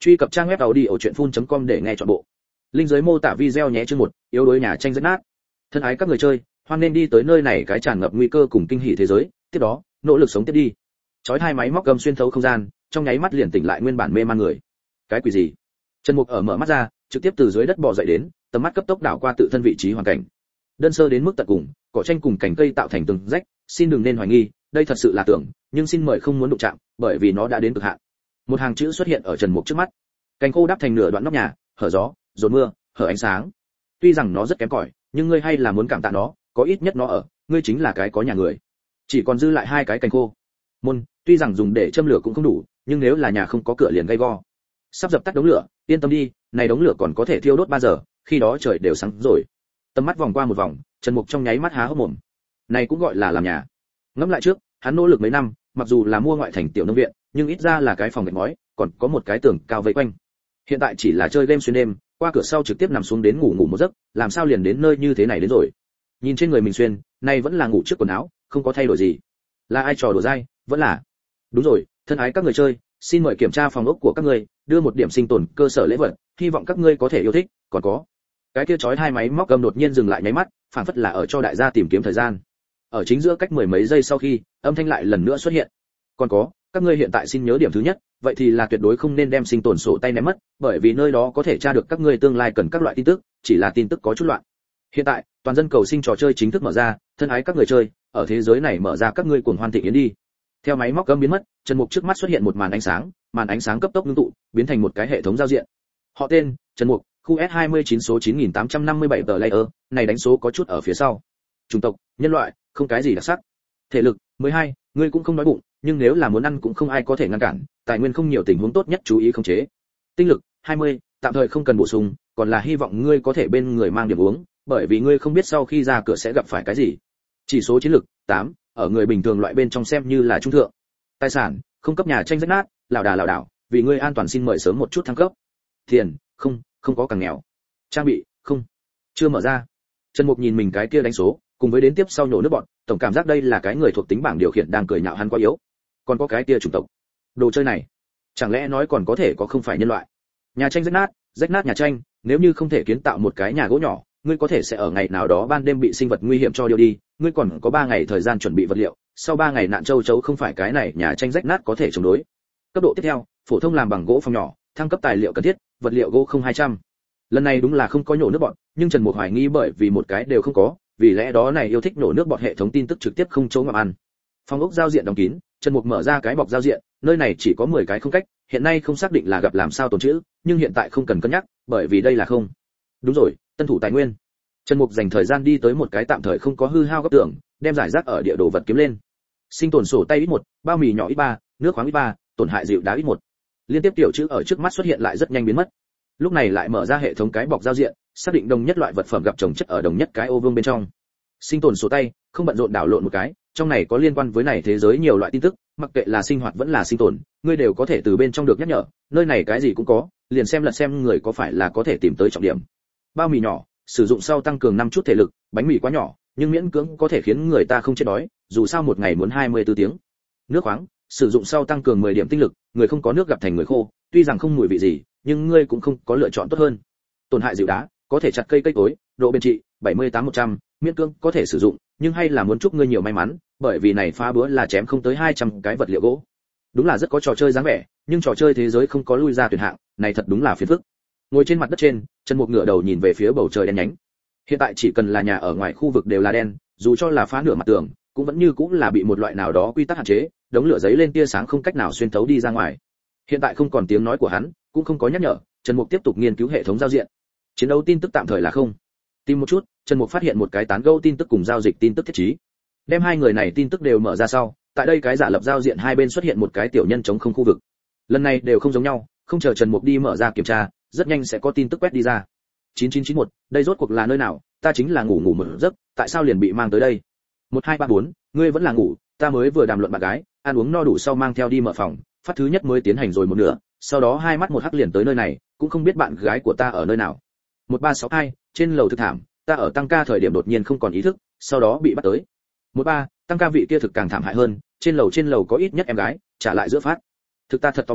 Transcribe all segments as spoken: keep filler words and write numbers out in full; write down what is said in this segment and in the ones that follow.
Truy cập trang web audiochuyenphun.com để nghe trọn bộ. Link dưới mô tả video nhé. Chương một, yếu đuối nhà tranh rách nát. Thân ái các người chơi, hoan nên đi tới nơi này cái tràn ngập nguy cơ cùng kinh hỉ thế giới, tiếp đó, nỗ lực sống tiếp đi. Chói hai máy móc gầm xuyên thấu không gian, trong nháy mắt liền tỉnh lại nguyên bản mê man người. Cái quỷ gì? Trần Mục ở mở mắt ra, trực tiếp từ dưới đất bò dậy đến, tầm mắt cấp tốc đảo qua tự thân vị trí hoàn cảnh. Đơn sơ đến mức tận cùng, cỏ tranh cùng cành cây tạo thành từng rách, xin đừng nên hoài nghi, đây thật sự là tưởng, nhưng xin mời không muốn đụng chạm, bởi vì nó đã đến cực hạn. Một hàng chữ xuất hiện ở Trần Mục trước mắt. Cành khô đắp thành nửa đoạn nóc nhà, hở gió, dồn mưa, hở ánh sáng. Tuy rằng nó rất kém cỏi, nhưng ngươi hay là muốn cảm tạ nó, có ít nhất nó ở, ngươi chính là cái có nhà người. Chỉ còn dư lại hai cái cành khô. Môn, tuy rằng dùng để châm lửa cũng không đủ, nhưng nếu là nhà không có cửa liền gay go. Sắp dập tắt đống lửa, yên tâm đi, này đống lửa còn có thể thiêu đốt ba giờ, khi đó trời đều sáng rồi. Tầm mắt vòng qua một vòng, Trần Mục trong nháy mắt há hốc mồm. Này cũng gọi là làm nhà. Ngẫm lại trước, hắn nỗ lực mấy năm, mặc dù là mua ngoại thành tiểu nông viện, nhưng ít ra là cái phòng gạch ngói, còn có một cái tường cao vây quanh. Hiện tại chỉ là chơi game xuyên đêm, qua cửa sau trực tiếp nằm xuống đến ngủ ngủ một giấc, làm sao liền đến nơi như thế này đến rồi. Nhìn trên người mình xuyên, nay vẫn là ngủ trước quần áo, không có thay đổi gì. Là ai trò đùa dai, vẫn là. Đúng rồi, thân ái các người chơi, xin mời kiểm tra phòng ốc của các ngươi, đưa một điểm sinh tồn cơ sở lễ vật, hy vọng các ngươi có thể yêu thích, còn có. Cái kia chói hai máy móc gầm đột nhiên dừng lại nháy mắt, phảng phất là ở cho đại gia tìm kiếm thời gian. Ở chính giữa cách mười mấy giây sau khi, âm thanh lại lần nữa xuất hiện. Còn có, các ngươi hiện tại xin nhớ điểm thứ nhất, vậy thì là tuyệt đối không nên đem sinh tồn sổ tay ném mất, bởi vì nơi đó có thể tra được các ngươi tương lai cần các loại tin tức, chỉ là tin tức có chút loạn. Hiện tại, toàn dân cầu sinh trò chơi chính thức mở ra, thân ái các người chơi, ở thế giới này mở ra các ngươi cuồng hoan thịnh yến đi. Theo máy móc gầm biến mất, Trần Mục trước mắt xuất hiện một màn ánh sáng, màn ánh sáng cấp tốc ngưng tụ, biến thành một cái hệ thống giao diện. Họ tên: Trần Mục, khu S hai mươi chín số chín nghìn tám trăm năm mươi bảy tờ layer, này đánh số có chút ở phía sau. Chủng tộc: nhân loại, không cái gì đặc sắc. Thể lực: mười hai, ngươi cũng không đói bụng, nhưng nếu là muốn ăn cũng không ai có thể ngăn cản, tài nguyên không nhiều tình huống tốt nhất chú ý khống chế. Tinh lực: hai mươi, tạm thời không cần bổ sung, còn là hy vọng ngươi có thể bên người mang điểm uống, bởi vì ngươi không biết sau khi ra cửa sẽ gặp phải cái gì. Chỉ số chiến lực: tám, ở người bình thường loại bên trong xem như là trung thượng. Tài sản: không cấp nhà tranh rách nát, lảo đà lảo đảo, vì ngươi an toàn xin mời sớm một chút thăng cấp. Tiền: không, không có càng nghèo. Trang bị: không, chưa mở ra. Trần Mục nhìn mình cái kia đánh số, cùng với đến tiếp sau nhổ nước bọt, tổng cảm giác đây là cái người thuộc tính bảng điều khiển đang cười nhạo hắn quá yếu. Còn có cái kia chủng tộc, đồ chơi này, chẳng lẽ nói còn có thể có không phải nhân loại? Nhà tranh rách nát, rách nát nhà tranh, nếu như không thể kiến tạo một cái nhà gỗ nhỏ, ngươi có thể sẽ ở ngày nào đó ban đêm bị sinh vật nguy hiểm cho điêu đi, ngươi còn có ba ngày thời gian chuẩn bị vật liệu, sau ba ngày nạn châu chấu không phải cái này nhà tranh rách nát có thể chống đối. Cấp độ tiếp theo, phổ thông làm bằng gỗ phòng nhỏ, thăng cấp tài liệu cần thiết, vật liệu gỗ không hai trăm. Lần này đúng là không có nhổ nước bọt, nhưng Trần Mục hoài nghi bởi vì một cái đều không có, vì lẽ đó này yêu thích nhổ nước bọt hệ thống tin tức trực tiếp không chỗ ngậm ăn. Phòng ốc giao diện đóng kín, Trần Mục mở ra cái bọc giao diện, nơi này chỉ có mười cái không cách, hiện nay không xác định là gặp làm sao tồn chữ, nhưng hiện tại không cần cân nhắc, bởi vì đây là không. Đúng rồi, tân thủ tài nguyên. Trần Mục dành thời gian đi tới một cái tạm thời không có hư hao góc tường, đem giải rác ở địa đồ vật kiếm lên. Sinh tồn sổ tay ít một, bao mì nhỏ ít ba, nước khoáng ít ba, tổn hại dịu đá ít một. Liên tiếp tiểu chữ ở trước mắt xuất hiện lại rất nhanh biến mất. Lúc này lại mở ra hệ thống cái bọc giao diện, xác định đồng nhất loại vật phẩm gặp trồng chất ở đồng nhất cái ô vuông bên trong. Sinh tồn sổ tay, không bận rộn đảo lộn một cái, trong này có liên quan với này thế giới nhiều loại tin tức, mặc kệ là sinh hoạt vẫn là sinh tồn, ngươi đều có thể từ bên trong được nhắc nhở, nơi này cái gì cũng có, liền xem lật xem người có phải là có thể tìm tới trọng điểm. Bao mì nhỏ, sử dụng sau tăng cường năm chút thể lực, bánh mì quá nhỏ, nhưng miễn cưỡng có thể khiến người ta không chết đói, dù sao một ngày muốn hai mươi tư tiếng. Nước khoáng, sử dụng sau tăng cường mười điểm tinh lực, người không có nước gặp thành người khô, tuy rằng không mùi vị gì, nhưng ngươi cũng không có lựa chọn tốt hơn. Tổn hại dịu đá, có thể chặt cây cây cối, độ bền trị bảy mươi tám một trăm, miễn cưỡng có thể sử dụng, nhưng hay là muốn chúc ngươi nhiều may mắn, bởi vì này phá bữa là chém không tới hai trăm cái vật liệu gỗ. Đúng là rất có trò chơi dáng vẻ, nhưng trò chơi thế giới không có lui ra tuyển hạng, này thật đúng là phiền phức. Ngồi trên mặt đất trên, Trần Mục ngửa đầu nhìn về phía bầu trời đen nhánh. Hiện tại chỉ cần là nhà ở ngoài khu vực đều là đen, dù cho là phá nửa mặt tường, cũng vẫn như cũng là bị một loại nào đó quy tắc hạn chế, đống lửa giấy lên tia sáng không cách nào xuyên thấu đi ra ngoài. Hiện tại không còn tiếng nói của hắn, cũng không có nhắc nhở, Trần Mục tiếp tục nghiên cứu hệ thống giao diện. Chiến đấu tin tức tạm thời là không. Tìm một chút, Trần Mục phát hiện một cái tán gẫu tin tức cùng giao dịch tin tức thiết trí. Đem hai người này tin tức đều mở ra sau, tại đây cái giả lập giao diện hai bên xuất hiện một cái tiểu nhân trống không khu vực. Lần này đều không giống nhau, không chờ Trần Mục đi mở ra kiểm tra, rất nhanh sẽ có tin tức quét đi ra. chín chín chín một, đây rốt cuộc là nơi nào, ta chính là ngủ ngủ một giấc, tại sao liền bị mang tới đây? một hai ba bốn, ngươi vẫn là ngủ, ta mới vừa đàm luận bạn gái, ăn uống no đủ sau mang theo đi mở phòng, phát thứ nhất mới tiến hành rồi một nửa, sau đó hai mắt một hắc liền tới nơi này, cũng không biết bạn gái của ta ở nơi nào. một ba sáu hai, trên lầu thực thảm, ta ở tăng ca thời điểm đột nhiên không còn ý thức, sau đó bị bắt tới. một ba, tăng ca vị kia thực càng thảm hại hơn, trên lầu trên lầu có ít nhất em gái, trả lại giữa phát. Thực ta thật tò mò,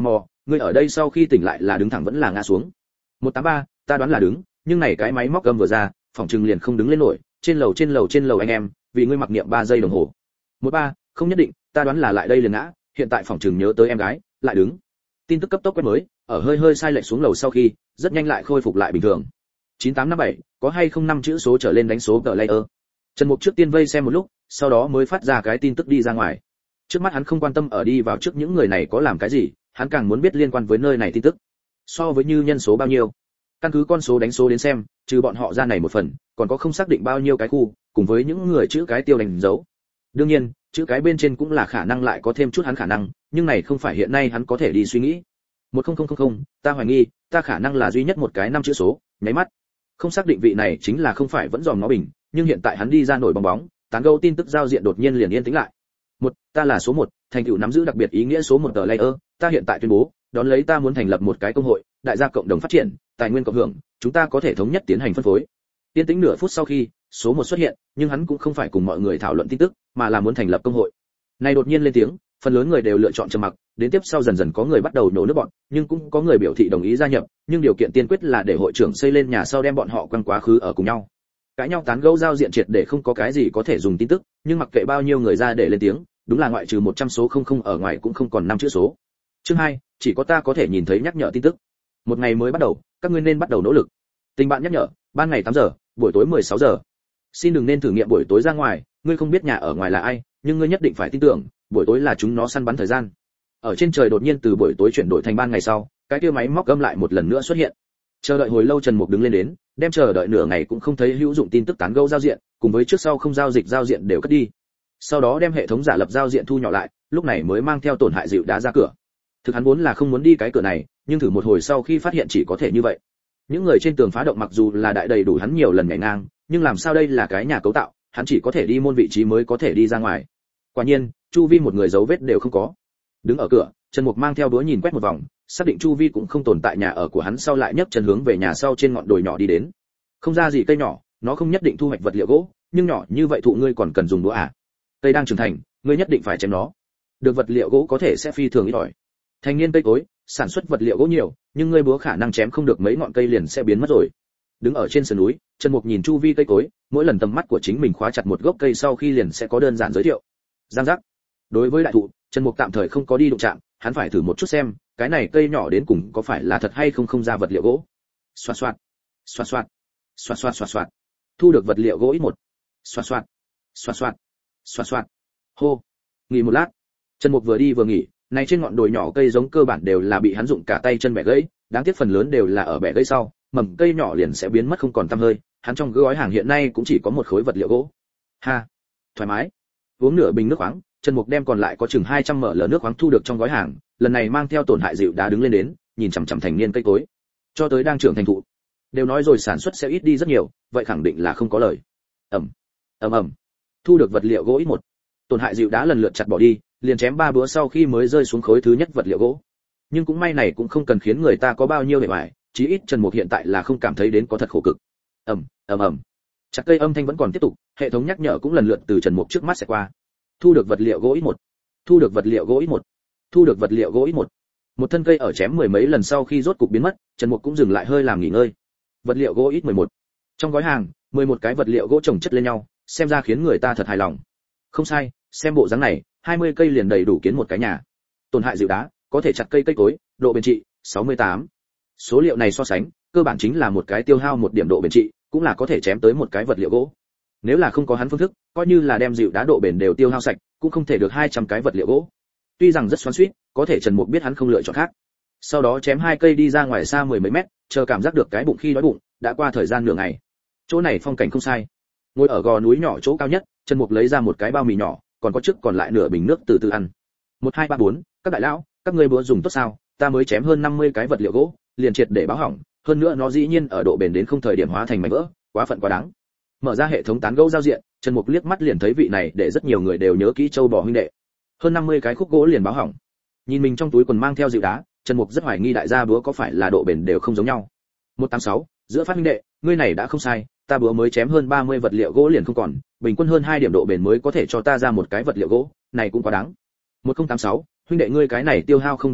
ngươi ở đây sau khi tỉnh lại là đứng thẳng vẫn là ngã xuống? một tám ba, ta đoán là đứng, nhưng này cái máy móc gầm vừa ra, phòng trừng liền không đứng lên nổi, trên lầu trên lầu trên lầu anh em, vì ngươi mặc niệm ba giây đồng hồ. một ba, không nhất định, ta đoán là lại đây liền ngã, hiện tại phòng trừng nhớ tới em gái, lại đứng. Tin tức cấp tốc quét mới, ở hơi hơi sai lệch xuống lầu sau khi, rất nhanh lại khôi phục lại bình thường. chín tám năm bảy, có hay không năm chữ số trở lên đánh số player. Trần Mục trước tiên vây xem một lúc, sau đó mới phát ra cái tin tức đi ra ngoài. Trước mắt hắn không quan tâm ở đi vào trước những người này có làm cái gì, hắn càng muốn biết liên quan với nơi này tin tức. So với như nhân số bao nhiêu, căn cứ con số đánh số đến xem, trừ bọn họ ra này một phần, còn có không xác định bao nhiêu cái khu, cùng với những người chữ cái tiêu đánh dấu. Đương nhiên, chữ cái bên trên cũng là khả năng lại có thêm chút hắn khả năng, nhưng này không phải hiện nay hắn có thể đi suy nghĩ. một không không không không, ta hoài nghi, ta khả năng là duy nhất một cái năm chữ số, nháy mắt. Không xác định vị này chính là không phải vẫn dòm nó bình, nhưng hiện tại hắn đi ra nổi bong bóng, tán gẫu tin tức giao diện đột nhiên liền yên tĩnh lại. Một, ta là số một, thành tựu nắm giữ đặc biệt ý nghĩa số một tờ layer, ta hiện tại tuyên bố, đón lấy ta muốn thành lập một cái công hội, đại gia cộng đồng phát triển, tài nguyên cộng hưởng, chúng ta có thể thống nhất tiến hành phân phối. Yên tĩnh nửa phút sau khi, số một xuất hiện, nhưng hắn cũng không phải cùng mọi người thảo luận tin tức, mà là muốn thành lập công hội. Này đột nhiên lên tiếng, phần lớn người đều lựa chọn trầm mặc, đến tiếp sau dần dần có người bắt đầu nổ nước bọn, nhưng cũng có người biểu thị đồng ý gia nhập, nhưng điều kiện tiên quyết là để hội trưởng xây lên nhà sau đem bọn họ quăng quá khứ ở cùng nhau. Cãi nhau tán gẫu giao diện triệt để không có cái gì có thể dùng tin tức, nhưng mặc kệ bao nhiêu người ra để lên tiếng, đúng là ngoại trừ một trăm số không không ở ngoài cũng không còn năm chữ số. Chương hai, chỉ có ta có thể nhìn thấy nhắc nhở tin tức. Một ngày mới bắt đầu, các ngươi nên bắt đầu nỗ lực. Tình bạn nhắc nhở, ban ngày tám giờ, buổi tối mười sáu giờ. Xin đừng nên thử nghiệm buổi tối ra ngoài, ngươi không biết nhà ở ngoài là ai, nhưng ngươi nhất định phải tin tưởng, buổi tối là chúng nó săn bắn thời gian. Ở trên trời đột nhiên từ buổi tối chuyển đổi thành ban ngày sau, cái kia máy móc gầm lại một lần nữa xuất hiện. Chờ đợi hồi lâu Trần Mục đứng lên đến, đem chờ đợi nửa ngày cũng không thấy hữu dụng tin tức tán gẫu giao diện, cùng với trước sau không giao dịch giao diện đều cất đi. Sau đó đem hệ thống giả lập giao diện thu nhỏ lại, lúc này mới mang theo tổn hại dịu đá ra cửa. Thực hắn vốn là không muốn đi cái cửa này, nhưng thử một hồi sau khi phát hiện chỉ có thể như vậy. Những người trên tường phá động mặc dù là đại đầy đủ hắn nhiều lần nhảy ngang, nhưng làm sao đây là cái nhà cấu tạo, hắn chỉ có thể đi môn vị trí mới có thể đi ra ngoài. Quả nhiên, chu vi một người dấu vết đều không có. Đứng ở cửa, Trần Mục mang theo đũa nhìn quét một vòng, xác định chu vi cũng không tồn tại nhà ở của hắn sau lại nhấc chân hướng về nhà sau trên ngọn đồi nhỏ đi đến. Không ra gì cây nhỏ, nó không nhất định thu hoạch vật liệu gỗ, nhưng nhỏ như vậy thụ ngươi còn cần dùng đũa à? Cây đang trưởng thành, ngươi nhất định phải chém nó. Được vật liệu gỗ có thể sẽ phi thường ít ỏi. Thành niên cây cối, sản xuất vật liệu gỗ nhiều, nhưng ngươi búa khả năng chém không được mấy ngọn cây liền sẽ biến mất rồi. Đứng ở trên sườn núi, Trần Mục nhìn chu vi cây cối, mỗi lần tầm mắt của chính mình khóa chặt một gốc cây sau khi liền sẽ có đơn giản giới thiệu. Giang giác. Đối với đại thụ, Trần Mục tạm thời không có đi đụng chạm, hắn phải thử một chút xem, cái này cây nhỏ đến cùng có phải là thật hay không không ra vật liệu gỗ. Xoạt xoạt, xoạt xoạt, xoạt xoạt xoạt xoạt. Thu được vật liệu gỗ ít một. Xoạt xoạt, xoạt xoạt, xoạt xoạt. Hô. Nghỉ một lát. Trần Mục vừa đi vừa nghỉ, này trên ngọn đồi nhỏ cây giống cơ bản đều là bị hắn dụng cả tay chân bẻ gãy, đáng tiếc phần lớn đều là ở bẻ gãy sau, mầm cây nhỏ liền sẽ biến mất không còn tăm hơi, hắn trong gói hàng hiện nay cũng chỉ có một khối vật liệu gỗ. Ha, thoải mái. Uống nửa bình nước khoáng, Trần Mục đem còn lại có chừng hai trăm ml nước khoáng thu được trong gói hàng, lần này mang theo tổn hại dịu đá đứng lên đến, nhìn chằm chằm thành niên cây cối. Cho tới đang trưởng thành thụ. Đều nói rồi sản xuất sẽ ít đi rất nhiều, vậy khẳng định là không có lời. Ầm, ầm ầm. Thu được vật liệu gỗ ít một. Tổn hại dịu đá lần lượt chặt bỏ đi, liền chém ba búa sau khi mới rơi xuống khối thứ nhất vật liệu gỗ. Nhưng cũng may này cũng không cần khiến người ta có bao nhiêu để bại, chí ít Trần Mục hiện tại là không cảm thấy đến có thật khổ cực. Ầm, ầm ầm. Chặt cây âm thanh vẫn còn tiếp tục, hệ thống nhắc nhở cũng lần lượt từ Trần Mục trước mắt sẽ qua. Thu được vật liệu gỗ ít một. Thu được vật liệu gỗ ít một. Thu được vật liệu gỗ ít một. Một thân cây ở chém mười mấy lần sau khi rốt cục biến mất, Trần Mục cũng dừng lại hơi làm nghỉ ngơi. Vật liệu gỗ ít mười một. Trong gói hàng, mười một cái vật liệu gỗ chồng chất lên nhau, xem ra khiến người ta thật hài lòng. Không sai, xem bộ dáng này, hai mươi cây liền đầy đủ kiến một cái nhà. Tổn hại dịu đá, có thể chặt cây cây cối, độ bền trị sáu mươi tám. Số liệu này so sánh, cơ bản chính là một cái tiêu hao một điểm độ bền trị, cũng là có thể chém tới một cái vật liệu gỗ. Nếu là không có hắn phương thức, coi như là đem dịu đá độ bền đều tiêu hao sạch, cũng không thể được hai trăm cái vật liệu gỗ. Tuy rằng rất xoắn xuýt, có thể Trần Mục biết hắn không lựa chọn khác. Sau đó chém hai cây đi ra ngoài xa mười mấy mét, chờ cảm giác được cái bụng khi đói bụng, đã qua thời gian nửa ngày. Chỗ này phong cảnh không sai. Ngồi ở gò núi nhỏ chỗ cao nhất, Trần Mục lấy ra một cái bao mì nhỏ, còn có trước còn lại nửa bình nước từ từ ăn. một hai ba bốn, các đại lão, các ngươi búa dùng tốt sao? Ta mới chém hơn năm mươi cái vật liệu gỗ, liền triệt để báo hỏng, hơn nữa nó dĩ nhiên ở độ bền đến không thời điểm hóa thành mảnh vỡ, quá phận quá đáng. Mở ra hệ thống tán gẫu giao diện, Trần Mục liếc mắt liền thấy vị này để rất nhiều người đều nhớ kỹ châu bò huynh đệ. Hơn năm mươi cái khúc gỗ liền báo hỏng. Nhìn mình trong túi quần mang theo dịu đá, Trần Mục rất hoài nghi đại gia búa có phải là độ bền đều không giống nhau. một tám sáu, giữa phát huynh đệ, ngươi này đã không sai, ta búa mới chém hơn ba mươi vật liệu gỗ liền không còn, bình quân hơn hai điểm độ bền mới có thể cho ta ra một cái vật liệu gỗ, này cũng quá đáng. một không tám sáu, huynh đệ ngươi cái này tiêu hao không đúng vậy,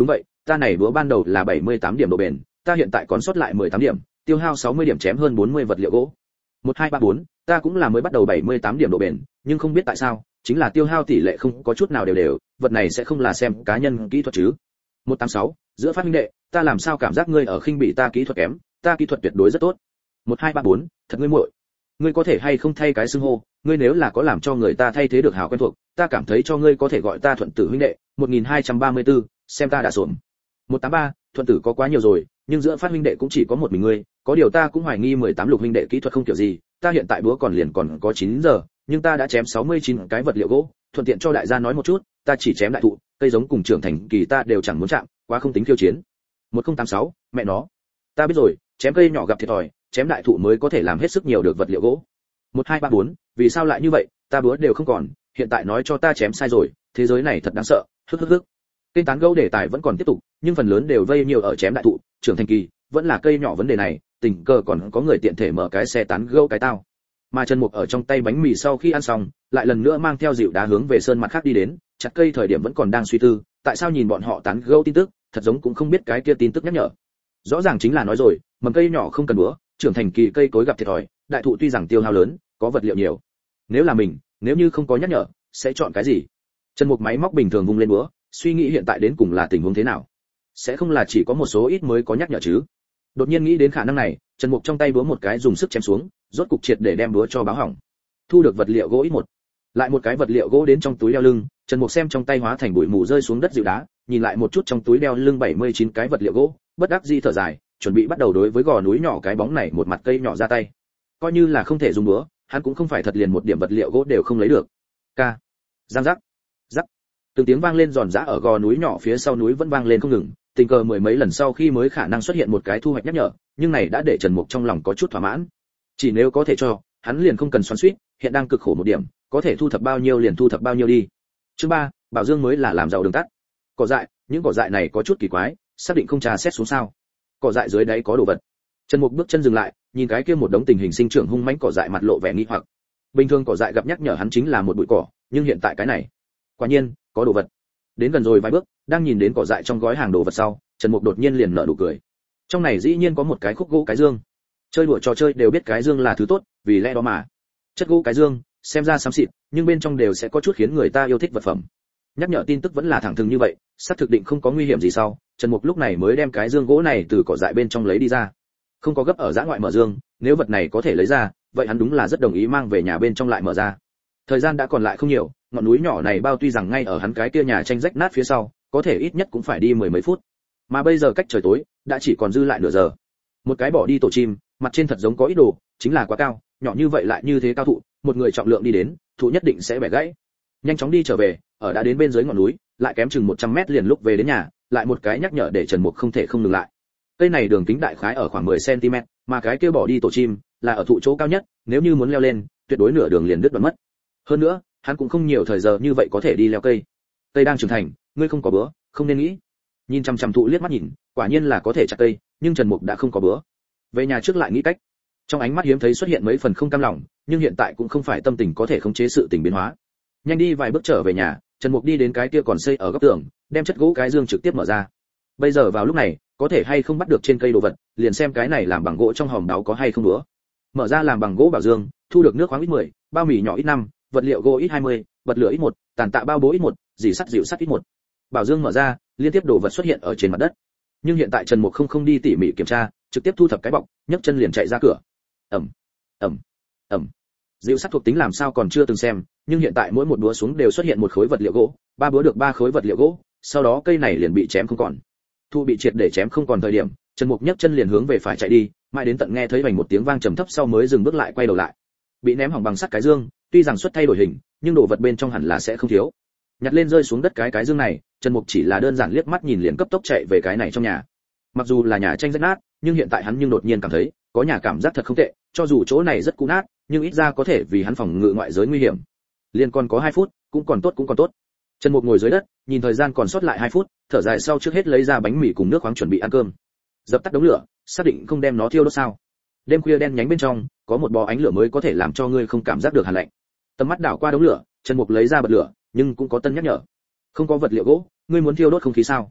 ta này búa ban đầu là bảy mươi tám điểm độ bền, ta hiện tại còn sót lại mười tám điểm, tiêu hao sáu mươi điểm chém hơn bốn mươi vật liệu gỗ. một hai ba bốn, ta cũng là mới bắt đầu bảy mươi tám điểm độ bền, nhưng không biết tại sao, chính là tiêu hao tỷ lệ không có chút nào đều đều, vật này sẽ không là xem cá nhân kỹ thuật chứ. một tám sáu, giữa phát minh đệ, ta làm sao cảm giác ngươi ở khinh bị ta kỹ thuật kém, ta kỹ thuật tuyệt đối rất tốt. một hai ba bốn, thật ngươi muội. Ngươi có thể hay không thay cái xưng hô, ngươi nếu là có làm cho người ta thay thế được hảo quen thuộc, ta cảm thấy cho ngươi có thể gọi ta Thuận Tử huynh đệ. một hai ba tư, xem ta đã xổm. một tám ba, Thuận Tử có quá nhiều rồi, nhưng giữa phát huynh đệ cũng chỉ có một mình ngươi, có điều ta cũng hoài nghi mười tám Lục huynh đệ kỹ thuật không kiểu gì, ta hiện tại búa còn liền còn có chín giờ, nhưng ta đã chém sáu mươi chín cái vật liệu gỗ, thuận tiện cho đại gia nói một chút, ta chỉ chém đại thụ, cây giống cùng trưởng thành kỳ ta đều chẳng muốn chạm, quá không tính khiêu chiến. một không tám sáu, mẹ nó. Ta biết rồi, chém cây nhỏ gặp thiệt thòi, chém đại thụ mới có thể làm hết sức nhiều được vật liệu gỗ. một hai ba bốn, vì sao lại như vậy, ta búa đều không còn, hiện tại nói cho ta chém sai rồi, thế giới này thật đáng sợ. Hức hức hức. Kênh tán gẫu đề tài vẫn còn tiếp tục, nhưng phần lớn đều vây nhiều ở chém đại thụ, trưởng thành kỳ, vẫn là cây nhỏ vấn đề này, tình cờ còn có người tiện thể mở cái xe tán gẫu cái tao. Mà Trần Mục ở trong tay bánh mì sau khi ăn xong, lại lần nữa mang theo dịu đá hướng về sơn mặt khác đi đến, chặt cây thời điểm vẫn còn đang suy tư, tại sao nhìn bọn họ tán gẫu tin tức, thật giống cũng không biết cái kia tin tức nhắc nhở. Rõ ràng chính là nói rồi, mầm cây nhỏ không cần búa, trưởng thành kỳ cây cối gặp thiệt thòi, đại thụ tuy rằng tiêu hao lớn, có vật liệu nhiều. Nếu là mình, nếu như không có nhắc nhở, sẽ chọn cái gì? Trần Mục máy móc bình thường vung lên búa, suy nghĩ hiện tại đến cùng là tình huống thế nào. Sẽ không là chỉ có một số ít mới có nhắc nhở chứ? Đột nhiên nghĩ đến khả năng này, Trần Mục trong tay búa một cái dùng sức chém xuống, rốt cục triệt để đem búa cho báo hỏng. Thu được vật liệu gỗ ít một, lại một cái vật liệu gỗ đến trong túi đeo lưng, Trần Mục xem trong tay hóa thành bụi mù rơi xuống đất dịu đá, nhìn lại một chút trong túi đeo lưng bảy mươi chín cái vật liệu gỗ, bất đắc dĩ thở dài, chuẩn bị bắt đầu đối với gò núi nhỏ cái bóng này một mặt cây nhỏ ra tay. Coi như là không thể dùng búa, hắn cũng không phải thật liền một điểm vật liệu gỗ đều không lấy được. Ca, giang rắc, rắc, từng tiếng vang lên giòn giã ở gò núi nhỏ phía sau núi vẫn vang lên không ngừng, tình cờ mười mấy lần sau khi mới khả năng xuất hiện một cái thu hoạch nhắc nhở, nhưng này đã để Trần Mục trong lòng có chút thỏa mãn. Chỉ nếu có thể cho, hắn liền không cần xoắn xuýt, hiện đang cực khổ một điểm, có thể thu thập bao nhiêu liền thu thập bao nhiêu đi. Chương ba, Bảo Dương mới là làm giàu đường tắt. Cỏ dại, những cỏ dại này có chút kỳ quái, xác định không trà xét xuống sao? Cỏ dại dưới đáy có đồ vật. Trần Mục bước chân dừng lại, nhìn cái kia một đống tình hình sinh trưởng hung mãnh cỏ dại mặt lộ vẻ nghi hoặc. Bình thường cỏ dại gặp nhắc nhở hắn chính là một bụi cỏ, nhưng hiện tại cái này, quả nhiên có đồ vật. Đến gần rồi vài bước, đang nhìn đến cỏ dại trong gói hàng đồ vật sau, Trần Mục đột nhiên liền nở nụ cười. Trong này dĩ nhiên có một cái khúc gỗ cái dương. Chơi đùa trò chơi đều biết cái dương là thứ tốt, vì lẽ đó mà. Chất gỗ cái dương, xem ra xám xịt, nhưng bên trong đều sẽ có chút khiến người ta yêu thích vật phẩm. Nhắc nhở tin tức vẫn là thẳng thừng như vậy, xác thực định không có nguy hiểm gì sau, Trần Mục lúc này mới đem cái dương gỗ này từ cỏ dại bên trong lấy đi ra. Không có gấp ở giã ngoại mở dương, nếu vật này có thể lấy ra, vậy hắn đúng là rất đồng ý mang về nhà bên trong lại mở ra. Thời gian đã còn lại không nhiều, ngọn núi nhỏ này bao tuy rằng ngay ở hắn cái kia nhà tranh rách nát phía sau, có thể ít nhất cũng phải đi mười mấy phút. Mà bây giờ cách trời tối, đã chỉ còn dư lại nửa giờ. Một cái bỏ đi tổ chim, mặt trên thật giống có ít đồ, chính là quá cao, nhỏ như vậy lại như thế cao thụ, một người trọng lượng đi đến, thụ nhất định sẽ bẻ gãy. Nhanh chóng đi trở về, ở đã đến bên dưới ngọn núi, lại kém chừng một trăm mét liền lúc về đến nhà, lại một cái nhắc nhở để Trần Mục không thể không ngừng lại. Cây này đường kính đại khái ở khoảng mười xăng ti mét, mà cái kia bỏ đi tổ chim là ở thụ chỗ cao nhất, nếu như muốn leo lên, tuyệt đối nửa đường liền đứt đoạn mất. Hơn nữa, hắn cũng không nhiều thời giờ như vậy có thể đi leo cây. Cây đang trưởng thành, ngươi không có bữa, không nên nghĩ. Nhìn chằm chằm thụ liếc mắt nhìn, quả nhiên là có thể chặt cây, nhưng Trần Mục đã không có bữa. Về nhà trước lại nghĩ cách. Trong ánh mắt hiếm thấy xuất hiện mấy phần không cam lòng, nhưng hiện tại cũng không phải tâm tình có thể khống chế sự tình biến hóa. Nhanh đi vài bước trở về nhà, Trần Mục đi đến cái kia còn xây ở góc tường, đem chất gỗ cái dương trực tiếp mở ra. Bây giờ vào lúc này, có thể hay không bắt được trên cây đồ vật, liền xem cái này làm bằng gỗ trong hòm đáo có hay không nữa. Mở ra làm bằng gỗ bảo dương, thu được nước khoáng ít mười, bao mì nhỏ ít năm, vật liệu gỗ ít hai mươi, bật lửa ít một, tàn tạ bao bố ít một, dì sắt dịu sắt ít một. Bảo dương mở ra, liên tiếp đồ vật xuất hiện ở trên mặt đất. Nhưng hiện tại Trần Mục không không đi tỉ mỉ kiểm tra, trực tiếp thu thập cái bọc, nhấc chân liền chạy ra cửa. Ầm, ầm, ầm. Dịu sắt thuộc tính làm sao còn chưa từng xem, nhưng hiện tại mỗi một búa xuống đều xuất hiện một khối vật liệu gỗ, ba búa được ba khối vật liệu gỗ, sau đó cây này liền bị chém không còn. Thu bị triệt để chém không còn thời điểm, Trần Mục nhấc chân liền hướng về phải chạy đi, mãi đến tận nghe thấy vành một tiếng vang trầm thấp sau mới dừng bước lại quay đầu lại. Bị ném hỏng bằng sắt cái dương, tuy rằng xuất thay đổi hình, nhưng đồ vật bên trong hẳn là sẽ không thiếu. Nhặt lên rơi xuống đất cái cái dương này, Trần Mục chỉ là đơn giản liếc mắt nhìn liền cấp tốc chạy về cái này trong nhà. Mặc dù là nhà tranh rách nát, nhưng hiện tại hắn nhưng đột nhiên cảm thấy, có nhà cảm giác thật không tệ, cho dù chỗ này rất cũ nát, nhưng ít ra có thể vì hắn phòng ngự ngoại giới nguy hiểm. Liên còn có hai phút, cũng còn tốt cũng còn tốt. Trần Mục ngồi dưới đất, nhìn thời gian còn sót lại hai phút, thở dài sau trước hết lấy ra bánh mì cùng nước khoáng chuẩn bị ăn cơm. Dập tắt đống lửa, xác định không đem nó thiêu đốt sao? Đêm khuya đen nhánh bên trong, có một bó ánh lửa mới có thể làm cho ngươi không cảm giác được hàn lạnh. Tầm mắt đảo qua đống lửa, Trần Mục lấy ra bật lửa, nhưng cũng có tân nhắc nhở. Không có vật liệu gỗ, ngươi muốn thiêu đốt không khí sao?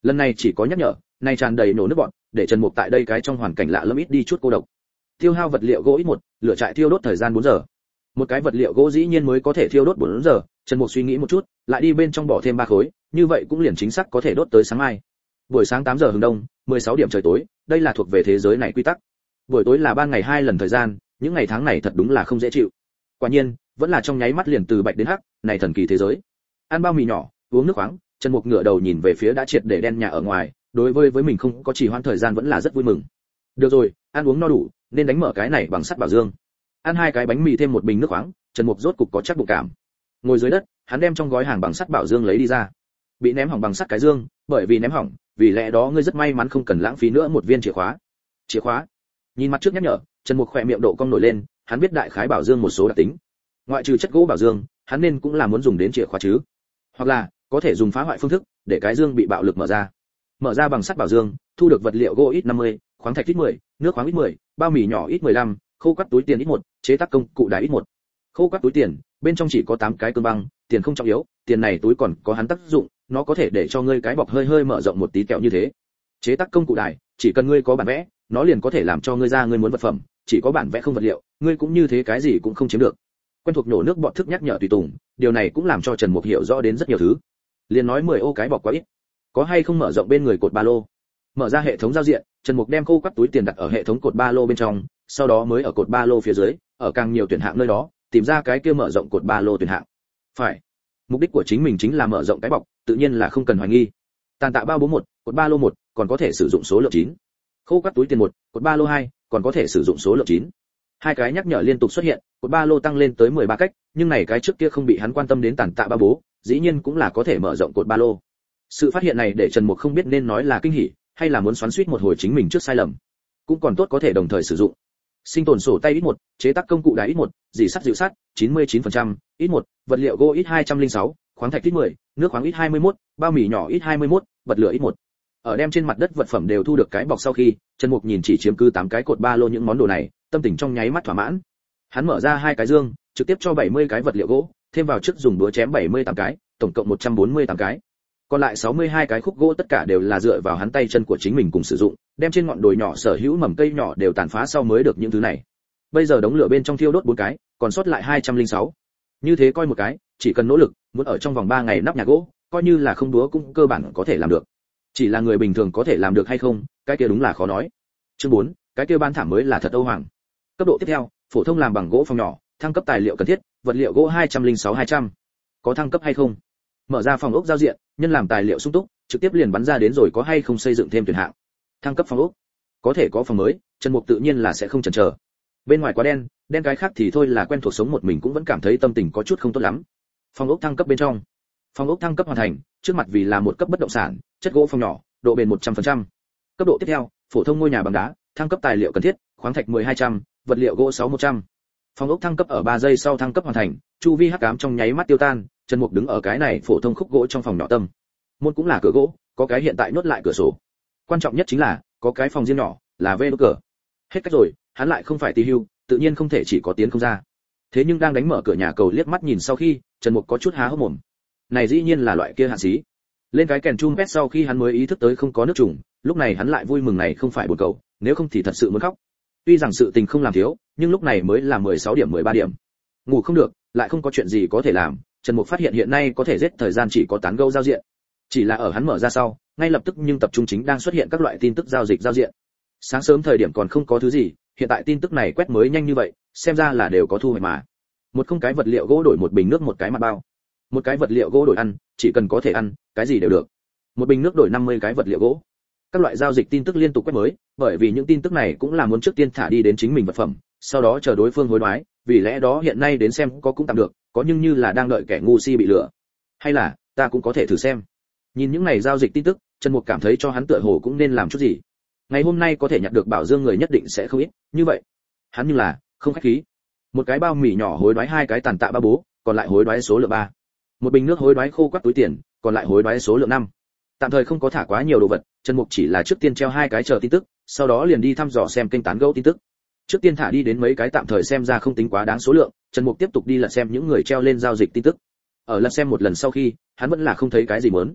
lần này chỉ có nhắc nhở, này tràn đầy nổ nước bọt, để Trần Mục tại đây cái trong hoàn cảnh lạ lẫm ít đi chút cô độc. Tiêu hao vật liệu gỗ ít một, lửa trại thiêu đốt thời gian bốn giờ. Một cái vật liệu gỗ dĩ nhiên mới có thể thiêu đốt bốn giờ, Trần Mục suy nghĩ một chút, lại đi bên trong bỏ thêm ba khối, như vậy cũng liền chính xác có thể đốt tới sáng mai. Buổi sáng tám giờ hừng đông, mười sáu điểm trời tối, đây là thuộc về thế giới này quy tắc. Buổi tối là ban ngày hai lần thời gian, những ngày tháng này thật đúng là không dễ chịu. Quả nhiên, vẫn là trong nháy mắt liền từ bạch đến hắc, này thần kỳ thế giới. Ăn bao mì nhỏ, uống nước khoáng, Trần Mục ngửa đầu nhìn về phía đã triệt để đen nhà ở ngoài, đối với với mình không có chỉ hoãn thời gian vẫn là rất vui mừng. Được rồi, ăn uống no đủ, nên đánh mở cái này bằng sắt bảo dương. Ăn hai cái bánh mì thêm một bình nước khoáng, Trần Mục rốt cục có chắc bụng cảm. Ngồi dưới đất, hắn đem trong gói hàng bằng sắt bảo dương lấy đi ra. Bị ném hỏng bằng sắt cái dương, bởi vì ném hỏng, vì lẽ đó ngươi rất may mắn không cần lãng phí nữa một viên chìa khóa. Chìa khóa? Nhìn mặt trước nhắc nhở, Trần Mục khỏe miệng độ cong nổi lên, hắn biết đại khái bảo dương một số đặc tính. Ngoại trừ chất gỗ bảo dương, hắn nên cũng là muốn dùng đến chìa khóa chứ. Hoặc là, có thể dùng phá hoại phương thức, để cái dương bị bạo lực mở ra. Mở ra bằng sắt bảo dương, thu được vật liệu gỗ ít năm mươi, khoáng thạch ít mười, nước khoáng ít mười, bao mì nhỏ ít mười lăm, khô cắt túi tiền ít một, chế tác công cụ đài ít một. Khô cắt túi tiền, bên trong chỉ có tám cái cương băng, tiền không trọng yếu, tiền này túi còn có hắn tác dụng, nó có thể để cho ngươi cái bọc hơi hơi mở rộng một tí kẹo như thế. Chế tác công cụ đài, chỉ cần ngươi có bản vẽ, nó liền có thể làm cho ngươi ra ngươi muốn vật phẩm, chỉ có bản vẽ không vật liệu, ngươi cũng như thế cái gì cũng không chiếm được. Quen thuộc nổ nước bọt thức nhắc nhở tùy tùng, điều này cũng làm cho Trần Mục hiểu rõ đến rất nhiều thứ. Liền nói mười ô cái bọc quá ít, có hay không mở rộng bên người cột ba lô. Mở ra hệ thống giao diện, Trần Mục đem khô quắt túi tiền đặt ở hệ thống cột ba lô bên trong, sau đó mới ở cột ba lô phía dưới, ở càng nhiều tuyển hạng nơi đó, tìm ra cái kia mở rộng cột ba lô tuyển hạng. Phải. Mục đích của chính mình chính là mở rộng cái bọc, tự nhiên là không cần hoài nghi. Tàn tạ bao bố một, cột ba lô một, còn có thể sử dụng số lượng chín. Khô quắt túi tiền một, cột ba lô hai, còn có thể sử dụng số lượng chín. Hai cái nhắc nhở liên tục xuất hiện, cột ba lô tăng lên tới mười ba cách, nhưng này cái trước kia không bị hắn quan tâm đến tàn tạ ba bố, dĩ nhiên cũng là có thể mở rộng cột ba lô. Sự phát hiện này để Trần Mục không biết nên nói là kinh hỉ, hay là muốn xoắn xuýt một hồi chính mình trước sai lầm. Cũng còn tốt có thể đồng thời sử dụng. Sinh tồn sổ tay ít một, chế tác công cụ đài ít một, dỉ sắt dịu sắt chín mươi chín phần trăm, ít một, vật liệu gỗ ít hai trăm lẻ sáu, khoáng thạch ít mười, nước khoáng ít hai mươi mốt, bao mì nhỏ ít hai mươi mốt, vật lửa ít một. Ở đem trên mặt đất vật phẩm đều thu được cái bọc sau khi, Trần Mục nhìn chỉ chiếm cứ tám cái cột ba lô những món đồ này, tâm tình trong nháy mắt thỏa mãn. Hắn mở ra hai cái dương, trực tiếp cho bảy mươi cái vật liệu gỗ, thêm vào trước dùng đũa chém bảy mươi tám cái, tổng cộng một trăm bốn mươi tám cái. Còn lại sáu mươi hai cái khúc gỗ tất cả đều là dựa vào hắn tay chân của chính mình cùng sử dụng, đem trên ngọn đồi nhỏ sở hữu mầm cây nhỏ đều tàn phá sau mới được những thứ này. Bây giờ đống lửa bên trong thiêu đốt bốn cái, còn sót lại hai trăm lẻ sáu. Như thế coi một cái, chỉ cần nỗ lực, muốn ở trong vòng ba ngày nắp nhà gỗ, coi như là không đúa cũng cơ bản có thể làm được. Chỉ là người bình thường có thể làm được hay không, cái kia đúng là khó nói. Chương bốn, cái kia ban thảm mới là thật Âu Hoàng. Cấp độ tiếp theo, phổ thông làm bằng gỗ phòng nhỏ, thăng cấp tài liệu cần thiết, vật liệu gỗ hai trăm lẻ sáu hai trăm. Có thăng cấp hay không? Mở ra phòng ốc giao diện, nhân làm tài liệu sung túc, trực tiếp liền bắn ra đến rồi có hay không xây dựng thêm tuyển hạng. Thăng cấp phòng ốc. Có thể có phòng mới, Trần Mục tự nhiên là sẽ không chần chờ. Bên ngoài quá đen, đen cái khác thì thôi là quen thuộc sống một mình cũng vẫn cảm thấy tâm tình có chút không tốt lắm. Phòng ốc thăng cấp bên trong. Phòng ốc thăng cấp hoàn thành, trước mặt vì là một cấp bất động sản, chất gỗ phòng nhỏ, độ bền một trăm phần trăm. Cấp độ tiếp theo, phổ thông ngôi nhà bằng đá, thăng cấp tài liệu cần thiết, khoáng thạch mười hai trăm, vật liệu gỗ sáu một trăm. Phòng ốc thăng cấp ở ba giây sau thăng cấp hoàn thành, chu vi hắc ám trong nháy mắt tiêu tan, Trần Mục đứng ở cái này phổ thông khúc gỗ trong phòng nhỏ tâm. Môn cũng là cửa gỗ, có cái hiện tại nhốt lại cửa sổ. Quan trọng nhất chính là có cái phòng riêng nhỏ, là vê đốt cửa. Hết cách rồi, hắn lại không phải tì hưu, tự nhiên không thể chỉ có tiến không ra. Thế nhưng đang đánh mở cửa nhà cầu liếc mắt nhìn sau khi, Trần Mục có chút há hốc mồm. Này dĩ nhiên là loại kia hạ xí. Lên cái kèn chum pet sau khi hắn mới ý thức tới không có nước trùng, lúc này hắn lại vui mừng này không phải buồn cầu, nếu không thì thật sự muốn khóc. Tuy rằng sự tình không làm thiếu, nhưng lúc này mới là mười sáu điểm mười ba điểm. Ngủ không được, lại không có chuyện gì có thể làm, Trần Mục phát hiện hiện nay có thể giết thời gian chỉ có tán gẫu giao diện. Chỉ là ở hắn mở ra sau, ngay lập tức nhưng tập trung chính đang xuất hiện các loại tin tức giao dịch giao diện. Sáng sớm thời điểm còn không có thứ gì, hiện tại tin tức này quét mới nhanh như vậy, xem ra là đều có thu hoạch mà. Một không cái vật liệu gỗ đổi một bình nước một cái mặt bao. Một cái vật liệu gỗ đổi ăn, chỉ cần có thể ăn, cái gì đều được. Một bình nước đổi năm mươi cái vật liệu gỗ. Các loại giao dịch tin tức liên tục quét mới, bởi vì những tin tức này cũng là muốn trước tiên thả đi đến chính mình vật phẩm, sau đó chờ đối phương hối đoái, vì lẽ đó hiện nay đến xem có cũng tạm được, có nhưng như là đang đợi kẻ ngu si bị lừa. Hay là, ta cũng có thể thử xem. Nhìn những này giao dịch tin tức, Trần Mục cảm thấy cho hắn tựa hồ cũng nên làm chút gì. Ngày hôm nay có thể nhặt được bảo dương người nhất định sẽ không ít, như vậy, hắn như là không khách khí. Một cái bao mì nhỏ hối đoái hai cái tàn tạ ba bố, còn lại hối đoái số lượng ba. Một bình nước hối đoái khô quắt túi tiền, còn lại hối đoái số lượng năm. Tạm thời không có thả quá nhiều đồ vật, Trần Mục chỉ là trước tiên treo hai cái chờ tin tức, sau đó liền đi thăm dò xem kênh tán gẫu tin tức. Trước tiên thả đi đến mấy cái tạm thời xem ra không tính quá đáng số lượng, Trần Mục tiếp tục đi lật xem những người treo lên giao dịch tin tức. Ở lật xem một lần sau khi, hắn vẫn là không thấy cái gì muốn.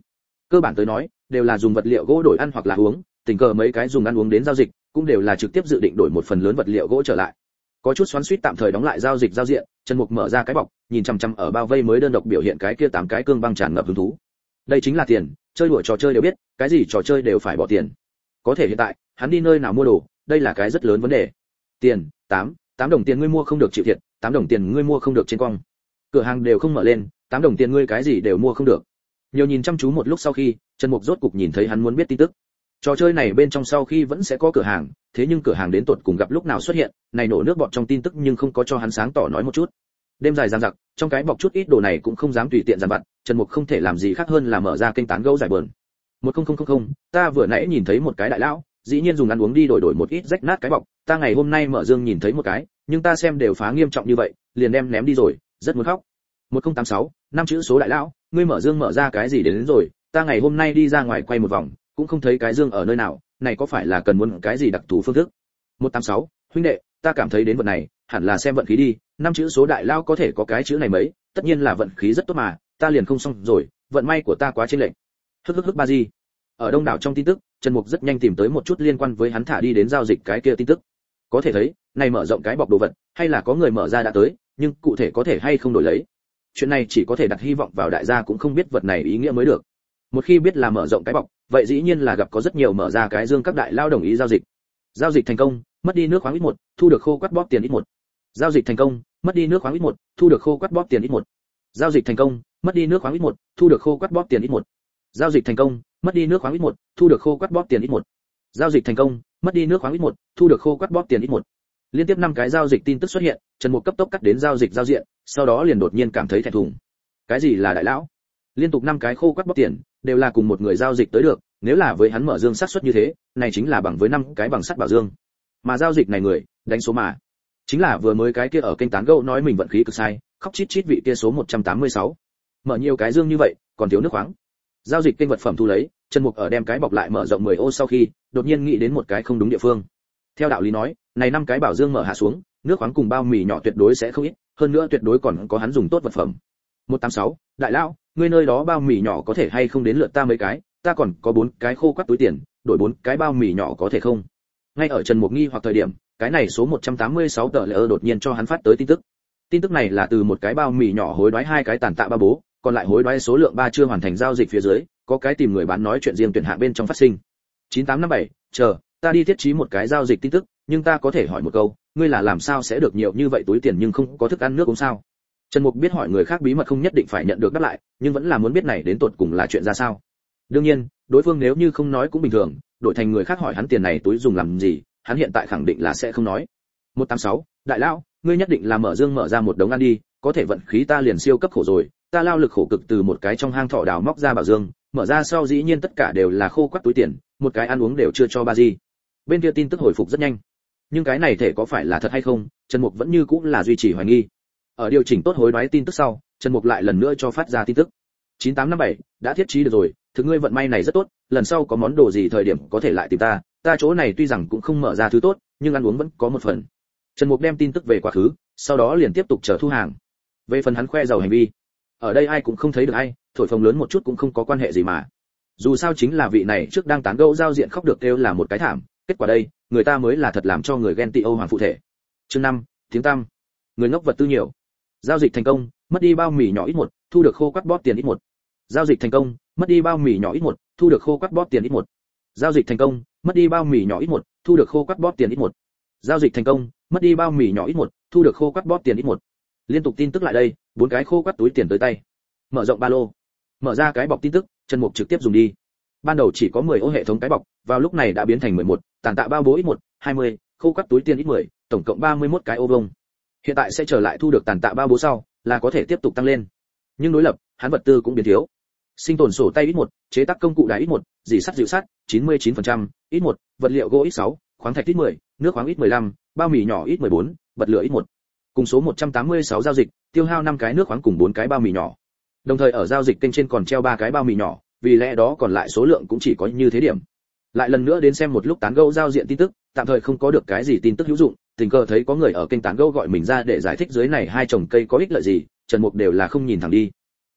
Cơ bản tới nói, đều là dùng vật liệu gỗ đổi ăn hoặc là uống, tình cờ mấy cái dùng ăn uống đến giao dịch, cũng đều là trực tiếp dự định đổi một phần lớn vật liệu gỗ trở lại. Có chút xoắn xuýt tạm thời đóng lại giao dịch giao diện, Trần Mục mở ra cái bọc, nhìn chằm chằm ở bao vây mới đơn độc biểu hiện cái kia tám cái cương băng tràn ngập hứng thú. Đây chính là tiền, chơi đùa trò chơi đều biết, cái gì trò chơi đều phải bỏ tiền. Có thể hiện tại, hắn đi nơi nào mua đồ, đây là cái rất lớn vấn đề. Tiền, tám, tám đồng tiền ngươi mua không được chịu thiệt, tám đồng tiền ngươi mua không được trên quang. Cửa hàng đều không mở lên, tám đồng tiền ngươi cái gì đều mua không được. Nhiều nhìn chăm chú một lúc sau khi, Trần Mục rốt cục nhìn thấy hắn muốn biết tin tức. Trò chơi này bên trong sau khi vẫn sẽ có cửa hàng, thế nhưng cửa hàng đến tột cùng gặp lúc nào xuất hiện, này nổ nước bọt trong tin tức nhưng không có cho hắn sáng tỏ nói một chút. Đêm dài giằng giặc, trong cái bọc chút ít đồ này cũng không dám tùy tiện dàn vặt, Trần Mục không thể làm gì khác hơn là mở ra kênh tán gẫu giải bờn. một không không không không, ta vừa nãy nhìn thấy một cái đại lão, dĩ nhiên dùng ăn uống đi đổi đổi một ít rách nát cái bọc, ta ngày hôm nay mở dương nhìn thấy một cái, nhưng ta xem đều phá nghiêm trọng như vậy, liền đem ném đi rồi, rất muốn khóc. một không tám sáu, năm chữ số đại lão, ngươi mở dương mở ra cái gì đến, đến rồi, ta ngày hôm nay đi ra ngoài quay một vòng, cũng không thấy cái dương ở nơi nào, này có phải là cần muốn cái gì đặc thù phương thức? một tám sáu, huynh đệ, ta cảm thấy đến vật này, hẳn là xem vận khí đi, năm chữ số đại lao có thể có cái chữ này mấy, tất nhiên là vận khí rất tốt mà, ta liền không xong rồi, vận may của ta quá trên lệnh. Hức hức hức ba gì? Ở đông đảo trong tin tức, Trần Mục rất nhanh tìm tới một chút liên quan với hắn thả đi đến giao dịch cái kia tin tức. Có thể thấy, này mở rộng cái bọc đồ vật, hay là có người mở ra đã tới, nhưng cụ thể có thể hay không đổi lấy. Chuyện này chỉ có thể đặt hy vọng vào đại gia cũng không biết vật này ý nghĩa mới được. Một khi biết là mở rộng cái bọc, vậy dĩ nhiên là gặp có rất nhiều mở ra cái dương các đại lao đồng ý giao dịch. Giao dịch thành công, mất đi nước khoáng ít một, thu được khô quắt bóp tiền ít một. Giao dịch thành công, mất đi nước khoáng ít một, thu được khô quắt bóp tiền ít một. Giao dịch thành công, mất đi nước khoáng ít một, thu được khô quắt bóp tiền ít một. Giao dịch thành công, mất đi nước khoáng ít một, thu được khô quắt bóp tiền ít một. Giao dịch thành công, mất đi nước khoáng ít một, thu được khô quắt bóp tiền ít một. Liên tiếp năm cái giao dịch tin tức xuất hiện, Trần Mục cấp tốc cắt đến giao dịch giao diện, sau đó liền đột nhiên cảm thấy thẹn thùng. Cái gì là đại lão? Liên tục năm cái khô quắt bóp tiền, đều là cùng một người giao dịch tới được, nếu là với hắn mở dương xác suất như thế, này chính là bằng với năm cái bằng sắt bảo dương. Mà giao dịch này người, đánh số mà. Chính là vừa mới cái kia ở kênh tán gẫu nói mình vận khí cực sai, khóc chít chít vị kia số một trăm tám mươi sáu. Mở nhiều cái dương như vậy, còn thiếu nước khoáng. Giao dịch kênh vật phẩm thu lấy, Trần Mục ở đem cái bọc lại mở rộng mười ô sau khi, đột nhiên nghĩ đến một cái không đúng địa phương. Theo đạo lý nói, này năm cái bảo dương mở hạ xuống, nước khoáng cùng bao mì nhỏ tuyệt đối sẽ không ít, hơn nữa tuyệt đối còn có hắn dùng tốt vật phẩm. một tám sáu, đại lão, ngươi nơi đó bao mì nhỏ có thể hay không đến lượt ta mấy cái, ta còn có bốn cái khô quắt túi tiền, đổi bốn cái bao mì nhỏ có thể không? Ngay ở Trần Mục nghi hoặc thời điểm, cái này số một trăm tám mươi sáu tờ lệ đột nhiên cho hắn phát tới tin tức. Tin tức này là từ một cái bao mì nhỏ hối đoái hai cái tàn tạ ba bố, còn lại hối đoái số lượng ba chưa hoàn thành giao dịch phía dưới, có cái tìm người bán nói chuyện riêng tuyển hạng bên trong phát sinh. chín tám năm bảy, chờ, ta đi thiết trí một cái giao dịch tin tức, nhưng ta có thể hỏi một câu, ngươi là làm sao sẽ được nhiều như vậy túi tiền nhưng không có thức ăn nước uống sao? Trần Mục biết hỏi người khác bí mật không nhất định phải nhận được đáp lại, nhưng vẫn là muốn biết này đến tột cùng là chuyện ra sao. Đương nhiên, đối phương nếu như không nói cũng bình thường, đổi thành người khác hỏi hắn tiền này túi dùng làm gì, hắn hiện tại khẳng định là sẽ không nói. một tám sáu, đại lão, ngươi nhất định là mở dương mở ra một đống ăn đi, có thể vận khí ta liền siêu cấp khổ rồi, ta lao lực khổ cực từ một cái trong hang thỏ đào móc ra bảo dương, mở ra sau dĩ nhiên tất cả đều là khô quắt túi tiền, một cái ăn uống đều chưa cho ba gì. Bên kia tin tức hồi phục rất nhanh, nhưng cái này thể có phải là thật hay không, Trần Mục vẫn như cũng là duy trì hoài nghi. Ở điều chỉnh tốt hối đoái tin tức sau, Trần Mục lại lần nữa cho phát ra tin tức. chín tám năm bảy, đã thiết trí được rồi, thực ngươi vận may này rất tốt, lần sau có món đồ gì thời điểm có thể lại tìm ta, ta chỗ này tuy rằng cũng không mở ra thứ tốt, nhưng ăn uống vẫn có một phần. Trần Mục đem tin tức về quá khứ, sau đó liền tiếp tục chờ thu hàng. Về phần hắn khoe giàu hành vi, ở đây ai cũng không thấy được ai, thổi phồng lớn một chút cũng không có quan hệ gì mà. Dù sao chính là vị này trước đang tán gẫu giao diện khóc được kêu là một cái thảm, kết quả đây, người ta mới là thật làm cho người ghen tị Âu hoàng phụ thể. Chương năm, tiếng tăm. Người ngốc vật tư nhiều. Giao dịch thành công, mất đi bao mì nhỏ ít một, thu được khô quắt bóp tiền ít một. Giao dịch thành công, mất đi bao mì nhỏ ít một, thu được khô quắt bóp tiền ít một. Giao dịch thành công, mất đi bao mì nhỏ ít một, thu được khô quắt bóp tiền ít một. Giao dịch thành công, mất đi bao mì nhỏ ít một, thu được khô quắt bóp tiền ít một. Liên tục tin tức lại đây, bốn cái khô quắt túi tiền tới tay. Mở rộng ba lô, mở ra cái bọc tin tức, Trần Mục trực tiếp dùng đi. Ban đầu chỉ có mười ô hệ thống cái bọc, vào lúc này đã biến thành mười một, tàn tạ bao bố ít một, hai mươi, khô quắt túi tiền ít mười, tổng cộng ba mươi mốt cái ô vông. Hiện tại sẽ trở lại thu được tàn tạ bao bố sau, là có thể tiếp tục tăng lên. Nhưng đối lập, hắn vật tư cũng biến thiếu. Sinh tồn sổ tay ít một, chế tác công cụ đá ít một, dỉ sắt dịu sắt, chín mươi chín phần trăm, ít một, vật liệu gỗ ít sáu, khoáng thạch ít mười, nước khoáng ít mười lăm, bao mì nhỏ ít mười bốn, bật lửa ít một. Cùng số một trăm tám mươi sáu giao dịch, tiêu hao năm cái nước khoáng cùng bốn cái bao mì nhỏ. Đồng thời ở giao dịch kênh trên còn treo ba cái bao mì nhỏ, vì lẽ đó còn lại số lượng cũng chỉ có như thế điểm. Lại lần nữa đến xem một lúc tán gẫu giao diện tin tức, tạm thời không có được cái gì tin tức hữu dụng, tình cờ thấy có người ở kênh tán gẫu gọi mình ra để giải thích dưới này hai trồng cây có ích lợi gì, Trần Mục đều là không nhìn thẳng đi.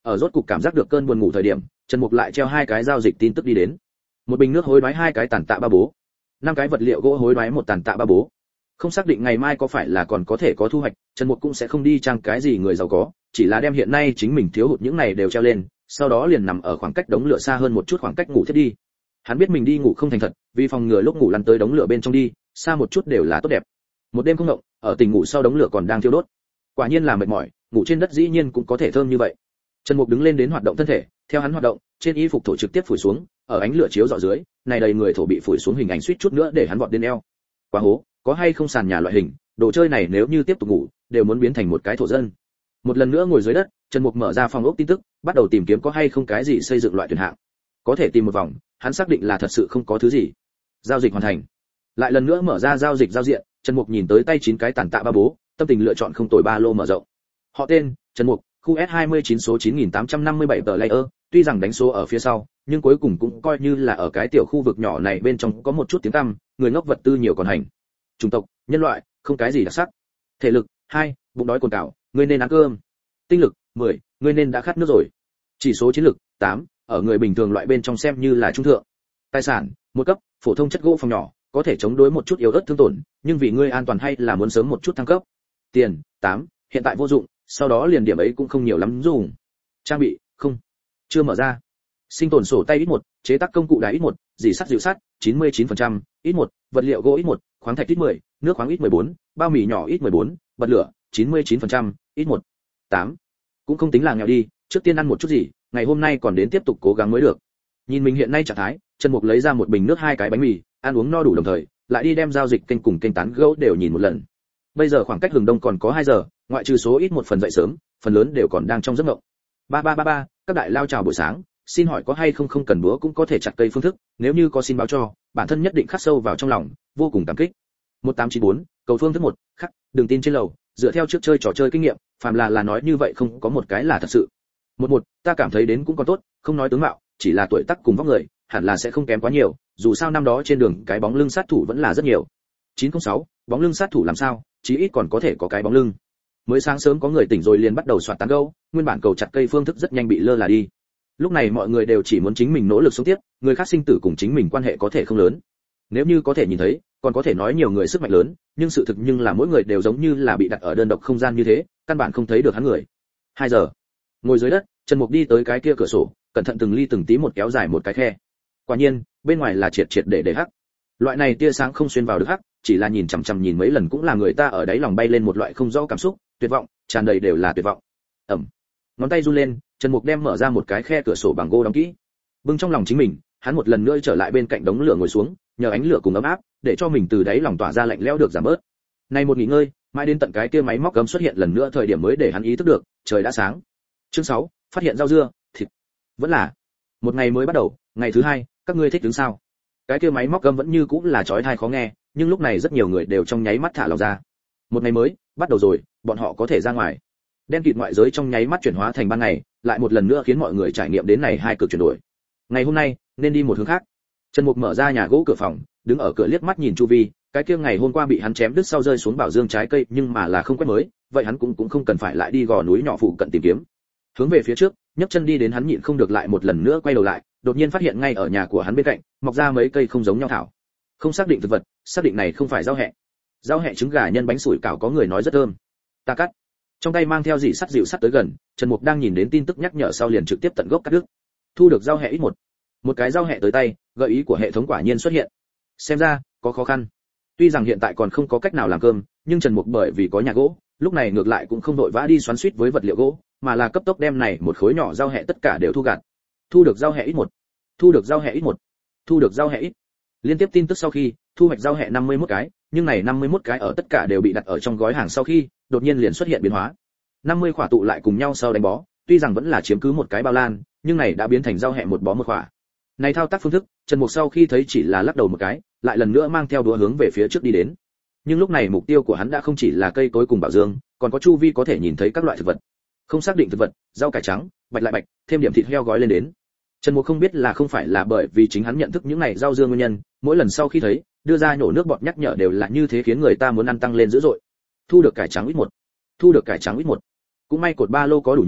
Ở rốt cục cảm giác được cơn buồn ngủ thời điểm, Trần Mục lại treo hai cái giao dịch tin tức đi đến. Một bình nước hối đoái hai cái tàn tạ ba bố, năm cái vật liệu gỗ hối đoái một tàn tạ ba bố. Không xác định ngày mai có phải là còn có thể có thu hoạch, Trần Mục cũng sẽ không đi trang cái gì người giàu có, chỉ là đem hiện nay chính mình thiếu hụt những này đều treo lên, sau đó liền nằm ở khoảng cách đống lửa xa hơn một chút khoảng cách ngủ thiết đi. Hắn biết mình đi ngủ không thành thật, vì phòng ngừa lúc ngủ lăn tới đống lửa bên trong đi, xa một chút đều là tốt đẹp. Một đêm không ngộng, ở tỉnh ngủ sau đống lửa còn đang thiêu đốt. Quả nhiên là mệt mỏi, ngủ trên đất dĩ nhiên cũng có thể thơm như vậy. Trần Mục đứng lên đến hoạt động thân thể, theo hắn hoạt động, trên y phục thổ trực tiếp phủi xuống, ở ánh lửa chiếu rọi dưới, này đầy người thổ bị phủi xuống hình ảnh suýt chút nữa để hắn vọt đến eo. Quá hố, có hay không sàn nhà loại hình, đồ chơi này nếu như tiếp tục ngủ, đều muốn biến thành một cái thổ dân. Một lần nữa ngồi dưới đất, Trần Mục mở ra phòng ốc tin tức, bắt đầu tìm kiếm có hay không cái gì xây dựng loại tuyển hạng. Có thể tìm một vòng, hắn xác định là thật sự không có thứ gì. Giao dịch hoàn thành. Lại lần nữa mở ra giao dịch giao diện, Trần Mục nhìn tới tay chín cái tàn tạ ba bố, tâm tình lựa chọn không tồi ba lô mở rộng. Họ tên, Trần Mục, khu S hai mươi chín số chín nghìn tám trăm năm mươi bảy tờ layer, tuy rằng đánh số ở phía sau, nhưng cuối cùng cũng coi như là ở cái tiểu khu vực nhỏ này bên trong có một chút tiếng tăm, người ngốc vật tư nhiều còn hành. Chủng tộc, nhân loại, không cái gì đặc sắc. Thể lực, hai, bụng đói cồn cào, ngươi nên ăn cơm. Tinh lực, mười, ngươi nên đã khát nước rồi. Chỉ số chiến lực, tám, ở người bình thường loại bên trong xem như là trung thượng. Tài sản, một cấp, phổ thông chất gỗ phòng nhỏ, có thể chống đối một chút yếu ớt thương tổn, nhưng vì ngươi an toàn hay là muốn sớm một chút thăng cấp. Tiền, tám, hiện tại vô dụng, sau đó liền điểm ấy cũng không nhiều lắm dùng. Trang bị, không, chưa mở ra. Sinh tồn sổ tay ít một, chế tác công cụ đá ít một, dỉ sắt dịu sắt, chín mươi chín phần trăm, ít một, vật liệu gỗ ít một, khoáng thạch ít mười, nước khoáng ít mười bốn, bao mì nhỏ ít mười bốn, bật lửa, chín mươi chín phần trăm, ít một. tám. Cũng không tính là nghèo đi, trước tiên ăn một chút gì, ngày hôm nay còn đến tiếp tục cố gắng mới được. Nhìn mình hiện nay trạng thái, Trần Mục lấy ra một bình nước hai cái bánh mì, ăn uống no đủ đồng thời, lại đi đem giao dịch kênh cùng kênh tán gẫu đều nhìn một lần. Bây giờ khoảng cách hừng đông còn có hai giờ, ngoại trừ số ít một phần dậy sớm, phần lớn đều còn đang trong giấc mộng. ba ba ba ba, các đại lao chào buổi sáng, xin hỏi có hay không không cần búa cũng có thể chặt cây phương thức, nếu như có xin báo cho, bản thân nhất định khắc sâu vào trong lòng, vô cùng cảm kích. một tám chín bốn, cầu phương thức một, khắc, đừng tin trên lầu, dựa theo trước chơi trò chơi kinh nghiệm, phàm là là nói như vậy không có một cái là thật sự. một một, ta cảm thấy đến cũng còn tốt, không nói tướng mạo, chỉ là tuổi tác cùng vóc người, hẳn là sẽ không kém quá nhiều, dù sao năm đó trên đường cái bóng lưng sát thủ vẫn là rất nhiều. chín không sáu, bóng lưng sát thủ làm sao, chí ít còn có thể có cái bóng lưng. Mới sáng sớm có người tỉnh rồi liền bắt đầu soạt tán gẫu, nguyên bản cầu chặt cây phương thức rất nhanh bị lơ là đi. Lúc này mọi người đều chỉ muốn chính mình nỗ lực sống tiếp, người khác sinh tử cùng chính mình quan hệ có thể không lớn. Nếu như có thể nhìn thấy, còn có thể nói nhiều người sức mạnh lớn, nhưng sự thực nhưng là mỗi người đều giống như là bị đặt ở đơn độc không gian như thế, căn bản không thấy được hắn người. hai giờ. Ngồi dưới đất, Trần Mục đi tới cái kia cửa sổ, cẩn thận từng ly từng tí một kéo dài một cái khe. Quả nhiên, bên ngoài là triệt triệt để để hắc. Loại này tia sáng không xuyên vào được hắc, chỉ là nhìn chằm chằm nhìn mấy lần cũng là người ta ở đáy lòng bay lên một loại không rõ cảm xúc, tuyệt vọng, tràn đầy đều là tuyệt vọng. Ẩm. Ngón tay run lên, Trần Mục đem mở ra một cái khe cửa sổ bằng gỗ đóng kỹ. Bưng trong lòng chính mình, hắn một lần nữa trở lại bên cạnh đống lửa ngồi xuống, nhờ ánh lửa cùng ấm áp, để cho mình từ đáy lòng tỏa ra lạnh lẽo được giảm bớt. Nay một nghỉ ngơi, mãi đến tận cái kia máy móc gấm xuất hiện lần nữa thời điểm mới để hắn ý thức được, trời đã sáng. Chương sáu, phát hiện rau dưa, thịt. Vẫn là một ngày mới bắt đầu, ngày thứ hai, các ngươi thích đứng sao? Cái kia máy móc gấm vẫn như cũng là chói tai khó nghe, nhưng lúc này rất nhiều người đều trong nháy mắt thả lòng ra. Một ngày mới bắt đầu rồi, bọn họ có thể ra ngoài. Đen kịt ngoại giới trong nháy mắt chuyển hóa thành ban ngày, lại một lần nữa khiến mọi người trải nghiệm đến này hai cực chuyển đổi. Ngày hôm nay nên đi một hướng khác. Trần Mục mở ra nhà gỗ cửa phòng, đứng ở cửa liếc mắt nhìn chu vi, cái kia ngày hôm qua bị hắn chém đứt sau rơi xuống bảo dương trái cây, nhưng mà là không quét mới, vậy hắn cũng cũng không cần phải lại đi gò núi nhỏ phụ cận tìm kiếm. Hướng về phía trước, nhấc chân đi đến hắn nhịn không được lại một lần nữa quay đầu lại, đột nhiên phát hiện ngay ở nhà của hắn bên cạnh, mọc ra mấy cây không giống nhau thảo. Không xác định thực vật, xác định này không phải rau hẹ. Rau hẹ trứng gà nhân bánh sủi cảo có người nói rất thơm. Ta cắt. Trong tay mang theo dì sắt dịu sắt tới gần, Trần Mục đang nhìn đến tin tức nhắc nhở sau liền trực tiếp tận gốc cắt đứt. Thu được rau hẹ ít một. Một cái rau hẹ tới tay, gợi ý của hệ thống quả nhiên xuất hiện. Xem ra có khó khăn. Tuy rằng hiện tại còn không có cách nào làm cơm, nhưng Trần Mục bởi vì có nhà gỗ, lúc này ngược lại cũng không đội vã đi xoắn xuýt với vật liệu gỗ, mà là cấp tốc đem này một khối nhỏ rau hẹ tất cả đều thu gặt. Thu được rau hẹ ít một. Thu được rau hẹ ít một. Thu được rau hẹ ít. Liên tiếp tin tức sau khi, thu hoạch rau hẹ năm mươi mốt cái, nhưng này năm mươi mốt cái ở tất cả đều bị đặt ở trong gói hàng sau khi, đột nhiên liền xuất hiện biến hóa. năm mươi khỏa tụ lại cùng nhau sau đánh bó, tuy rằng vẫn là chiếm cứ một cái bao lan, nhưng này đã biến thành rau hẹ một bó một khỏa. Này thao tác phương thức, Trần Mục sau khi thấy chỉ là lắc đầu một cái, lại lần nữa mang theo đũa hướng về phía trước đi đến. Nhưng lúc này mục tiêu của hắn đã không chỉ là cây cối cùng bảo dương, còn có chu vi có thể nhìn thấy các loại thực vật. Không xác định thực vật, rau cải trắng, bạch lại bạch, thêm điểm thịt heo gói lên đến. Trần Mục không biết là không phải là bởi vì chính hắn nhận thức những này rau dưa nguyên nhân, mỗi lần sau khi thấy, đưa ra nhổ nước bọt nhắc nhở đều là như thế khiến người ta muốn ăn tăng lên dữ dội. Thu được cải trắng ít một. Thu được cải trắng ít một. Cũng may cột ba lô có đủ nhiều,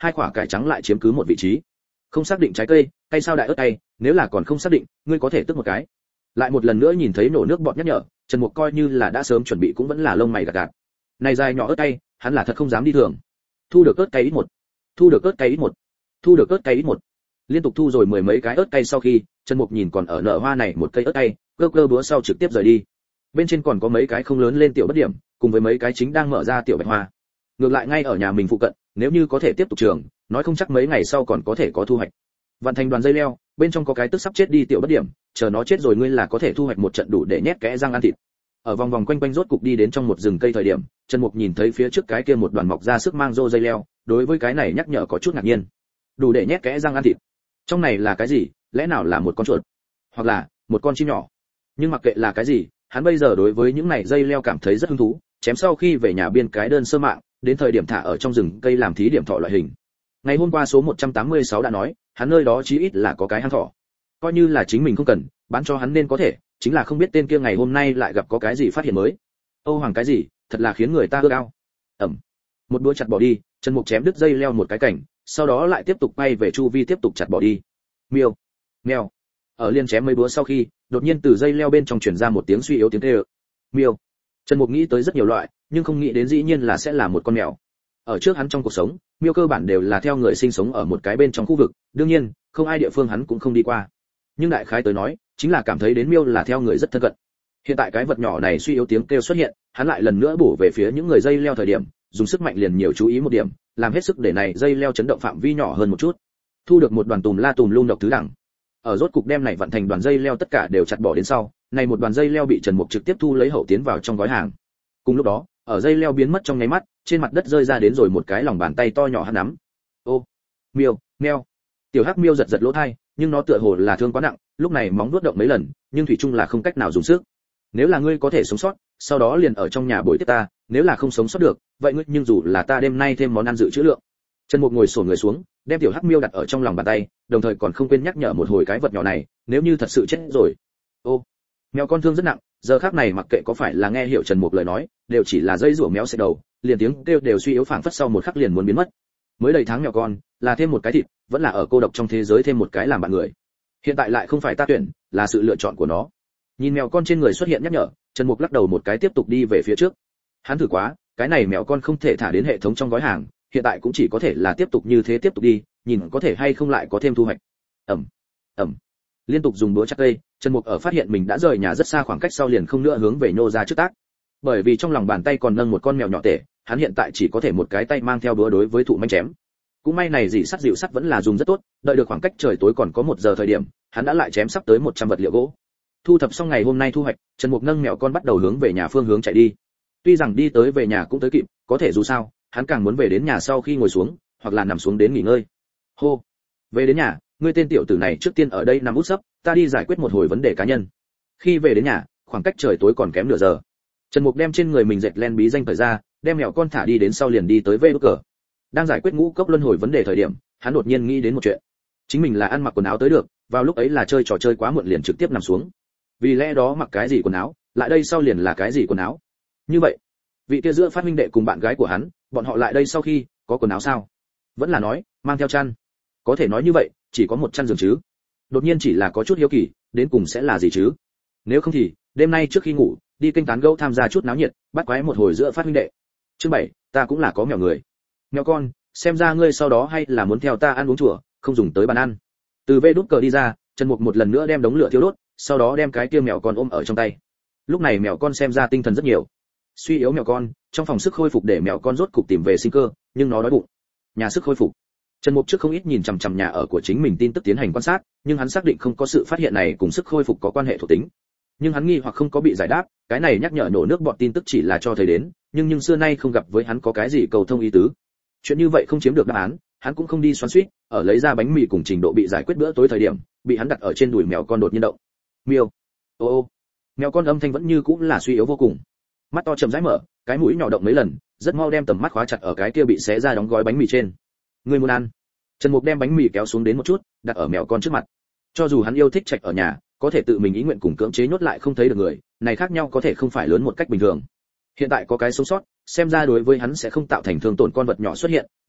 hai quả cải trắng lại chiếm cứ một vị trí. Không xác định trái cây, cây sao đại ớt cay, nếu là còn không xác định, ngươi có thể tức một cái. Lại một lần nữa nhìn thấy nổ nước bọt nhắc nhở, Trần Mục coi như là đã sớm chuẩn bị cũng vẫn là lông mày gạt gạt. Này dài nhỏ ớt cay, hắn là thật không dám đi thường. Thu được ớt cay ít một, thu được ớt cay ít một, thu được ớt cay ít một. Liên tục thu rồi mười mấy cái ớt cay sau khi, Trần Mục nhìn còn ở nở hoa này một cây ớt cay, cơ cơ búa sau trực tiếp rời đi. Bên trên còn có mấy cái không lớn lên tiểu bất điểm, cùng với mấy cái chính đang mở ra tiểu bạch hoa. Ngược lại ngay ở nhà mình phụ cận, nếu như có thể tiếp tục trường, nói không chắc mấy ngày sau còn có thể có thu hoạch. Vạn thành đoàn dây leo, bên trong có cái tức sắp chết đi tiểu bất điểm, chờ nó chết rồi ngươi là có thể thu hoạch một trận đủ để nhét kẽ răng ăn thịt. Ở vòng vòng quanh quanh rốt cục đi đến trong một rừng cây thời điểm, Trần Mục nhìn thấy phía trước cái kia một đoàn mọc ra sức mang rô dây leo, đối với cái này nhắc nhở có chút ngạc nhiên. Đủ để nhét kẽ răng ăn thịt. Trong này là cái gì? Lẽ nào là một con chuột, hoặc là một con chim nhỏ? Nhưng mặc kệ là cái gì, hắn bây giờ đối với những này dây leo cảm thấy rất hứng thú, chém sau khi về nhà biên cái đơn sơ mạng, đến thời điểm thả ở trong rừng cây làm thí điểm thọ loại hình. Ngày hôm qua số một trăm tám mươi sáu đã nói, hắn nơi đó chí ít là có cái hang thỏ. Coi như là chính mình không cần, bán cho hắn nên có thể, chính là không biết tên kia ngày hôm nay lại gặp có cái gì phát hiện mới. Âu Hoàng cái gì, thật là khiến người ta ước ao. Ẩm. Một đũa chặt bỏ đi, Trần Mục chém đứt dây leo một cái cảnh, sau đó lại tiếp tục bay về chu vi tiếp tục chặt bỏ đi. Miêu, mèo. Ở liên chém mấy búa sau khi, đột nhiên từ dây leo bên trong truyền ra một tiếng suy yếu tiếng kêu. Miêu. Trần Mục nghĩ tới rất nhiều loại, nhưng không nghĩ đến dĩ nhiên là sẽ là một con mèo. Ở trước hắn trong cuộc sống, miêu cơ bản đều là theo người sinh sống ở một cái bên trong khu vực, đương nhiên, không ai địa phương hắn cũng không đi qua. Nhưng đại khái tới nói, chính là cảm thấy đến miêu là theo người rất thân cận. Hiện tại cái vật nhỏ này suy yếu tiếng kêu xuất hiện, hắn lại lần nữa bổ về phía những người dây leo thời điểm, dùng sức mạnh liền nhiều chú ý một điểm, làm hết sức để này dây leo chấn động phạm vi nhỏ hơn một chút. Thu được một đoàn tùm la tùm lum độc thứ đẳng. Ở rốt cục đem này vận thành đoàn dây leo tất cả đều chặt bỏ đến sau, này một đoàn dây leo bị Trần Mục trực tiếp thu lấy hậu tiến vào trong gói hàng. Cùng lúc đó, ở dây leo biến mất trong nháy mắt, trên mặt đất rơi ra đến rồi một cái lòng bàn tay to nhỏ hắc nắm. Ô, miêu, meo. Tiểu hắc miêu giật giật lỗ tai, nhưng nó tựa hồ là thương quá nặng, lúc này móng vuốt động mấy lần, nhưng thủy chung là không cách nào dùng sức. Nếu là ngươi có thể sống sót, sau đó liền ở trong nhà bồi tiếp ta, nếu là không sống sót được, vậy ngươi nhưng dù là ta đêm nay thêm món ăn dự trữ lượng. Trần Mục ngồi xổm người xuống, đem tiểu hắc miêu đặt ở trong lòng bàn tay, đồng thời còn không quên nhắc nhở một hồi cái vật nhỏ này, nếu như thật sự chết rồi. Ô, mèo con thương rất nặng, giờ khắc này mặc kệ có phải là nghe hiểu Trần Mục lời nói, đều chỉ là dây rủa méo xẹt đầu, liền tiếng kêu đều suy yếu phảng phất sau một khắc liền muốn biến mất. Mới đầy tháng mèo con, là thêm một cái thịt, vẫn là ở cô độc trong thế giới thêm một cái làm bạn người. Hiện tại lại không phải ta tuyển, là sự lựa chọn của nó. Nhìn mèo con trên người xuất hiện nhắc nhở, Trần Mục lắc đầu một cái tiếp tục đi về phía trước. Hắn thử quá, cái này mèo con không thể thả đến hệ thống trong gói hàng, hiện tại cũng chỉ có thể là tiếp tục như thế tiếp tục đi, nhìn có thể hay không lại có thêm thu hoạch. Ẩm, ẩm. Liên tục dùng búa chặt cây, Trần Mục ở phát hiện mình đã rời nhà rất xa khoảng cách sau liền không nữa hướng về nhô ra trước tác. Bởi vì trong lòng bàn tay còn nâng một con mèo nhỏ tể, hắn hiện tại chỉ có thể một cái tay mang theo búa đối với thụ manh chém. Cũng may này dì sắt dịu sắt vẫn là dùng rất tốt, đợi được khoảng cách trời tối còn có một giờ thời điểm, hắn đã lại chém sắp tới một trăm vật liệu gỗ. Thu thập xong ngày hôm nay thu hoạch, Trần Mục nâng mèo con bắt đầu hướng về nhà phương hướng chạy đi. Tuy rằng đi tới về nhà cũng tới kịp, có thể dù sao, hắn càng muốn về đến nhà sau khi ngồi xuống, hoặc là nằm xuống đến nghỉ ngơi. Hô, về đến nhà, ngươi tên tiểu tử này trước tiên ở đây nằm út sấp, ta đi giải quyết một hồi vấn đề cá nhân. Khi về đến nhà, khoảng cách trời tối còn kém nửa giờ. Trần Mục đem trên người mình dệt len bí danh thời ra, đem mèo con thả đi đến sau liền đi tới vê đút cờ. Đang giải quyết ngũ cốc luân hồi vấn đề thời điểm, hắn đột nhiên nghĩ đến một chuyện. Chính mình là ăn mặc quần áo tới được, vào lúc ấy là chơi trò chơi quá muộn liền trực tiếp nằm xuống. Vì lẽ đó mặc cái gì quần áo, lại đây sau liền là cái gì quần áo. Như vậy, vị kia giữa phát minh đệ cùng bạn gái của hắn, bọn họ lại đây sau khi có quần áo sao? Vẫn là nói mang theo chăn. Có thể nói như vậy, chỉ có một chăn giường chứ. Đột nhiên chỉ là có chút hiếu kỳ, đến cùng sẽ là gì chứ? Nếu không thì, đêm nay trước khi ngủ, đi kênh tán gẫu tham gia chút náo nhiệt, bắt quái một hồi giữa phát minh đệ. Chương bảy, ta cũng là có mèo người. Mèo con, xem ra ngươi sau đó hay là muốn theo ta ăn uống chùa, không dùng tới bàn ăn. Từ vê đút cờ đi ra, Trần Mục một lần nữa đem đống lửa thiêu đốt, sau đó đem cái kia mèo con ôm ở trong tay. Lúc này mèo con xem ra tinh thần rất nhiều. Suy yếu mèo con, trong phòng sức khôi phục để mèo con rốt cục tìm về sinh cơ, nhưng nó đói bụng. Nhà sức khôi phục. Trần Mục trước không ít nhìn chằm chằm nhà ở của chính mình tin tức tiến hành quan sát, nhưng hắn xác định không có sự phát hiện này cùng sức khôi phục có quan hệ thuộc tính. Nhưng hắn nghi hoặc không có bị giải đáp, cái này nhắc nhở nổ nước bọt tin tức chỉ là cho thấy đến, nhưng nhưng xưa nay không gặp với hắn có cái gì cầu thông ý tứ. Chuyện như vậy không chiếm được đáp án, hắn cũng không đi xoắn xuýt, ở lấy ra bánh mì cùng trình độ bị giải quyết bữa tối thời điểm, bị hắn đặt ở trên đùi mèo con đột nhiên động. Miêu. Ô ô. Mèo con âm thanh vẫn như cũng là suy yếu vô cùng. Mắt to chậm rãi mở, cái mũi nhỏ động mấy lần, rất mau đem tầm mắt khóa chặt ở cái kia bị xé ra đóng gói bánh mì trên. Ngươi muốn ăn? Trần Mục đem bánh mì kéo xuống đến một chút, đặt ở mèo con trước mặt. Cho dù hắn yêu thích trạch ở nhà, có thể tự mình ý nguyện cùng cưỡng chế nhốt lại không thấy được người, này khác nhau có thể không phải lớn một cách bình thường. Hiện tại có cái sống sót, xem ra đối với hắn sẽ không tạo thành thương tổn con vật nhỏ xuất hiện,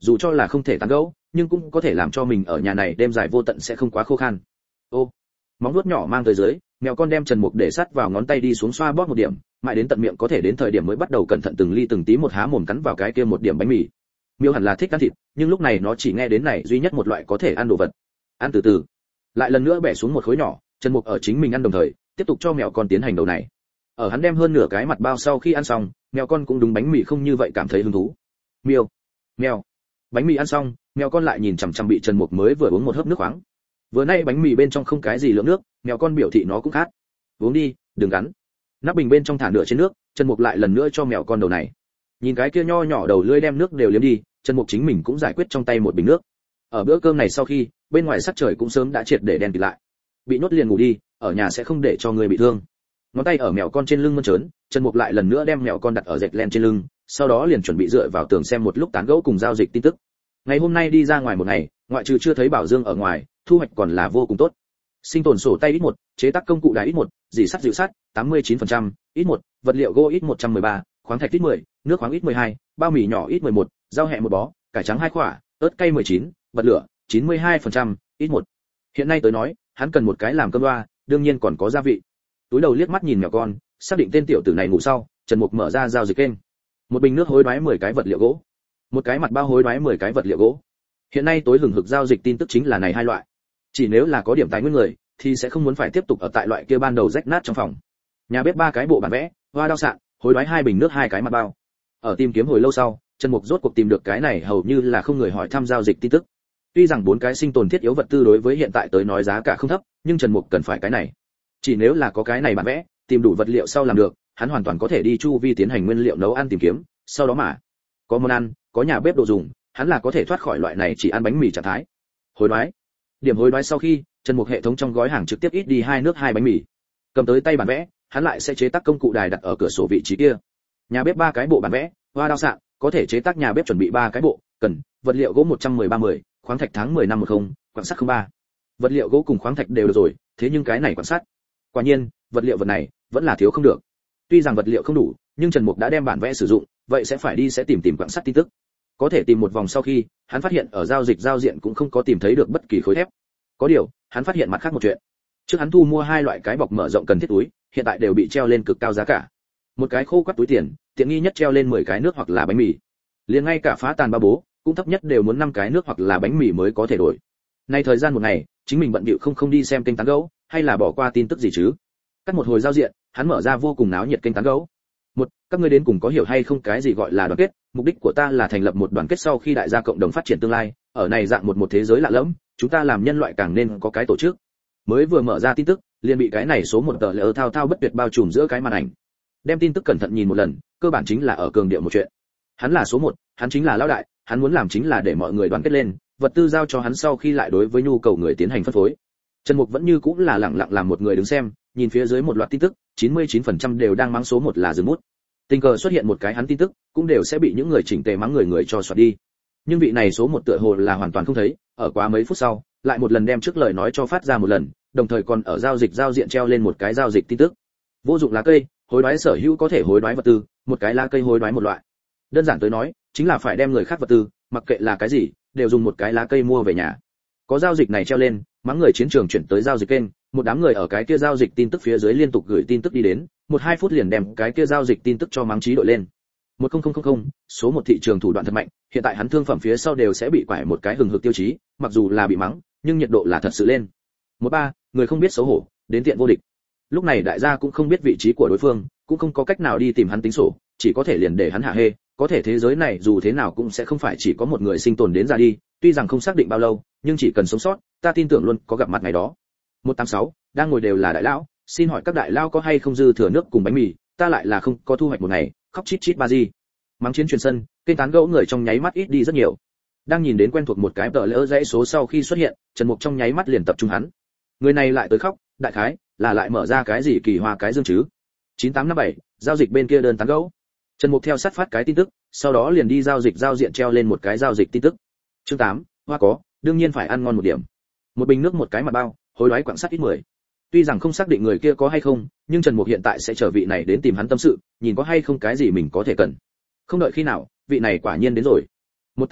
dù cho là không thể tán gẫu, nhưng cũng có thể làm cho mình ở nhà này đêm dài vô tận sẽ không quá khô khan. Ô, móng vuốt nhỏ mang tới dưới, mèo con đem Trần Mục để sát vào ngón tay đi xuống xoa bóp một điểm, mãi đến tận miệng có thể đến thời điểm mới bắt đầu cẩn thận từng ly từng tí một há mồm cắn vào cái kia một điểm bánh mì. Miêu hẳn là thích ăn thịt, nhưng lúc này nó chỉ nghe đến này duy nhất một loại có thể ăn đồ vật. Ăn từ từ. Lại lần nữa bẻ xuống một khối nhỏ, Trần Mục ở chính mình ăn đồng thời, tiếp tục cho mèo con tiến hành đầu này. Ở hắn đem hơn nửa cái mặt bao sau khi ăn xong, mèo con cũng đúng bánh mì không như vậy cảm thấy hứng thú. Miêu, mèo. Bánh mì ăn xong, mèo con lại nhìn chằm chằm bị Trần Mục mới vừa uống một hớp nước khoáng. Vừa nay bánh mì bên trong không cái gì lượng nước, mèo con biểu thị nó cũng khát. Uống đi, đừng gắn. Nắp bình bên trong thả nửa trên nước, Trần Mục lại lần nữa cho mèo con đầu này. Nhìn cái kia nho nhỏ đầu lưỡi đem nước đều liếm đi, Trần Mục chính mình cũng giải quyết trong tay một bình nước. Ở bữa cơm này sau khi, bên ngoài sắc trời cũng sớm đã triệt để đen kịt lại. Bị nhốt liền ngủ đi, ở nhà sẽ không để cho người bị thương. Ngón tay ở mèo con trên lưng mơn trớn, Trần Mục lại lần nữa đem mèo con đặt ở dệt len trên lưng, sau đó liền chuẩn bị dựa vào tường xem một lúc tán gẫu cùng giao dịch tin tức. Ngày hôm nay đi ra ngoài một ngày, ngoại trừ chưa thấy Bảo Dương ở ngoài, thu hoạch còn là vô cùng tốt. Sinh tồn sổ tay ít một, chế tác công cụ đá ít một, dỉ sắt dịu sắt tám mươi chín phần trăm, ít một, vật liệu gỗ ít một trăm mười ba, khoáng thạch ít mười, nước khoáng ít mười hai, bao mì nhỏ ít mười một, rau hẹ một bó, cải trắng hai quả, ớt cay mười chín, bật lửa chín mươi hai phần trăm, ít một. Hiện nay tới nói, hắn cần một cái làm cơm loa, đương nhiên còn có gia vị. Túi đầu liếc mắt nhìn mèo con, xác định tên tiểu tử này ngủ sau, Trần Mục mở ra giao dịch kênh. Một bình nước hối đoái mười cái vật liệu gỗ, một cái mặt bao hối đoái mười cái vật liệu gỗ. Hiện nay tối hừng hực giao dịch tin tức chính là này hai loại. Chỉ nếu là có điểm tài nguyên người, thì sẽ không muốn phải tiếp tục ở tại loại kia ban đầu rách nát trong phòng. Nhà bếp ba cái bộ bản vẽ, hoa đao sạn, hối đoái hai bình nước hai cái mặt bao. Ở tìm kiếm hồi lâu sau, Trần Mục rốt cuộc tìm được cái này hầu như là không người hỏi thăm giao dịch tin tức. Tuy rằng bốn cái sinh tồn thiết yếu vật tư đối với hiện tại tới nói giá cả không thấp, nhưng Trần Mục cần phải cái này. Chỉ nếu là có cái này bản vẽ, tìm đủ vật liệu sau làm được, hắn hoàn toàn có thể đi chu vi tiến hành nguyên liệu nấu ăn tìm kiếm, sau đó mà có món ăn, có nhà bếp đồ dùng, hắn là có thể thoát khỏi loại này chỉ ăn bánh mì trạng thái. Hối đoái. Điểm hối đoái sau khi, Trần Mục hệ thống trong gói hàng trực tiếp ít đi hai nước hai bánh mì. Cầm tới tay bản vẽ, hắn lại sẽ chế tác công cụ đài đặt ở cửa sổ vị trí kia. Nhà bếp ba cái bộ bản vẽ, hoa đao sạn, có thể chế tác nhà bếp chuẩn bị ba cái bộ, cần vật liệu gỗ một trăm mười ba mười, khoáng thạch tháng mười năm mười, quặng sắt không ba. Vật liệu gỗ cùng khoáng thạch đều được rồi, thế nhưng cái này quặng sắt. Quả nhiên, vật liệu vật này vẫn là thiếu không được. Tuy rằng vật liệu không đủ, nhưng Trần Mục đã đem bản vẽ sử dụng, vậy sẽ phải đi sẽ tìm tìm quặng sắt tin tức. Có thể tìm một vòng sau khi, hắn phát hiện ở giao dịch giao diện cũng không có tìm thấy được bất kỳ khối thép. Có điều, hắn phát hiện mặt khác một chuyện. Trước hắn thu mua hai loại cái bọc mở rộng cần thiết túi, hiện tại đều bị treo lên cực cao giá cả. Một cái khô quắt túi tiền, tiện nghi nhất treo lên mười cái nước hoặc là bánh mì. Liền ngay cả phá tàn ba bố, cũng thấp nhất đều muốn năm cái nước hoặc là bánh mì mới có thể đổi. Nay thời gian một ngày, chính mình bận bịu không không đi xem kênh tán gẫu, hay là bỏ qua tin tức gì chứ? Cắt một hồi giao diện, hắn mở ra vô cùng náo nhiệt kênh tán gẫu. Một, các ngươi đến cùng có hiểu hay không cái gì gọi là đoàn kết? Mục đích của ta là thành lập một đoàn kết sau khi đại gia cộng đồng phát triển tương lai, ở này dạng một một thế giới lạ lẫm, chúng ta làm nhân loại càng nên có cái tổ chức. Mới vừa mở ra tin tức, liền bị cái này số một tờ lỡ thao thao bất tuyệt bao trùm giữa cái màn ảnh. Đem tin tức cẩn thận nhìn một lần, cơ bản chính là ở cường điệu một chuyện. Hắn là số một, hắn chính là lão đại, hắn muốn làm chính là để mọi người đoàn kết lên, vật tư giao cho hắn sau khi lại đối với nhu cầu người tiến hành phân phối. Trần Mục vẫn như cũng là lặng lặng làm một người đứng xem, nhìn phía dưới một loạt tin tức, chín mươi chín phần trăm đều đang mắng số một là dừng mút. Tình cờ xuất hiện một cái hắn tin tức, cũng đều sẽ bị những người chỉnh tề mắng người người cho xoạt đi. Nhưng vị này số một tựa hồ là hoàn toàn không thấy, ở quá mấy phút sau, lại một lần đem trước lời nói cho phát ra một lần, đồng thời còn ở giao dịch giao diện treo lên một cái giao dịch tin tức. Vô dụng lá cây, hối đoái sở hữu có thể hối đoái vật tư, một cái lá cây hối đoái một loại. Đơn giản tới nói, chính là phải đem người khác vật tư, mặc kệ là cái gì, đều dùng một cái lá cây mua về nhà. Có giao dịch này treo lên, mắng người chiến trường chuyển tới giao dịch kênh, một đám người ở cái kia giao dịch tin tức phía dưới liên tục gửi tin tức đi đến, một hai phút liền đem cái kia giao dịch tin tức cho mắng trí đội lên. một không không không không, số một thị trường thủ đoạn thật mạnh, hiện tại hắn thương phẩm phía sau đều sẽ bị quải một cái hừng hực tiêu chí, mặc dù là bị mắng, nhưng nhiệt độ là thật sự lên. một ba, người không biết xấu hổ, đến tiện vô địch. Lúc này đại gia cũng không biết vị trí của đối phương, cũng không có cách nào đi tìm hắn tính sổ, chỉ có thể liền để hắn hạ hê, có thể thế giới này dù thế nào cũng sẽ không phải chỉ có một người sinh tồn đến ra đi, tuy rằng không xác định bao lâu, nhưng chỉ cần sống sót, ta tin tưởng luôn có gặp mặt ngày đó. một tám sáu, đang ngồi đều là đại lão, xin hỏi các đại lão có hay không dư thừa nước cùng bánh mì, ta lại là không có thu hoạch một ngày, khóc chít chít ba gì. Mắng chiến truyền sân, kênh tán gẫu người trong nháy mắt ít đi rất nhiều. Đang nhìn đến quen thuộc một cái tờ lỡ dãy số sau khi xuất hiện, Trần Mục trong nháy mắt liền tập trung hắn. Người này lại tới khóc, đại khái là lại mở ra cái gì kỳ hoa cái dương chứ. chín tám năm bảy, giao dịch bên kia đơn tán gẫu. Trần Mục theo sát phát cái tin tức, sau đó liền đi giao dịch giao diện treo lên một cái giao dịch tin tức. Chương tám, hoa có, đương nhiên phải ăn ngon một điểm. Một bình nước một cái mặt bao, hối đoái quặng sắt ít mười. Tuy rằng không xác định người kia có hay không, nhưng Trần Mục hiện tại sẽ chờ vị này đến tìm hắn tâm sự, nhìn có hay không cái gì mình có thể cần. Không đợi khi nào, vị này quả nhiên đến rồi. một tám sáu,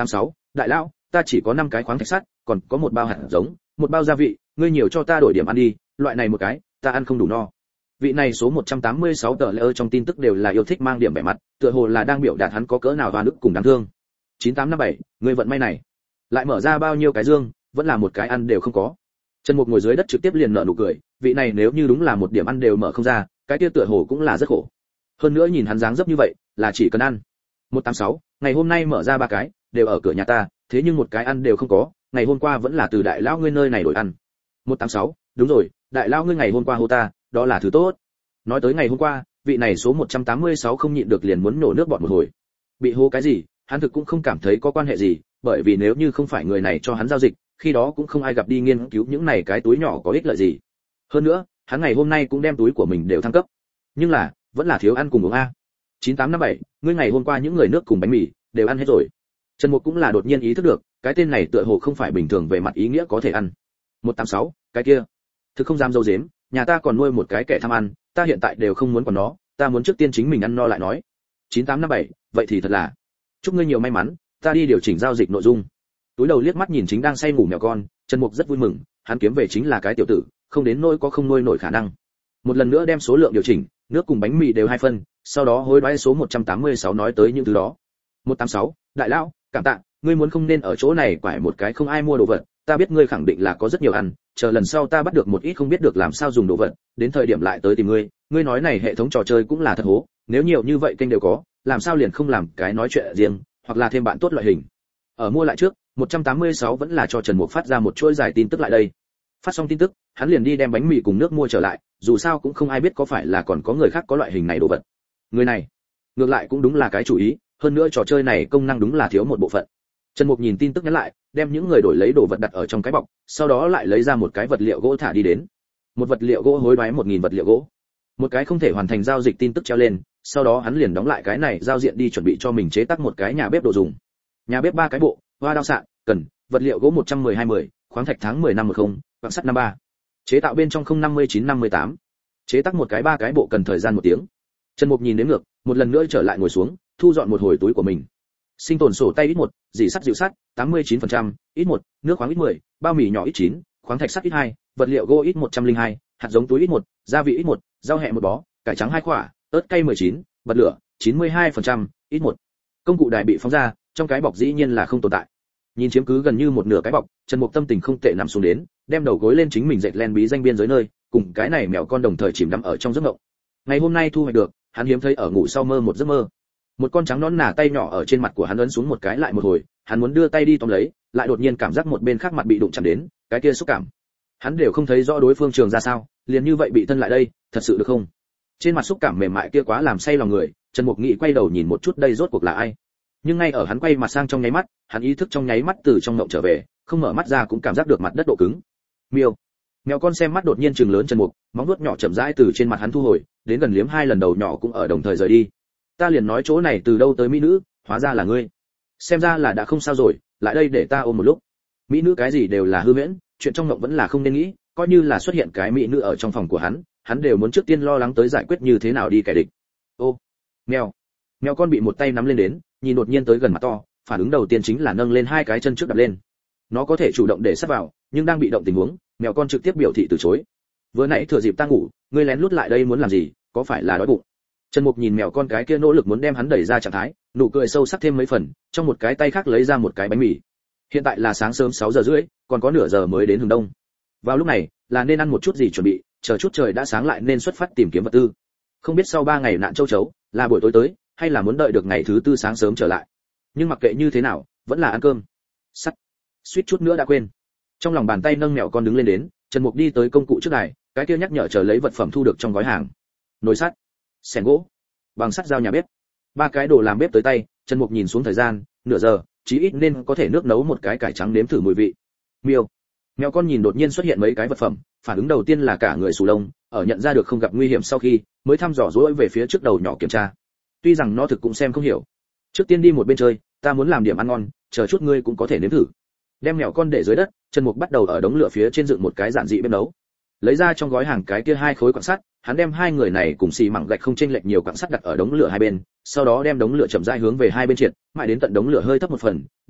đại lão, ta chỉ có năm cái khoáng thạch sắt, còn có một bao hạt giống, một bao gia vị, ngươi nhiều cho ta đổi điểm ăn đi, loại này một cái, ta ăn không đủ no. Vị này số một trăm tám mươi sáu tờ lễ trong tin tức đều là yêu thích mang điểm vẻ mặt, tựa hồ là đang biểu đạt hắn có cỡ nào oan ức cùng đáng thương. chín tám năm bảy, ngươi vận may này, lại mở ra bao nhiêu cái dương, vẫn là một cái ăn đều không có. Trần Mục ngồi dưới đất trực tiếp liền nở nụ cười, vị này nếu như đúng là một điểm ăn đều mở không ra, cái kia tựa hồ cũng là rất khổ. Hơn nữa nhìn hắn dáng dấp như vậy, là chỉ cần ăn. một tám sáu, ngày hôm nay mở ra ba cái, đều ở cửa nhà ta, thế nhưng một cái ăn đều không có, ngày hôm qua vẫn là từ đại lão ngươi nơi này đổi ăn. một tám sáu, đúng rồi, đại lão ngươi ngày hôm qua hô ta, đó là thứ tốt. Nói tới ngày hôm qua, vị này số một trăm tám mươi sáu không nhịn được liền muốn nổ nước bọt một hồi. Bị hô cái gì, hắn thực cũng không cảm thấy có quan hệ gì, bởi vì nếu như không phải người này cho hắn giao dịch, khi đó cũng không ai gặp đi nghiên cứu những này cái túi nhỏ có ích lợi gì. Hơn nữa, hắn ngày hôm nay cũng đem túi của mình đều thăng cấp. Nhưng là, vẫn là thiếu ăn cùng uống a. chín tám năm bảy, ngươi ngày hôm qua những người nước cùng bánh mì đều ăn hết rồi. Trần Mục cũng là đột nhiên ý thức được, cái tên này tựa hồ không phải bình thường về mặt ý nghĩa có thể ăn. một tám sáu, cái kia, thực không dám dâu dếm, nhà ta còn nuôi một cái kẻ tham ăn, ta hiện tại đều không muốn còn nó, ta muốn trước tiên chính mình ăn no lại nói. chín tám năm bảy, vậy thì thật là, chúc ngươi nhiều may mắn, ta đi điều chỉnh giao dịch nội dung. Túi đầu liếc mắt nhìn chính đang say ngủ mèo con, Trần Mục rất vui mừng, hắn kiếm về chính là cái tiểu tử, không đến nỗi có không nuôi nổi khả năng. Một lần nữa đem số lượng điều chỉnh, nước cùng bánh mì đều hai phân, sau đó hối đoái số một trăm tám mươi sáu nói tới những thứ đó. một tám sáu, đại lão, cảm tạ, ngươi muốn không nên ở chỗ này quải một cái không ai mua đồ vật, ta biết ngươi khẳng định là có rất nhiều ăn, chờ lần sau ta bắt được một ít không biết được làm sao dùng đồ vật, đến thời điểm lại tới tìm ngươi, ngươi nói này hệ thống trò chơi cũng là thật hố, nếu nhiều như vậy kênh đều có, làm sao liền không làm cái nói chuyện riêng, hoặc là thêm bạn tốt loại hình. Ở mua lại trước, một trăm tám mươi sáu vẫn là cho Trần Mục phát ra một chuỗi dài tin tức lại đây. Phát xong tin tức, hắn liền đi đem bánh mì cùng nước mua trở lại, dù sao cũng không ai biết có phải là còn có người khác có loại hình này đồ vật. Người này, ngược lại cũng đúng là cái chủ ý, hơn nữa trò chơi này công năng đúng là thiếu một bộ phận. Trần Mục nhìn tin tức nhắn lại, đem những người đổi lấy đồ vật đặt ở trong cái bọc, sau đó lại lấy ra một cái vật liệu gỗ thả đi đến. Một vật liệu gỗ hối đoái một nghìn vật liệu gỗ. Một cái không thể hoàn thành giao dịch tin tức treo lên, sau đó hắn liền đóng lại cái này giao diện đi chuẩn bị cho mình chế tác một cái nhà bếp đồ dùng. Nhà bếp ba cái bộ, hoa đao sạn, cần, vật liệu gỗ một trăm mười hai mười, khoáng thạch tháng mười năm mười, quặng sắt năm ba. Chế tạo bên trong không năm mươi chín năm mươi tám. Chế tác một cái ba cái bộ cần thời gian một tiếng. Trần Mục nhìn đến ngược, một lần nữa trở lại ngồi xuống, thu dọn một hồi túi của mình. Sinh tồn sổ tay ít một, dì sắt dịu sắt, tám mươi chín phần trăm, ít một, nước khoáng ít mười, bao mì nhỏ ít chín, khoáng thạch sắt ít hai, vật liệu gỗ ít một trăm lẻ hai, hạt giống túi ít một, gia vị ít một, rau hẹ một bó, cải trắng hai quả, ớt cay mười chín, bật lửa chín mươi hai phần trăm, ít một. Công cụ đài bị phóng ra, trong cái bọc dĩ nhiên là không tồn tại. Nhìn chiếm cứ gần như một nửa cái bọc, Trần Mục tâm tình không tệ nằm xuống đến, đem đầu gối lên chính mình dệt len bí danh biên giới nơi, cùng cái này mèo con đồng thời chìm đắm ở trong giấc mộng. Ngày hôm nay thu hoạch được, hắn hiếm thấy ở ngủ sau mơ một giấc mơ. Một con trắng nón nà tay nhỏ ở trên mặt của hắn ấn xuống một cái lại một hồi, hắn muốn đưa tay đi tóm lấy, lại đột nhiên cảm giác một bên khác mặt bị đụng chạm đến, cái kia xúc cảm. Hắn đều không thấy rõ đối phương trường ra sao, liền như vậy bị thân lại đây, thật sự được không? Trên mặt xúc cảm mềm mại kia quá làm say lòng người, Trần Mục nghĩ quay đầu nhìn một chút đây rốt cuộc là ai. Nhưng ngay ở hắn quay mặt sang trong nháy mắt, hắn ý thức trong nháy mắt từ trong ngộng trở về, không mở mắt ra cũng cảm giác được mặt đất độ cứng. Miêu. Mèo con xem mắt đột nhiên trừng lớn Trần Mục, móng vuốt nhỏ chậm rãi từ trên mặt hắn thu hồi, đến gần liếm hai lần đầu nhỏ cũng ở đồng thời rời đi. Ta liền nói chỗ này từ đâu tới mỹ nữ, hóa ra là ngươi. Xem ra là đã không sao rồi, lại đây để ta ôm một lúc. Mỹ nữ cái gì đều là hư huyễn, chuyện trong ngộng vẫn là không nên nghĩ, coi như là xuất hiện cái mỹ nữ ở trong phòng của hắn, hắn đều muốn trước tiên lo lắng tới giải quyết như thế nào đi kẻ địch. Ô, mèo. Mèo con bị một tay nắm lên đến, nhìn đột nhiên tới gần mặt to, phản ứng đầu tiên chính là nâng lên hai cái chân trước đập lên. Nó có thể chủ động để sát vào, nhưng đang bị động tình huống, mèo con trực tiếp biểu thị từ chối. Vừa nãy thừa dịp ta ngủ, ngươi lén lút lại đây muốn làm gì, có phải là đói bụng? Trần Mục nhìn mèo con cái kia nỗ lực muốn đem hắn đẩy ra trạng thái, nụ cười sâu sắc thêm mấy phần, trong một cái tay khác lấy ra một cái bánh mì. Hiện tại là sáng sớm sáu giờ rưỡi, còn có nửa giờ mới đến hướng đông. Vào lúc này, là nên ăn một chút gì chuẩn bị, chờ chút trời đã sáng lại nên xuất phát tìm kiếm vật tư. Không biết sau ba ngày nạn châu chấu, là buổi tối tới, hay là muốn đợi được ngày thứ tư sáng sớm trở lại. Nhưng mặc kệ như thế nào, vẫn là ăn cơm. Sắt. Suýt chút nữa đã quên. Trong lòng bàn tay nâng mèo con đứng lên đến, Trần Mục đi tới công cụ trước đài, cái kia nhắc nhở chờ lấy vật phẩm thu được trong gói hàng. Nồi sắt, xẻng gỗ, bằng sắt dao nhà bếp. Ba cái đồ làm bếp tới tay, Trần Mục nhìn xuống thời gian, nửa giờ, chí ít nên có thể nước nấu một cái cải trắng nếm thử mùi vị. Miêu. Mèo con nhìn đột nhiên xuất hiện mấy cái vật phẩm, phản ứng đầu tiên là cả người sù lông, ở nhận ra được không gặp nguy hiểm sau khi, mới thăm dò dỗi về phía trước đầu nhỏ kiểm tra. Tuy rằng nó thực cũng xem không hiểu. Trước tiên đi một bên chơi, ta muốn làm điểm ăn ngon, chờ chút ngươi cũng có thể nếm thử. Đem mèo con để dưới đất, Trần Mục bắt đầu ở đống lửa phía trên dựng một cái giản dị bếp nấu. Lấy ra trong gói hàng cái kia hai khối quặng sắt, hắn đem hai người này cùng xì mảng gạch không chênh lệch nhiều quặng sắt đặt ở đống lửa hai bên, sau đó đem đống lửa chậm rãi hướng về hai bên triệt, mãi đến tận đống lửa hơi thấp một phần,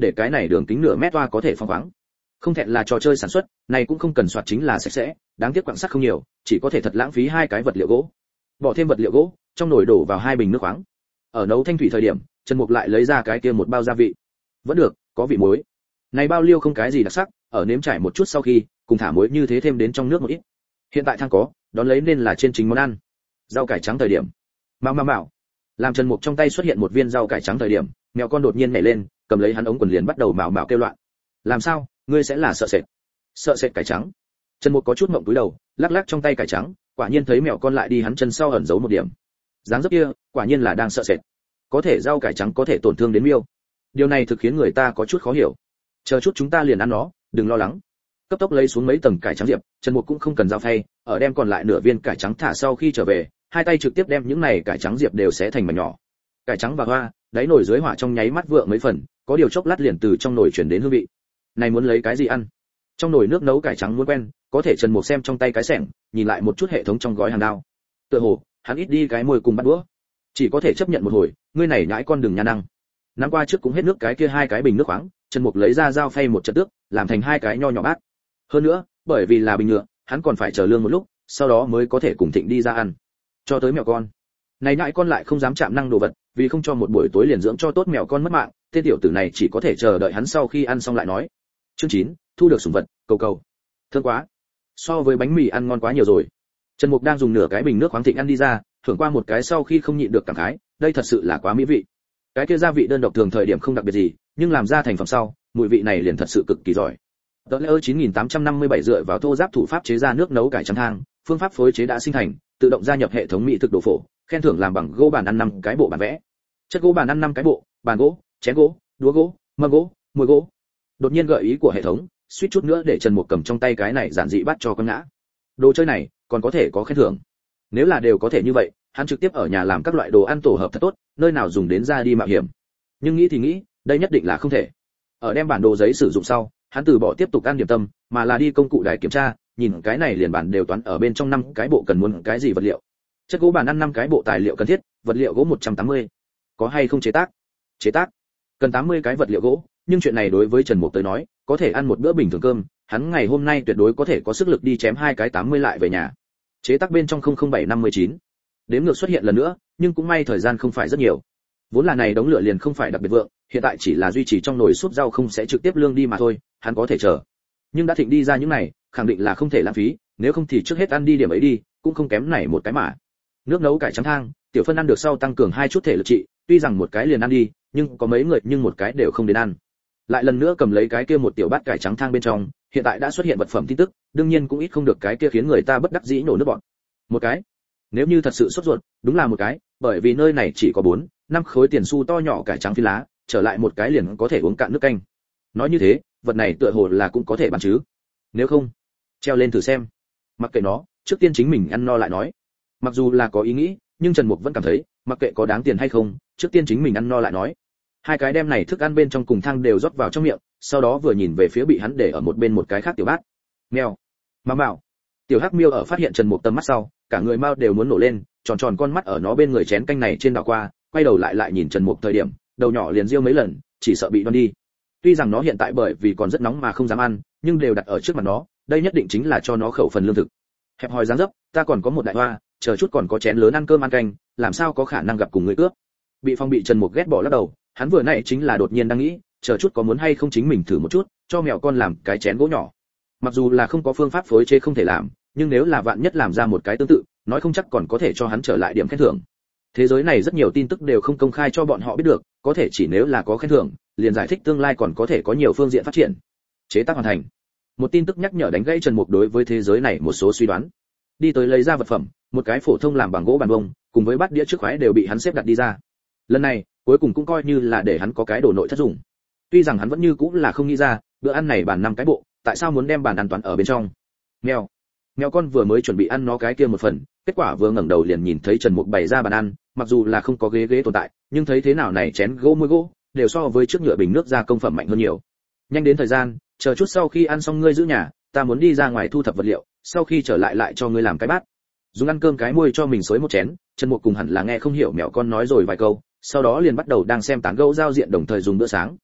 để cái này đường kính nửa mét toa có thể phóng khoáng. Không thẹn là trò chơi sản xuất, này cũng không cần soạt chính là sạch sẽ, đáng tiếc quặng sắt không nhiều, chỉ có thể thật lãng phí hai cái vật liệu gỗ. Bỏ thêm vật liệu gỗ, trong nồi đổ vào hai bình nước khoáng. Ở nấu thanh thủy thời điểm, Trần Mục lại lấy ra cái kia một bao gia vị. Vẫn được, có vị muối. Này bao liêu không cái gì đặc sắc, ở nếm trải một chút sau khi, cùng thả muối như thế thêm đến trong nước một ít. Hiện tại thang có, đón lấy nên là trên chính món ăn. Rau cải trắng thời điểm. Mao mao mao. Làm Trần Mục trong tay xuất hiện một viên rau cải trắng thời điểm, mèo con đột nhiên nhảy lên, cầm lấy hắn ống quần liền bắt đầu mào mào kêu loạn. Làm sao, ngươi sẽ là sợ sệt? Sợ sệt cải trắng? Trần Mục có chút ngậm túi đầu, lắc lắc trong tay cải trắng, quả nhiên thấy mèo con lại đi hắn chân sau ẩn giấu một điểm. Dáng dấp kia, quả nhiên là đang sợ sệt. Có thể rau cải trắng có thể tổn thương đến miêu. Điều này thực khiến người ta có chút khó hiểu. Chờ chút chúng ta liền ăn nó, đừng lo lắng. Cấp tốc lấy xuống mấy tầng cải trắng diệp, Trần Mục cũng không cần dao phay, ở đem còn lại nửa viên cải trắng thả sau khi trở về, hai tay trực tiếp đem những này cải trắng diệp đều xé thành mảnh nhỏ. Cải trắng và hoa, đáy nồi dưới hỏa trong nháy mắt vượng mấy phần, có điều chốc lát liền từ trong nồi chuyển đến hương vị. Này muốn lấy cái gì ăn? Trong nồi nước nấu cải trắng muốn quen, có thể Trần Mục xem trong tay cái xẻng, nhìn lại một chút hệ thống trong gói hàng đao. Tựa hồ, hắn ít đi cái môi cùng bắt đũa. Chỉ có thể chấp nhận một hồi, ngươi này nhãi con đừng nha năng. Năm qua trước cũng hết nước cái kia hai cái bình nước khoáng, Trần Mục lấy ra dao phay một trận tước, làm thành hai cái nho nhỏ bát. Hơn nữa, bởi vì là bình nhựa, hắn còn phải chờ lương một lúc, sau đó mới có thể cùng Thịnh đi ra ăn. Cho tới mèo con. Này nhãi con lại không dám chạm năng đồ vật, vì không cho một buổi tối liền dưỡng cho tốt mèo con mất mạng, tên tiểu tử này chỉ có thể chờ đợi hắn sau khi ăn xong lại nói. Chương chín, thu được sủng vật, cầu cầu. Thơm quá. So với bánh mì ăn ngon quá nhiều rồi. Trần Mục đang dùng nửa cái bình nước khoáng Thịnh ăn đi ra, thưởng qua một cái sau khi không nhịn được cảm khái, đây thật sự là quá mỹ vị. Cái kia gia vị đơn độc thường thời điểm không đặc biệt gì, nhưng làm ra thành phẩm sau, mùi vị này liền thật sự cực kỳ giỏi. Đợt lễ chín nghìn tám trăm năm mươi bảy dựa vào thô giáp thủ pháp chế ra nước nấu cải trắng thang, phương pháp phối chế đã sinh thành, tự động gia nhập hệ thống mỹ thực đồ phổ, khen thưởng làm bằng gỗ bàn ăn năm cái bộ bản vẽ. Chất gỗ bàn ăn năm cái bộ, bàn gỗ, chén gỗ, đũa gỗ, mâm gỗ, muôi gỗ. Đột nhiên gợi ý của hệ thống, suýt chút nữa để Trần Mục cầm trong tay cái này giản dị bắt cho con ngã. Đồ chơi này còn có thể có khen thưởng. Nếu là đều có thể như vậy, hắn trực tiếp ở nhà làm các loại đồ ăn tổ hợp thật tốt, nơi nào dùng đến ra đi mạo hiểm. Nhưng nghĩ thì nghĩ, đây nhất định là không thể. Ở đem bản đồ giấy sử dụng sau, hắn từ bỏ tiếp tục ăn điểm tâm, mà là đi công cụ đài kiểm tra, nhìn cái này liền bản đều toán ở bên trong năm cái bộ cần muốn cái gì vật liệu. Chất gỗ bàn ăn năm cái bộ tài liệu cần thiết, vật liệu gỗ một trăm tám mươi. Có hay không chế tác? Chế tác. Cần tám mươi cái vật liệu gỗ, nhưng chuyện này đối với Trần Mục tới nói, có thể ăn một bữa bình thường cơm, hắn ngày hôm nay tuyệt đối có thể có sức lực đi chém hai cái tám mươi lại về nhà. Chế tác bên trong không không bảy năm mươi chín. Đếm ngược xuất hiện lần nữa, nhưng cũng may thời gian không phải rất nhiều. Vốn là này đống lửa liền không phải đặc biệt vượng, hiện tại chỉ là duy trì trong nồi súp rau không sẽ trực tiếp lương đi mà thôi, hắn có thể chờ. Nhưng đã Thịnh đi ra những này, khẳng định là không thể lãng phí, nếu không thì trước hết ăn đi điểm ấy đi, cũng không kém này một cái mà. Nước nấu cải trắng thang, tiểu phân ăn được sau tăng cường hai chút thể lực trị, tuy rằng một cái liền ăn đi, nhưng có mấy người nhưng một cái đều không đến ăn. Lại lần nữa cầm lấy cái kia một tiểu bát cải trắng thang bên trong, hiện tại đã xuất hiện vật phẩm tin tức, đương nhiên cũng ít không được cái kia khiến người ta bất đắc dĩ nổ nước bọt. Một cái. Nếu như thật sự sốt ruột, đúng là một cái, bởi vì nơi này chỉ có bốn, năm khối tiền xu to nhỏ cải trắng phi lá, trở lại một cái liền có thể uống cạn nước canh. Nói như thế, vật này tựa hồ là cũng có thể bán chứ. Nếu không, treo lên thử xem. Mặc kệ nó, trước tiên chính mình ăn no lại nói. Mặc dù là có ý nghĩ, nhưng Trần Mục vẫn cảm thấy, mặc kệ có đáng tiền hay không, trước tiên chính mình ăn no lại nói. Hai cái đem này thức ăn bên trong cùng thang đều rót vào trong miệng, sau đó vừa nhìn về phía bị hắn để ở một bên một cái khác tiểu bát. Mèo. Mà mạo. Tiểu Hắc Miêu ở phát hiện Trần Mục tầm mắt sau, cả người mau đều muốn nổ lên, tròn tròn con mắt ở nó bên người chén canh này trên đảo qua, quay đầu lại lại nhìn Trần Mục thời điểm, đầu nhỏ liền riêu mấy lần, chỉ sợ bị đoan đi. Tuy rằng nó hiện tại bởi vì còn rất nóng mà không dám ăn, nhưng đều đặt ở trước mặt nó, đây nhất định chính là cho nó khẩu phần lương thực. Hẹp hòi dáng dấp, ta còn có một đại hoa, chờ chút còn có chén lớn ăn cơm ăn canh, làm sao có khả năng gặp cùng người cướp. Bị Phong bị Trần Mục ghét bỏ lắc đầu, hắn vừa nãy chính là đột nhiên đang nghĩ, chờ chút có muốn hay không chính mình thử một chút, cho mèo con làm cái chén gỗ nhỏ. Mặc dù là không có phương pháp phối chế không thể làm, nhưng nếu là vạn nhất làm ra một cái tương tự, nói không chắc còn có thể cho hắn trở lại điểm khen thưởng. Thế giới này rất nhiều tin tức đều không công khai cho bọn họ biết được, có thể chỉ nếu là có khen thưởng, liền giải thích tương lai còn có thể có nhiều phương diện phát triển. Chế tác hoàn thành. Một tin tức nhắc nhở đánh gãy Trần Mục đối với thế giới này một số suy đoán. Đi tới lấy ra vật phẩm, một cái phổ thông làm bằng gỗ bàn bông, cùng với bát đĩa trước khoái đều bị hắn xếp đặt đi ra. Lần này, cuối cùng cũng coi như là để hắn có cái đồ nội thất dùng. Tuy rằng hắn vẫn như cũng là không nghĩ ra, bữa ăn này bàn năm cái bộ, tại sao muốn đem bàn ăn toàn ở bên trong. Mèo. Mèo con vừa mới chuẩn bị ăn nó cái kia một phần, kết quả vừa ngẩng đầu liền nhìn thấy Trần Mục bày ra bàn ăn, mặc dù là không có ghế ghế tồn tại, nhưng thấy thế nào này chén gỗ muôi gỗ, đều so với trước nhựa bình nước ra công phẩm mạnh hơn nhiều. Nhanh đến thời gian, chờ chút sau khi ăn xong ngươi giữ nhà, ta muốn đi ra ngoài thu thập vật liệu, sau khi trở lại lại cho ngươi làm cái bát. Dùng ăn cơm cái muôi cho mình xới một chén, Trần Mục cùng hẳn là nghe không hiểu mèo con nói rồi vài câu, sau đó liền bắt đầu đang xem tán gẫu giao diện đồng thời dùng bữa sáng.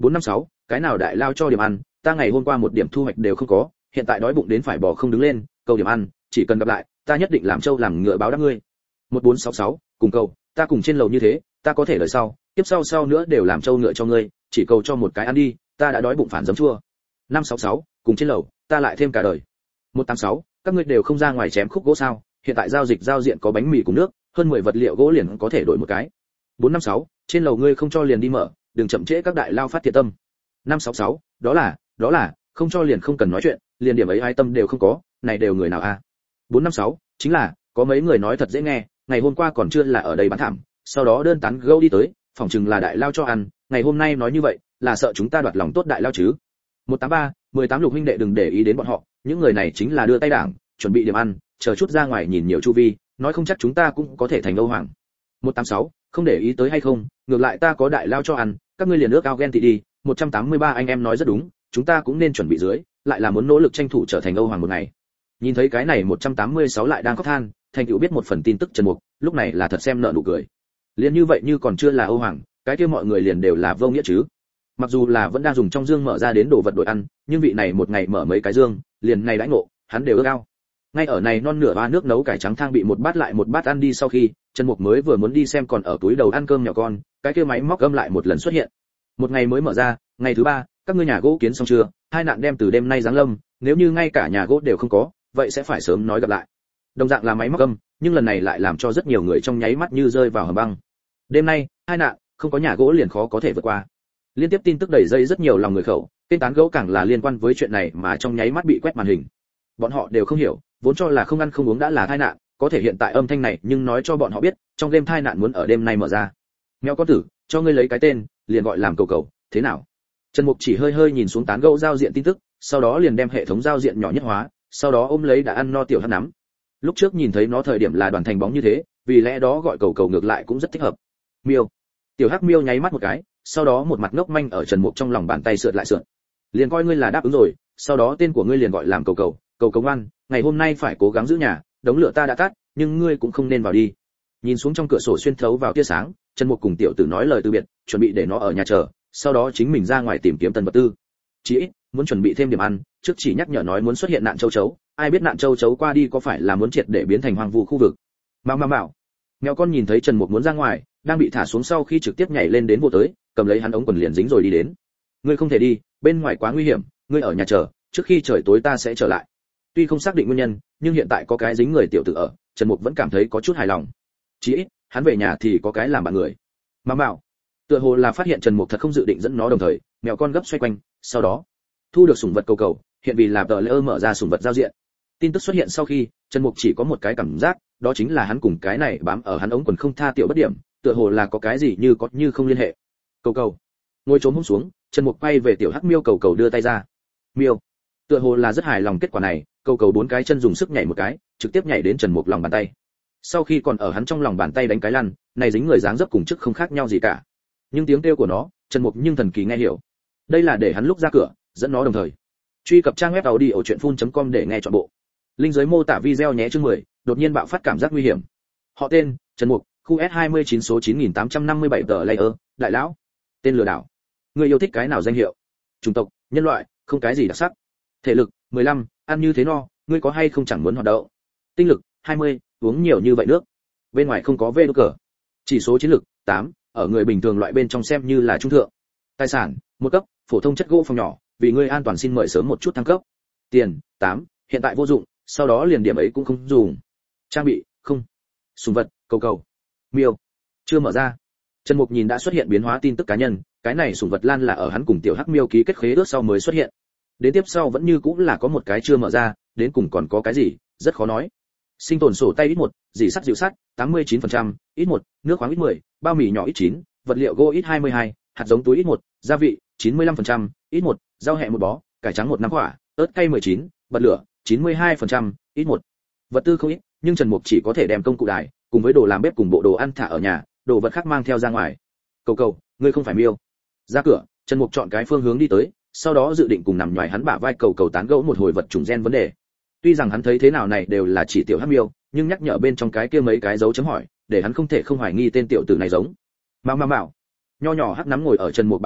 bốn năm sáu, cái nào đại lao cho điểm ăn, ta ngày hôm qua một điểm thu hoạch đều không có, hiện tại đói bụng đến phải bò không đứng lên, cầu điểm ăn, chỉ cần gặp lại, ta nhất định làm trâu làm ngựa báo đáp ngươi. một bốn sáu sáu, cùng cầu, ta cùng trên lầu như thế, ta có thể lời sau, tiếp sau sau nữa đều làm trâu ngựa cho ngươi, chỉ cầu cho một cái ăn đi, ta đã đói bụng phản giấm chua. năm sáu sáu, cùng trên lầu, ta lại thêm cả đời. một tám sáu, các ngươi đều không ra ngoài chém khúc gỗ sao? Hiện tại giao dịch giao diện có bánh mì cùng nước, hơn mười vật liệu gỗ liền có thể đổi một cái. bốn năm sáu, trên lầu ngươi không cho liền đi mở, đừng chậm trễ các đại lao phát thiệt tâm. năm sáu sáu, đó là, đó là, không cho liền không cần nói chuyện, liền điểm ấy ai tâm đều không có, này đều người nào a? À? bốn năm sáu, chính là, có mấy người nói thật dễ nghe, ngày hôm qua còn chưa là ở đây bán thảm, sau đó đơn tán gâu đi tới, phỏng chừng là đại lao cho ăn, ngày hôm nay nói như vậy, là sợ chúng ta đoạt lòng tốt đại lao chứ. một tám ba, mười tám lục huynh đệ đừng để ý đến bọn họ, những người này chính là đưa tay đảng, chuẩn bị điểm ăn, chờ chút ra ngoài nhìn nhiều chu vi, nói không chắc chúng ta cũng có thể thành Âu Hoàng. một tám sáu, không để ý tới hay không, ngược lại ta có đại lao cho ăn, các ngươi liền ước ao ghen tị đi. một trăm tám mươi ba anh em nói rất đúng, chúng ta cũng nên chuẩn bị dưới, lại là muốn nỗ lực tranh thủ trở thành Âu Hoàng một ngày. Nhìn thấy cái này một trăm tám mươi sáu lại đang khóc than, Thành Tựu biết một phần tin tức Trần Mục, lúc này là thật xem nợ nụ cười. Liền như vậy như còn chưa là Âu Hoàng, cái kia mọi người liền đều là vô nghĩa chứ. Mặc dù là vẫn đang dùng trong dương mở ra đến đồ vật đổi ăn, nhưng vị này một ngày mở mấy cái dương, liền này đãi ngộ, hắn đều ước ao. Ngay ở này non nửa ba nước nấu cải trắng thang bị một bát lại một bát ăn đi sau khi, Trần Mục mới vừa muốn đi xem còn ở túi đầu ăn cơm nhỏ con, cái kia máy móc gâm lại một lần xuất hiện. Một ngày mới mở ra, ngày thứ ba, các ngươi nhà gỗ kiến xong chưa? Hai nạn đem từ đêm nay giáng lâm, nếu như ngay cả nhà gỗ đều không có, vậy sẽ phải sớm nói gặp lại. Đồng dạng là máy móc gâm, nhưng lần này lại làm cho rất nhiều người trong nháy mắt như rơi vào hầm băng. Đêm nay, hai nạn, không có nhà gỗ liền khó có thể vượt qua. Liên tiếp tin tức đẩy dây rất nhiều lòng người khẩu, tên tán gẫu càng là liên quan với chuyện này mà trong nháy mắt bị quét màn hình. Bọn họ đều không hiểu, vốn cho là không ăn không uống đã là tai nạn, có thể hiện tại âm thanh này nhưng nói cho bọn họ biết, trong game tai nạn muốn ở đêm nay mở ra. Mèo con tử, cho ngươi lấy cái tên, liền gọi làm cầu cầu, thế nào? Trần Mục chỉ hơi hơi nhìn xuống tán gẫu giao diện tin tức, sau đó liền đem hệ thống giao diện nhỏ nhất hóa, sau đó ôm lấy đã ăn no tiểu hắc nắm. Lúc trước nhìn thấy nó thời điểm là đoàn thành bóng như thế, vì lẽ đó gọi cầu cầu ngược lại cũng rất thích hợp. Miêu. Tiểu hắc miêu nháy mắt một cái, sau đó một mặt ngốc manh ở Trần Mục trong lòng bàn tay sượt lại sượt. Liền coi ngươi là đáp ứng rồi, sau đó tên của ngươi liền gọi làm cầu cầu, cầu cầu ngoan, ngày hôm nay phải cố gắng giữ nhà, đống lửa ta đã tắt, nhưng ngươi cũng không nên vào đi. Nhìn xuống trong cửa sổ xuyên thấu vào tia sáng, Trần Mục cùng tiểu tử nói lời từ biệt, chuẩn bị để nó ở nhà chờ, sau đó chính mình ra ngoài tìm kiếm tân vật tư. Chỉ ít, muốn chuẩn bị thêm điểm ăn, trước chỉ nhắc nhở nói muốn xuất hiện nạn châu chấu, ai biết nạn châu chấu qua đi có phải là muốn triệt để biến thành hoang vu khu vực. Mau mau mau. Mèo con nhìn thấy Trần Mục muốn ra ngoài, đang bị thả xuống sau khi trực tiếp nhảy lên đến vô tới, cầm lấy hắn ống quần liền dính rồi đi đến. Ngươi không thể đi, bên ngoài quá nguy hiểm, ngươi ở nhà chờ, trước khi trời tối ta sẽ trở lại. Tuy không xác định nguyên nhân, nhưng hiện tại có cái dính người tiểu tử ở, Trần Mục vẫn cảm thấy có chút hài lòng. Chỉ ít, hắn về nhà thì có cái làm bạn người. Mau mau. Tựa hồ là phát hiện Trần Mục thật không dự định dẫn nó đồng thời, mèo con gấp xoay quanh, sau đó thu được sủng vật cầu cầu, hiện vì là tờ lỡ mở ra sủng vật giao diện. Tin tức xuất hiện sau khi, Trần Mục chỉ có một cái cảm giác, đó chính là hắn cùng cái này bám ở hắn ống quần không tha tiểu bất điểm, tựa hồ là có cái gì như có như không liên hệ. Cầu cầu. Ngồi trốn hôm xuống, Trần Mục quay về tiểu hắc miêu cầu cầu đưa tay ra. Miêu. Tựa hồ là rất hài lòng kết quả này, cầu cầu bốn cái chân dùng sức nhảy một cái, trực tiếp nhảy đến Trần Mục lòng bàn tay. Sau khi còn ở hắn trong lòng bàn tay đánh cái lăn, này dính người dáng dấp cùng trước không khác nhau gì cả. Nhưng tiếng kêu của nó, Trần Mục nhưng thần kỳ nghe hiểu. Đây là để hắn lúc ra cửa, dẫn nó đồng thời. Truy cập trang web audiochuyenphun.com để nghe trọn bộ. Link dưới mô tả video nhé. Chương mười, đột nhiên bạo phát cảm giác nguy hiểm. Họ tên, Trần Mục, khu S hai mươi chín số chín nghìn tám trăm năm mươi bảy tờ layer, đại lão. Tên lừa đảo. Người yêu thích cái nào danh hiệu? Chủng tộc, nhân loại, không cái gì đặc sắc. Thể lực, mười lăm, ăn như thế no, ngươi có hay không chẳng muốn hoạt động. Tinh lực, hai mươi, uống nhiều như vậy nước. Bên ngoài không có vê đô cờ. Chỉ số chiến lực, tám, ở người bình thường loại bên trong xem như là trung thượng. Tài sản, một cấp, phổ thông chất gỗ phòng nhỏ, vì ngươi an toàn xin mời sớm một chút thăng cấp. Tiền, tám, hiện tại vô dụng, sau đó liền điểm ấy cũng không dùng. Trang bị, không. Sủng vật, cầu cầu. Miêu, chưa mở ra. Trần Mục nhìn đã xuất hiện biến hóa tin tức cá nhân, cái này sủng vật lan là ở hắn cùng tiểu hắc miêu ký kết khế ước sau mới xuất hiện. Đến tiếp sau vẫn như cũng là có một cái chưa mở ra, đến cùng còn có cái gì, rất khó nói. Sinh tồn sổ tay ít một, dì sắt dịu sắt, tám mươi chín phần trăm, ít một, nước khoáng ít mười, bao mì nhỏ ít chín, vật liệu gỗ ít hai mươi hai, hạt giống túi ít một, gia vị chín mươi lăm phần trăm, ít một, rau hẹ một bó, cải trắng một năm quả, ớt cay mười chín, bật lửa chín mươi hai phần trăm, ít một. Vật tư không ít, nhưng Trần Mục chỉ có thể đem công cụ đài cùng với đồ làm bếp cùng bộ đồ ăn thả ở nhà, đồ vật khác mang theo ra ngoài. Cầu cầu, ngươi không phải miêu. Ra cửa, Trần Mục chọn cái phương hướng đi tới, sau đó dự định cùng nằm nhòi hắn bả vai cầu cầu tán gẫu một hồi vật chủng gen vấn đề. Tuy rằng hắn thấy thế nào này đều là chỉ tiểu hắc miêu, nhưng nhắc nhở bên trong cái kia mấy cái dấu chấm hỏi, để hắn không thể không hoài nghi tên tiểu tử này giống. Mao mao mao. Nho nhỏ hắc nắm ngồi ở Trần Mục bả vai,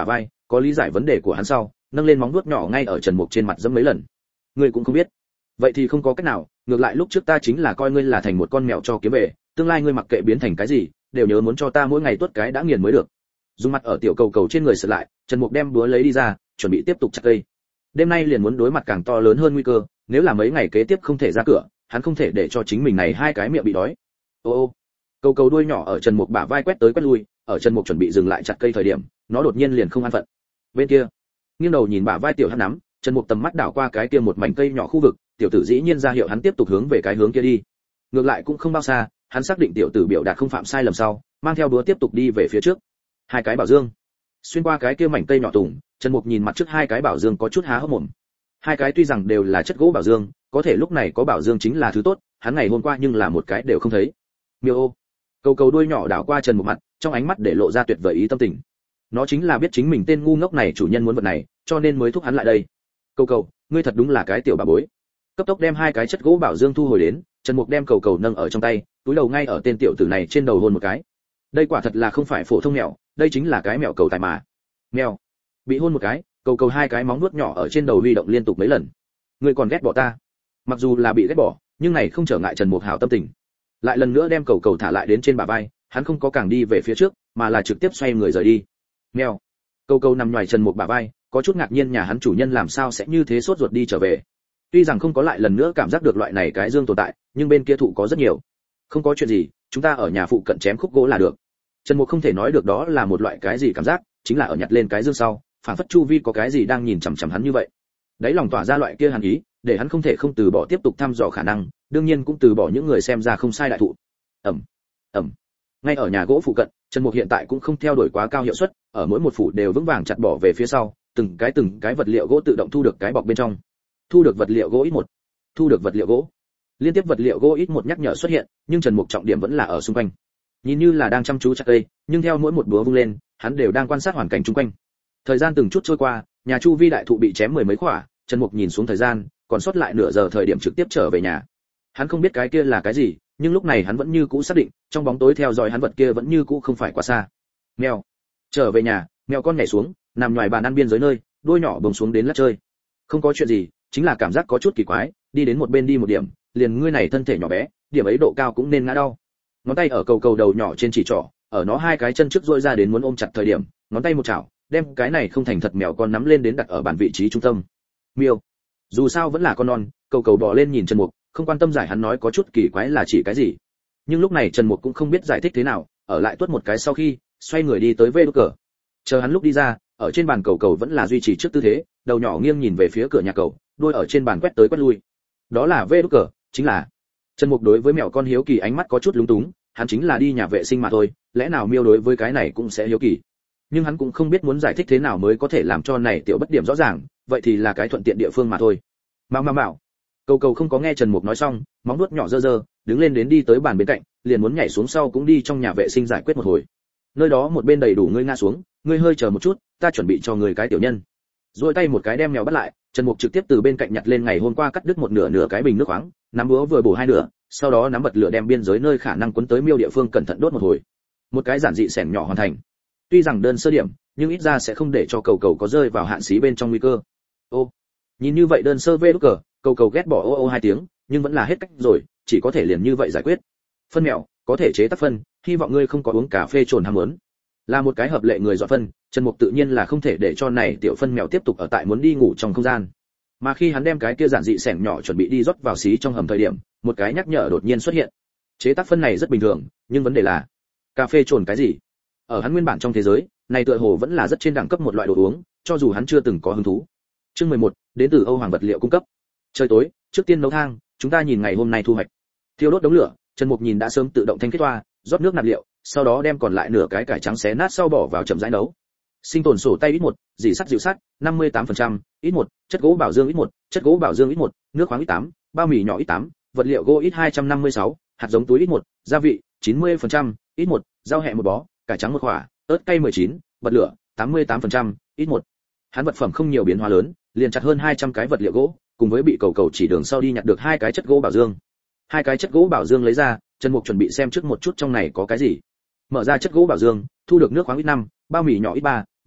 có lý giải vấn đề của hắn sau, nâng lên móng vuốt nhỏ ngay ở Trần Mục trên mặt giẫm mấy lần. Ngươi cũng không biết. Vậy thì không có cách nào, ngược lại lúc trước ta chính là coi ngươi là thành một con mèo cho kiếm về, tương lai ngươi mặc kệ biến thành cái gì, đều nhớ muốn cho ta mỗi ngày tuốt cái đã nghiền mới được. Dùng mặt ở tiểu cầu cầu trên người sượt lại, Trần Mục đem búa lấy đi ra, chuẩn bị tiếp tục chặt cây. Đêm nay liền muốn đối mặt càng to lớn hơn nguy cơ, nếu là mấy ngày kế tiếp không thể ra cửa, hắn không thể để cho chính mình này hai cái miệng bị đói. Ô ô. Cầu cầu đuôi nhỏ ở Trần Mục bả vai quét tới quét lui, ở Trần Mục chuẩn bị dừng lại chặt cây thời điểm, nó đột nhiên liền không an phận. Bên kia, nghiêng đầu nhìn bả vai tiểu hắc nắm, Trần Mục tầm mắt đảo qua cái kia một mảnh cây nhỏ khu vực, tiểu tử dĩ nhiên ra hiệu hắn tiếp tục hướng về cái hướng kia đi. Ngược lại cũng không bao xa, hắn xác định tiểu tử biểu đạt không phạm sai lầm sau, mang theo đũa tiếp tục đi về phía trước. Hai cái bảo dương. Xuyên qua cái kia mảnh cây nhỏ tùng, Trần Mục nhìn mặt trước hai cái bảo dương có chút há hốc mồm. Hai cái tuy rằng đều là chất gỗ bảo dương, có thể lúc này có bảo dương chính là thứ tốt, hắn ngày hôm qua nhưng là một cái đều không thấy. Miêu ô. Cầu cầu đuôi nhỏ đảo qua Trần Mục mặt, trong ánh mắt để lộ ra tuyệt vời ý tâm tình. Nó chính là biết chính mình tên ngu ngốc này chủ nhân muốn vật này, cho nên mới thúc hắn lại đây. Cầu cầu, ngươi thật đúng là cái tiểu bà bối. Cấp tốc đem hai cái chất gỗ bảo dương thu hồi đến, Trần Mục đem cầu cầu nâng ở trong tay, túi đầu ngay ở tên tiểu tử này trên đầu hôn một cái. Đây quả thật là không phải phổ thông mèo, đây chính là cái mèo cầu tài mà. Mèo. Bị hôn một cái, cầu cầu hai cái móng vuốt nhỏ ở trên đầu huy động liên tục mấy lần. Ngươi còn ghét bỏ ta? Mặc dù là bị ghét bỏ, nhưng này không trở ngại Trần Mục hảo tâm tình. Lại lần nữa đem cầu cầu thả lại đến trên bả vai, hắn không có càng đi về phía trước, mà là trực tiếp xoay người rời đi. Mèo. Cầu cầu nằm ngoài Trần Mục bả vai, có chút ngạc nhiên nhà hắn chủ nhân làm sao sẽ như thế sốt ruột đi trở về. Tuy rằng không có lại lần nữa cảm giác được loại này cái dương tồn tại, nhưng bên kia thụ có rất nhiều. Không có chuyện gì, chúng ta ở nhà phụ cận chém khúc gỗ là được. Trần Mục không thể nói được đó là một loại cái gì cảm giác, chính là ở nhặt lên cái dương sau, phản phất chu vi có cái gì đang nhìn chằm chằm hắn như vậy. Đấy lòng tỏa ra loại kia hàn ý, để hắn không thể không từ bỏ tiếp tục thăm dò khả năng, đương nhiên cũng từ bỏ những người xem ra không sai đại thụ. Ẩm, ẩm. Ngay ở nhà gỗ phụ cận, Trần Mục hiện tại cũng không theo đuổi quá cao hiệu suất, ở mỗi một phủ đều vững vàng chặt bỏ về phía sau, từng cái từng cái vật liệu gỗ tự động thu được cái bọc bên trong. Thu được vật liệu gỗ ít một, thu được vật liệu gỗ. Liên tiếp vật liệu gỗ ít một nhắc nhở xuất hiện, nhưng Trần Mục trọng điểm vẫn là ở xung quanh. Nhìn như là đang chăm chú chặt cây, nhưng theo mỗi một búa vung lên, hắn đều đang quan sát hoàn cảnh xung quanh. Thời gian từng chút trôi qua, nhà chu vi đại thụ bị chém mười mấy khỏa, Trần Mục nhìn xuống thời gian, còn sót lại nửa giờ thời điểm trực tiếp trở về nhà. Hắn không biết cái kia là cái gì, nhưng lúc này hắn vẫn như cũ xác định, trong bóng tối theo dõi hắn vật kia vẫn như cũ không phải quá xa. Mèo. Trở về nhà, mèo con nhảy xuống, nằm ngoài bàn ăn biên giới nơi, đuôi nhỏ bồng xuống đến lắc chơi. Không có chuyện gì, chính là cảm giác có chút kỳ quái, đi đến một bên đi một điểm, liền ngươi này thân thể nhỏ bé, điểm ấy độ cao cũng nên ngã đau. Ngón tay ở cầu cầu đầu nhỏ trên chỉ trỏ, ở nó hai cái chân trước duỗi ra đến muốn ôm chặt thời điểm, ngón tay một chảo, đem cái này không thành thật mèo con nắm lên đến đặt ở bàn vị trí trung tâm. Miêu. Dù sao vẫn là con non, cầu cầu bò lên nhìn Trần Mục, không quan tâm giải hắn nói có chút kỳ quái là chỉ cái gì. Nhưng lúc này Trần Mục cũng không biết giải thích thế nào, ở lại tuốt một cái sau khi, xoay người đi tới vê đút cờ. Chờ hắn lúc đi ra, ở trên bàn cầu cầu vẫn là duy trì trước tư thế, đầu nhỏ nghiêng nhìn về phía cửa nhà cầu, đuôi ở trên bàn quét tới quét lui. Đó là vê đút cờ, chính là. Trần Mục đối với mèo con hiếu kỳ ánh mắt có chút lúng túng, hắn chính là đi nhà vệ sinh mà thôi, lẽ nào miêu đối với cái này cũng sẽ hiếu kỳ. Nhưng hắn cũng không biết muốn giải thích thế nào mới có thể làm cho này tiểu bất điểm rõ ràng, vậy thì là cái thuận tiện địa phương mà thôi. Mao mao mao. Cầu cầu không có nghe Trần Mục nói xong, móng vuốt nhỏ dơ dơ, đứng lên đến đi tới bàn bên cạnh, liền muốn nhảy xuống sau cũng đi trong nhà vệ sinh giải quyết một hồi. Nơi đó một bên đầy đủ ngươi ngã xuống, ngươi hơi chờ một chút, ta chuẩn bị cho ngươi cái tiểu nhân. Rồi tay một cái đem mèo bắt lại, Trần Mục trực tiếp từ bên cạnh nhặt lên ngày hôm qua cắt đứt một nửa nửa cái bình nước khoáng, nắm búa vừa bổ hai nửa, sau đó nắm bật lửa đem biên giới nơi khả năng cuốn tới miêu địa phương cẩn thận đốt một hồi. Một cái giản dị xẻng nhỏ hoàn thành. Tuy rằng đơn sơ điểm, nhưng ít ra sẽ không để cho cầu cầu có rơi vào hạn xí bên trong nguy cơ. Ô, nhìn như vậy đơn sơ vê đút cờ, cầu cầu ghét bỏ ô ô hai tiếng, nhưng vẫn là hết cách rồi, chỉ có thể liền như vậy giải quyết. Phân mèo, có thể chế tác phân, hy vọng ngươi không có uống cà phê trồn ham muốn. Là một cái hợp lệ người dọn phân, Trần Mục tự nhiên là không thể để cho này tiểu phân mèo tiếp tục ở tại muốn đi ngủ trong không gian. Mà khi hắn đem cái kia giản dị xẻng nhỏ chuẩn bị đi rót vào xí trong hầm thời điểm, một cái nhắc nhở đột nhiên xuất hiện. Chế tác phân này rất bình thường, nhưng vấn đề là cà phê trồn cái gì? Ở hắn nguyên bản trong thế giới, này tựa hồ vẫn là rất trên đẳng cấp một loại đồ uống, cho dù hắn chưa từng có hứng thú. Chương mười một, đến từ Âu Hoàng vật liệu cung cấp. Trời tối, trước tiên nấu thang, chúng ta nhìn ngày hôm nay thu hoạch. Thiêu đốt đống lửa, Trần Mục nhìn đã sớm tự động thanh kết toa, rót nước nạp liệu, sau đó đem còn lại nửa cái cải trắng xé nát sau bỏ vào chậm rãi nấu. Sinh tồn sổ tay ít một, dì sắt dịu sắt, năm mươi tám phần trăm, ít một, chất gỗ bảo dương ít một, chất gỗ bảo dương ít một, nước khoáng ít tám, bao mì nhỏ ít tám, vật liệu gỗ ít hai trăm năm mươi sáu, hạt giống túi ít một, gia vị chín mươi phần trăm, ít một, rau hẹ một bó, cải trắng một quả, ớt cay mười chín, bật lửa tám mươi tám phần trăm, ít một. Hắn vật phẩm không nhiều biến hóa lớn, liền chặt hơn hai trăm cái vật liệu gỗ, cùng với bị cầu cầu chỉ đường sau đi nhặt được hai cái chất gỗ bảo dương. Hai cái chất gỗ bảo dương lấy ra, Trần Mục chuẩn bị xem trước một chút trong này có cái gì. Mở ra chất gỗ bảo dương, thu được nước khoáng ít năm, bao mì nhỏ ít ba, bột mì,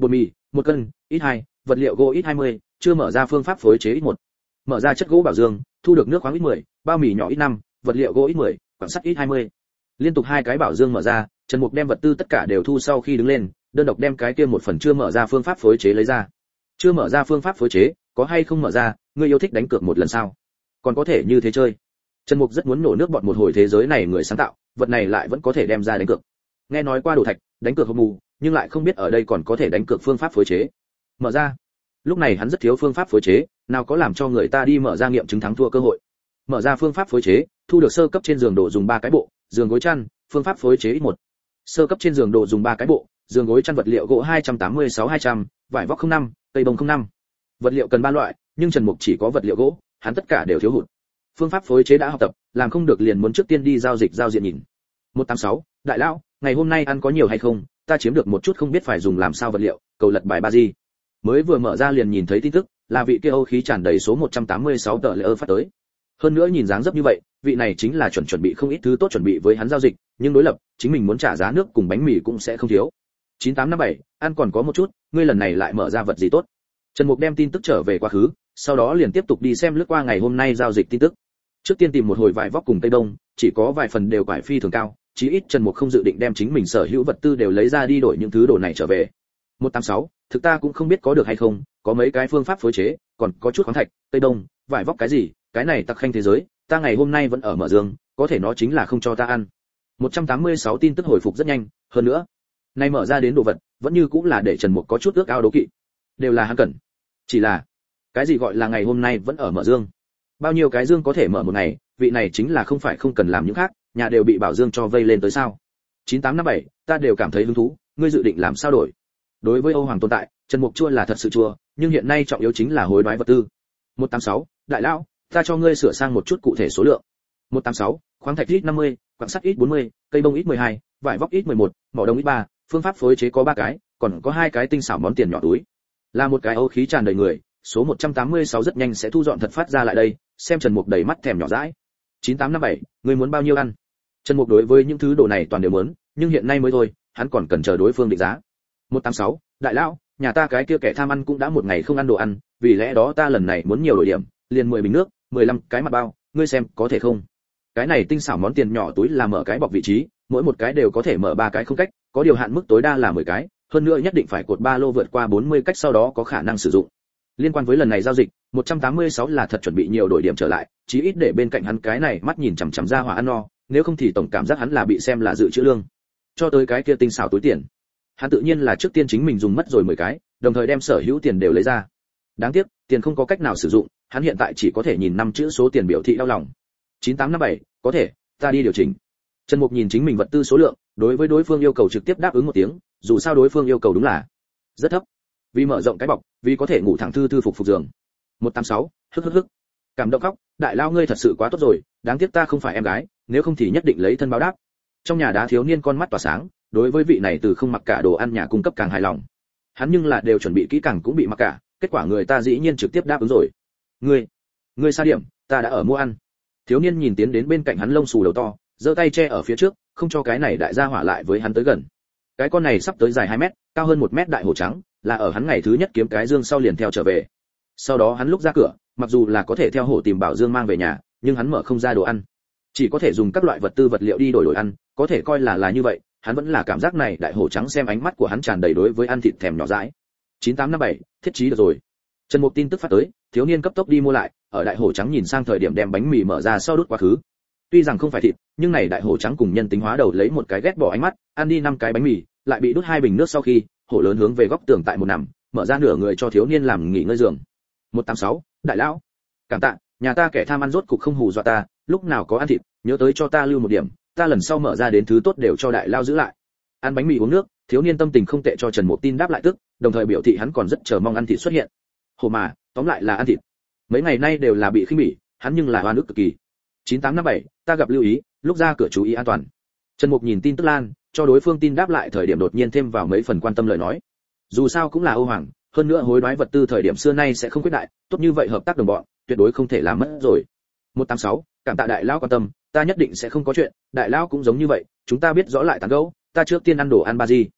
một cân, ít hai, vật liệu gỗ ít hai mươi, chưa mở ra phương pháp phối chế ít một. Mở ra chất gỗ bảo dương, thu được nước khoáng ít mười, bao mì nhỏ ít năm, vật liệu gỗ ít mười, quặng sắt ít hai mươi. Liên tục hai cái bảo dương mở ra, Trần Mục đem vật tư tất cả đều thu sau khi đứng lên, đơn độc đem cái kia một phần chưa mở ra phương pháp phối chế lấy ra. Chưa mở ra phương pháp phối chế, có hay không mở ra, ngươi yêu thích đánh cược một lần sao? Còn có thể như thế chơi. Trần Mục rất muốn nổ nước bọt một hồi, thế giới này người sáng tạo, vật này lại vẫn có thể đem ra đánh cược. Nghe nói qua đồ thạch, đánh cược hộp mù, nhưng lại không biết ở đây còn có thể đánh cược phương pháp phối chế. Mở ra. Lúc này hắn rất thiếu phương pháp phối chế, nào có làm cho người ta đi mở ra nghiệm chứng thắng thua cơ hội. Mở ra phương pháp phối chế, thu được sơ cấp trên giường đồ dùng ba cái bộ, giường gối chăn, phương pháp phối chế ít một. Sơ cấp trên giường đồ dùng ba cái bộ, giường gối chăn vật liệu gỗ hai trăm tám mươi sáu hai trăm, vải vóc không năm, cây bông không năm. Vật liệu cần ba loại, nhưng Trần Mục chỉ có vật liệu gỗ, hắn tất cả đều thiếu hụt. Phương pháp phối chế đã học tập, làm không được liền muốn trước tiên đi giao dịch giao diện nhìn. một tám sáu, đại lão, ngày hôm nay ăn có nhiều hay không, ta chiếm được một chút không biết phải dùng làm sao vật liệu, cầu lật bài ba gì. Mới vừa mở ra liền nhìn thấy tin tức, là vị kia Âu khí tràn đầy số một trăm tám mươi sáu tờ lệ ơ phát tới. Hơn nữa nhìn dáng dấp như vậy, vị này chính là chuẩn chuẩn bị không ít thứ tốt chuẩn bị với hắn giao dịch, nhưng đối lập, chính mình muốn trả giá nước cùng bánh mì cũng sẽ không thiếu. chín tám năm bảy, ăn còn có một chút, ngươi lần này lại mở ra vật gì tốt. Trần Mục đem tin tức trở về quá khứ, sau đó liền tiếp tục đi xem lướt qua ngày hôm nay giao dịch tin tức. Trước tiên tìm một hồi vải vóc cùng cây đông, chỉ có vài phần đều quải phi thường cao, chí ít Trần Mục không dự định đem chính mình sở hữu vật tư đều lấy ra đi đổi những thứ đồ này trở về. một tám sáu, thực ta cũng không biết có được hay không, có mấy cái phương pháp phối chế, còn có chút khoáng thạch, cây đông, vải vóc cái gì, cái này tặc khanh thế giới, ta ngày hôm nay vẫn ở mở dương, có thể nó chính là không cho ta ăn. một trăm tám mươi sáu tin tức hồi phục rất nhanh, hơn nữa, nay mở ra đến đồ vật, vẫn như cũng là để Trần Mục có chút ước ao đố kỵ. Đều là hắn cần. Chỉ là, cái gì gọi là ngày hôm nay vẫn ở mở dương? Bao nhiêu cái dương có thể mở một ngày, vị này chính là không phải không cần làm những khác, nhà đều bị bảo dương cho vây lên tới sao? chín tám năm bảy, ta đều cảm thấy hứng thú, ngươi dự định làm sao đổi? Đối với Âu Hoàng tồn tại, Trần Mục chua là thật sự chua, nhưng hiện nay trọng yếu chính là hối đoái vật tư. một tám sáu, đại lão, ta cho ngươi sửa sang một chút cụ thể số lượng. một tám sáu, khoáng thạch ít năm mươi, quặng sắt ít bốn mươi, cây bông ít mười hai, vải vóc ít mười một, mỏ đồng ít ba, phương pháp phối chế có ba cái, còn có hai cái tinh xảo món tiền nhỏ túi. Là một cái Âu khí tràn đầy người, số một trăm tám mươi sáu rất nhanh sẽ thu dọn thật phát ra lại đây, xem Trần Mục đầy mắt thèm nhỏ dãi. chín tám năm bảy, ngươi muốn bao nhiêu ăn? Trần Mục đối với những thứ đồ này toàn đều muốn, nhưng hiện nay mới thôi, hắn còn cần chờ đối phương định giá. một tám sáu, đại lão, nhà ta cái kia kẻ tham ăn cũng đã một ngày không ăn đồ ăn, vì lẽ đó ta lần này muốn nhiều đổi điểm, liền mười bình nước, mười lăm cái mặt bao, ngươi xem có thể không? Cái này tinh xảo món tiền nhỏ túi là mở cái bọc vị trí, mỗi một cái đều có thể mở ba cái không cách, có điều hạn mức tối đa là mười cái, hơn nữa nhất định phải cột ba lô vượt qua bốn mươi cách sau đó có khả năng sử dụng. Liên quan với lần này giao dịch, một trăm tám mươi sáu là thật chuẩn bị nhiều đổi điểm trở lại, chí ít để bên cạnh hắn cái này mắt nhìn chằm chằm ra hỏa ăn no, nếu không thì tổng cảm giác hắn là bị xem là dự trữ lương. Cho tới cái kia tinh xảo túi tiền, hắn tự nhiên là trước tiên chính mình dùng mất rồi mười cái, đồng thời đem sở hữu tiền đều lấy ra. Đáng tiếc, tiền không có cách nào sử dụng, hắn hiện tại chỉ có thể nhìn năm chữ số tiền biểu thị đau lòng. chín tám năm bảy, có thể, ta đi điều chỉnh. Trần Mục nhìn chính mình vật tư số lượng, đối với đối phương yêu cầu trực tiếp đáp ứng một tiếng, dù sao đối phương yêu cầu đúng là rất thấp. Vì mở rộng cái bọc, vì có thể ngủ thẳng thư thư phục phục giường. một tám sáu, hức hức hức. Cảm động khóc, đại lao ngươi thật sự quá tốt rồi, đáng tiếc ta không phải em gái, nếu không thì nhất định lấy thân báo đáp. Trong nhà đá thiếu niên con mắt tỏa sáng, đối với vị này từ không mặc cả đồ ăn nhà cung cấp càng hài lòng. Hắn nhưng là đều chuẩn bị kỹ càng cũng bị mặc cả, kết quả người ta dĩ nhiên trực tiếp đáp ứng rồi. Ngươi, ngươi xa điểm, ta đã ở mua ăn. Thiếu niên nhìn tiến đến bên cạnh hắn lông xù đầu to, giơ tay che ở phía trước, không cho cái này đại gia hỏa lại với hắn tới gần. Cái con này sắp tới dài hai mét, cao hơn một mét đại hổ trắng, là ở hắn ngày thứ nhất kiếm cái dương sau liền theo trở về. Sau đó hắn lúc ra cửa, mặc dù là có thể theo hổ tìm bảo dương mang về nhà, nhưng hắn mở không ra đồ ăn, chỉ có thể dùng các loại vật tư vật liệu đi đổi đổi ăn, có thể coi là là như vậy, hắn vẫn là cảm giác này đại hổ trắng xem ánh mắt của hắn tràn đầy đối với ăn thịt thèm nhỏ dãi. chín tám năm bảy, thiết trí được rồi. Trần Mục tin tức phát tới, thiếu niên cấp tốc đi mua lại, ở đại hổ trắng nhìn sang thời điểm đem bánh mì mở ra sau đút quá khứ. Tuy rằng không phải thịt, nhưng này đại hổ trắng cùng nhân tính hóa đầu lấy một cái ghét bỏ ánh mắt, ăn đi năm cái bánh mì, lại bị đút hai bình nước sau khi, hổ lớn hướng về góc tường tại một nằm, mở ra nửa người cho thiếu niên làm nghỉ ngơi giường. một tám sáu, đại lão, cảm tạ, nhà ta kẻ tham ăn rốt cục không hù dọa ta, lúc nào có ăn thịt, nhớ tới cho ta lưu một điểm, ta lần sau mở ra đến thứ tốt đều cho đại lao giữ lại. Ăn bánh mì uống nước, thiếu niên tâm tình không tệ cho Trần Mục tin đáp lại tức, đồng thời biểu thị hắn còn rất chờ mong ăn thịt xuất hiện. Hồ mà, tóm lại là ăn thịt. Mấy ngày nay đều là bị khinh bỉ, hắn nhưng là oan ức cực kỳ. chín tám năm bảy, ta gặp lưu ý, lúc ra cửa chú ý an toàn. Trần Mục nhìn tin tức lan, cho đối phương tin đáp lại thời điểm đột nhiên thêm vào mấy phần quan tâm lời nói. Dù sao cũng là Âu Hoàng, hơn nữa hối đoái vật tư thời điểm xưa nay sẽ không quyết đại, tốt như vậy hợp tác đồng bọn, tuyệt đối không thể làm mất rồi. một tám sáu, cảm tạ đại lão quan tâm, ta nhất định sẽ không có chuyện, đại lão cũng giống như vậy, chúng ta biết rõ lại tán gẫu, ta trước tiên ăn đồ ăn ba gì.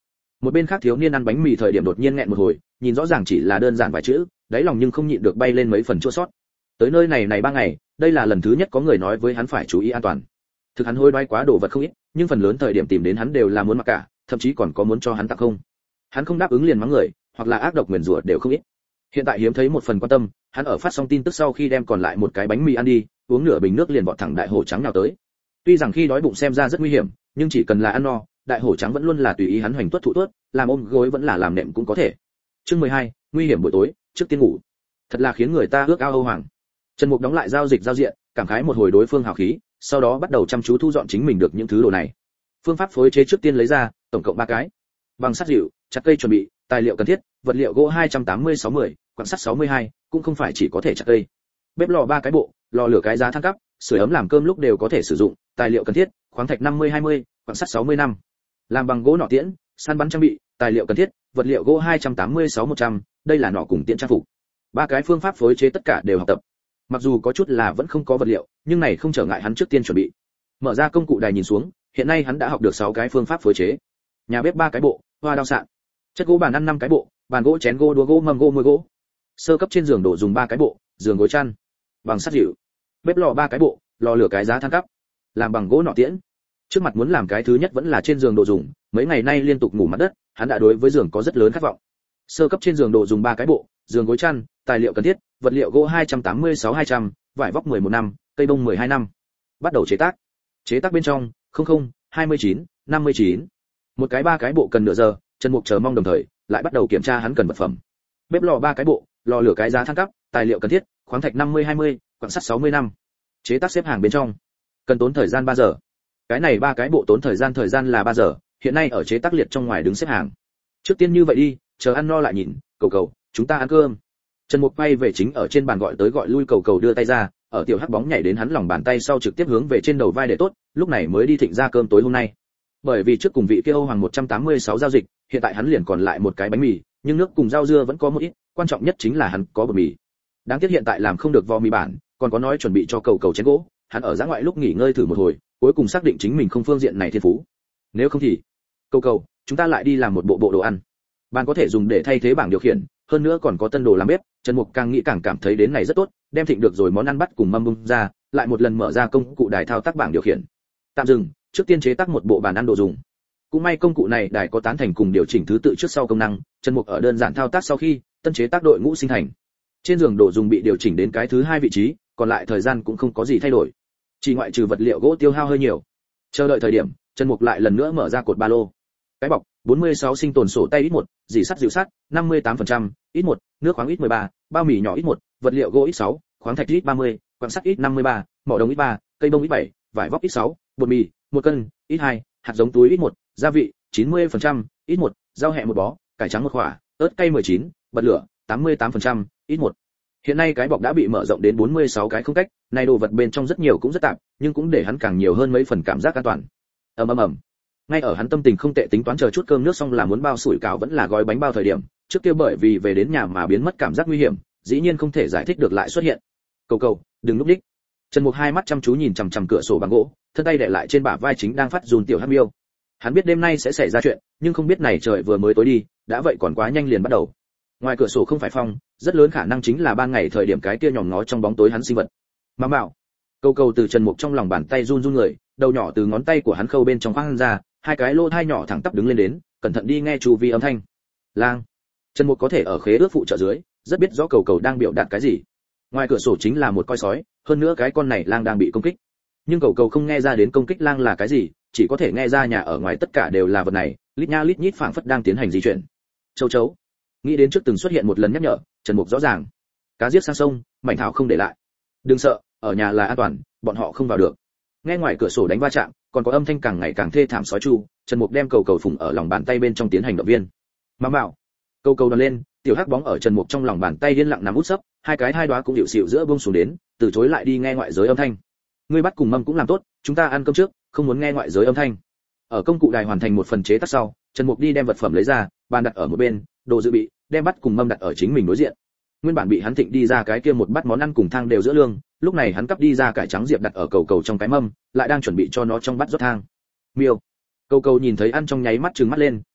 Một bên khác thiếu niên ăn bánh mì thời điểm đột nhiên nghẹn một hồi, nhìn rõ ràng chỉ là đơn giản vài chữ, đáy lòng nhưng không nhịn được bay lên mấy phần chua xót. Tới nơi này này ba ngày, đây là lần thứ nhất có người nói với hắn phải chú ý an toàn. Thực hắn hối đoái quá đồ vật không ít, nhưng phần lớn thời điểm tìm đến hắn đều là muốn mặc cả, thậm chí còn có muốn cho hắn tặng không. Hắn không đáp ứng liền mắng người, hoặc là ác độc nguyền rủa đều không ít. Hiện tại hiếm thấy một phần quan tâm, hắn ở phát xong tin tức sau khi đem còn lại một cái bánh mì ăn đi, uống nửa bình nước liền vọt thẳng đại hổ trắng nào tới. Tuy rằng khi đói bụng xem ra rất nguy hiểm, nhưng chỉ cần là ăn no, đại hổ trắng vẫn luôn là tùy ý hắn hoành tuất thụ tuất, làm ôm gối vẫn là làm nệm cũng có thể. Chương mười hai, nguy hiểm buổi tối, trước tiên ngủ. Thật là khiến người ta ước ao âu hoàng. Trần Mục đóng lại giao dịch giao diện, cảm khái một hồi đối phương hào khí, sau đó bắt đầu chăm chú thu dọn chính mình được những thứ đồ này. Phương pháp phối chế trước tiên lấy ra, tổng cộng ba cái. Bằng sắt dịu, chặt cây chuẩn bị, tài liệu cần thiết, vật liệu gỗ hai trăm tám mươi sáu mươi, quặng sắt sáu mươi hai, cũng không phải chỉ có thể chặt cây. Bếp lò ba cái bộ, lò lửa cái giá than cắp, sưởi ấm làm cơm lúc đều có thể sử dụng, tài liệu cần thiết, khoáng thạch năm mươi hai mươi, quặng sắt sáu mươi năm. Làm bằng gỗ nỏ tiễn, săn bắn trang bị, tài liệu cần thiết, vật liệu gỗ hai trăm tám mươi sáu một trăm, đây là nỏ cùng tiễn trang phục. Ba cái phương pháp phối chế tất cả đều học tập. Mặc dù có chút là vẫn không có vật liệu, nhưng này không trở ngại hắn trước tiên chuẩn bị. Mở ra công cụ đài nhìn xuống, hiện nay hắn đã học được sáu cái phương pháp phối chế. Nhà bếp ba cái bộ, hoa đao sạn. Chất gỗ bàn ăn năm cái bộ, bàn gỗ chén gỗ đũa gỗ mâm gỗ muôi gỗ. Sơ cấp trên giường đồ dùng ba cái bộ, giường gối chăn. Bằng sắt dịu. Bếp lò ba cái bộ, lò lửa cái giá than cắp. Làm bằng gỗ nỏ tiễn. Trước mặt muốn làm cái thứ nhất vẫn là trên giường đồ dùng, mấy ngày nay liên tục ngủ mặt đất, hắn đã đối với giường có rất lớn khát vọng. Sơ cấp trên giường đồ dùng ba cái bộ, giường gối chăn, tài liệu cần thiết, vật liệu gỗ hai trăm tám mươi sáu hai trăm, vải vóc mười một năm, cây bông mười hai năm. Bắt đầu chế tác. Chế tác bên trong, không không, hai mươi chín, năm mươi chín. Một cái ba cái bộ cần nửa giờ, Trần Mục chờ mong đồng thời, lại bắt đầu kiểm tra hắn cần vật phẩm. Bếp lò ba cái bộ, lò lửa cái giá than cắp, tài liệu cần thiết, khoáng thạch năm mươi hai mươi, quặng sắt sáu mươi năm. Chế tác xếp hàng bên trong, cần tốn thời gian ba giờ. Cái này ba cái bộ tốn thời gian thời gian là ba giờ, hiện nay ở chế tác liệt trong ngoài đứng xếp hàng. Trước tiên như vậy đi, chờ ăn no lại nhìn, cầu cầu, chúng ta ăn cơm. Trần Mục quay về chính ở trên bàn gọi tới gọi lui cầu cầu đưa tay ra, ở tiểu hắc bóng nhảy đến hắn lòng bàn tay sau trực tiếp hướng về trên đầu vai để tốt, lúc này mới đi thịnh ra cơm tối hôm nay. Bởi vì trước cùng vị kia Âu Hoàng một trăm tám mươi sáu giao dịch, hiện tại hắn liền còn lại một cái bánh mì, nhưng nước cùng rau dưa vẫn có một ít, quan trọng nhất chính là hắn có bột mì. Đáng tiếc hiện tại làm không được vo mì bản, còn có nói chuẩn bị cho cầu cầu chén gỗ, hắn ở giã ngoại lúc nghỉ ngơi thử một hồi, cuối cùng xác định chính mình không phương diện này thiên phú. Nếu không thì, cầu cầu, chúng ta lại đi làm một bộ bộ đồ ăn. Bàn có thể dùng để thay thế bảng điều khiển, hơn nữa còn có tân đồ làm bếp, Trần Mục càng nghĩ càng cảm thấy đến này rất tốt, đem thịnh được rồi món ăn bắt cùng mâm bung ra, lại một lần mở ra công cụ đài thao tác bảng điều khiển. Tạm dừng, trước tiên chế tác một bộ bàn ăn đồ dùng. Cũng may công cụ này đài có tán thành cùng điều chỉnh thứ tự trước sau công năng, Trần Mục ở đơn giản thao tác sau khi, tân chế tác đội ngũ sinh thành. Trên giường đồ dùng bị điều chỉnh đến cái thứ hai vị trí, còn lại thời gian cũng không có gì thay đổi. Chỉ ngoại trừ vật liệu gỗ tiêu hao hơi nhiều. Chờ đợi thời điểm, Trần Mục lại lần nữa mở ra cột ba lô. Cái bọc, bốn mươi sáu sinh tồn sổ tay ít một, dỉ sắt dịu sắt, năm mươi tám phần trăm, ít một, nước khoáng ít mười ba, bao mì nhỏ ít một, vật liệu gỗ ít sáu, khoáng thạch ít ba mươi, quặng sắt ít năm mươi ba, mỏ đồng ít ba, cây bông ít bảy, vải vóc ít sáu, bột mì, một cân, ít hai, hạt giống túi ít một, gia vị, chín mươi phần trăm, ít một, rau hẹ một bó, cải trắng một quả, ớt cay mười chín, bật lửa, tám mươi tám phần trăm, ít một. Hiện nay cái bọc đã bị mở rộng đến bốn mươi sáu cái không cách, này đồ vật bên trong rất nhiều cũng rất tạp, nhưng cũng để hắn càng nhiều hơn mấy phần cảm giác an toàn. Ầm ầm ầm. Ngay ở hắn tâm tình không tệ tính toán chờ chút cơm nước xong là muốn bao sủi cảo vẫn là gói bánh bao thời điểm, trước kia bởi vì về đến nhà mà biến mất cảm giác nguy hiểm, dĩ nhiên không thể giải thích được lại xuất hiện. Cầu cầu, đừng lúc đích. Trần Mục hai mắt chăm chú nhìn chằm chằm cửa sổ bằng gỗ, thân tay đè lại trên bả vai chính đang phát run tiểu hắc miêu. Hắn biết đêm nay sẽ xảy ra chuyện, nhưng không biết này trời vừa mới tối đi, đã vậy còn quá nhanh liền bắt đầu. Ngoài cửa sổ không phải phong, rất lớn khả năng chính là ban ngày thời điểm cái kia nhòm ngó trong bóng tối hắn sinh vật. Mà bảo, cầu cầu từ Trần Mục trong lòng bàn tay run run người, đầu nhỏ từ ngón tay của hắn khâu bên trong khoang ra, hai cái lỗ thai nhỏ thẳng tắp đứng lên đến, cẩn thận đi nghe chu vi âm thanh. Lang. Trần Mục có thể ở khế ước phụ trợ dưới, rất biết rõ cầu cầu đang biểu đạt cái gì. Ngoài cửa sổ chính là một coi sói, hơn nữa cái con này lang đang bị công kích. Nhưng cầu cầu không nghe ra đến công kích lang là cái gì, chỉ có thể nghe ra nhà ở ngoài tất cả đều là vật này, lít nha lít nhít phảng phất đang tiến hành di chuyển. Châu chấu. Nghĩ đến trước từng xuất hiện một lần nhắc nhở, Trần Mục rõ ràng. Cá giết sang sông, mảnh thảo không để lại. Đừng sợ, ở nhà là an toàn, bọn họ không vào được. Nghe ngoài cửa sổ đánh va chạm, còn có âm thanh càng ngày càng thê thảm sói chu, Trần Mục đem cầu cầu phụng ở lòng bàn tay bên trong tiến hành động viên. Mà bảo, cầu cầu đòn lên, tiểu hắc bóng ở Trần Mục trong lòng bàn tay điên lặng nằm út sấp, hai cái hai đóa cũng dịu xịu giữa buông xuống đến, từ chối lại đi nghe ngoại giới âm thanh. Ngươi bắt cùng mâm cũng làm tốt, chúng ta ăn cơm trước, không muốn nghe ngoại giới âm thanh. Ở công cụ đài hoàn thành một phần chế tác sau, Trần Mục đi đem vật phẩm lấy ra, bàn đặt ở một bên, đồ dự bị, đem bắt cùng mâm đặt ở chính mình đối diện. Nguyên bản bị hắn thịnh đi ra cái kia một bát món ăn cùng thang đều giữa lương, lúc này hắn cắp đi ra cải trắng diệp đặt ở cầu cầu trong cái mâm, lại đang chuẩn bị cho nó trong bát rót thang. Miêu. Cầu cầu nhìn thấy ăn trong nháy mắt trừng mắt lên,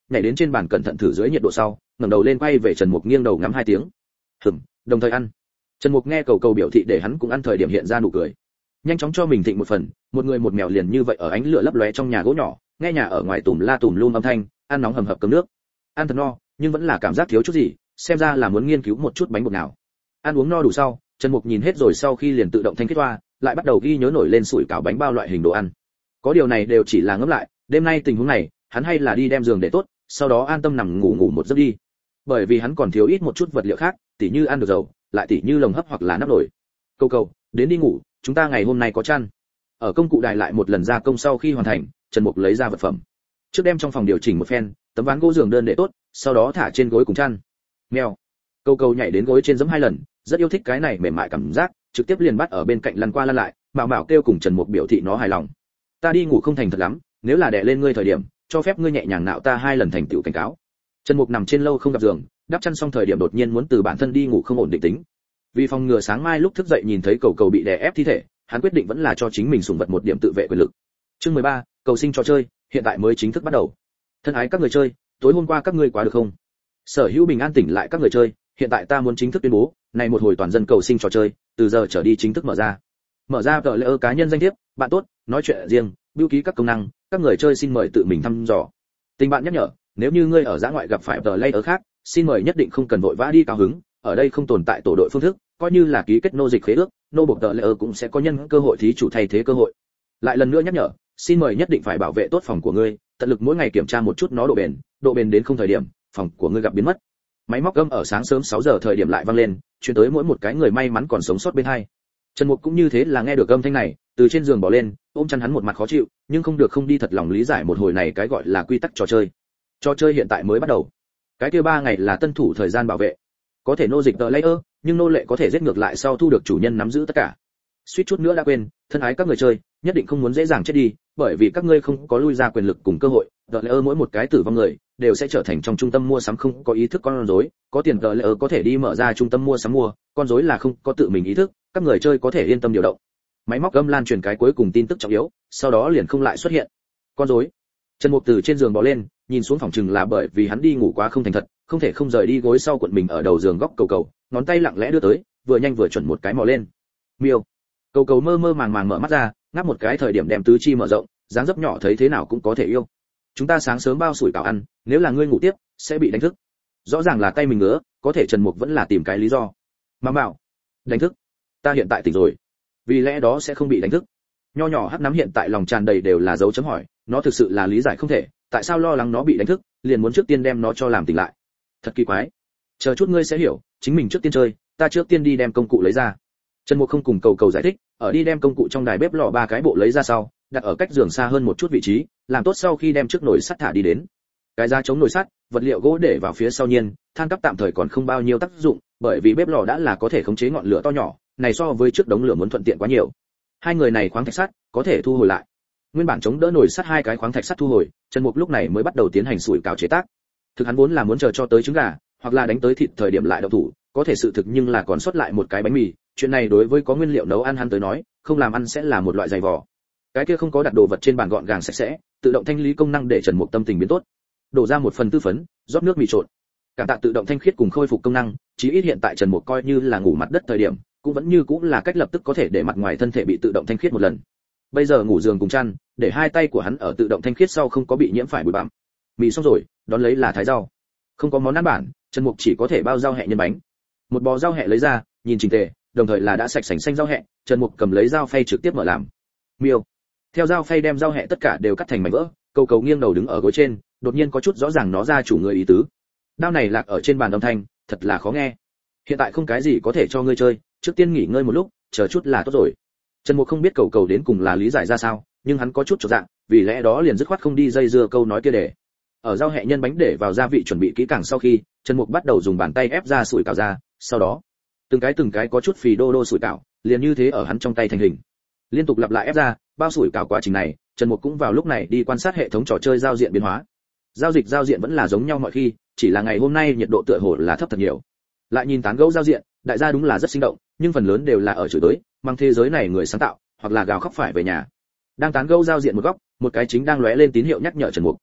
nhảy đến trên bàn cẩn thận thử dưới nhiệt độ sau, ngẩng đầu lên quay về Trần Mục nghiêng đầu ngắm hai tiếng. Hừm, đồng thời ăn. Trần Mục nghe cầu cầu biểu thị để hắn cũng ăn thời điểm hiện ra nụ cười. Nhanh chóng cho mình thịnh một phần, một người một mèo liền như vậy ở ánh lửa lấp lóe trong nhà gỗ nhỏ, nghe nhà ở ngoài tùm la tùm lum âm thanh, ăn nóng hầm hập cơm nước. Ăn thật no, nhưng vẫn là cảm giác thiếu chút gì, xem ra là muốn nghiên cứu một chút bánh bột nào. Ăn uống no đủ sau, Trần Mục nhìn hết rồi sau khi liền tự động thanh kết toa, lại bắt đầu ghi nhớ nổi lên sủi cảo bánh bao loại hình đồ ăn. Có điều này đều chỉ là ngẫm lại, đêm nay tình huống này, hắn hay là đi đem giường để tốt, sau đó an tâm nằm ngủ ngủ một giấc đi. Bởi vì hắn còn thiếu ít một chút vật liệu khác, tỉ như ăn được dầu, lại tỉ như lồng hấp hoặc là nắp nồi. Cầu cầu, đến đi ngủ, chúng ta ngày hôm nay có chăn. Ở công cụ đài lại một lần gia công sau khi hoàn thành, Trần Mục lấy ra vật phẩm. Trước đem trong phòng điều chỉnh một phen, tấm ván gỗ giường đơn để tốt, sau đó thả trên gối cùng chăn. Mèo. Cầu cầu nhảy đến gối trên giẫm hai lần, rất yêu thích cái này mềm mại cảm giác, trực tiếp liền bắt ở bên cạnh lăn qua lăn lại, mạo mạo kêu cùng Trần Mục biểu thị nó hài lòng. Ta đi ngủ không thành thật lắm, nếu là đè lên ngươi thời điểm, cho phép ngươi nhẹ nhàng nạo ta hai lần thành tựu cảnh cáo. Trần Mục nằm trên lâu không gặp giường, đắp chăn xong thời điểm đột nhiên muốn từ bản thân đi ngủ không ổn định tính. Vì phòng ngừa sáng mai lúc thức dậy nhìn thấy cầu cầu bị đè ép thi thể, hắn quyết định vẫn là cho chính mình sủng vật một điểm tự vệ quyền lực. Chương mười ba, cầu sinh trò chơi, hiện tại mới chính thức bắt đầu. Thân ái các người chơi, tối hôm qua các ngươi quá được không? Sở Hữu bình an tỉnh lại các người chơi, hiện tại ta muốn chính thức tuyên bố, này một hồi toàn dân cầu sinh trò chơi, từ giờ trở đi chính thức mở ra. Mở ra tờ lễ cá nhân danh thiếp, bạn tốt, nói chuyện riêng, bưu ký các công năng, các người chơi xin mời tự mình thăm dò. Tình bạn nhắc nhở, nếu như ngươi ở dã ngoại gặp phải tờ lễ khác, xin mời nhất định không cần vội vã đi cao hứng, ở đây không tồn tại tổ đội phương thức, coi như là ký kết nô dịch khế ước, nô buộc tờ lễ cũng sẽ có nhân cơ hội thí chủ thay thế cơ hội. Lại lần nữa nhắc nhở, xin mời nhất định phải bảo vệ tốt phòng của ngươi, tận lực mỗi ngày kiểm tra một chút nó độ bền, độ bền đến không thời điểm, phòng của ngươi gặp biến mất. Máy móc gầm ở sáng sớm sáu giờ thời điểm lại vang lên, truyền tới mỗi một cái người may mắn còn sống sót bên hai. Trần Mục cũng như thế là nghe được âm thanh này, từ trên giường bỏ lên, ôm chăn hắn một mặt khó chịu, nhưng không được không đi thật lòng lý giải một hồi này cái gọi là quy tắc trò chơi. Trò chơi hiện tại mới bắt đầu. Cái kia ba ngày là tân thủ thời gian bảo vệ. Có thể nô dịch tờ layer, nhưng nô lệ có thể giết ngược lại sau thu được chủ nhân nắm giữ tất cả. Suýt chút nữa đã quên, thân ái các người chơi, nhất định không muốn dễ dàng chết đi, bởi vì các ngươi không có lui ra quyền lực cùng cơ hội, tờ layer mỗi một cái tử vong người đều sẽ trở thành trong trung tâm mua sắm không có ý thức con rối, có tiền tờ layer có thể đi mở ra trung tâm mua sắm mua, con rối là không có tự mình ý thức, các người chơi có thể yên tâm điều động. Máy móc gầm lan truyền cái cuối cùng tin tức trọng yếu, sau đó liền không lại xuất hiện. Con rối. Trần Mục từ trên giường bò lên, nhìn xuống phòng chừng là bởi vì hắn đi ngủ quá không thành thật, không thể không rời đi gối sau cuộn mình ở đầu giường góc cầu cầu, ngón tay lặng lẽ đưa tới, vừa nhanh vừa chuẩn một cái mò lên. Miêu. Cầu cầu mơ mơ màng màng mở mắt ra, ngáp một cái thời điểm đem tứ chi mở rộng, dáng dấp nhỏ thấy thế nào cũng có thể yêu. Chúng ta sáng sớm bao sủi cảo ăn, nếu là ngươi ngủ tiếp, sẽ bị đánh thức. Rõ ràng là tay mình ngứa, có thể Trần Mục vẫn là tìm cái lý do. Mà bảo, đánh thức. Ta hiện tại tỉnh rồi, vì lẽ đó sẽ không bị đánh thức. Nho nhỏ hắc nắm hiện tại lòng tràn đầy đều là dấu chấm hỏi, nó thực sự là lý giải không thể, tại sao lo lắng nó bị đánh thức, liền muốn trước tiên đem nó cho làm tỉnh lại. Thật kỳ quái. Chờ chút ngươi sẽ hiểu, chính mình trước tiên chơi, ta trước tiên đi đem công cụ lấy ra. Trần Mục không cùng cầu cầu giải thích, ở đi đem công cụ trong đài bếp lò ba cái bộ lấy ra sau, đặt ở cách giường xa hơn một chút vị trí, làm tốt sau khi đem trước nồi sắt thả đi đến. Cái giá chống nồi sắt, vật liệu gỗ để vào phía sau nhiên, than cắp tạm thời còn không bao nhiêu tác dụng, bởi vì bếp lò đã là có thể khống chế ngọn lửa to nhỏ, này so với trước đống lửa muốn thuận tiện quá nhiều. Hai người này khoáng thạch sắt có thể thu hồi lại. Nguyên bản chống đỡ nồi sắt hai cái khoáng thạch sắt thu hồi, Trần Mục lúc này mới bắt đầu tiến hành sủi cảo chế tác. Thực hắn vốn là muốn chờ cho tới trứng gà, hoặc là đánh tới thịt thời điểm lại động thủ, có thể sự thực nhưng là còn sót lại một cái bánh mì, chuyện này đối với có nguyên liệu nấu ăn hắn tới nói, không làm ăn sẽ là một loại dày vò. Cái kia không có đặt đồ vật trên bàn gọn gàng sạch sẽ, tự động thanh lý công năng để Trần Mục tâm tình biến tốt. Đổ ra một phần tư phấn, rót nước mì trộn. Cảm tạ tự động thanh khiết cùng khôi phục công năng, chí ít hiện tại Trần Mục coi như là ngủ mặt đất thời điểm, cũng vẫn như cũng là cách lập tức có thể để mặt ngoài thân thể bị tự động thanh khiết một lần. Bây giờ ngủ giường cùng chăn, để hai tay của hắn ở tự động thanh khiết sau không có bị nhiễm phải bụi bặm. Mì xong rồi, đón lấy là thái rau. Không có món ăn bản, Trần Mục chỉ có thể bao rau hẹ nhân bánh. Một bò rau hẹ lấy ra, nhìn chỉnh tề, đồng thời là đã sạch sành xanh rau hẹ, Trần Mục cầm lấy dao phay trực tiếp mở làm. Miêu. Theo dao phay đem rau hẹ tất cả đều cắt thành mảnh vỡ, cầu cầu nghiêng đầu đứng ở gối trên, đột nhiên có chút rõ ràng nó ra chủ người ý tứ. Đao này lạc ở trên bàn âm thanh, thật là khó nghe. Hiện tại không cái gì có thể cho ngươi chơi, trước tiên nghỉ ngơi một lúc, chờ chút là tốt rồi. Trần Mục không biết cầu cầu đến cùng là lý giải ra sao, nhưng hắn có chút chột dạ, vì lẽ đó liền dứt khoát không đi dây dưa câu nói kia để. Ở rau hẹ nhân bánh để vào gia vị chuẩn bị kỹ càng sau khi, Trần Mục bắt đầu dùng bàn tay ép ra sủi cảo ra, sau đó, từng cái từng cái có chút phì đô đô sủi cảo, liền như thế ở hắn trong tay thành hình. Liên tục lặp lại ép ra, bao sủi cảo quá trình này, Trần Mục cũng vào lúc này đi quan sát hệ thống trò chơi giao diện biến hóa. Giao dịch giao diện vẫn là giống nhau mọi khi, chỉ là ngày hôm nay nhiệt độ tựa hồ là thấp thật nhiều. Lại nhìn tán gẫu giao diện, đại gia đúng là rất sinh động, nhưng phần lớn đều là ở chửi tới, mang thế giới này người sáng tạo, hoặc là gào khóc phải về nhà. Đang tán gẫu giao diện một góc, một cái chính đang lóe lên tín hiệu nhắc nhở Trần Mục.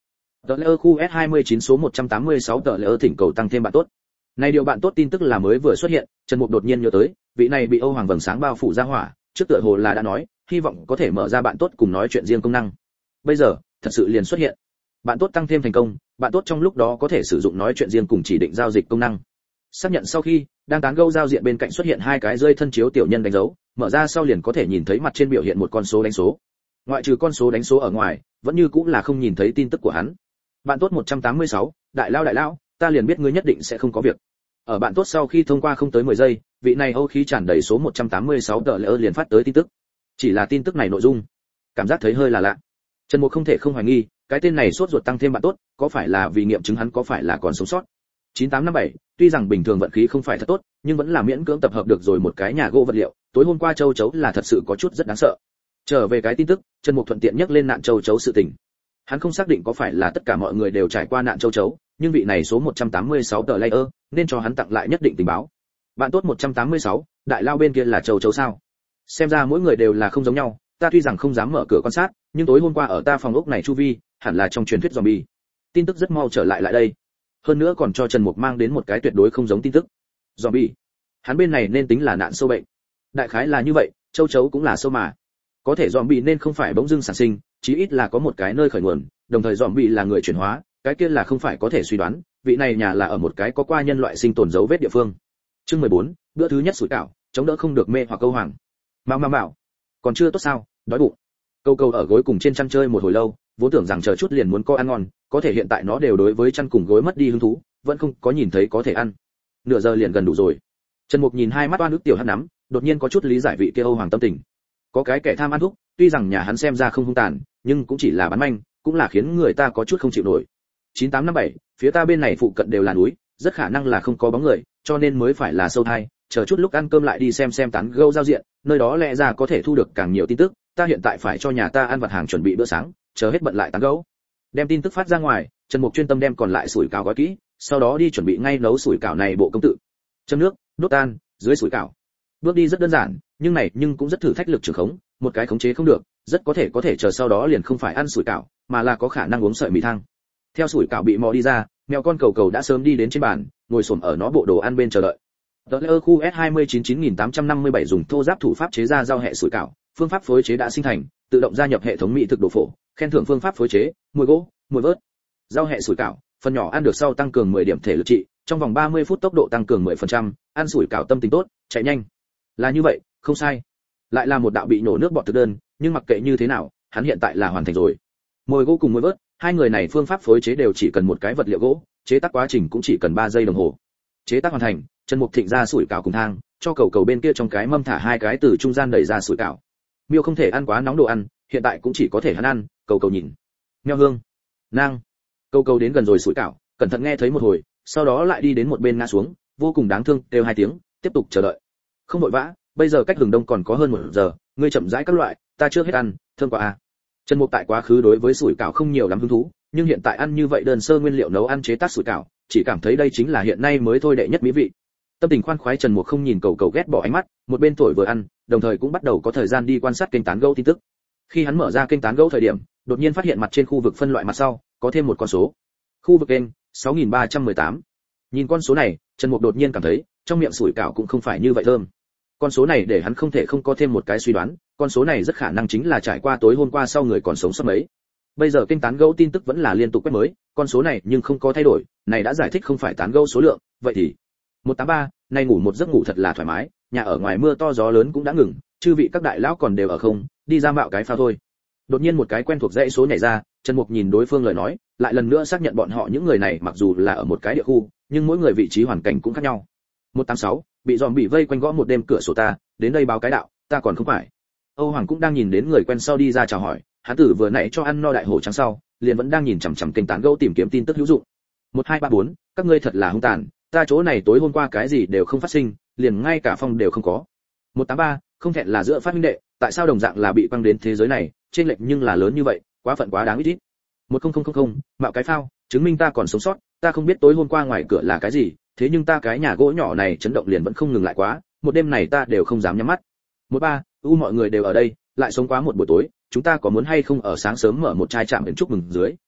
Tờ lễ khu S hai mươi chín số một trăm tám mươi sáu tờ lễ thỉnh cầu tăng thêm bạn tốt. Này điều bạn tốt tin tức là mới vừa xuất hiện, Trần Mục đột nhiên nhớ tới, vị này bị Âu Hoàng vầng sáng bao phủ ra hỏa, trước tựa hồ là đã nói, hy vọng có thể mở ra bạn tốt cùng nói chuyện riêng công năng. Bây giờ, thật sự liền xuất hiện. Bạn tốt tăng thêm thành công, bạn tốt trong lúc đó có thể sử dụng nói chuyện riêng cùng chỉ định giao dịch công năng. Xác nhận sau khi, đang tán gẫu giao diện bên cạnh xuất hiện hai cái rơi thân chiếu tiểu nhân đánh dấu, mở ra sau liền có thể nhìn thấy mặt trên biểu hiện một con số đánh số. Ngoại trừ con số đánh số ở ngoài, vẫn như cũng là không nhìn thấy tin tức của hắn. Bạn tốt một trăm tám mươi sáu, đại lao đại lao, ta liền biết ngươi nhất định sẽ không có việc. Ở bạn tốt sau khi thông qua không tới mười giây, vị này Âu khí tràn đầy số một trăm tám mươi sáu tờ lễ liền phát tới tin tức. Chỉ là tin tức này nội dung, cảm giác thấy hơi là lạ. Trần Mục không thể không hoài nghi, cái tên này sốt ruột tăng thêm bạn tốt, có phải là vì nghiệm chứng hắn có phải là còn sống sót. chín tám năm bảy, tuy rằng bình thường vận khí không phải thật tốt, nhưng vẫn là miễn cưỡng tập hợp được rồi một cái nhà gỗ vật liệu, tối hôm qua châu chấu là thật sự có chút rất đáng sợ. Trở về cái tin tức, Trần Mục thuận tiện nhắc lên nạn châu chấu sự tình. Hắn không xác định có phải là tất cả mọi người đều trải qua nạn châu chấu, nhưng vị này số một trăm tám mươi sáu tờ layer, nên cho hắn tặng lại nhất định tình báo. Bạn tốt một trăm tám mươi sáu, đại lao bên kia là châu chấu sao? Xem ra mỗi người đều là không giống nhau, ta tuy rằng không dám mở cửa quan sát, nhưng tối hôm qua ở ta phòng ốc này chu vi, hẳn là trong truyền thuyết zombie. Tin tức rất mau trở lại lại đây. Hơn nữa còn cho Trần Mục mang đến một cái tuyệt đối không giống tin tức. Zombie. Hắn bên này nên tính là nạn sâu bệnh. Đại khái là như vậy, châu chấu cũng là sâu mà. Có thể zombie nên không phải bỗng dưng sản sinh, chí ít là có một cái nơi khởi nguồn, đồng thời zombie là người chuyển hóa, cái kia là không phải có thể suy đoán, vị này nhà là ở một cái có qua nhân loại sinh tồn dấu vết địa phương. Chương mười bốn, bữa thứ nhất sủi cảo, chống đỡ không được mê hoặc câu hoàng. Mao mao mao. Còn chưa tốt sao, đói bụng. Câu câu ở gối cùng trên chăn chơi một hồi lâu, vốn tưởng rằng chờ chút liền muốn có ăn ngon, có thể hiện tại nó đều đối với chăn cùng gối mất đi hứng thú, vẫn không có nhìn thấy có thể ăn. Nửa giờ liền gần đủ rồi. Trần Mục nhìn hai mắt oan ức tiểu hắc nắm, đột nhiên có chút lý giải vị kia Âu Hoàng tâm tình. Có cái kẻ tham ăn thuốc, tuy rằng nhà hắn xem ra không hung tàn, nhưng cũng chỉ là bán manh, cũng là khiến người ta có chút không chịu nổi. chín tám năm bảy, phía ta bên này phụ cận đều là núi, rất khả năng là không có bóng người, cho nên mới phải là sâu thai, chờ chút lúc ăn cơm lại đi xem xem tán gẫu giao diện, nơi đó lẽ ra có thể thu được càng nhiều tin tức, ta hiện tại phải cho nhà ta ăn vặt hàng chuẩn bị bữa sáng, chờ hết bận lại tán gẫu. Đem tin tức phát ra ngoài, Trần Mục chuyên tâm đem còn lại sủi cảo gói kỹ, sau đó đi chuẩn bị ngay nấu sủi cảo này bộ công tự. Châm nước, đốt tan, dưới sủi cảo. Bước đi rất đơn giản, nhưng này nhưng cũng rất thử thách lực trường khống, một cái khống chế không được, rất có thể có thể chờ sau đó liền không phải ăn sủi cảo, mà là có khả năng uống sợi mì thang. Theo sủi cảo bị mò đi ra, mèo con cầu cầu đã sớm đi đến trên bàn, ngồi xổm ở nó bộ đồ ăn bên chờ đợi. Tờ lễ khu S hai mươi chín chín nghìn tám trăm năm mươi bảy dùng thô giáp thủ pháp chế ra rau hẹ sủi cảo, phương pháp phối chế đã sinh thành, tự động gia nhập hệ thống mỹ thực đồ phổ, khen thưởng phương pháp phối chế, mùi gỗ, mùi vớt. Rau hẹ sủi cảo, phần nhỏ ăn được sau tăng cường mười điểm thể lực trị, trong vòng ba mươi phút tốc độ tăng cường mười phần trăm, ăn sủi cảo tâm tình tốt, chạy nhanh. Là như vậy, không sai. Lại là một đạo bị nổ nước bọt thực đơn, nhưng mặc kệ như thế nào, hắn hiện tại là hoàn thành rồi. Mùi gỗ cùng mùi vớt, hai người này phương pháp phối chế đều chỉ cần một cái vật liệu gỗ, chế tác quá trình cũng chỉ cần ba giây đồng hồ. Chế tác hoàn thành, Trần Mục thịnh ra sủi cảo cùng thang, cho cầu cầu bên kia trong cái mâm thả hai cái từ trung gian đẩy ra sủi cảo. Miêu không thể ăn quá nóng đồ ăn, hiện tại cũng chỉ có thể hắn ăn, cầu cầu nhìn. Meo hương, nang. Cầu cầu đến gần rồi sủi cảo, cẩn thận nghe thấy một hồi, sau đó lại đi đến một bên ngã xuống, vô cùng đáng thương, kêu hai tiếng, tiếp tục chờ đợi. Không vội vã, bây giờ cách hừng đông còn có hơn một giờ, ngươi chậm rãi các loại, ta chưa hết ăn, thơm quá à. Trần Mục tại quá khứ đối với sủi cảo không nhiều lắm hứng thú, nhưng hiện tại ăn như vậy đơn sơ nguyên liệu nấu ăn chế tác sủi cảo, chỉ cảm thấy đây chính là hiện nay mới thôi đệ nhất mỹ vị. Tâm tình khoan khoái, Trần Mục không nhìn cầu cầu ghét bỏ ánh mắt, một bên thổi vừa ăn, đồng thời cũng bắt đầu có thời gian đi quan sát kênh tán gẫu tin tức. Khi hắn mở ra kênh tán gẫu thời điểm, đột nhiên phát hiện mặt trên khu vực phân loại mặt sau, có thêm một con số. Khu vực kênh sáu nghìn ba trăm mười tám. Nhìn con số này, Trần Mục đột nhiên cảm thấy, trong miệng sủi cảo cũng không phải như vậy thơm. Con số này để hắn không thể không có thêm một cái suy đoán, con số này rất khả năng chính là trải qua tối hôm qua sau người còn sống sót mấy. Bây giờ kênh tán gẫu tin tức vẫn là liên tục quét mới, con số này nhưng không có thay đổi, này đã giải thích không phải tán gẫu số lượng, vậy thì một tám ba, nay ngủ một giấc ngủ thật là thoải mái, nhà ở ngoài mưa to gió lớn cũng đã ngừng, chư vị các đại lão còn đều ở không, đi ra mạo cái phao thôi. Đột nhiên một cái quen thuộc dãy số nhảy ra, Trần Mục nhìn đối phương lời nói, lại lần nữa xác nhận bọn họ những người này mặc dù là ở một cái địa khu, nhưng mỗi người vị trí hoàn cảnh cũng khác nhau. một tám sáu, bị dòm bị vây quanh gõ một đêm cửa sổ ta, đến đây báo cái đạo, ta còn không phải. Âu Hoàng cũng đang nhìn đến người quen sau đi ra chào hỏi, hắn tử vừa nãy cho ăn no đại hổ trắng sau, liền vẫn đang nhìn chằm chằm kênh tán gẫu tìm kiếm tin tức hữu dụng. một hai ba bốn, các ngươi thật là hung tàn, ta chỗ này tối hôm qua cái gì đều không phát sinh, liền ngay cả phong đều không có. một tám ba, không thẹn là giữa phát minh đệ, tại sao đồng dạng là bị quăng đến thế giới này, trên lệch nhưng là lớn như vậy, quá phận quá đáng ít ít. một không không không không, mạo cái phao, chứng minh ta còn sống sót, ta không biết tối hôm qua ngoài cửa là cái gì, thế nhưng ta cái nhà gỗ nhỏ này chấn động liền vẫn không ngừng lại quá, một đêm này ta đều không dám nhắm mắt. một ba, u mọi người đều ở đây, lại sống quá một buổi tối, chúng ta có muốn hay không ở sáng sớm mở một chai chạm đến chúc mừng dưới,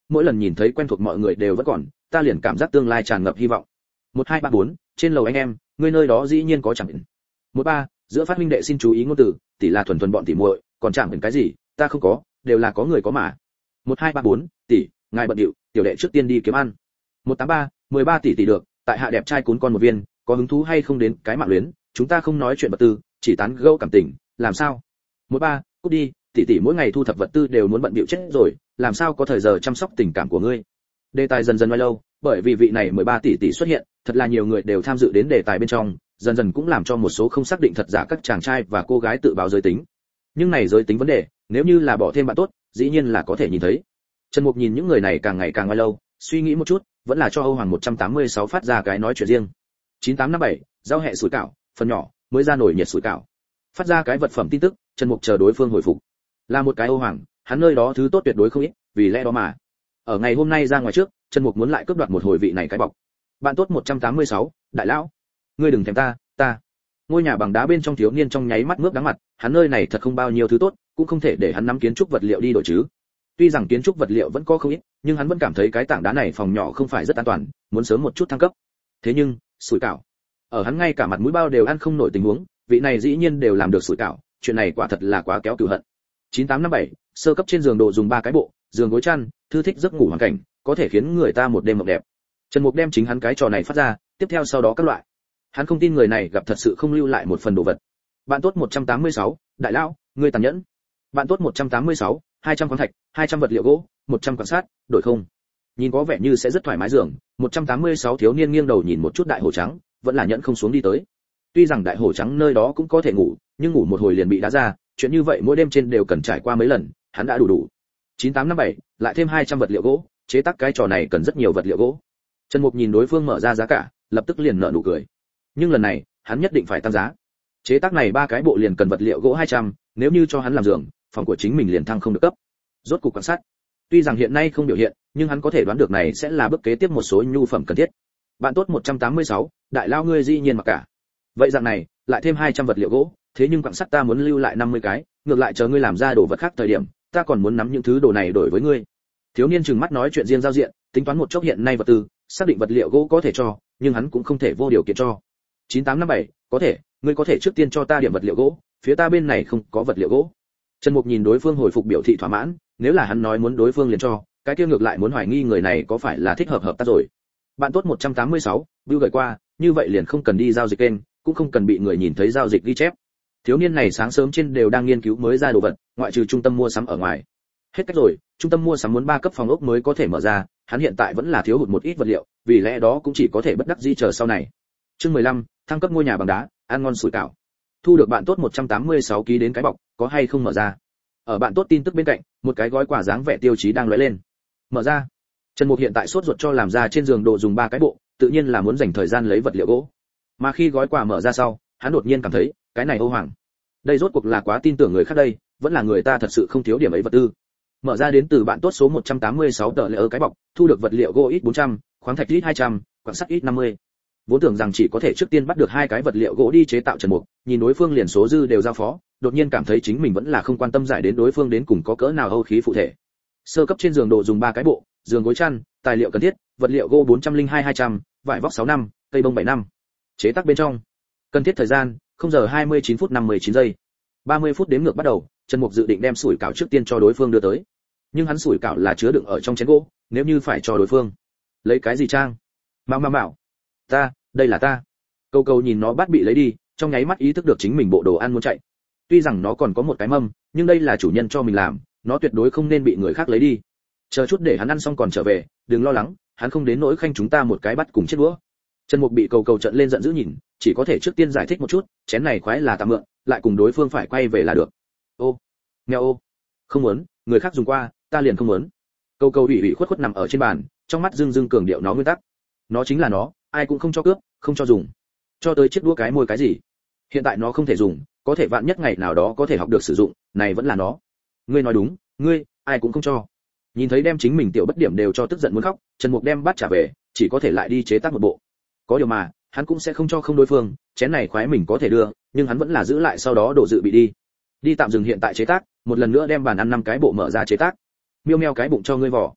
mỗi lần nhìn thấy quen thuộc mọi người đều vẫn còn, ta liền cảm giác tương lai tràn ngập hy vọng. Một hai ba bốn, trên lầu anh em, ngươi nơi đó dĩ nhiên có chẳng ẩn. Một ba, giữa phát minh đệ xin chú ý ngôn từ, tỷ là thuần thuần bọn tỷ muội, còn chẳng ẩn cái gì, ta không có, đều là có người có mà. Một hai ba bốn, tỷ, ngài bận điệu, tiểu đệ trước tiên đi kiếm ăn. Một tám ba, mười ba tỷ tỷ được, tại hạ đẹp trai cún con một viên, có hứng thú hay không đến cái mạng luyến, chúng ta không nói chuyện vật tư, chỉ tán gẫu cảm tình, làm sao? Một ba, cút đi, tỷ tỷ mỗi ngày thu thập vật tư đều muốn bận bịu chết rồi, làm sao có thời giờ chăm sóc tình cảm của ngươi? Đề tài dần dần nói lâu, bởi vì vị này mười ba tỷ tỷ xuất hiện, thật là nhiều người đều tham dự đến đề tài bên trong, dần dần cũng làm cho một số không xác định thật giả các chàng trai và cô gái tự báo giới tính. Nhưng này giới tính vấn đề, nếu như là bỏ thêm bạn tốt, dĩ nhiên là có thể nhìn thấy. Trần Mục nhìn những người này càng ngày càng ngoài lâu, suy nghĩ một chút, vẫn là cho Âu Hoàng một trăm tám mươi sáu phát ra cái nói chuyện riêng. chín tám năm bảy, giao hệ sủi cảo, phần nhỏ, mới ra nổi nhiệt sủi cảo. Phát ra cái vật phẩm tin tức, Trần Mục chờ đối phương hồi phục. Là một cái Âu Hoàng, hắn nơi đó thứ tốt tuyệt đối không ít, vì lẽ đó mà. Ở ngày hôm nay ra ngoài trước, Trần Mục muốn lại cướp đoạt một hồi vị này cái bọc. Bạn tốt một trăm tám mươi sáu, đại lão, ngươi đừng thèm ta, ta. Ngôi nhà bằng đá bên trong thiếu niên trong nháy mắt ngước đắng mặt, hắn nơi này thật không bao nhiêu thứ tốt, cũng không thể để hắn nắm kiến trúc vật liệu đi đổi chứ. Tuy rằng kiến trúc vật liệu vẫn có không ít, nhưng hắn vẫn cảm thấy cái tảng đá này phòng nhỏ không phải rất an toàn, muốn sớm một chút thăng cấp. Thế nhưng, sủi cảo. Ở hắn ngay cả mặt mũi bao đều ăn không nổi tình huống, vị này dĩ nhiên đều làm được sủi cảo, chuyện này quả thật là quá kéo cừu hận. chín tám năm bảy, sơ cấp trên giường đồ dùng ba cái bộ, giường gối chăn, thư thích giấc ngủ hoàn cảnh, có thể khiến người ta một đêm mộng đẹp. Trần Mục đem chính hắn cái trò này phát ra, tiếp theo sau đó các loại. Hắn không tin người này gặp thật sự không lưu lại một phần đồ vật. Bạn tốt một trăm tám mươi sáu, đại lão, ngươi tàn nhẫn. Bạn tốt một trăm tám mươi sáu, hai trăm khoáng thạch, hai trăm vật liệu gỗ, một trăm quan sát, đổi không. Nhìn có vẻ như sẽ rất thoải mái giường, một trăm tám mươi sáu thiếu niên nghiêng đầu nhìn một chút đại hổ trắng, vẫn là nhẫn không xuống đi tới. Tuy rằng đại hổ trắng nơi đó cũng có thể ngủ, nhưng ngủ một hồi liền bị đá ra, chuyện như vậy mỗi đêm trên đều cần trải qua mấy lần, hắn đã đủ đủ. chín tám năm bảy, lại thêm hai trăm vật liệu gỗ, chế tác cái trò này cần rất nhiều vật liệu gỗ. Trần Mục nhìn đối phương mở ra giá cả, lập tức liền nở nụ cười. Nhưng lần này, hắn nhất định phải tăng giá. Chế tác này ba cái bộ liền cần vật liệu gỗ hai trăm, nếu như cho hắn làm giường, phòng của chính mình liền thăng không được cấp. Rốt cục quan sát. Tuy rằng hiện nay không biểu hiện, nhưng hắn có thể đoán được này sẽ là bước kế tiếp một số nhu phẩm cần thiết. Bạn tốt một trăm tám mươi sáu, đại lao ngươi dĩ nhiên mặc cả. Vậy dạng này, lại thêm hai trăm vật liệu gỗ, thế nhưng quặng sắt ta muốn lưu lại năm mươi cái, ngược lại chờ ngươi làm ra đồ vật khác thời điểm, ta còn muốn nắm những thứ đồ này đổi với ngươi. Thiếu niên trừng mắt nói chuyện riêng giao diện, tính toán một chốc hiện nay vật tư, xác định vật liệu gỗ có thể cho, nhưng hắn cũng không thể vô điều kiện cho. chín tám năm bảy, có thể, ngươi có thể trước tiên cho ta điểm vật liệu gỗ, phía ta bên này không có vật liệu gỗ. Trần Mục nhìn đối phương hồi phục biểu thị thỏa mãn, nếu là hắn nói muốn đối phương liền cho, cái kia ngược lại muốn hoài nghi người này có phải là thích hợp hợp tác rồi. Bạn tốt một trăm tám mươi sáu, bưu gửi qua, như vậy liền không cần đi giao dịch kênh, cũng không cần bị người nhìn thấy giao dịch ghi chép. Thiếu niên này sáng sớm trên đều đang nghiên cứu mới ra đồ vật, ngoại trừ trung tâm mua sắm ở ngoài. Hết cách rồi, trung tâm mua sắm muốn ba cấp phòng ốc mới có thể mở ra, hắn hiện tại vẫn là thiếu hụt một ít vật liệu, vì lẽ đó cũng chỉ có thể bất đắc dĩ chờ sau này. Chương mười lăm, thăng cấp ngôi nhà bằng đá, ăn ngon sủi cảo. Thu được bạn tốt một trăm tám mươi sáu ký đến cái bọc, có hay không mở ra? Ở bạn tốt tin tức bên cạnh, một cái gói quà dáng vẻ tiêu chí đang lóe lên. Mở ra. Trần Mục hiện tại sốt ruột cho làm ra trên giường đồ dùng ba cái bộ, tự nhiên là muốn dành thời gian lấy vật liệu gỗ. Mà khi gói quà mở ra sau, hắn đột nhiên cảm thấy, cái này Âu Hoàng. Đây rốt cuộc là quá tin tưởng người khác đây, vẫn là người ta thật sự không thiếu điểm ấy vật tư. Mở ra đến từ bạn tốt số một trăm tám mươi sáu tờ lệ ở cái bọc, thu được vật liệu gỗ ít bốn trăm, khoáng thạch ít hai trăm, quặng sắt ít năm mươi. Vốn tưởng rằng chỉ có thể trước tiên bắt được hai cái vật liệu gỗ đi chế tạo Trần Mục, nhìn đối phương liền số dư đều giao phó, đột nhiên cảm thấy chính mình vẫn là không quan tâm giải đến đối phương đến cùng có cỡ nào âu khí phụ thể. Sơ cấp trên giường đồ dùng ba cái bộ, giường gối chăn, tài liệu cần thiết, vật liệu gỗ bốn trăm lẻ hai hai trăm, vải vóc sáu năm, cây bông bảy năm. Chế tác bên trong. Cần thiết thời gian, không giờ hai mươi chín phút năm mươi chín giây. ba mươi phút đếm ngược bắt đầu, Trần Mục dự định đem sủi cảo trước tiên cho đối phương đưa tới. Nhưng hắn sủi cảo là chứa đựng ở trong chén gỗ, nếu như phải cho đối phương, lấy cái gì trang? Mạo mạo mạo. Ta, đây là ta. Câu câu nhìn nó bắt bị lấy đi, trong nháy mắt ý thức được chính mình bộ đồ ăn muốn chạy. Tuy rằng nó còn có một cái mâm, nhưng đây là chủ nhân cho mình làm, nó tuyệt đối không nên bị người khác lấy đi. Chờ chút để hắn ăn xong còn trở về, đừng lo lắng, hắn không đến nỗi khanh chúng ta một cái bắt cùng chết đũa. Trần Mục bị cầu cầu trợn lên giận dữ nhìn, chỉ có thể trước tiên giải thích một chút, chén này khoái là tạm mượn, lại cùng đối phương phải quay về là được. Ô, nghèo ô, không muốn, người khác dùng qua, ta liền không muốn. Cầu cầu ủy ủy khuất khuất nằm ở trên bàn, trong mắt dưng dưng cường điệu nó nguyên tắc. Nó chính là nó, ai cũng không cho cướp, không cho dùng. Cho tới chiếc đũa cái môi cái gì? Hiện tại nó không thể dùng, có thể vạn nhất ngày nào đó có thể học được sử dụng, này vẫn là nó. Ngươi nói đúng, ngươi, ai cũng không cho. Nhìn thấy đem chính mình tiểu bất điểm đều cho tức giận muốn khóc, Trần Mục đem bắt trả về, chỉ có thể lại đi chế tác một bộ. Có điều mà, hắn cũng sẽ không cho không đối phương, chén này khoái mình có thể đưa, nhưng hắn vẫn là giữ lại sau đó đổ dự bị đi. Đi tạm dừng hiện tại chế tác, một lần nữa đem bàn ăn năm cái bộ mở ra chế tác. Miêu meo cái bụng cho ngươi vỏ.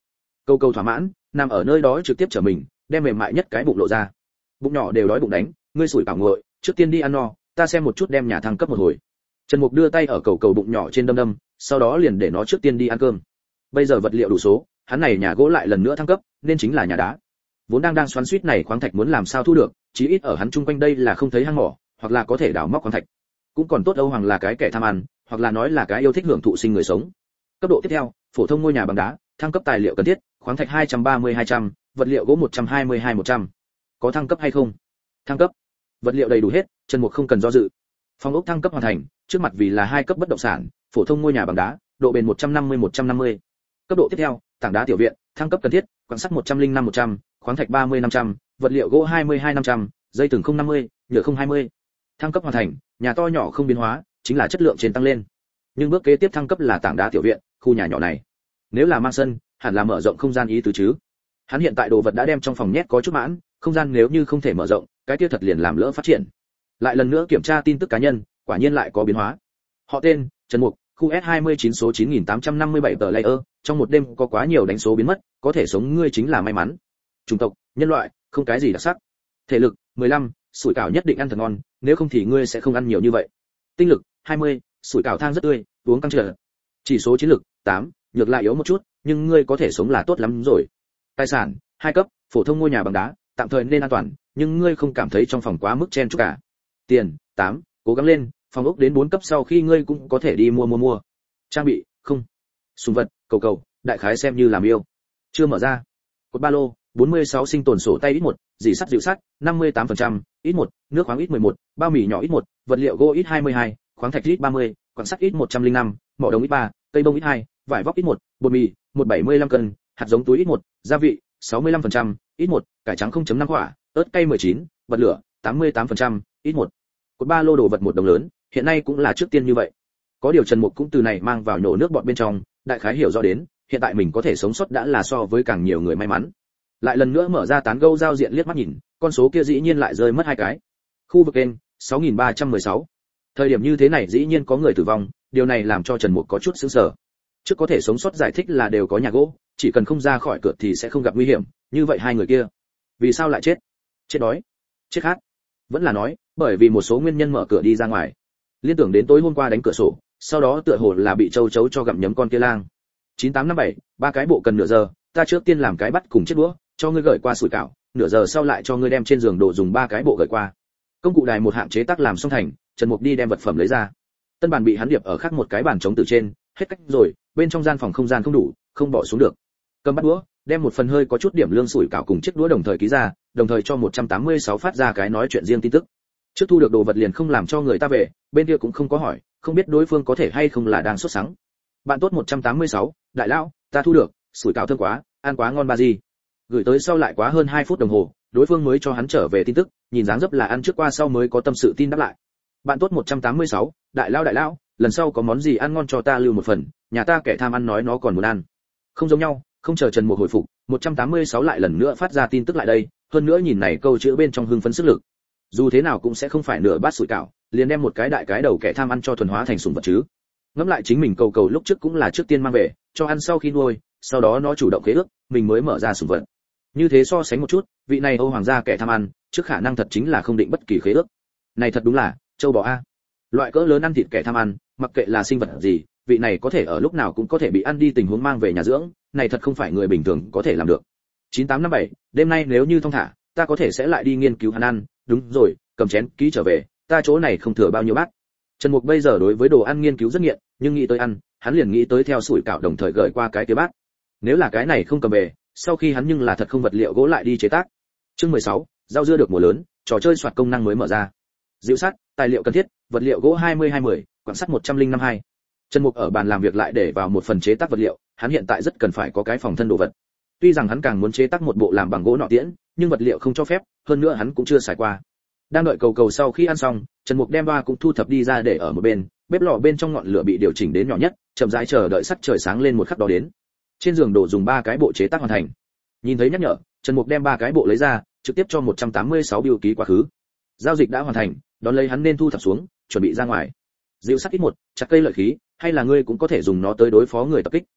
Cầu cầu thỏa mãn, nằm ở nơi đó trực tiếp trở mình, đem mềm mại nhất cái bụng lộ ra. Bụng nhỏ đều đói bụng đánh, ngươi sủi cảo nguội, trước tiên đi ăn no, ta xem một chút đem nhà thăng cấp một hồi. Trần Mục đưa tay ở cầu cầu bụng nhỏ trên đâm đâm, sau đó liền để nó trước tiên đi ăn cơm. Bây giờ vật liệu đủ số, hắn này nhà gỗ lại lần nữa thăng cấp, nên chính là nhà đá. Vốn đang đang xoắn xuýt này khoáng thạch muốn làm sao thu được, chí ít ở hắn chung quanh đây là không thấy hang mỏ, hoặc là có thể đào móc khoáng thạch. Cũng còn tốt Âu Hoàng là cái kẻ tham ăn, hoặc là nói là cái yêu thích hưởng thụ sinh người sống. Cấp độ tiếp theo, phổ thông ngôi nhà bằng đá, thăng cấp tài liệu cần thiết, khoáng thạch hai trăm ba mươi hai trăm, vật liệu gỗ một trăm hai mươi hai một trăm. Có thăng cấp hay không? Thăng cấp. Vật liệu đầy đủ hết, Trần Mục không cần do dự. Phòng ốc thăng cấp hoàn thành, trước mặt vì là hai cấp bất động sản, phổ thông ngôi nhà bằng đá, độ bền một trăm năm mươi một trăm năm mươi. Cấp độ tiếp theo, tảng đá tiểu viện, thăng cấp cần thiết, quặng sắt một trăm lẻ năm một trăm, khoáng thạch ba mươi năm trăm, vật liệu gỗ hai mươi hai năm trăm, dây thừng không năm mươi, nhựa không hai mươi. Thăng cấp hoàn thành, nhà to nhỏ không biến hóa, chính là chất lượng trên tăng lên. Nhưng bước kế tiếp thăng cấp là tảng đá tiểu viện, khu nhà nhỏ này. Nếu là mang sân, hẳn là mở rộng không gian ý tứ chứ. Hắn hiện tại đồ vật đã đem trong phòng nhét có chút mãn, không gian nếu như không thể mở rộng, cái kia thật liền làm lỡ phát triển. Lại lần nữa kiểm tra tin tức cá nhân, quả nhiên lại có biến hóa. Họ tên, Trần Mục, khu S hai mươi chín số chín nghìn tám trăm năm mươi bảy tờ layer, trong một đêm có quá nhiều đánh số biến mất, có thể sống ngươi chính là may mắn. Chủng tộc, nhân loại, không cái gì đặc sắc. Thể lực, mười lăm, sủi cảo nhất định ăn thật ngon, nếu không thì ngươi sẽ không ăn nhiều như vậy. Tinh lực, hai mươi, sủi cảo thang rất tươi, uống căng trở. Chỉ số chiến lực, tám, nhược lại yếu một chút, nhưng ngươi có thể sống là tốt lắm rồi. Tài sản, hai cấp, phổ thông ngôi nhà bằng đá, tạm thời nên an toàn, nhưng ngươi không cảm thấy trong phòng quá mức chen chúc cả. Tiền, tám, cố gắng lên, phòng ốc đến bốn cấp sau khi ngươi cũng có thể đi mua mua mua. Trang bị, không. Súng vật, cầu cầu, đại khái xem như làm yêu. Chưa mở ra. Cột ba lô, bốn mươi sáu sinh tồn sổ tay ít một, dì sắt dịu sắt, năm mươi tám phần trăm, ít một, nước khoáng ít mười một, bao mì nhỏ ít một, vật liệu gỗ ít hai mươi hai, khoáng thạch ít ba mươi, quặng sắt ít một trăm lẻ năm, mỏ đồng ít ba, cây bông ít hai, vải vóc ít một, bột mì, một trăm bảy mươi lăm cân, hạt giống túi ít một, gia vị, sáu mươi lăm phần trăm, ít một, cải trắng không chấm năm quả, ớt cay mười chín, bật lửa, tám mươi tám phần trăm, ít một. Cột ba lô đồ vật một đồng lớn, hiện nay cũng là trước tiên như vậy. Có điều Trần Mục cũng từ này mang vào nhổ nước bọt bên trong, đại khái hiểu rõ đến, hiện tại mình có thể sống sót đã là so với càng nhiều người may mắn. Lại lần nữa mở ra tán gẫu giao diện liếc mắt nhìn, con số kia dĩ nhiên lại rơi mất hai cái. Khu vực kênh, sáu nghìn ba trăm mười sáu. Thời điểm như thế này dĩ nhiên có người tử vong, điều này làm cho Trần Mục có chút sửng sở. Trước có thể sống sót giải thích là đều có nhà gỗ, chỉ cần không ra khỏi cửa thì sẽ không gặp nguy hiểm, như vậy hai người kia, vì sao lại chết? Chết đói, chết khát, vẫn là nói, bởi vì một số nguyên nhân mở cửa đi ra ngoài. Liên tưởng đến tối hôm qua đánh cửa sổ, sau đó tựa hồ là bị châu chấu cho gặm nhấm con kia lang. chín tám năm bảy, ba cái bộ cần nửa giờ, ta trước tiên làm cái bắt cùng chiếc đũa, cho ngươi gửi qua sủi cảo, nửa giờ sau lại cho ngươi đem trên giường đồ dùng ba cái bộ gửi qua. Công cụ đài một hạng chế tác làm xong thành, Trần Mục đi đem vật phẩm lấy ra. Tân bàn bị hắn điệp ở khác một cái bàn chống từ trên, hết cách rồi, bên trong gian phòng không gian không đủ, không bỏ xuống được. Cầm bắt đũa, đem một phần hơi có chút điểm lương sủi cảo cùng chiếc đũa đồng thời ký ra, đồng thời cho một trăm tám mươi sáu phát ra cái nói chuyện riêng tin tức. Trước thu được đồ vật liền không làm cho người ta về, bên kia cũng không có hỏi, không biết đối phương có thể hay không là đang sốt sắng. Bạn tốt một trăm tám mươi sáu, đại lão, ta thu được, sủi cảo thơm quá, ăn quá ngon ba gì. Gửi tới sau lại quá hơn hai phút đồng hồ, đối phương mới cho hắn trở về tin tức, nhìn dáng dấp là ăn trước qua sau mới có tâm sự tin đáp lại. Bạn tốt một trăm tám mươi sáu, đại lão đại lão, lần sau có món gì ăn ngon cho ta lưu một phần, nhà ta kẻ tham ăn nói nó còn muốn ăn. Không giống nhau, không chờ Trần Mục hồi phục, một trăm tám mươi sáu lại lần nữa phát ra tin tức lại đây, hơn nữa nhìn này câu chữ bên trong hưng phấn sức lực. Dù thế nào cũng sẽ không phải nửa bát sủi cảo, liền đem một cái đại cái đầu kẻ tham ăn cho thuần hóa thành sủng vật chứ. Ngẫm lại chính mình cầu cầu lúc trước cũng là trước tiên mang về, cho ăn sau khi nuôi, sau đó nó chủ động khế ước, mình mới mở ra sủng vật. Như thế so sánh một chút, vị này Âu Hoàng gia kẻ tham ăn, trước khả năng thật chính là không định bất kỳ khế ước. Này thật đúng là, châu bò a. Loại cỡ lớn ăn thịt kẻ tham ăn, mặc kệ là sinh vật gì, vị này có thể ở lúc nào cũng có thể bị ăn đi tình huống mang về nhà dưỡng, này thật không phải người bình thường có thể làm được. chín tám năm bảy, đêm nay nếu như thông thả, ta có thể sẽ lại đi nghiên cứu hắn ăn, đúng rồi, cầm chén ký trở về, ta chỗ này không thừa bao nhiêu bát. Trần Mục bây giờ đối với đồ ăn nghiên cứu rất nghiện, nhưng nghĩ tới ăn, hắn liền nghĩ tới theo sủi cảo đồng thời gửi qua cái kia bát. Nếu là cái này không cầm về, sau khi hắn nhưng là thật không vật liệu gỗ lại đi chế tác. Chương mười sáu, rau dưa được mùa lớn, trò chơi soạt công năng mới mở ra. Dịu sắt, tài liệu cần thiết, vật liệu gỗ hai mươi hai mươi, quặng sắt một trăm lẻ năm hai. Trần Mục ở bàn làm việc lại để vào một phần chế tác vật liệu, hắn hiện tại rất cần phải có cái phòng thân đồ vật. Tuy rằng hắn càng muốn chế tác một bộ làm bằng gỗ nọ tiễn, nhưng vật liệu không cho phép, hơn nữa hắn cũng chưa xài qua. Đang đợi cầu cầu sau khi ăn xong, Trần Mục đem ba cũng thu thập đi ra để ở một bên, bếp lò bên trong ngọn lửa bị điều chỉnh đến nhỏ nhất, chậm rãi chờ đợi sắc trời sáng lên một khắc đó đến. Trên giường đổ dùng ba cái bộ chế tác hoàn thành. Nhìn thấy nhắc nhở, Trần Mục đem ba cái bộ lấy ra, trực tiếp cho một trăm tám mươi sáu biểu ký quá khứ. Giao dịch đã hoàn thành, đón lấy hắn nên thu thập xuống, chuẩn bị ra ngoài. Dịu sắt ít một, chặt cây lợi khí, hay là ngươi cũng có thể dùng nó tới đối phó người tập kích.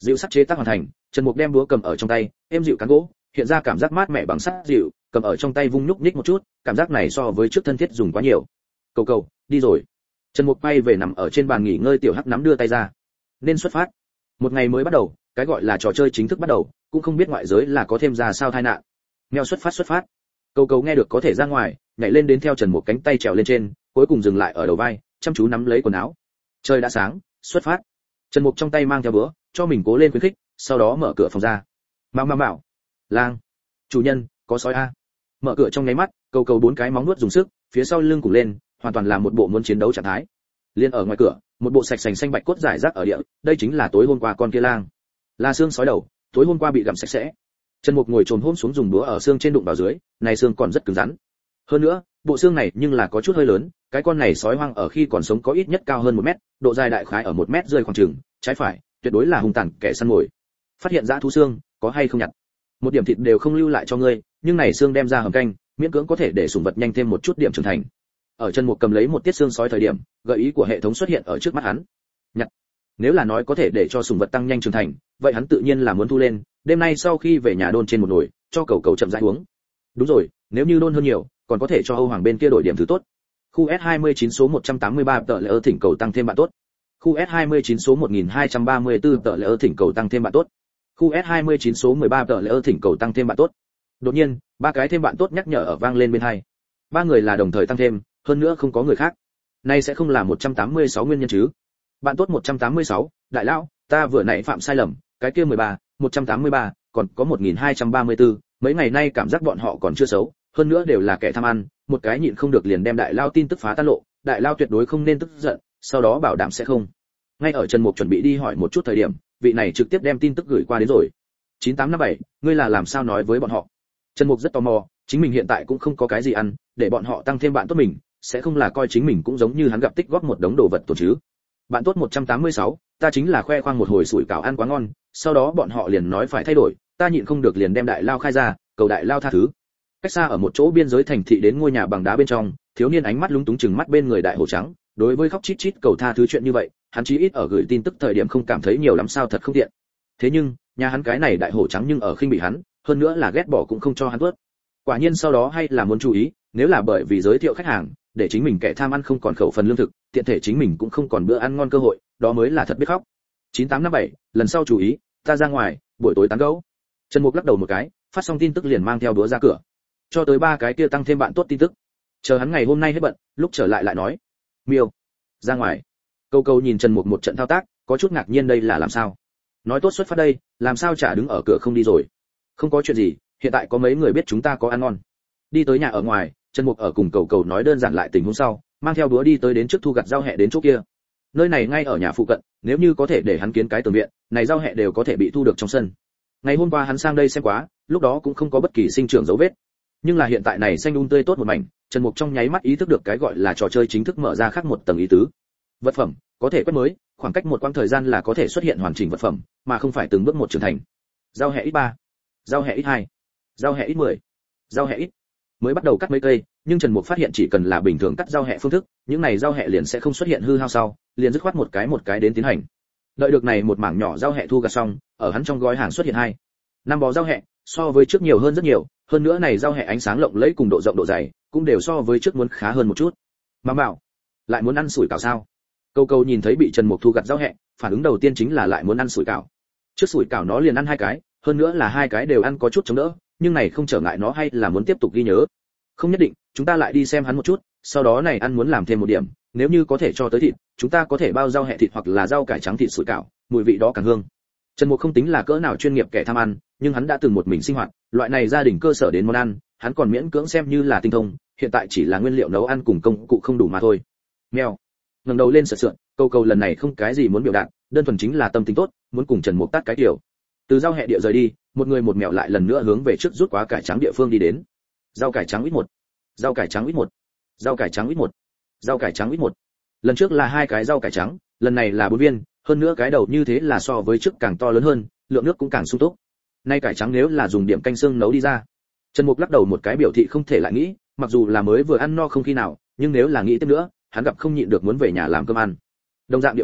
Dịu sắt chế tác hoàn thành, Trần Mục đem búa cầm ở trong tay, êm dịu cán gỗ, hiện ra cảm giác mát mẻ bằng sắt dịu, cầm ở trong tay vung nhúc nhích một chút, cảm giác này so với trước thân thiết dùng quá nhiều. Cầu cầu, đi rồi. Trần Mục bay về nằm ở trên bàn nghỉ ngơi, tiểu hắc nắm đưa tay ra. Nên xuất phát. Một ngày mới bắt đầu, cái gọi là trò chơi chính thức bắt đầu, cũng không biết ngoại giới là có thêm ra sao tai nạn. Mèo xuất phát xuất phát. Cầu cầu nghe được có thể ra ngoài, nhảy lên đến theo Trần Mục cánh tay trèo lên trên, cuối cùng dừng lại ở đầu vai, chăm chú nắm lấy quần áo. Trời đã sáng, xuất phát. Trần Mục trong tay mang theo búa, cho mình cố lên khuyến khích, sau đó mở cửa phòng ra. Mao mao mao. Lang. Chủ nhân, có sói a. Mở cửa trong nháy mắt, cầu cầu bốn cái móng nuốt dùng sức, phía sau lưng củng lên, hoàn toàn là một bộ muốn chiến đấu trạng thái. Liên ở ngoài cửa, một bộ sạch sành xanh bạch cốt rải rác ở địa, đây chính là tối hôm qua con kia lang. Là xương sói đầu, tối hôm qua bị gặm sạch sẽ. Trần Mục ngồi chồm hôm xuống dùng đũa ở xương trên đụng vào dưới, này xương còn rất cứng rắn. Hơn nữa, bộ xương này nhưng là có chút hơi lớn, cái con này sói hoang ở khi còn sống có ít nhất cao hơn một mét, độ dài đại khái ở một mét rơi khoảng chừng, trái phải, tuyệt đối là hung tàn kẻ săn mồi. Phát hiện dã thú xương, có hay không nhặt? Một điểm thịt đều không lưu lại cho ngươi, nhưng này xương đem ra hầm canh, miễn cưỡng có thể để sủng vật nhanh thêm một chút điểm trưởng thành. Ở Trần Mục cầm lấy một tiết xương sói thời điểm, gợi ý của hệ thống xuất hiện ở trước mắt hắn. Nhặt. Nếu là nói có thể để cho sủng vật tăng nhanh trưởng thành, vậy hắn tự nhiên là muốn thu lên, đêm nay sau khi về nhà đôn trên một nồi, cho cầu cầu chậm rãi uống. Đúng rồi, nếu như đôn hơn nhiều, còn có thể cho Âu Hoàng bên kia đổi điểm thứ tốt. Khu S hai mươi chín số một trăm tám mươi ba tợ lỡ thỉnh cầu tăng thêm bạn tốt. Khu S hai mươi chín số một nghìn hai trăm ba mươi tư tợ lỡ thỉnh cầu tăng thêm bạn tốt. Khu S hai mươi chín số mười ba tợ lỡ thỉnh cầu tăng thêm bạn tốt. Đột nhiên, ba cái thêm bạn tốt nhắc nhở ở vang lên bên hai. Ba người là đồng thời tăng thêm, hơn nữa không có người khác. Nay sẽ không là một trăm tám mươi sáu nguyên nhân chứ? Bạn tốt một trăm tám mươi sáu, đại lão, ta vừa nãy phạm sai lầm, cái kia mười ba, một trăm tám mươi ba, còn có một nghìn hai trăm ba mươi tư, mấy ngày nay cảm giác bọn họ còn chưa xấu, hơn nữa đều là kẻ tham ăn, một cái nhịn không được liền đem đại lao tin tức phá tan lộ, đại lao tuyệt đối không nên tức giận, sau đó bảo đảm sẽ không. Ngay ở Trần Mục chuẩn bị đi hỏi một chút thời điểm, vị này trực tiếp đem tin tức gửi qua đến rồi. chín tám năm bảy, ngươi là làm sao nói với bọn họ? Trần Mục rất tò mò, chính mình hiện tại cũng không có cái gì ăn, để bọn họ tăng thêm bạn tốt mình, sẽ không là coi chính mình cũng giống như hắn gặp tích góp một đống đồ vật tổ chứ. Bạn tốt một trăm tám mươi sáu, ta chính là khoe khoang một hồi sủi cảo ăn quá ngon, sau đó bọn họ liền nói phải thay đổi, ta nhịn không được liền đem đại lao khai ra, cầu đại lao tha thứ. Cách xa ở một chỗ biên giới thành thị đến ngôi nhà bằng đá bên trong, thiếu niên ánh mắt lúng túng chừng mắt bên người đại hổ trắng, đối với khóc chít chít cầu tha thứ chuyện như vậy, hắn chí ít ở gửi tin tức thời điểm không cảm thấy nhiều lắm sao thật không tiện. Thế nhưng, nhà hắn cái này đại hổ trắng nhưng ở khinh bị hắn, hơn nữa là ghét bỏ cũng không cho hắn vớt. Quả nhiên sau đó hay là muốn chú ý, nếu là bởi vì giới thiệu khách hàng, để chính mình kẻ tham ăn không còn khẩu phần lương thực, tiện thể chính mình cũng không còn bữa ăn ngon cơ hội, đó mới là thật biết khóc. chín tám năm bảy, lần sau chú ý, ta ra ngoài, buổi tối tán gẫu. Trần Mục lắc đầu một cái, phát xong tin tức liền mang theo đũa ra cửa. Cho tới ba cái kia tăng thêm bạn tốt tin tức. Chờ hắn ngày hôm nay hết bận, lúc trở lại lại nói. Miêu, ra ngoài. Câu câu nhìn Trần Mục một trận thao tác, có chút ngạc nhiên đây là làm sao? Nói tốt xuất phát đây, làm sao chả đứng ở cửa không đi rồi? Không có chuyện gì, hiện tại có mấy người biết chúng ta có ăn ngon. Đi tới nhà ở ngoài, Trần Mục ở cùng cầu cầu nói đơn giản lại tình huống sau, mang theo đũa đi tới đến trước thu gặt rau hẹ đến chỗ kia. Nơi này ngay ở nhà phụ cận, nếu như có thể để hắn kiến cái tường viện, này rau hẹ đều có thể bị thu được trong sân. Ngày hôm qua hắn sang đây xem quá, lúc đó cũng không có bất kỳ sinh trưởng dấu vết. Nhưng là hiện tại này xanh um tươi tốt một mảnh, Trần Mục trong nháy mắt ý thức được cái gọi là trò chơi chính thức mở ra khác một tầng ý tứ. Vật phẩm có thể quét mới, khoảng cách một quãng thời gian là có thể xuất hiện hoàn chỉnh vật phẩm, mà không phải từng bước một trưởng thành. Rau hẹ ít ba, rau hẹ ít hai, rau hẹ ít mười, rau hẹ ít. Mới bắt đầu cắt mấy cây, nhưng Trần Mục phát hiện chỉ cần là bình thường cắt rau hẹ phương thức, những này rau hẹ liền sẽ không xuất hiện hư hao sau, liền dứt khoát một cái một cái đến tiến hành. Đợi được này một mảng nhỏ rau hẹ thu gặt xong, ở hắn trong gói hàng xuất hiện hai, năm bó rau hẹ, so với trước nhiều hơn rất nhiều, hơn nữa này rau hẹ ánh sáng lộng lẫy cùng độ rộng độ dày, cũng đều so với trước muốn khá hơn một chút. Mà bảo, lại muốn ăn sủi cảo sao? Câu câu nhìn thấy bị Trần Mục thu gặt rau hẹ, phản ứng đầu tiên chính là lại muốn ăn sủi cảo. Trước sủi cảo nó liền ăn hai cái, hơn nữa là hai cái đều ăn có chút chống đỡ, nhưng này không trở ngại nó hay là muốn tiếp tục ghi nhớ. Không nhất định, chúng ta lại đi xem hắn một chút, sau đó này ăn muốn làm thêm một điểm, nếu như có thể cho tới thịt, chúng ta có thể bao rau hẹ thịt hoặc là rau cải trắng thịt sủi cảo, mùi vị đó càng hương. Trần Mục không tính là cỡ nào chuyên nghiệp kẻ tham ăn, nhưng hắn đã từng một mình sinh hoạt, loại này gia đình cơ sở đến món ăn, hắn còn miễn cưỡng xem như là tinh thông, hiện tại chỉ là nguyên liệu nấu ăn cùng công cụ không đủ mà thôi. Mèo, ngẩng đầu lên sượt sượt, câu câu lần này không cái gì muốn biểu đạt, đơn thuần chính là tâm tình tốt, muốn cùng Trần Mục tát cái kiểu. Từ rau hẹ địa rời đi, một người một mèo lại lần nữa hướng về trước rút quá cải trắng địa phương đi đến. Rau cải trắng ít một, rau cải trắng ít một, rau cải trắng ít một, rau cải trắng ít một. Lần trước là hai cái rau cải trắng, lần này là bốn viên, hơn nữa cái đầu như thế là so với trước càng to lớn hơn, lượng nước cũng càng sung túc. Nay cải trắng nếu là dùng điểm canh xương nấu đi ra. Trần Mục lắc đầu một cái biểu thị không thể lại nghĩ, mặc dù là mới vừa ăn no không khi nào, nhưng nếu là nghĩ tiếp nữa, hắn gặp không nhịn được muốn về nhà làm cơm ăn. Đồng dạng địa phương,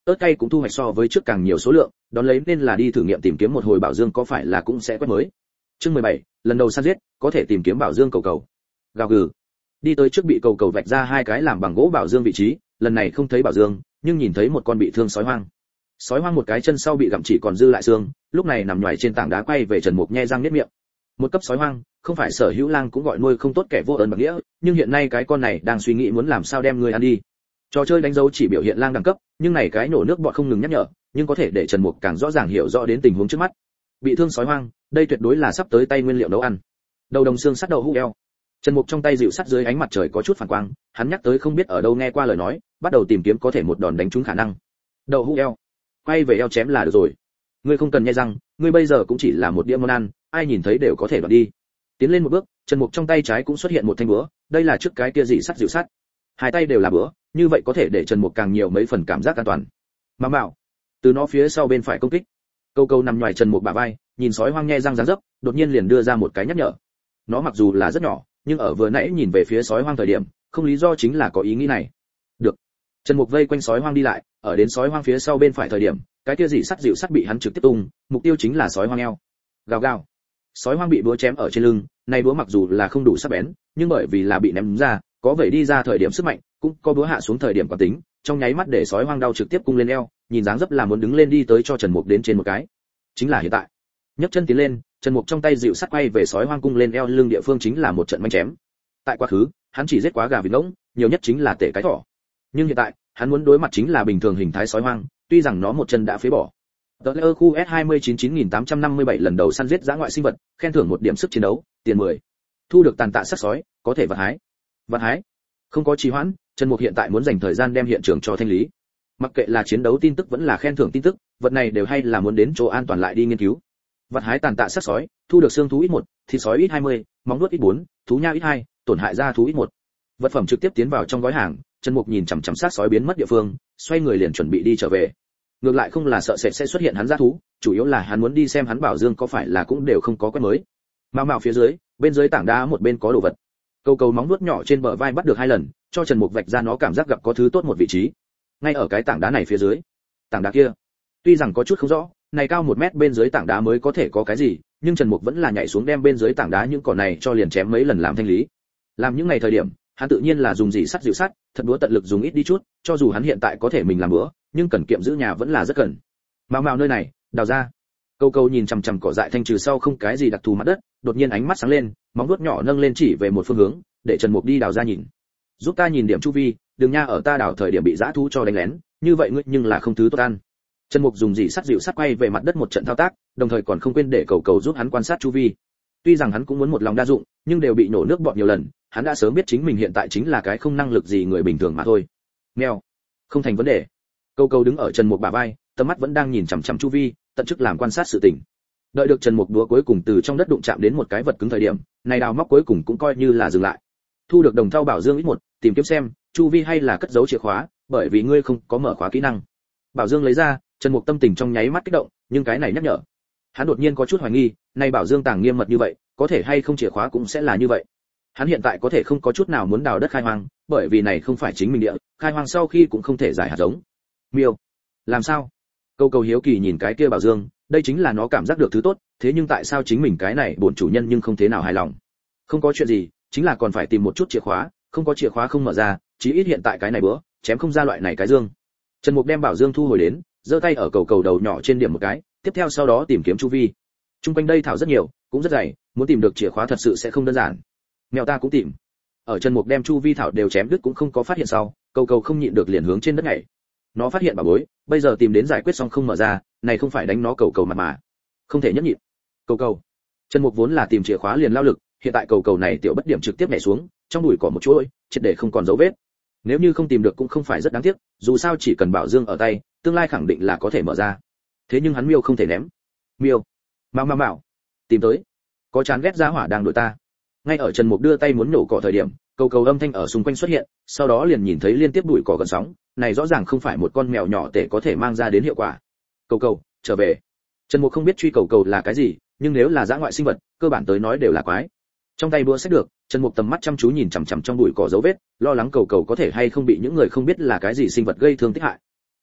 ớt cay cũng thu hoạch so với trước càng nhiều số lượng, đón lấy nên là đi thử nghiệm tìm kiếm một hồi bảo dương có phải là cũng sẽ quét mới. Chương mười bảy, lần đầu săn giết, có thể tìm kiếm bảo dương cầu cầu. Gào gừ. Đi tới trước bị cầu cầu vạch ra hai cái làm bằng gỗ bảo dương vị trí, lần này không thấy bảo dương, nhưng nhìn thấy một con bị thương sói hoang. Sói hoang một cái chân sau bị gặm chỉ còn dư lại xương, lúc này nằm nhòi trên tảng đá quay về Trần Mục nhe răng niết miệng. Một cấp sói hoang, không phải Sở Hữu Lang cũng gọi nuôi không tốt kẻ vô ơn bạc nghĩa, nhưng hiện nay cái con này đang suy nghĩ muốn làm sao đem người ăn đi. Trò chơi đánh dấu chỉ biểu hiện lang đẳng cấp, nhưng này cái nổ nước bọt không ngừng nhắc nhở, nhưng có thể để Trần Mục càng rõ ràng hiểu rõ đến tình huống trước mắt. Bị thương sói hoang, đây tuyệt đối là sắp tới tay nguyên liệu nấu ăn. Đầu đồng xương sắt đậu hũ eo. Trần Mục trong tay dịu sắt dưới ánh mặt trời có chút phản quang, hắn nhắc tới không biết ở đâu nghe qua lời nói, bắt đầu tìm kiếm có thể một đòn đánh trúng khả năng. Đậu hũ eo, quay về eo chém là được rồi. Ngươi không cần nghe răng, ngươi bây giờ cũng chỉ là một đĩa món ăn, ai nhìn thấy đều có thể đoạt đi. Tiến lên một bước, Trần Mục trong tay trái cũng xuất hiện một thanh búa, đây là trước cái kia dị sắt dịu sắt. Hai tay đều là búa, như vậy có thể để Trần Mục càng nhiều mấy phần cảm giác an toàn. Mà bảo, từ nó phía sau bên phải công kích. Câu câu nằm ngoài Trần Mục bả vai, nhìn sói hoang nhe răng rắn dấp, đột nhiên liền đưa ra một cái nhắc nhở. Nó mặc dù là rất nhỏ, nhưng ở vừa nãy nhìn về phía sói hoang thời điểm, không lý do chính là có ý nghĩ này. Được. Trần Mục vây quanh sói hoang đi lại, ở đến sói hoang phía sau bên phải thời điểm, cái kia dị sắt dịu sắt bị hắn trực tiếp tung, mục tiêu chính là sói hoang eo. Gào gào. Sói hoang bị búa chém ở trên lưng, này búa mặc dù là không đủ sắc bén, nhưng bởi vì là bị ném ra, có vẻ đi ra thời điểm sức mạnh, cũng có búa hạ xuống thời điểm quán tính, trong nháy mắt để sói hoang đau trực tiếp cung lên eo, nhìn dáng dấp là muốn đứng lên đi tới cho Trần Mục đến trên một cái. Chính là hiện tại. Nhấc chân tiến lên, Trần Mục trong tay dịu sắt quay về sói hoang cung lên eo lưng địa phương chính là một trận manh chém. Tại quá khứ, hắn chỉ giết quá gà vịt ngỗng, nhiều nhất chính là tể cái thỏ. Nhưng hiện tại, hắn muốn đối mặt chính là bình thường hình thái sói hoang, tuy rằng nó một chân đã phế bỏ. Tờ Lê khu S hai mươi chín chín nghìn tám trăm năm mươi bảy lần đầu săn giết dã ngoại sinh vật, khen thưởng một điểm sức chiến đấu, tiền mười. Thu được tàn tạ sát sói, có thể vật hái. Vật hái. Không có trì hoãn, Trần Mục hiện tại muốn dành thời gian đem hiện trường cho thanh lý. Mặc kệ là chiến đấu tin tức vẫn là khen thưởng tin tức, vật này đều hay là muốn đến chỗ an toàn lại đi nghiên cứu. Vật hái tàn tạ sát sói, thu được xương thú ít một, thịt sói ít hai mươi, móng vuốt ít bốn, thú nha ít hai, tổn hại da thú ít một. Vật phẩm trực tiếp tiến vào trong gói hàng, Trần Mục nhìn chằm chằm sát sói biến mất địa phương, xoay người liền chuẩn bị đi trở về. Ngược lại không là sợ sệt sẽ xuất hiện hắn dã thú, chủ yếu là hắn muốn đi xem hắn bảo dương có phải là cũng đều không có quét mới. Mao mao phía dưới, bên dưới tảng đá một bên có đồ vật. Câu câu móng vuốt nhỏ trên bờ vai bắt được hai lần, cho Trần Mục vạch ra nó cảm giác gặp có thứ tốt một vị trí. Ngay ở cái tảng đá này phía dưới. Tảng đá kia, tuy rằng có chút không rõ, này cao một mét bên dưới tảng đá mới có thể có cái gì, nhưng Trần Mục vẫn là nhảy xuống đem bên dưới tảng đá những cỏ này cho liền chém mấy lần làm thanh lý. Làm những ngày thời điểm, hắn tự nhiên là dùng dị sắt dịu sắt, thật búa tận lực dùng ít đi chút, cho dù hắn hiện tại có thể mình làm búa, nhưng cần kiệm giữ nhà vẫn là rất cần. Mao mao nơi này, đào ra. Câu câu nhìn chằm chằm cỏ dại thanh trừ sau không cái gì đặc thù mặt đất, đột nhiên ánh mắt sáng lên, móng vuốt nhỏ nâng lên chỉ về một phương hướng, để Trần Mục đi đào ra nhìn. Giúp ta nhìn điểm chu vi, đừng nha ở ta đào thời điểm bị dã thú cho đánh lén, như vậy ngươi nhưng là không thứ tốt ăn. Trần Mục dùng dị sắt dịu sắt quay về mặt đất một trận thao tác, đồng thời còn không quên để cầu cầu giúp hắn quan sát chu vi. Tuy rằng hắn cũng muốn một lòng đa dụng, nhưng đều bị nổ nước bọt nhiều lần, hắn đã sớm biết chính mình hiện tại chính là cái không năng lực gì người bình thường mà thôi. Mèo, không thành vấn đề. Câu câu đứng ở Trần Mục bả vai, tầm mắt vẫn đang nhìn chằm chằm chu vi, tận chức làm quan sát sự tình. Đợi được Trần Mục đũa cuối cùng từ trong đất đụng chạm đến một cái vật cứng thời điểm, này đào móc cuối cùng cũng coi như là dừng lại. Thu được đồng thau bảo dương ít một, tìm kiếm xem, chu vi hay là cất giấu chìa khóa, bởi vì ngươi không có mở khóa kỹ năng. Bảo dương lấy ra, Trần Mục tâm tình trong nháy mắt kích động, nhưng cái này nhắc nhở. Hắn đột nhiên có chút hoài nghi, này bảo dương tàng nghiêm mật như vậy, có thể hay không chìa khóa cũng sẽ là như vậy. Hắn hiện tại có thể không có chút nào muốn đào đất khai hoang, bởi vì này không phải chính mình địa, khai hoang sau khi cũng không thể giải hạt giống. Miêu, làm sao? Câu cầu hiếu kỳ nhìn cái kia bảo dương, đây chính là nó cảm giác được thứ tốt, thế nhưng tại sao chính mình cái này bổn chủ nhân nhưng không thế nào hài lòng? Không có chuyện gì, chính là còn phải tìm một chút chìa khóa, không có chìa khóa không mở ra, chí ít hiện tại cái này bữa, chém không ra loại này cái dương. Trần Mục đem bảo dương thu hồi đến, giơ tay ở cầu cầu đầu nhỏ trên điểm một cái, tiếp theo sau đó tìm kiếm chu vi. Trung quanh đây thảo rất nhiều, cũng rất dày, muốn tìm được chìa khóa thật sự sẽ không đơn giản. Mèo ta cũng tìm. Ở Trần Mục đem chu vi thảo đều chém đứt cũng không có phát hiện sau, cầu cầu không nhịn được liền hướng trên đất nhảy. Nó phát hiện bảo bối, bây giờ tìm đến giải quyết xong không mở ra, này không phải đánh nó cầu cầu mặt mà. Không thể nhẫn nhịn. Cầu cầu. Trần Mục vốn là tìm chìa khóa liền lao lực, hiện tại cầu cầu này tiểu bất điểm trực tiếp nhảy xuống, trong bụi cỏ một chuỗi, triệt để không còn dấu vết. Nếu như không tìm được cũng không phải rất đáng tiếc, dù sao chỉ cần bảo dương ở tay, tương lai khẳng định là có thể mở ra. Thế nhưng hắn miêu không thể ném. Miêu. Mao mao mao. Tìm tới. Có chán ghét giá hỏa đang đuổi ta. Ngay ở Trần Mục đưa tay muốn nổ cỏ thời điểm, cầu cầu âm thanh ở xung quanh xuất hiện, sau đó liền nhìn thấy liên tiếp bụi cỏ gần sóng, này rõ ràng không phải một con mèo nhỏ tệ có thể mang ra đến hiệu quả. Cầu cầu, trở về. Trần Mục không biết truy cầu cầu là cái gì, nhưng nếu là dã ngoại sinh vật, cơ bản tới nói đều là quái. Trong tay búa xét được, Trần Mục tầm mắt chăm chú nhìn chằm chằm trong bụi cỏ dấu vết, lo lắng cầu cầu có thể hay không bị những người không biết là cái gì sinh vật gây thương tích hại.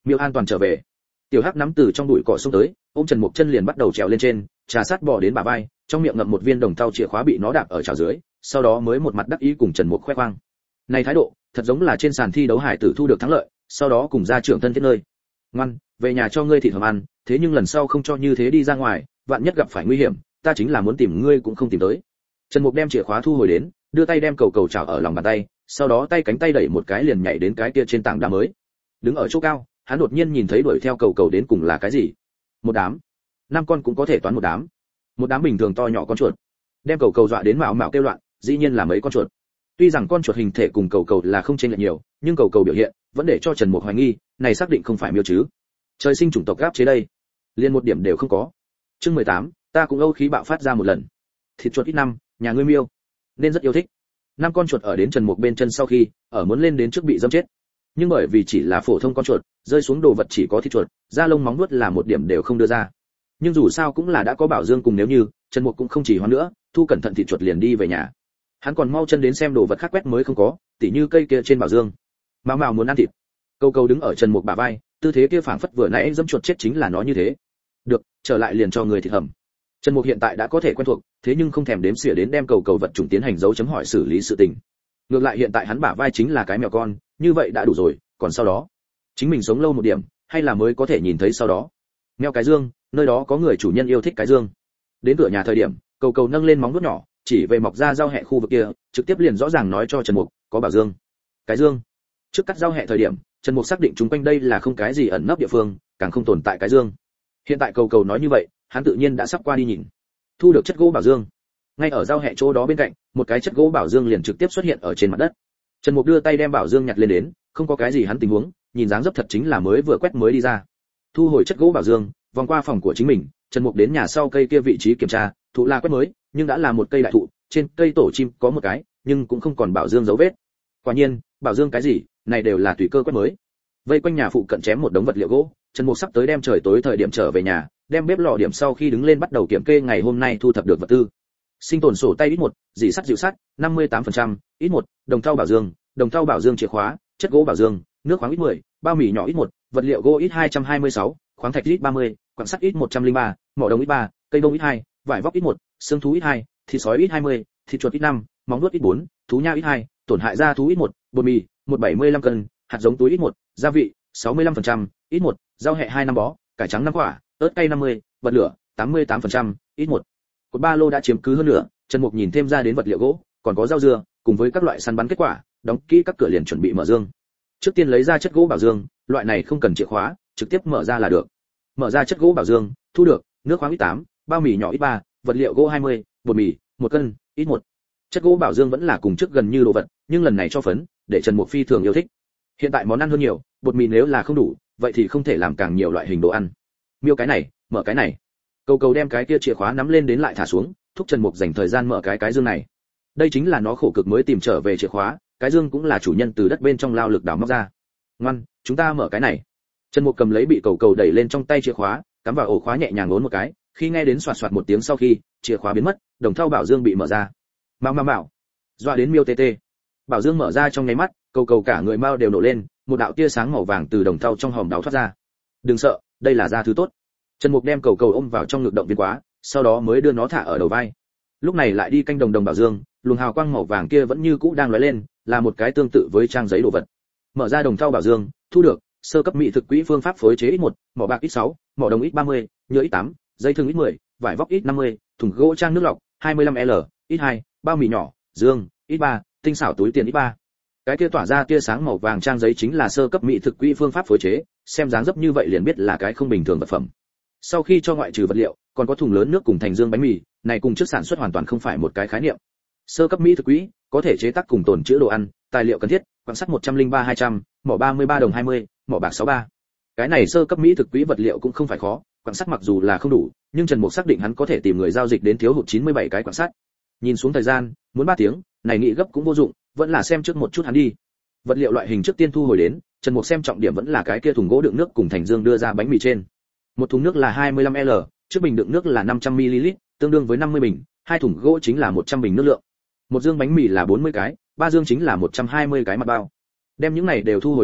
Miêu an toàn trở về. Tiểu Hắc nắm từ trong bụi cỏ xông tới, ôm Trần Mục chân liền bắt đầu trèo lên trên, trà sát bò đến bả vai, trong miệng ngậm một viên đồng thau chìa khóa bị nó đạp ở chảo dưới, sau đó mới một mặt đắc ý cùng Trần Mục khoe khoang. Này thái độ, thật giống là trên sàn thi đấu hải tử thu được thắng lợi, sau đó cùng gia trưởng thân thiết nơi. Ngoan, về nhà cho ngươi thịt hầm ăn, thế nhưng lần sau không cho như thế đi ra ngoài, vạn nhất gặp phải nguy hiểm, ta chính là muốn tìm ngươi cũng không tìm tới. Trần Mục đem chìa khóa thu hồi đến, đưa tay đem cầu cầu chảo ở lòng bàn tay, sau đó tay cánh tay đẩy một cái liền nhảy đến cái kia trên tảng đá mới. Đứng ở chỗ cao, hắn đột nhiên nhìn thấy đuổi theo cầu cầu đến cùng là cái gì. Một đám. Năm con cũng có thể toán một đám. Một đám bình thường to nhỏ con chuột. Đem cầu cầu dọa đến mạo mạo kêu loạn, dĩ nhiên là mấy con chuột. Tuy rằng con chuột hình thể cùng cầu cầu là không chênh lệch nhiều, nhưng cầu cầu biểu hiện vẫn để cho Trần Mục hoài nghi, này xác định không phải miêu chứ. Trời sinh chủng tộc gáp chế đây, liền một điểm đều không có. Chương mười tám, ta cũng âu khí bạo phát ra một lần. Thịt chuột ít năm, nhà ngươi miêu nên rất yêu thích. Năm con chuột ở đến Trần Mục bên chân sau khi, ở muốn lên đến trước bị dẫm chết. Nhưng bởi vì chỉ là phổ thông con chuột, rơi xuống đồ vật chỉ có thịt chuột, da lông móng vuốt là một điểm đều không đưa ra. Nhưng dù sao cũng là đã có Bảo Dương cùng, nếu như Trần Mục cũng không chỉ hoãn nữa, thu cẩn thận thịt chuột liền đi về nhà. Hắn còn mau chân đến xem đồ vật khác quét mới không có, tỉ như cây kia trên Bảo Dương. Mao Mao muốn ăn thịt. Câu Câu đứng ở Trần Mục bả vai, tư thế kia phảng phất vừa nãy dẫm chuột chết chính là nó như thế. Được, trở lại liền cho người thịt hầm. Trần Mục hiện tại đã có thể quen thuộc, thế nhưng không thèm đếm xỉa đến đem cầu cầu vật chủng tiến hành dấu chấm hỏi xử lý sự tình. Ngược lại hiện tại hắn bả vai chính là cái mèo con, như vậy đã đủ rồi, còn sau đó, chính mình sống lâu một điểm, hay là mới có thể nhìn thấy sau đó. Mèo cái dương, nơi đó có người chủ nhân yêu thích cái dương. Đến cửa nhà thời điểm, cầu cầu nâng lên móng vuốt nhỏ, chỉ về mọc ra rau hẹ khu vực kia, trực tiếp liền rõ ràng nói cho Trần Mục, có Bảo Dương. Cái dương. Trước cắt rau hẹ thời điểm, Trần Mục xác định chúng quanh đây là không cái gì ẩn nấp địa phương, càng không tồn tại cái dương. Hiện tại cầu cầu nói như vậy, hắn tự nhiên đã sắp qua đi nhìn. Thu được chất gỗ Bảo Dương. Ngay ở rau hẹ chỗ đó bên cạnh, một cái chất gỗ Bảo Dương liền trực tiếp xuất hiện ở trên mặt đất. Trần Mục đưa tay đem Bảo Dương nhặt lên đến, không có cái gì hắn tình huống, nhìn dáng dấp thật chính là mới vừa quét mới đi ra. Thu hồi chất gỗ Bảo Dương, vòng qua phòng của chính mình, Trần Mục đến nhà sau cây kia vị trí kiểm tra, thụ là quét mới, nhưng đã là một cây đại thụ, trên cây tổ chim có một cái, nhưng cũng không còn Bảo Dương dấu vết. Quả nhiên, Bảo Dương cái gì, này đều là tùy cơ quét mới. Vây quanh nhà phụ cận chém một đống vật liệu gỗ, Trần Mục sắp tới đem trời tối thời điểm trở về nhà, đem bếp lò điểm sau khi đứng lên bắt đầu kiểm kê ngày hôm nay thu thập được vật tư. Sinh tồn sổ tay ít một, dỉ sắt dịu sắt, năm mươi tám phần trăm, ít một, đồng thau Bảo Dương, đồng thau Bảo Dương chìa khóa, chất gỗ Bảo Dương, nước khoáng ít mười, bao mì nhỏ ít một, vật liệu gỗ ít hai trăm hai mươi sáu, khoáng thạch ít ba mươi, quặng sắt ít một trăm lẻ ba, mỏ đồng ít ba, cây bông ít hai, vải vóc ít một, xương thú ít hai, thịt sói ít hai mươi, thịt chuột ít năm, móng vuốt ít bốn, thú nha ít hai, tổn hại da thú ít một, bột mì một trăm bảy mươi lăm cân, hạt giống túi ít một, gia vị sáu mươi lăm phần trăm, ít một, rau hẹ hai năm bó, cải trắng năm quả, ớt cay năm mươi, bật lửa tám mươi tám phần trăm, ít một. Cột ba lô đã chiếm cứ hơn nửa, Trần Mục nhìn thêm ra đến vật liệu gỗ, còn có rau dưa, cùng với các loại săn bắn kết quả, đóng kỹ các cửa liền chuẩn bị mở dương. Trước tiên lấy ra chất gỗ Bảo Dương, loại này không cần chìa khóa, trực tiếp mở ra là được. Mở ra chất gỗ Bảo Dương, thu được nước khoáng ít tám, bao mì nhỏ ít ba, vật liệu gỗ hai mươi, bột mì một cân, ít một. Chất gỗ Bảo Dương vẫn là cùng trước gần như đồ vật, nhưng lần này cho phấn, để Trần Mục phi thường yêu thích. Hiện tại món ăn hơn nhiều, bột mì nếu là không đủ, vậy thì không thể làm càng nhiều loại hình đồ ăn. Miêu cái này, mở cái này. Cầu cầu đem cái kia chìa khóa nắm lên đến lại thả xuống, thúc Trần Mục dành thời gian mở cái cái dương này. Đây chính là nó khổ cực mới tìm trở về chìa khóa, cái dương cũng là chủ nhân từ đất bên trong lao lực đào móc ra. Ngoan, chúng ta mở cái này. Trần Mục cầm lấy bị cầu cầu đẩy lên trong tay chìa khóa, cắm vào ổ khóa nhẹ nhàng ngốn một cái, khi nghe đến xoạt xoạt một tiếng sau khi, chìa khóa biến mất, đồng thau Bảo Dương bị mở ra. Mau mau mau. Dọa đến Miêu tê tê. Bảo Dương mở ra trong nháy mắt, cầu cầu cả người mau đều nổ lên, một đạo tia sáng màu vàng từ đồng thau trong hòm đáo thoát ra. Đừng sợ, đây là da thứ tốt. Trần Mục đem cầu cầu ôm vào trong ngực động viên quá, sau đó mới đưa nó thả ở đầu vai. Lúc này lại đi canh đồng đồng Bảo Dương, luồng hào quang màu vàng kia vẫn như cũ đang lóe lên, là một cái tương tự với trang giấy đồ vật. Mở ra đồng thau Bảo Dương, thu được sơ cấp mỹ thực quỹ phương pháp phối chế ít một, mỏ bạc ít sáu, mỏ đồng ít ba mươi, nhựa ít tám, dây thừng ít mười, vải vóc ít năm mươi, thùng gỗ trang nước lọc hai mươi lăm L, ít hai, bao mì nhỏ, dương, ít ba, tinh xảo túi tiền ít ba. Cái kia tỏa ra tia sáng màu vàng trang giấy chính là sơ cấp mỹ thực quỹ phương pháp phối chế, xem dáng dấp như vậy liền biết là cái không bình thường vật phẩm. Sau khi cho ngoại trừ vật liệu, còn có thùng lớn nước cùng thành dương bánh mì, này cùng trước sản xuất hoàn toàn không phải một cái khái niệm. Sơ cấp mỹ thực quỹ có thể chế tác cùng tồn trữ đồ ăn, tài liệu cần thiết, quặng sắt một trăm lẻ ba hai trăm, mỏ ba mươi ba đồng hai mươi, mỏ bạc sáu mươi ba. Cái này sơ cấp mỹ thực quỹ vật liệu cũng không phải khó, quặng sắt mặc dù là không đủ, nhưng Trần Mục xác định hắn có thể tìm người giao dịch đến thiếu hụt chín mươi bảy cái quặng sắt. Nhìn xuống thời gian, muốn ba tiếng, này nghĩ gấp cũng vô dụng, vẫn là xem trước một chút hắn đi. Vật liệu loại hình trước tiên thu hồi đến, Trần Mục xem trọng điểm vẫn là cái kia thùng gỗ đựng nước cùng thành dương đưa ra bánh mì trên. Một thùng nước là hai mươi lăm L, trước bình đựng nước là năm trăm mi li lít, tương đương với năm mươi bình, hai thùng gỗ chính là một trăm bình nước lượng. Một dương bánh mì là bốn mươi cái, ba dương chính là một trăm hai mươi cái mặt bao. Đem những này đều thu hồi đến,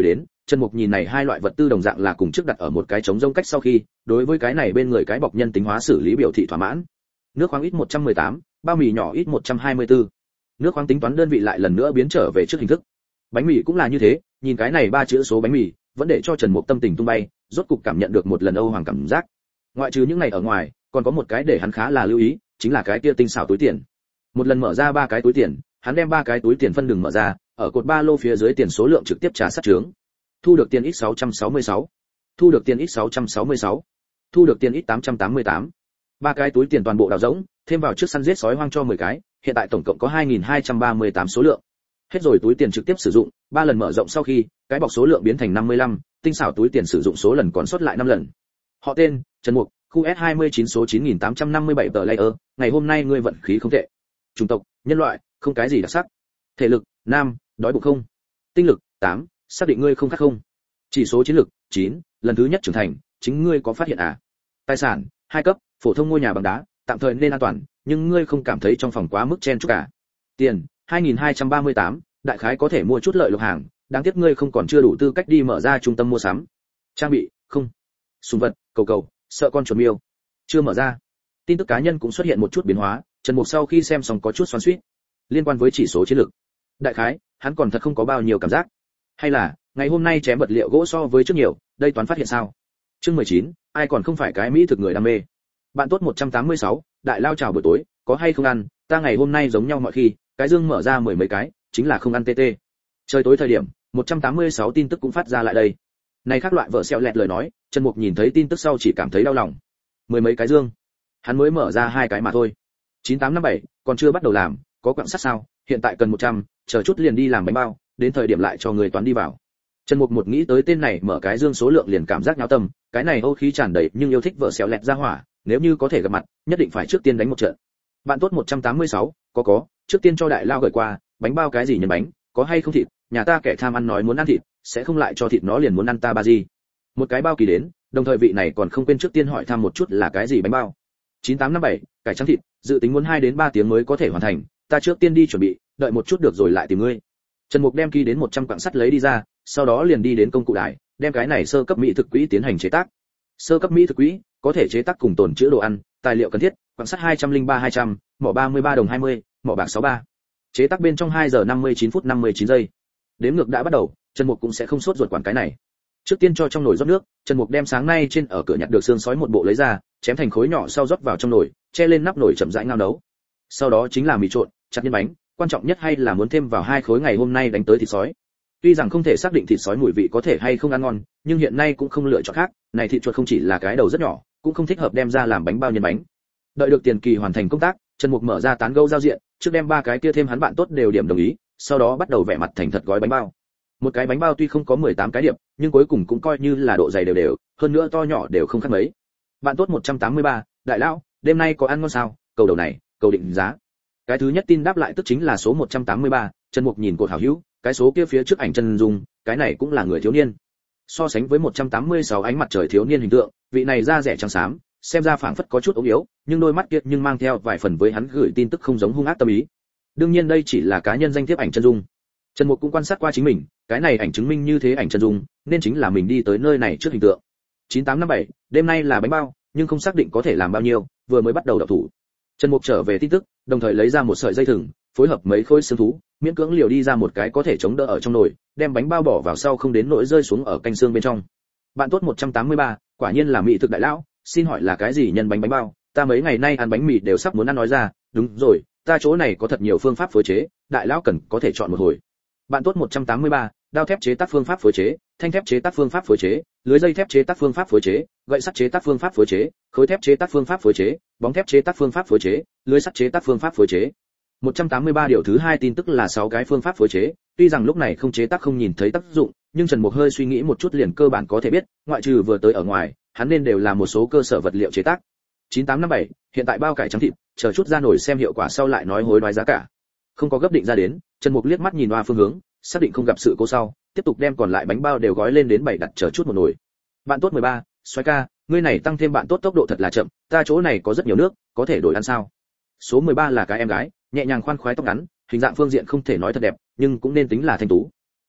Trần Mục nhìn này hai loại vật tư đồng dạng là cùng trước đặt ở một cái trống rông cách sau khi, đối với cái này bên người cái bọc nhân tính hóa xử lý biểu thị thỏa mãn. Nước khoáng ít một trăm mười tám, bao mì nhỏ ít một trăm hai mươi tư. Nước khoáng tính toán đơn vị lại lần nữa biến trở về trước hình thức. Bánh mì cũng là như thế, nhìn cái này ba chữ số bánh mì, vẫn để cho Trần Mục tâm tình tung bay, rốt cục cảm nhận được một lần Âu Hoàng cảm giác. Ngoại trừ những này ở ngoài, còn có một cái để hắn khá là lưu ý, chính là cái kia tinh xảo túi tiền. Một lần mở ra ba cái túi tiền, hắn đem ba cái túi tiền phân đường mở ra, ở cột ba lô phía dưới tiền số lượng trực tiếp trả sát trướng. Thu được tiền ít sáu trăm sáu mươi sáu, thu được tiền ít sáu trăm sáu mươi sáu, thu được tiền ít tám trăm tám mươi tám. Ba cái túi tiền toàn bộ đào rỗng, thêm vào trước săn giết sói hoang cho mười cái, hiện tại tổng cộng có hai nghìn hai trăm ba mươi tám số lượng. Hết rồi túi tiền trực tiếp sử dụng, ba lần mở rộng sau khi, cái bọc số lượng biến thành năm mươi lăm, tinh xảo túi tiền sử dụng số lần còn sót lại năm lần. Họ tên: Trần Mục, khu S hai mươi chín số chín nghìn tám trăm năm mươi bảy tờ layer, ngày hôm nay ngươi vận khí không tệ. Chủng tộc: nhân loại, không cái gì đặc sắc. Thể lực: nam, đói bụng không. Tinh lực: tám, xác định ngươi không khát không. Chỉ số chiến lực: chín, lần thứ nhất trưởng thành, chính ngươi có phát hiện à? Tài sản: hai cấp, phổ thông ngôi nhà bằng đá, tạm thời nên an toàn, nhưng ngươi không cảm thấy trong phòng quá mức chen chúc à? Tiền: hai nghìn hai trăm ba mươi tám, đại khái có thể mua chút lợi lộc hàng, đáng tiếc ngươi không còn chưa đủ tư cách đi mở ra trung tâm mua sắm. Trang bị: không. Súng vật: cầu cầu, sợ con chuột miêu. Chưa mở ra. Tin tức cá nhân cũng xuất hiện một chút biến hóa, Trần Mục sau khi xem xong có chút xoắn xuýt. Liên quan với chỉ số chiến lược. Đại khái, hắn còn thật không có bao nhiêu cảm giác. Hay là, ngày hôm nay chém vật liệu gỗ so với trước nhiều, đây toán phát hiện sao? Chương mười chín, ai còn không phải cái mỹ thực người đam mê. Bạn tốt một trăm tám mươi sáu, đại lao chào buổi tối, có hay không ăn, ta ngày hôm nay giống nhau mọi khi, cái dương mở ra mười mấy cái, chính là không ăn tê tê. Trời tối thời điểm, một trăm tám mươi sáu tin tức cũng phát ra lại đây. Này khác loại vợ xẹo lẹt lời nói, Trần Mục nhìn thấy tin tức sau chỉ cảm thấy đau lòng. Mười mấy cái dương, hắn mới mở ra hai cái mà thôi. chín tám năm bảy, còn chưa bắt đầu làm, có quặng sắt sao? Hiện tại cần một trăm, chờ chút liền đi làm bánh bao, đến thời điểm lại cho người toán đi vào. Trần Mục một nghĩ tới tên này mở cái dương số lượng liền cảm giác nháo tâm, cái này Âu khí tràn đầy nhưng yêu thích vợ xéo lẹt ra hỏa, nếu như có thể gặp mặt, nhất định phải trước tiên đánh một trận. Bạn tốt một trăm tám mươi sáu, có có, trước tiên cho đại lao gửi qua, bánh bao cái gì nhân bánh, có hay không thịt, nhà ta kẻ tham ăn nói muốn ăn thịt, sẽ không lại cho thịt nó liền muốn ăn ta ba gì. Một cái bao kỳ đến, đồng thời vị này còn không quên trước tiên hỏi thăm một chút là cái gì bánh bao. chín tám năm bảy, cải trắng thịt, dự tính muốn hai đến ba tiếng mới có thể hoàn thành, ta trước tiên đi chuẩn bị, đợi một chút được rồi lại tìm ngươi. Trần Mục đem ký đến một trăm quặng sắt lấy đi ra, sau đó liền đi đến công cụ đài, đem cái này sơ cấp mỹ thực quỹ tiến hành chế tác. Sơ cấp mỹ thực quỹ có thể chế tác cùng tồn trữ đồ ăn, tài liệu cần thiết, quặng sắt hai trăm lẻ ba hai trăm, mỏ ba mươi ba đồng hai mươi, mỏ bạc sáu mươi ba. Chế tác bên trong hai giờ năm mươi chín phút năm mươi chín giây. Đếm ngược đã bắt đầu, Trần Mục cũng sẽ không sốt ruột quản cái này. Trước tiên cho trong nồi rót nước, Trần Mục đem sáng nay trên ở cửa nhặt được xương sói một bộ lấy ra, chém thành khối nhỏ sau rót vào trong nồi, che lên nắp nồi chậm rãi ngao nấu. Sau đó chính là mì trộn, chặt nhân bánh, quan trọng nhất hay là muốn thêm vào hai khối ngày hôm nay đánh tới thịt sói. Tuy rằng không thể xác định thịt sói mùi vị có thể hay không ăn ngon, nhưng hiện nay cũng không lựa chọn khác, này thịt chuột không chỉ là cái đầu rất nhỏ, cũng không thích hợp đem ra làm bánh bao nhân bánh. Đợi được tiền kỳ hoàn thành công tác, Trần Mục mở ra tán gẫu giao diện, trước đem ba cái kia thêm hắn bạn tốt đều điểm đồng ý, sau đó bắt đầu vẽ mặt thành thật gói bánh bao. Một cái bánh bao tuy không có mười tám cái điểm, nhưng cuối cùng cũng coi như là độ dày đều đều, hơn nữa to nhỏ đều không khác mấy. Bạn tốt một trăm tám mươi ba, đại lão, đêm nay có ăn ngon sao? Cầu đầu này, cầu định giá. Cái thứ nhất tin đáp lại tức chính là số một trăm tám mươi ba, Trần Mục nhìn cột hảo hữu, cái số kia phía trước ảnh chân dung, cái này cũng là người thiếu niên. So sánh với một trăm tám mươi sáu ánh mặt trời thiếu niên hình tượng, vị này da rẻ trắng xám, xem ra phảng phất có chút ốm yếu, nhưng đôi mắt kia nhưng mang theo vài phần với hắn gửi tin tức không giống hung ác tâm ý. Đương nhiên đây chỉ là cá nhân danh thiếp ảnh chân dung. Trần Mục cũng quan sát qua chính mình, cái này ảnh chứng minh như thế ảnh chân dung, nên chính là mình đi tới nơi này trước hình tượng. chín tám năm bảy, đêm nay là bánh bao, nhưng không xác định có thể làm bao nhiêu, vừa mới bắt đầu đọc thủ. Trần Mục trở về tin tức, đồng thời lấy ra một sợi dây thừng, phối hợp mấy khối xương thú, miễn cưỡng liều đi ra một cái có thể chống đỡ ở trong nồi, đem bánh bao bỏ vào sau không đến nỗi rơi xuống ở canh xương bên trong. Bạn tốt một trăm tám mươi ba, quả nhiên là mỹ thực đại lão, xin hỏi là cái gì nhân bánh bánh bao, ta mấy ngày nay ăn bánh mì đều sắp muốn ăn nói ra, đúng rồi, ta chỗ này có thật nhiều phương pháp phối chế, đại lão cần có thể chọn một hồi. Bạn tốt một trăm tám mươi ba, đao thép chế tác phương pháp phối chế, thanh thép chế tác phương pháp phối chế, lưới dây thép chế tác phương pháp phối chế, gậy sắt chế tác phương pháp phối chế, khối thép chế tác phương pháp phối chế, bóng thép chế tác phương pháp phối chế, lưới sắt chế tác phương pháp phối chế. một trăm tám mươi ba điều thứ hai tin tức là sáu cái phương pháp phối chế, tuy rằng lúc này không chế tác không nhìn thấy tác dụng, nhưng Trần Mục hơi suy nghĩ một chút liền cơ bản có thể biết, ngoại trừ vừa tới ở ngoài, hắn nên đều là một số cơ sở vật liệu chế tác. chín tám năm bảy, hiện tại bao cải trắng thịt, chờ chút ra nổi xem hiệu quả sau lại nói hối đoái giá cả. Không có gấp định ra đến, Trần Mục liếc mắt nhìn qua phương hướng, xác định không gặp sự cố sau, tiếp tục đem còn lại bánh bao đều gói lên đến bảy đặt chờ chút một nồi. Bạn tốt mười ba, xoái ca, ngươi này tăng thêm bạn tốt tốc độ thật là chậm, ta chỗ này có rất nhiều nước, có thể đổi ăn sao? Số mười ba là cái em gái, nhẹ nhàng khoan khoái tóc ngắn, hình dạng phương diện không thể nói thật đẹp, nhưng cũng nên tính là thanh tú.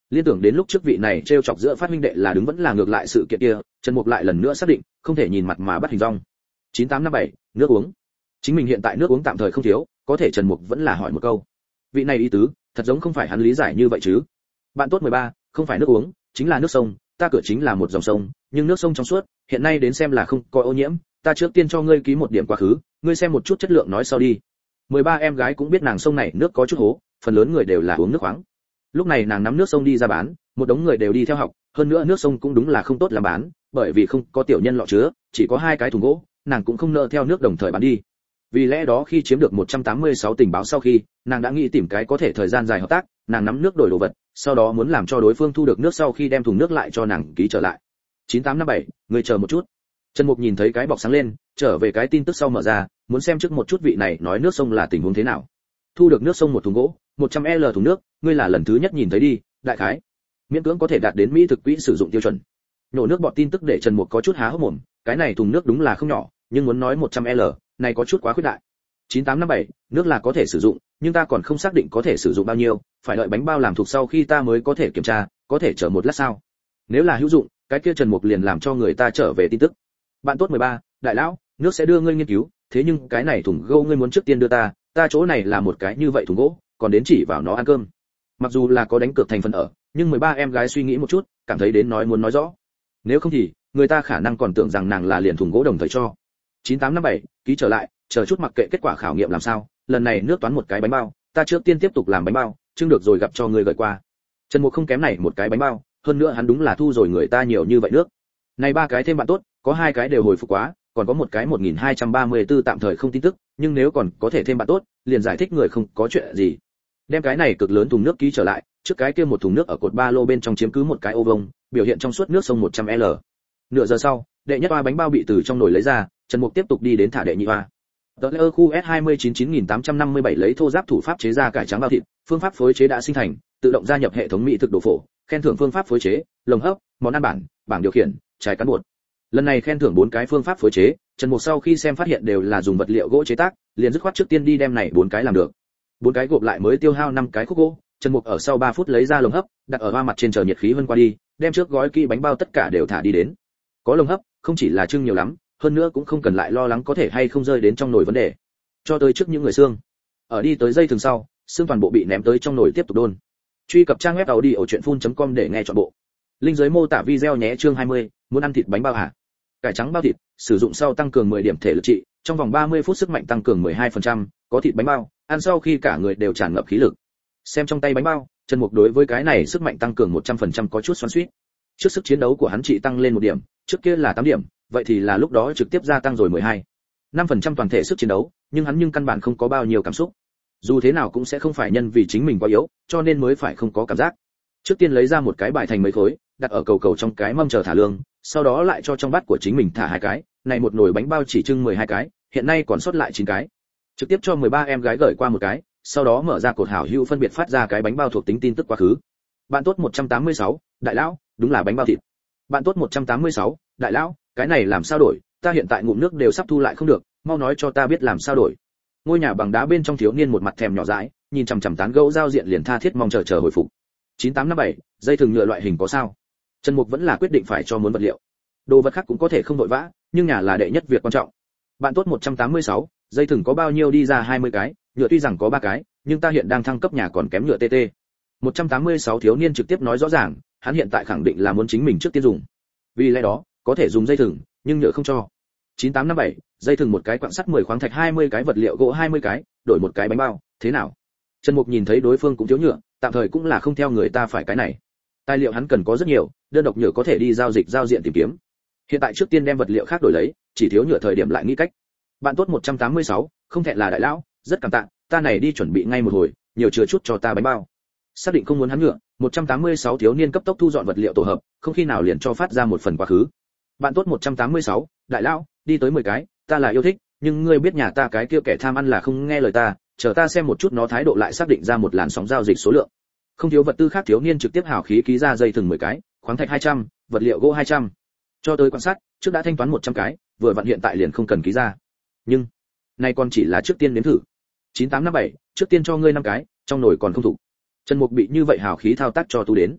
Liên tưởng đến lúc trước vị này trêu chọc giữa phát huynh đệ là đứng vẫn là ngược lại sự kiện kia, Trần Mục lại lần nữa xác định, không thể nhìn mặt mà bắt hình dong. chín tám năm bảy, nước uống. Chính mình hiện tại nước uống tạm thời không thiếu, có thể Trần Mục vẫn là hỏi một câu. Vị này ý tứ, thật giống không phải hắn lý giải như vậy chứ. Bạn tốt mười ba, không phải nước uống, chính là nước sông, ta cửa chính là một dòng sông, nhưng nước sông trong suốt, hiện nay đến xem là không có ô nhiễm, ta trước tiên cho ngươi ký một điểm quá khứ, ngươi xem một chút chất lượng nói sau đi. mười ba em gái cũng biết nàng sông này nước có chút hố, phần lớn người đều là uống nước khoáng. Lúc này nàng nắm nước sông đi ra bán, một đống người đều đi theo học, hơn nữa nước sông cũng đúng là không tốt làm bán, bởi vì không có tiểu nhân lọ chứa, chỉ có hai cái thùng gỗ, nàng cũng không nợ theo nước đồng thời bán đi. Vì lẽ đó khi chiếm được một trăm tám mươi sáu tình báo sau khi, nàng đã nghĩ tìm cái có thể thời gian dài hợp tác, nàng nắm nước đổi đồ vật, sau đó muốn làm cho đối phương thu được nước sau khi đem thùng nước lại cho nàng ký trở lại. chín tám năm bảy, người chờ một chút. Trần Mục nhìn thấy cái bọc sáng lên, trở về cái tin tức sau mở ra, muốn xem trước một chút vị này nói nước sông là tình huống thế nào. Thu được nước sông một thùng gỗ, một trăm lít thùng nước, ngươi là lần thứ nhất nhìn thấy đi, đại khái miễn cưỡng có thể đạt đến mỹ thực quỹ sử dụng tiêu chuẩn. Nổ nước bọt tin tức để Trần Mục có chút há hốc mồm, cái này thùng nước đúng là không nhỏ, nhưng muốn nói một trăm lít, này có chút quá khuyết đại. chín tám năm bảy, nước là có thể sử dụng, nhưng ta còn không xác định có thể sử dụng bao nhiêu, phải đợi bánh bao làm thuộc sau khi ta mới có thể kiểm tra, có thể chờ một lát sao? Nếu là hữu dụng, cái kia Trần Mục liền làm cho người ta trở về tin tức. Bạn tốt mười ba, đại lão, nước sẽ đưa ngươi nghiên cứu, thế nhưng cái này thùng gỗ ngươi muốn trước tiên đưa ta, ta chỗ này là một cái như vậy thùng gỗ, còn đến chỉ vào nó ăn cơm. Mặc dù là có đánh cược thành phần ở, nhưng mười ba em gái suy nghĩ một chút, cảm thấy đến nói muốn nói rõ. Nếu không thì, người ta khả năng còn tưởng rằng nàng là liền thùng gỗ đồng thời cho. chín tám năm bảy, ký trở lại, chờ chút mặc kệ kết quả khảo nghiệm làm sao, lần này nước toán một cái bánh bao, ta trước tiên tiếp tục làm bánh bao, chưng được rồi gặp cho người gửi qua. Trần Mục không kém này một cái bánh bao, hơn nữa hắn đúng là thu rồi người ta nhiều như vậy nước. Này ba cái thêm bạn tốt, có hai cái đều hồi phục quá, còn có một cái một nghìn hai trăm ba mươi tư tạm thời không tin tức, nhưng nếu còn có thể thêm bạn tốt, liền giải thích người không có chuyện gì. Đem cái này cực lớn thùng nước ký trở lại, trước cái kia một thùng nước ở cột ba lô bên trong chiếm cứ một cái ô vuông, biểu hiện trong suốt nước sông một trăm lít. Nửa giờ sau, đệ nhất oa bánh bao bị từ trong nồi lấy ra, Trần Mục tiếp tục đi đến thả đệ nhị oa. Tờ lễ khu S hai chín chín nghìn tám trăm năm mươi bảy lấy thô giáp thủ pháp chế ra cải trắng bao thịt, phương pháp phối chế đã sinh thành, tự động gia nhập hệ thống mỹ thực đồ phổ, khen thưởng phương pháp phối chế, lồng hấp, món ăn bản, bảng điều khiển, trái cán bột. Lần này khen thưởng bốn cái phương pháp phối chế, Trần Mục sau khi xem phát hiện đều là dùng vật liệu gỗ chế tác, liền dứt khoát trước tiên đi đem này bốn cái làm được. Bốn cái gộp lại mới tiêu hao năm cái khúc gỗ, Trần Mục ở sau ba phút lấy ra lồng hấp, đặt ở hoa mặt trên chờ nhiệt khí vân qua đi, đem trước gói kỹ bánh bao tất cả đều thả đi đến. Có lồng hấp, không chỉ là trưng nhiều lắm, hơn nữa cũng không cần lại lo lắng có thể hay không rơi đến trong nồi vấn đề. Cho tới trước những người xương, ở đi tới dây thường sau, xương toàn bộ bị ném tới trong nồi tiếp tục đun. Truy cập trang web audiochuyenphun.com để nghe trọn bộ. Link dưới mô tả video nhé. Chương hai mươi, muốn ăn thịt bánh bao hả? Cải trắng bao thịt, sử dụng sau tăng cường mười điểm thể lực trị, trong vòng ba mươi phút sức mạnh tăng cường mười hai phần trăm, có thịt bánh bao, ăn sau khi cả người đều tràn ngập khí lực. Xem trong tay bánh bao, Trần Mục đối với cái này sức mạnh tăng cường một trăm phần trăm có chút xoắn xuýt. Trước sức chiến đấu của hắn trị tăng lên một điểm, trước kia là tám điểm, vậy thì là lúc đó trực tiếp gia tăng rồi mười hai. năm phần trăm toàn thể sức chiến đấu, nhưng hắn nhưng căn bản không có bao nhiêu cảm xúc. Dù thế nào cũng sẽ không phải nhân vì chính mình quá yếu, cho nên mới phải không có cảm giác. Trước tiên lấy ra một cái bài thành mấy khối, đặt ở cầu cầu trong cái mâm chờ thả lương, sau đó lại cho trong bát của chính mình thả hai cái, này một nồi bánh bao chỉ trưng mười hai cái, hiện nay còn sót lại chín cái. Trực tiếp cho mười ba em gái gửi qua một cái, sau đó mở ra cột hảo hữu phân biệt phát ra cái bánh bao thuộc tính tin tức quá khứ. Bạn tốt một trăm tám mươi sáu, đại lão, đúng là bánh bao thịt. Bạn tốt một trăm tám mươi sáu, đại lão, cái này làm sao đổi, ta hiện tại ngụm nước đều sắp thu lại không được, mau nói cho ta biết làm sao đổi. Ngôi nhà bằng đá bên trong thiếu niên một mặt thèm nhỏ dãi, nhìn chằm chằm tán gẫu giao diện liền tha thiết mong chờ chờ hồi phục. chín tám năm bảy, dây thừng nhựa loại hình có sao? Trần Mục vẫn là quyết định phải cho muốn vật liệu. Đồ vật khác cũng có thể không vội vã, nhưng nhà là đệ nhất việc quan trọng. Bạn tốt một trăm tám mươi sáu, dây thừng có bao nhiêu đi ra hai mươi cái, nhựa tuy rằng có ba cái, nhưng ta hiện đang thăng cấp nhà còn kém nhựa tê tê. một trăm tám mươi sáu thiếu niên trực tiếp nói rõ ràng, hắn hiện tại khẳng định là muốn chính mình trước tiên dùng. Vì lẽ đó, có thể dùng dây thừng, nhưng nhựa không cho. chín tám năm bảy, dây thừng một cái quặng sắt mười khoáng thạch hai mươi cái vật liệu gỗ hai mươi cái, đổi một cái bánh bao, thế nào? Trần Mục nhìn thấy đối phương cũng thiếu nhựa, tạm thời cũng là không theo người ta phải cái này. Tài liệu hắn cần có rất nhiều, đơn độc nhựa có thể đi giao dịch giao diện tìm kiếm. Hiện tại trước tiên đem vật liệu khác đổi lấy, chỉ thiếu nhựa thời điểm lại nghĩ cách. Bạn tốt một trăm tám mươi sáu, không thẹn là đại lão, rất cảm tạ, ta này đi chuẩn bị ngay một hồi, nhiều chừa chút cho ta bánh bao. Xác định không muốn hắn nhựa, một trăm tám mươi sáu thiếu niên cấp tốc thu dọn vật liệu tổ hợp, không khi nào liền cho phát ra một phần quá khứ. Bạn tốt một trăm tám mươi sáu, đại lão, đi tới mười cái, ta là yêu thích, nhưng ngươi biết nhà ta cái kia kẻ tham ăn là không nghe lời ta, chờ ta xem một chút nó thái độ lại xác định ra một làn sóng giao dịch số lượng. Không thiếu vật tư khác thiếu niên trực tiếp hào khí ký ra dây thừng mười cái, khoáng thạch hai trăm, vật liệu gỗ hai trăm. Cho tới quan sát, trước đã thanh toán một trăm cái, vừa vặn hiện tại liền không cần ký ra. Nhưng, này còn chỉ là trước tiên nếm thử. chín tám năm bảy, trước tiên cho ngươi năm cái, trong nồi còn không thủ. Trần Mục bị như vậy hào khí thao tác cho tu đến.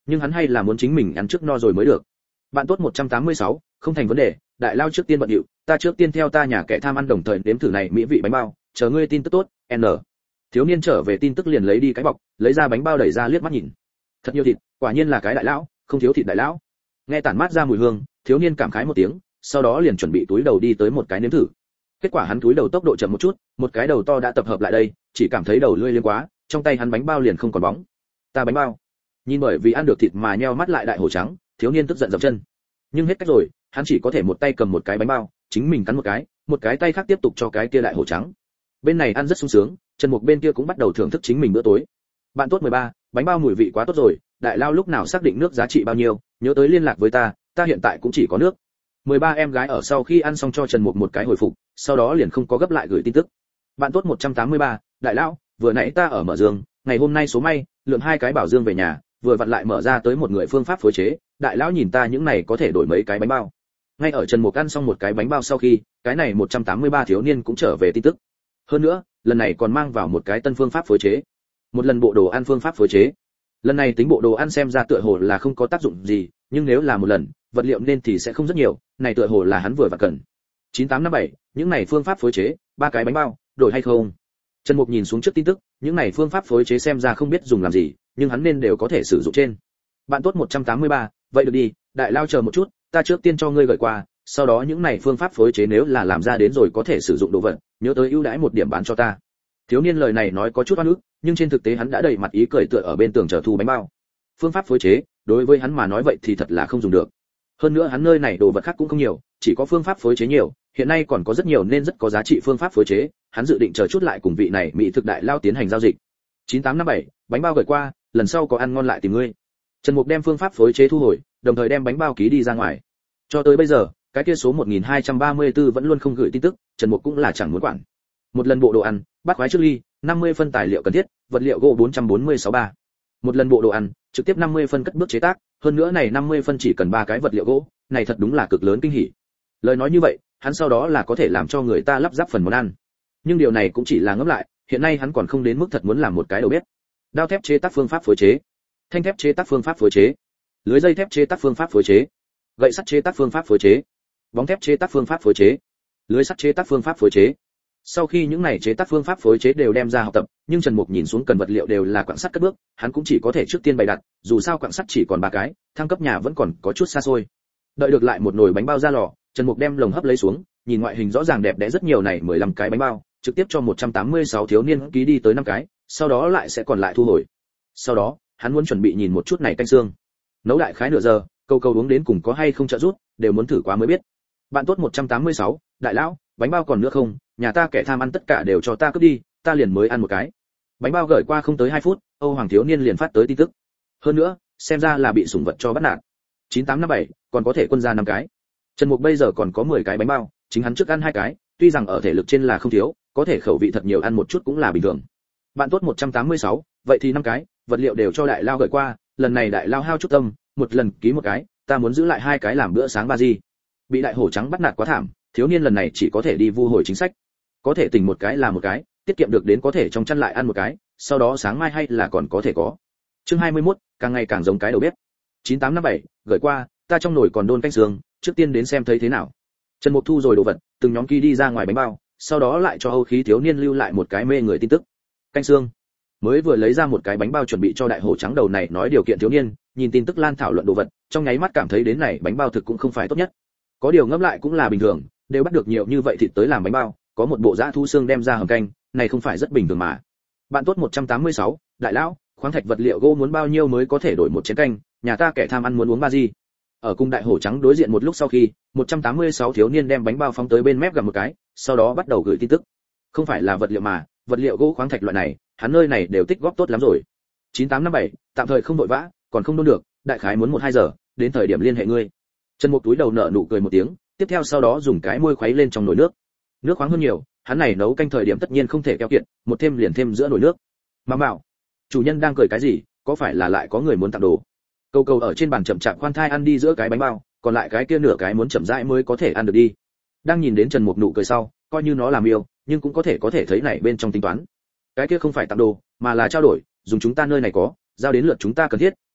nhưng hắn hay là muốn chính mình ăn trước no rồi mới được. Bạn tốt một trăm tám mươi sáu, không thành vấn đề, đại lao trước tiên bận điệu, ta trước tiên theo ta nhà kẻ tham ăn đồng thời nếm thử này mỹ vị bánh bao, chờ ngươi tin tức tốt, n. Thiếu niên trở về tin tức liền lấy đi cái bọc, lấy ra bánh bao đẩy ra liếc mắt nhìn. Thật nhiều thịt, quả nhiên là cái đại lão, không thiếu thịt đại lão. Nghe tản mát ra mùi hương, thiếu niên cảm khái một tiếng, sau đó liền chuẩn bị túi đầu đi tới một cái nếm thử. Kết quả hắn túi đầu tốc độ chậm một chút, một cái đầu to đã tập hợp lại đây, chỉ cảm thấy đầu lưỡi liếng quá, trong tay hắn bánh bao liền không còn bóng. Ta bánh bao. Nhìn bởi vì ăn được thịt mà nheo mắt lại đại hổ trắng, thiếu niên tức giận dậm chân. Nhưng hết cách rồi, hắn chỉ có thể một tay cầm một cái bánh bao, chính mình cắn một cái, một cái tay khác tiếp tục cho cái kia đại hổ trắng. Bên này ăn rất sung sướng, Trần Mục bên kia cũng bắt đầu thưởng thức chính mình bữa tối. Bạn tốt mười ba, bánh bao mùi vị quá tốt rồi, đại lao lúc nào xác định nước giá trị bao nhiêu, nhớ tới liên lạc với ta, ta hiện tại cũng chỉ có nước. mười ba em gái ở sau khi ăn xong cho Trần Mục một cái hồi phục, sau đó liền không có gấp lại gửi tin tức. Bạn tốt một trăm tám mươi ba, đại lão, vừa nãy ta ở mở dương, ngày hôm nay số may, lượng hai cái bảo dương về nhà, vừa vặn lại mở ra tới một người phương pháp phối chế, đại lão nhìn ta những này có thể đổi mấy cái bánh bao. Ngay ở Trần Mục ăn xong một cái bánh bao sau khi, cái này một trăm tám mươi ba thiếu niên cũng trở về tin tức. Hơn nữa, lần này còn mang vào một cái tân phương pháp phối chế. Một lần bộ đồ ăn phương pháp phối chế. Lần này tính bộ đồ ăn xem ra tựa hồ là không có tác dụng gì, nhưng nếu là một lần, vật liệu nên thì sẽ không rất nhiều, này tựa hồ là hắn vừa vặn cần. chín tám năm bảy, những này phương pháp phối chế, ba cái bánh bao, đổi hay không? Trần Mục nhìn xuống trước tin tức, những này phương pháp phối chế xem ra không biết dùng làm gì, nhưng hắn nên đều có thể sử dụng trên. Bạn tốt một trăm tám mươi ba, vậy được đi, đại lao chờ một chút, ta trước tiên cho ngươi gửi qua, sau đó những này phương pháp phối chế nếu là làm ra đến rồi có thể sử dụng đồ vật, nhớ tới ưu đãi một điểm bán cho ta. Thiếu niên lời này nói có chút oan ức, nhưng trên thực tế hắn đã đầy mặt ý cười tựa ở bên tường chờ thu bánh bao. Phương pháp phối chế, đối với hắn mà nói vậy thì thật là không dùng được. Hơn nữa hắn nơi này đồ vật khác cũng không nhiều, chỉ có phương pháp phối chế nhiều, hiện nay còn có rất nhiều nên rất có giá trị phương pháp phối chế, hắn dự định chờ chút lại cùng vị này mỹ thực đại lao tiến hành giao dịch. chín tám năm bảy, bánh bao gửi qua, lần sau có ăn ngon lại tìm ngươi. Trần Mục đem phương pháp phối chế thu hồi, đồng thời đem bánh bao ký đi ra ngoài. Cho tới bây giờ, cái kia số một nghìn hai trăm ba mươi tư vẫn luôn không gửi tin tức, Trần Mục cũng là chẳng muốn quản. Một lần bộ đồ ăn, bát khoái trước ly, năm mươi phân tài liệu cần thiết, vật liệu gỗ bốn trăm bốn mươi sáu ba. Một lần bộ đồ ăn, trực tiếp năm mươi phân cất bước chế tác, hơn nữa này năm mươi phân chỉ cần ba cái vật liệu gỗ, này thật đúng là cực lớn kinh hỉ. Lời nói như vậy, hắn sau đó là có thể làm cho người ta lắp ráp phần món ăn. Nhưng điều này cũng chỉ là ngẫm lại, hiện nay hắn còn không đến mức thật muốn làm một cái đầu bếp. Đao thép chế tác phương pháp phối chế, thanh thép chế tác phương pháp phối chế, lưới dây thép chế tác phương pháp phối chế, gậy sắt chế tác phương pháp phối chế, bóng thép chế tác phương pháp phối chế, lưới sắt chế tác phương pháp phối chế. Sau khi những này chế tác phương pháp phối chế đều đem ra học tập, nhưng Trần Mục nhìn xuống cần vật liệu đều là quặng sắt cất bước, hắn cũng chỉ có thể trước tiên bày đặt, dù sao quặng sắt chỉ còn ba cái, thăng cấp nhà vẫn còn có chút xa xôi. Đợi được lại một nồi bánh bao ra lò, Trần Mục đem lồng hấp lấy xuống, nhìn ngoại hình rõ ràng đẹp đẽ rất nhiều này mười lăm cái bánh bao, trực tiếp cho một trăm tám mươi sáu thiếu niên ký đi tới năm cái, sau đó lại sẽ còn lại thu hồi. Sau đó, hắn muốn chuẩn bị nhìn một chút này canh xương. Nấu đại khái nửa giờ, câu câu uống đến cùng có hay không trợ giúp, đều muốn thử quá mới biết. Bạn tốt một trăm tám mươi sáu, đại lão, bánh bao còn nữa không? Nhà ta kẻ tham ăn tất cả đều cho ta cướp đi, ta liền mới ăn một cái. Bánh bao gửi qua không tới hai phút, Âu Hoàng thiếu niên liền phát tới tin tức. Hơn nữa, xem ra là bị sủng vật cho bắt nạt. chín tám năm bảy, còn có thể quân ra năm cái. Trần Mục bây giờ còn có mười cái bánh bao, chính hắn trước ăn hai cái, tuy rằng ở thể lực trên là không thiếu, có thể khẩu vị thật nhiều ăn một chút cũng là bình thường. Bạn tốt một trăm tám mươi sáu, vậy thì năm cái, vật liệu đều cho đại lao gửi qua, lần này đại lao hao chút tâm, một lần ký một cái, ta muốn giữ lại hai cái làm bữa sáng ba gì. Bị đại hổ trắng bắt nạt quá thảm, thiếu niên lần này chỉ có thể đi vu hồi chính sách. Có thể tỉnh một cái là một cái, tiết kiệm được đến có thể trong chăn lại ăn một cái, sau đó sáng mai hay là còn có thể có. Chương hai mươi mốt, càng ngày càng giống cái đầu bếp. chín tám năm bảy, gửi qua, ta trong nồi còn đôn canh xương, trước tiên đến xem thấy thế nào. Trần Mục thu rồi đồ vật, từng nhóm ký đi ra ngoài bánh bao, sau đó lại cho Âu Khí thiếu niên lưu lại một cái mê người tin tức. Canh xương. Mới vừa lấy ra một cái bánh bao chuẩn bị cho đại hổ trắng đầu này nói điều kiện thiếu niên, nhìn tin tức lan thảo luận đồ vật, trong nháy mắt cảm thấy đến này bánh bao thực cũng không phải tốt nhất. Có điều ngẫm lại cũng là bình thường, đều bắt được nhiều như vậy thịt tới làm bánh bao, có một bộ dã thu xương đem ra hầm canh, này không phải rất bình thường mà. Bạn tốt một trăm tám mươi sáu, đại lão, khoáng thạch vật liệu gỗ muốn bao nhiêu mới có thể đổi một chén canh, nhà ta kẻ tham ăn muốn uống ba gì. Ở cung đại hổ trắng đối diện một lúc sau khi, một trăm tám mươi sáu thiếu niên đem bánh bao phóng tới bên mép gặp một cái, sau đó bắt đầu gửi tin tức. Không phải là vật liệu mà, vật liệu gỗ khoáng thạch loại này, hắn nơi này đều tích góp tốt lắm rồi. chín tám năm bảy, tạm thời không vội vã, còn không đôn được, đại khái muốn một hai giờ, đến thời điểm liên hệ ngươi. Trần Mục túi đầu nở nụ cười một tiếng, tiếp theo sau đó dùng cái môi khuấy lên trong nồi nước. Nước khoáng hơn nhiều, hắn này nấu canh thời điểm tất nhiên không thể keo kiệt, một thêm liền thêm giữa nồi nước. Mà bảo, chủ nhân đang cười cái gì, có phải là lại có người muốn tặng đồ? Câu câu ở trên bàn chậm chạp khoan thai ăn đi giữa cái bánh bao, còn lại cái kia nửa cái muốn chậm rãi mới có thể ăn được đi. Đang nhìn đến Trần Mục nụ cười sau, coi như nó làm yêu, nhưng cũng có thể có thể thấy này bên trong tính toán. Cái kia không phải tặng đồ, mà là trao đổi, dùng chúng ta nơi này có, giao đến lượt chúng ta cần thiết,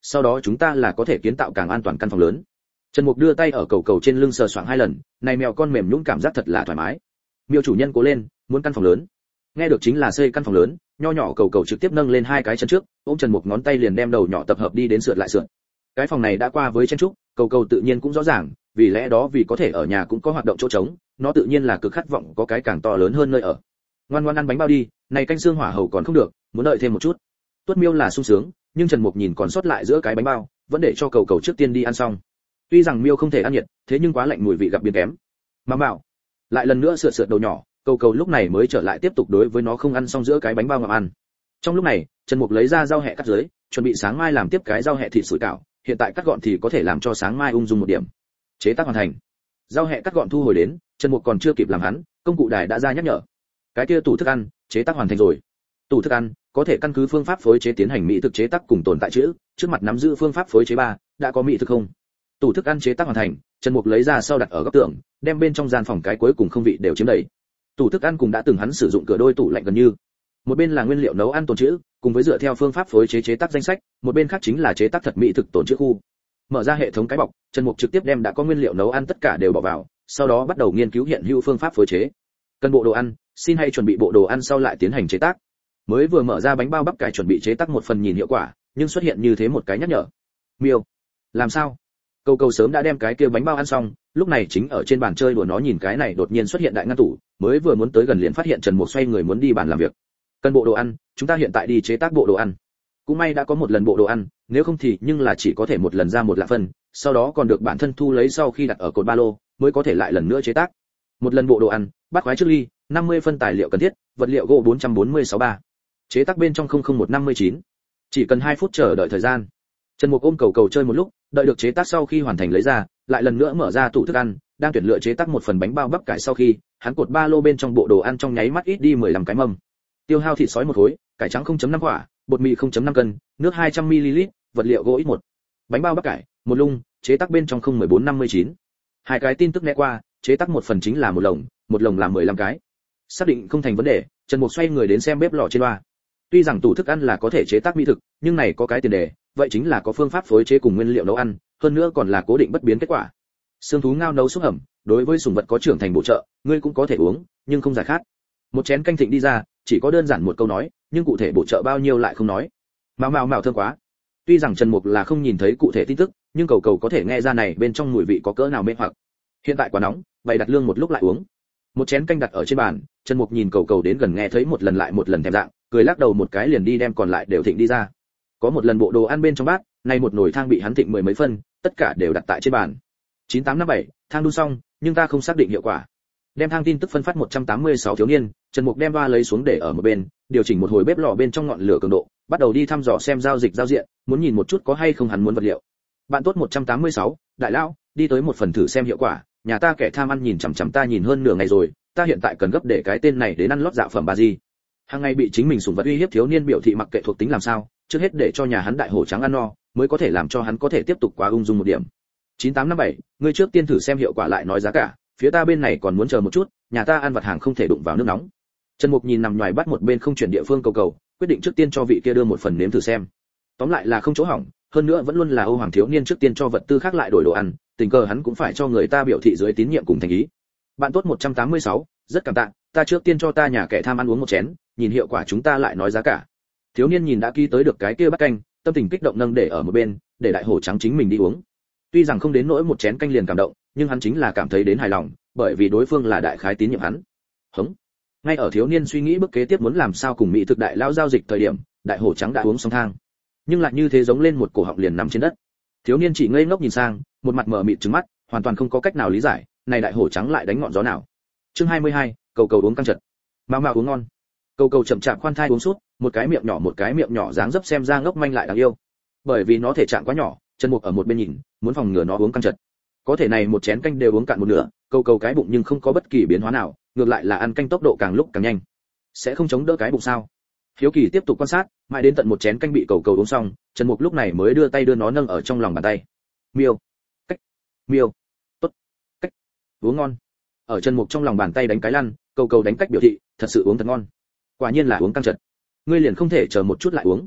sau đó chúng ta là có thể kiến tạo càng an toàn căn phòng lớn. Trần Mục đưa tay ở cầu cầu trên lưng sờ soạng hai lần, này mèo con mềm nhũn cảm giác thật là thoải mái. Miêu chủ nhân cố lên, muốn căn phòng lớn. Nghe được chính là xây căn phòng lớn, nho nhỏ cầu cầu trực tiếp nâng lên hai cái chân trước, ôm Trần Mục ngón tay liền đem đầu nhỏ tập hợp đi đến sượt lại sượt. Cái phòng này đã qua với chen trúc, cầu cầu tự nhiên cũng rõ ràng, vì lẽ đó vì có thể ở nhà cũng có hoạt động chỗ trống, nó tự nhiên là cực khát vọng có cái càng to lớn hơn nơi ở. Ngoan ngoan ăn bánh bao đi, này canh xương hỏa hầu còn không được, muốn đợi thêm một chút. Tuất Miêu là sung sướng, nhưng Trần Mục nhìn còn sót lại giữa cái bánh bao, vẫn để cho cầu cầu trước tiên đi ăn xong. Tuy rằng Miêu không thể ăn nhiệt, thế nhưng quá lạnh mùi vị gặp biến kém. Mà bảo, lại lần nữa sượt sượt đầu nhỏ, cầu cầu lúc này mới trở lại tiếp tục đối với nó không ăn xong giữa cái bánh bao ngậm ăn. Trong lúc này, Trần Mục lấy ra rau hẹ cắt dưới, chuẩn bị sáng mai làm tiếp cái rau hẹ thịt sủi cảo, hiện tại cắt gọn thì có thể làm cho sáng mai ung dung một điểm. Chế tác hoàn thành. Rau hẹ cắt gọn thu hồi đến, Trần Mục còn chưa kịp làm hắn, công cụ đài đã ra nhắc nhở. Cái kia tủ thức ăn, chế tác hoàn thành rồi. Tủ thức ăn có thể căn cứ phương pháp phối chế tiến hành mỹ thực chế tác cùng tồn tại chữ, trước mặt nắm giữ phương pháp phối chế ba, đã có mỹ thực không? Tủ thức ăn chế tác hoàn thành, Trần Mục lấy ra sau đặt ở góc tường, đem bên trong gian phòng cái cuối cùng không vị đều chiếm đầy. Tủ thức ăn cùng đã từng hắn sử dụng cửa đôi tủ lạnh gần như. Một bên là nguyên liệu nấu ăn tồn trữ, cùng với dựa theo phương pháp phối chế chế tác danh sách, một bên khác chính là chế tác thật mỹ thực tồn trữ khu. Mở ra hệ thống cái bọc, Trần Mục trực tiếp đem đã có nguyên liệu nấu ăn tất cả đều bỏ vào, sau đó bắt đầu nghiên cứu hiện hữu phương pháp phối chế. Cần bộ đồ ăn, xin hãy chuẩn bị bộ đồ ăn sau lại tiến hành chế tác. Mới vừa mở ra bánh bao bắp cải chuẩn bị chế tác một phần nhìn hiệu quả, nhưng xuất hiện như thế một cái nhắc nhở. Miêu, làm sao? Cầu cầu sớm đã đem cái kia bánh bao ăn xong, lúc này chính ở trên bàn chơi đùa, nó nhìn cái này đột nhiên xuất hiện đại ngăn tủ, mới vừa muốn tới gần liền phát hiện Trần Mục xoay người muốn đi bàn làm việc. Cần bộ đồ ăn, chúng ta hiện tại đi chế tác bộ đồ ăn. Cũng may đã có một lần bộ đồ ăn, nếu không thì nhưng là chỉ có thể một lần ra một lạng phân, sau đó còn được bản thân thu lấy sau khi đặt ở cột ba lô, mới có thể lại lần nữa chế tác. Một lần bộ đồ ăn, bát khoái trước ly, năm mươi phân tài liệu cần thiết, vật liệu gỗ bốn trăm bốn mươi sáu ba. Chế tác bên trong không không một năm mươi chín. Chỉ cần hai phút chờ đợi thời gian. Trần Mục ôm cầu cầu chơi một lúc, đợi được chế tác sau khi hoàn thành lấy ra, lại lần nữa mở ra tủ thức ăn, đang tuyển lựa chế tác một phần bánh bao bắp cải sau khi, hắn cột ba lô bên trong bộ đồ ăn trong nháy mắt ít đi mười lăm cái mâm. Tiêu hao thịt sói một khối, cải trắng không chấm năm quả, bột mì không chấm năm cân, nước hai trăm mi li lít, vật liệu gỗ ít một. Bánh bao bắp cải, một lung, chế tác bên trong không mười bốn năm mươi chín. Hai cái tin tức né qua, chế tác một phần chính là một lồng, một lồng làm mười lăm cái. Xác định không thành vấn đề, Trần Mục xoay người đến xem bếp lò trên loa. Tuy rằng tủ thức ăn là có thể chế tác mỹ thực, nhưng này có cái tiền đề, vậy chính là có phương pháp phối chế cùng nguyên liệu nấu ăn, hơn nữa còn là cố định bất biến kết quả. Xương thú ngao nấu súp hầm, đối với sủng vật có trưởng thành bổ trợ, ngươi cũng có thể uống, nhưng không giải khát. Một chén canh thịnh đi ra, chỉ có đơn giản một câu nói, nhưng cụ thể bổ trợ bao nhiêu lại không nói. Màu màu màu thơm quá. Tuy rằng Trần Mục là không nhìn thấy cụ thể tin tức, nhưng cầu cầu có thể nghe ra này bên trong mùi vị có cỡ nào mê hoặc. Hiện tại quá nóng, vậy đặt lương một lúc lại uống. Một chén canh đặt ở trên bàn, Trần Mục nhìn cầu cầu đến gần nghe thấy một lần lại một lần thèm dạng, cười lắc đầu một cái liền đi đem còn lại đều thịnh đi ra. Có một lần bộ đồ ăn bên trong bát, nay một nồi thang bị hắn thịnh mười mấy phân, tất cả đều đặt tại trên bàn. chín tám năm bảy, thang đun xong, nhưng ta không xác định hiệu quả. Đem thang tin tức phân phát một trăm tám mươi sáu thiếu niên, Trần Mục đem ba lấy xuống để ở một bên, điều chỉnh một hồi bếp lò bên trong ngọn lửa cường độ, bắt đầu đi thăm dò xem giao dịch giao diện, muốn nhìn một chút có hay không hắn muốn vật liệu. Bạn tốt một trăm tám mươi sáu, đại lão, đi tới một phần thử xem hiệu quả, nhà ta kẻ tham ăn nhìn chằm chằm ta nhìn hơn nửa ngày rồi, ta hiện tại cần gấp để cái tên này đến ăn lót dạ phẩm bà gì. Hàng ngày bị chính mình sủng vật uy hiếp thiếu niên biểu thị mặc kệ thuộc tính làm sao, trước hết để cho nhà hắn đại hổ trắng ăn no, mới có thể làm cho hắn có thể tiếp tục quá ung dung một điểm. chín tám năm bảy, ngươi trước tiên thử xem hiệu quả lại nói giá cả, phía ta bên này còn muốn chờ một chút, nhà ta ăn vặt hàng không thể đụng vào nước nóng. Trần Mục nhìn nằm nhòi bắt một bên không chuyển địa phương cầu cầu, quyết định trước tiên cho vị kia đưa một phần nếm thử xem. Tóm lại là không chỗ hỏng, hơn nữa vẫn luôn là Âu Hoàng thiếu niên trước tiên cho vật tư khác lại đổi đồ ăn, tình cờ hắn cũng phải cho người ta biểu thị dưới tín nhiệm cùng thành ý. Bạn tốt một trăm tám mươi sáu, rất cảm tạ, ta trước tiên cho ta nhà kẻ tham ăn uống một chén, nhìn hiệu quả chúng ta lại nói giá cả. Thiếu niên nhìn đã ký tới được cái kia bát canh, tâm tình kích động nâng để ở một bên, để đại hổ trắng chính mình đi uống. Tuy rằng không đến nỗi một chén canh liền cảm động, nhưng hắn chính là cảm thấy đến hài lòng, bởi vì đối phương là đại khái tín nhiệm hắn. Hững. Ngay ở thiếu niên suy nghĩ bước kế tiếp muốn làm sao cùng mỹ thực đại lao giao dịch thời điểm, đại hổ trắng đã uống xong thang, nhưng lại như thế giống lên một cổ họng liền nằm trên đất. Thiếu niên chỉ ngây ngốc nhìn sang, một mặt mờ mịt trừng mắt, hoàn toàn không có cách nào lý giải, này đại hổ trắng lại đánh ngọn gió nào. Chương hai mươi hai, cầu cầu uống căng chật. Mau mau uống ngon. Cầu cầu chậm chạp khoan thai uống sút, một cái miệng nhỏ một cái miệng nhỏ dáng dấp xem ra ngốc manh lại đáng yêu. Bởi vì nó thể trạng quá nhỏ, Trần Mục ở một bên nhìn, muốn phòng ngừa nó uống căng chật. Có thể này một chén canh đều uống cạn một nửa, cầu cầu cái bụng nhưng không có bất kỳ biến hóa nào, ngược lại là ăn canh tốc độ càng lúc càng nhanh. Sẽ không chống đỡ cái bụng sao? Hiếu kỳ tiếp tục quan sát, mãi đến tận một chén canh bị cầu cầu uống xong, Trần Mục lúc này mới đưa tay đưa nó nâng ở trong lòng bàn tay. Miêu, cách, miêu, tốt, cách, uống ngon. Ở Trần Mục trong lòng bàn tay đánh cái lăn, cầu cầu đánh cách biểu thị, thật sự uống thật ngon. Quả nhiên là uống căng chật. Ngươi liền không thể chờ một chút lại uống.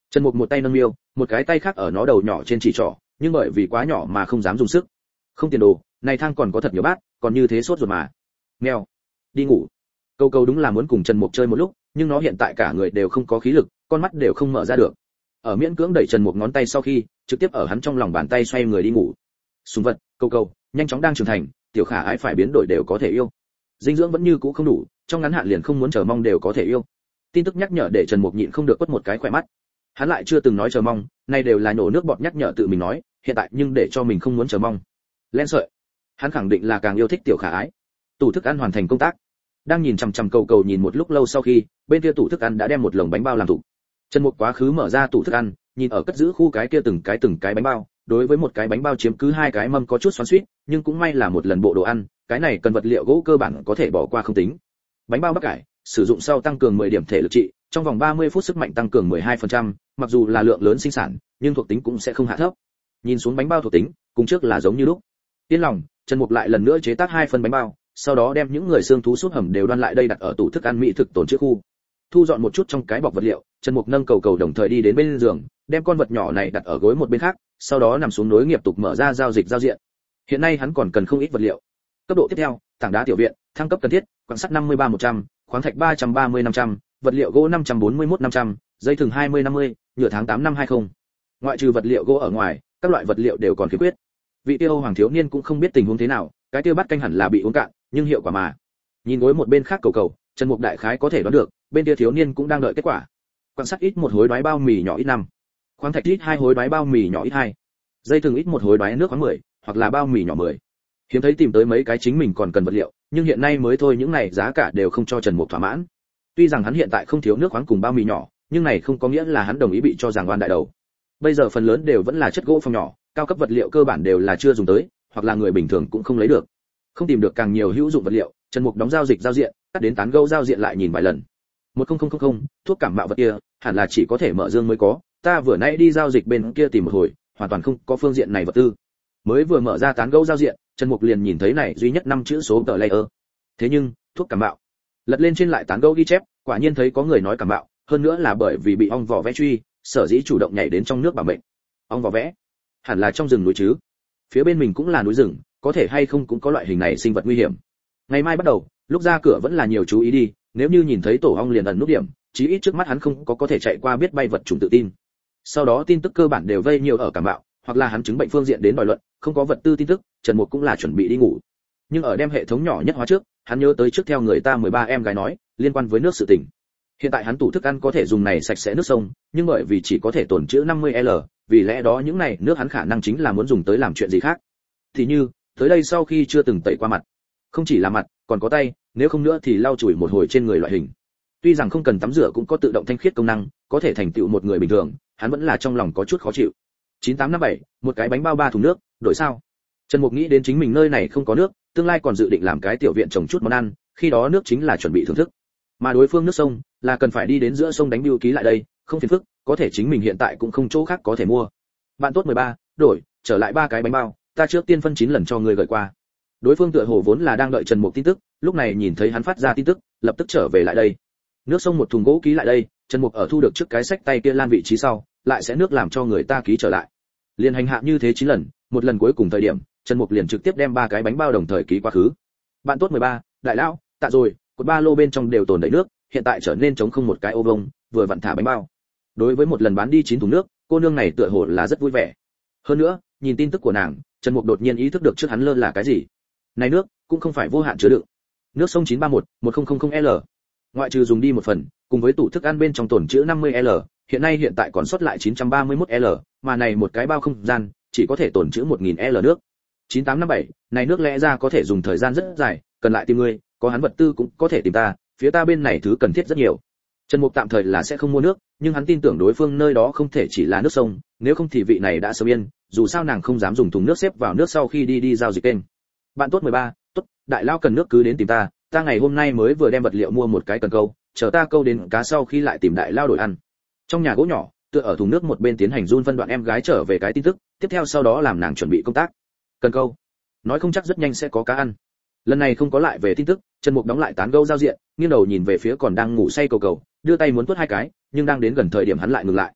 Trần Mục một tay nâng miêu, một cái tay khác ở nó đầu nhỏ trên chỉ trỏ, nhưng bởi vì quá nhỏ mà không dám dùng sức. Không tiền đồ, này thang còn có thật nhiều bát, còn như thế sốt ruột mà. Mèo, đi ngủ. Câu câu đúng là muốn cùng Trần Mục chơi một lúc, nhưng nó hiện tại cả người đều không có khí lực, con mắt đều không mở ra được. Ở miễn cưỡng đẩy Trần Mục ngón tay sau khi, trực tiếp ở hắn trong lòng bàn tay xoay người đi ngủ. Sùng vật, câu câu, nhanh chóng đang trưởng thành, tiểu khả ái phải biến đổi đều có thể yêu. Dinh dưỡng vẫn như cũ không đủ, trong ngắn hạn liền không muốn chờ mong đều có thể yêu. Tin tức nhắc nhở để Trần Mục nhịn không được quất một cái khỏe mắt. Hắn lại chưa từng nói chờ mong, nay đều là nhổ nước bọt nhắc nhở tự mình nói, hiện tại nhưng để cho mình không muốn chờ mong. Len sợi. Hắn khẳng định là càng yêu thích tiểu khả ái. Tủ thức ăn hoàn thành công tác. Đang nhìn chằm chằm cầu cầu nhìn một lúc lâu sau khi, bên kia tủ thức ăn đã đem một lồng bánh bao làm thủ. Trần Mục quá khứ mở ra tủ thức ăn, nhìn ở cất giữ khu cái kia từng cái từng cái bánh bao, đối với một cái bánh bao chiếm cứ hai cái mâm có chút xoắn xuýt, nhưng cũng may là một lần bộ đồ ăn, cái này cần vật liệu gỗ cơ bản có thể bỏ qua không tính. Bánh bao bắp cải, sử dụng sau tăng cường mười điểm thể lực trị, trong vòng ba mươi phút sức mạnh tăng cường mười hai phần trăm, mặc dù là lượng lớn sinh sản, nhưng thuộc tính cũng sẽ không hạ thấp. Nhìn xuống bánh bao thuộc tính, cùng trước là giống như lúc. Yên lòng, Trần Mục lại lần nữa chế tác hai phần bánh bao, sau đó đem những người xương thú súp hầm đều đoan lại đây đặt ở tủ thức ăn mỹ thực tồn chứa khu. Thu dọn một chút trong cái bọc vật liệu, Trần Mục nâng cầu cầu đồng thời đi đến bên giường, đem con vật nhỏ này đặt ở gối một bên khác, sau đó nằm xuống nối nghiệp tục mở ra giao dịch giao diện. Hiện nay hắn còn cần không ít vật liệu. Cấp độ tiếp theo, tảng đá tiểu viện, thăng cấp cần thiết, quặng sắt năm mươi ba một trăm, khoáng thạch ba trăm ba mươi năm trăm, vật liệu gỗ năm trăm bốn mươi mốt năm trăm, dây thừng hai mươi năm mươi, nhựa tháng tám năm hai mươi. Ngoại trừ vật liệu gỗ ở ngoài, các loại vật liệu đều còn khiếm khuyết. Vị tiêu hoàng thiếu niên cũng không biết tình huống thế nào, cái tiêu bắt canh hẳn là bị uống cạn, nhưng hiệu quả mà. Nhìn gối một bên khác cầu cầu, Trần Mục đại khái có thể đoán được, bên kia thiếu niên cũng đang đợi kết quả. Quan sát ít một hối đoái bao mì nhỏ ít năm, khoáng thạch ít hai hối đoái bao mì nhỏ ít hai, dây thừng ít một hối đoái nước khoáng mười, hoặc là bao mì nhỏ mười. Hiếm thấy tìm tới mấy cái chính mình còn cần vật liệu, nhưng hiện nay mới thôi những này giá cả đều không cho Trần Mục thỏa mãn. Tuy rằng hắn hiện tại không thiếu nước khoáng cùng bao mì nhỏ, nhưng này không có nghĩa là hắn đồng ý bị cho rằng oan đại đầu. Bây giờ phần lớn đều vẫn là chất gỗ phong nhỏ, cao cấp vật liệu cơ bản đều là chưa dùng tới, hoặc là người bình thường cũng không lấy được. Không tìm được càng nhiều hữu dụng vật liệu, Trần Mục đóng giao dịch giao diện, cắt đến tán gẫu giao diện lại nhìn vài lần. một không không không không, thuốc cảm mạo vật kia, hẳn là chỉ có thể mở dương mới có, ta vừa nãy đi giao dịch bên kia tìm một hồi, hoàn toàn không có phương diện này vật tư. Mới vừa mở ra tán gẫu giao diện, Trần Mục liền nhìn thấy này duy nhất năm chữ số tờ layer. Thế nhưng, thuốc cảm mạo. Lật lên trên lại tán gẫu ghi chép, quả nhiên thấy có người nói cảm mạo, hơn nữa là bởi vì bị ong vỏ vẽ truy, sở dĩ chủ động nhảy đến trong nước bảo mệnh. Ong vỏ vẽ, hẳn là trong rừng núi chứ? Phía bên mình cũng là núi rừng, có thể hay không cũng có loại hình này sinh vật nguy hiểm. Ngày mai bắt đầu, lúc ra cửa vẫn là nhiều chú ý đi, nếu như nhìn thấy tổ ong liền ẩn nút điểm, chí ít trước mắt hắn không có có thể chạy qua biết bay vật chủng tự tin. Sau đó tin tức cơ bản đều vây nhiều ở cảm mạo, hoặc là hắn chứng bệnh phương diện đến đòi luận, không có vật tư tin tức, Trần Mục cũng là chuẩn bị đi ngủ. Nhưng ở đem hệ thống nhỏ nhất hóa trước, hắn nhớ tới trước theo người ta mười ba em gái nói, liên quan với nước sự tình. Hiện tại hắn tủ thức ăn có thể dùng này sạch sẽ nước sông, nhưng bởi vì chỉ có thể tồn trữ năm mươi L, vì lẽ đó những này nước hắn khả năng chính là muốn dùng tới làm chuyện gì khác. Thì như, tới đây sau khi chưa từng tẩy qua mặt, không chỉ là mặt, còn có tay, nếu không nữa thì lau chùi một hồi trên người loại hình. Tuy rằng không cần tắm rửa cũng có tự động thanh khiết công năng, có thể thành tựu một người bình thường, hắn vẫn là trong lòng có chút khó chịu. chín tám năm bảy, một cái bánh bao ba thùng nước, đổi sao? Trần Mục nghĩ đến chính mình nơi này không có nước, tương lai còn dự định làm cái tiểu viện trồng chút món ăn, khi đó nước chính là chuẩn bị thưởng thức. Mà đối phương nước sông là cần phải đi đến giữa sông đánh bưu ký lại đây, không phiền phức, có thể chính mình hiện tại cũng không chỗ khác có thể mua. Bạn tốt mười ba, đổi, trở lại ba cái bánh bao, ta trước tiên phân chín lần cho người gửi qua. Đối phương tựa hồ vốn là đang đợi Trần Mục tin tức, lúc này nhìn thấy hắn phát ra tin tức, lập tức trở về lại đây. Nước sông một thùng gỗ ký lại đây, Trần Mục ở thu được trước cái sách tay kia lan vị trí sau, lại sẽ nước làm cho người ta ký trở lại. Liên hành hạ như thế chín lần, một lần cuối cùng thời điểm, Trần Mục liền trực tiếp đem ba cái bánh bao đồng thời ký quá khứ. Bạn tốt mười ba, đại lão, tạ rồi, cột ba lô bên trong đều tồn đầy nước, hiện tại trở nên trống không một cái ô vông, vừa vặn thả bánh bao. Đối với một lần bán đi chín thùng nước, cô nương này tựa hồ là rất vui vẻ. Hơn nữa, nhìn tin tức của nàng, Trần Mục đột nhiên ý thức được trước hắn lơ là cái gì. Này nước cũng không phải vô hạn chứa đựng. Nước sông chín ba mốt, một không không không L. Ngoại trừ dùng đi một phần, cùng với tủ thức ăn bên trong tồn trữ năm mươi L, hiện nay hiện tại còn sót lại chín trăm ba mươi mốt L, mà này một cái bao không gian chỉ có thể tồn trữ một nghìn L nước. chín tám năm bảy, này nước lẽ ra có thể dùng thời gian rất dài, cần lại tìm ngươi, có hắn vật tư cũng có thể tìm ta, phía ta bên này thứ cần thiết rất nhiều. Trần Mục tạm thời là sẽ không mua nước, nhưng hắn tin tưởng đối phương nơi đó không thể chỉ là nước sông, nếu không thì vị này đã sớm yên, dù sao nàng không dám dùng thùng nước xếp vào nước sau khi đi đi giao dịch kênh. Bạn tốt mười ba, tốt, đại lao cần nước cứ đến tìm ta, ta ngày hôm nay mới vừa đem vật liệu mua một cái cần câu, chờ ta câu đến cá sau khi lại tìm đại lao đổi ăn. Trong nhà gỗ nhỏ, tựa ở thùng nước một bên tiến hành run phân đoạn em gái trở về cái tin tức, tiếp theo sau đó làm nàng chuẩn bị công tác. Cần câu, nói không chắc rất nhanh sẽ có cá ăn. Lần này không có lại về tin tức, Trần Mục đóng lại tán gẫu giao diện, nghiêng đầu nhìn về phía còn đang ngủ say cầu cầu, đưa tay muốn tuốt hai cái, nhưng đang đến gần thời điểm hắn lại ngừng lại.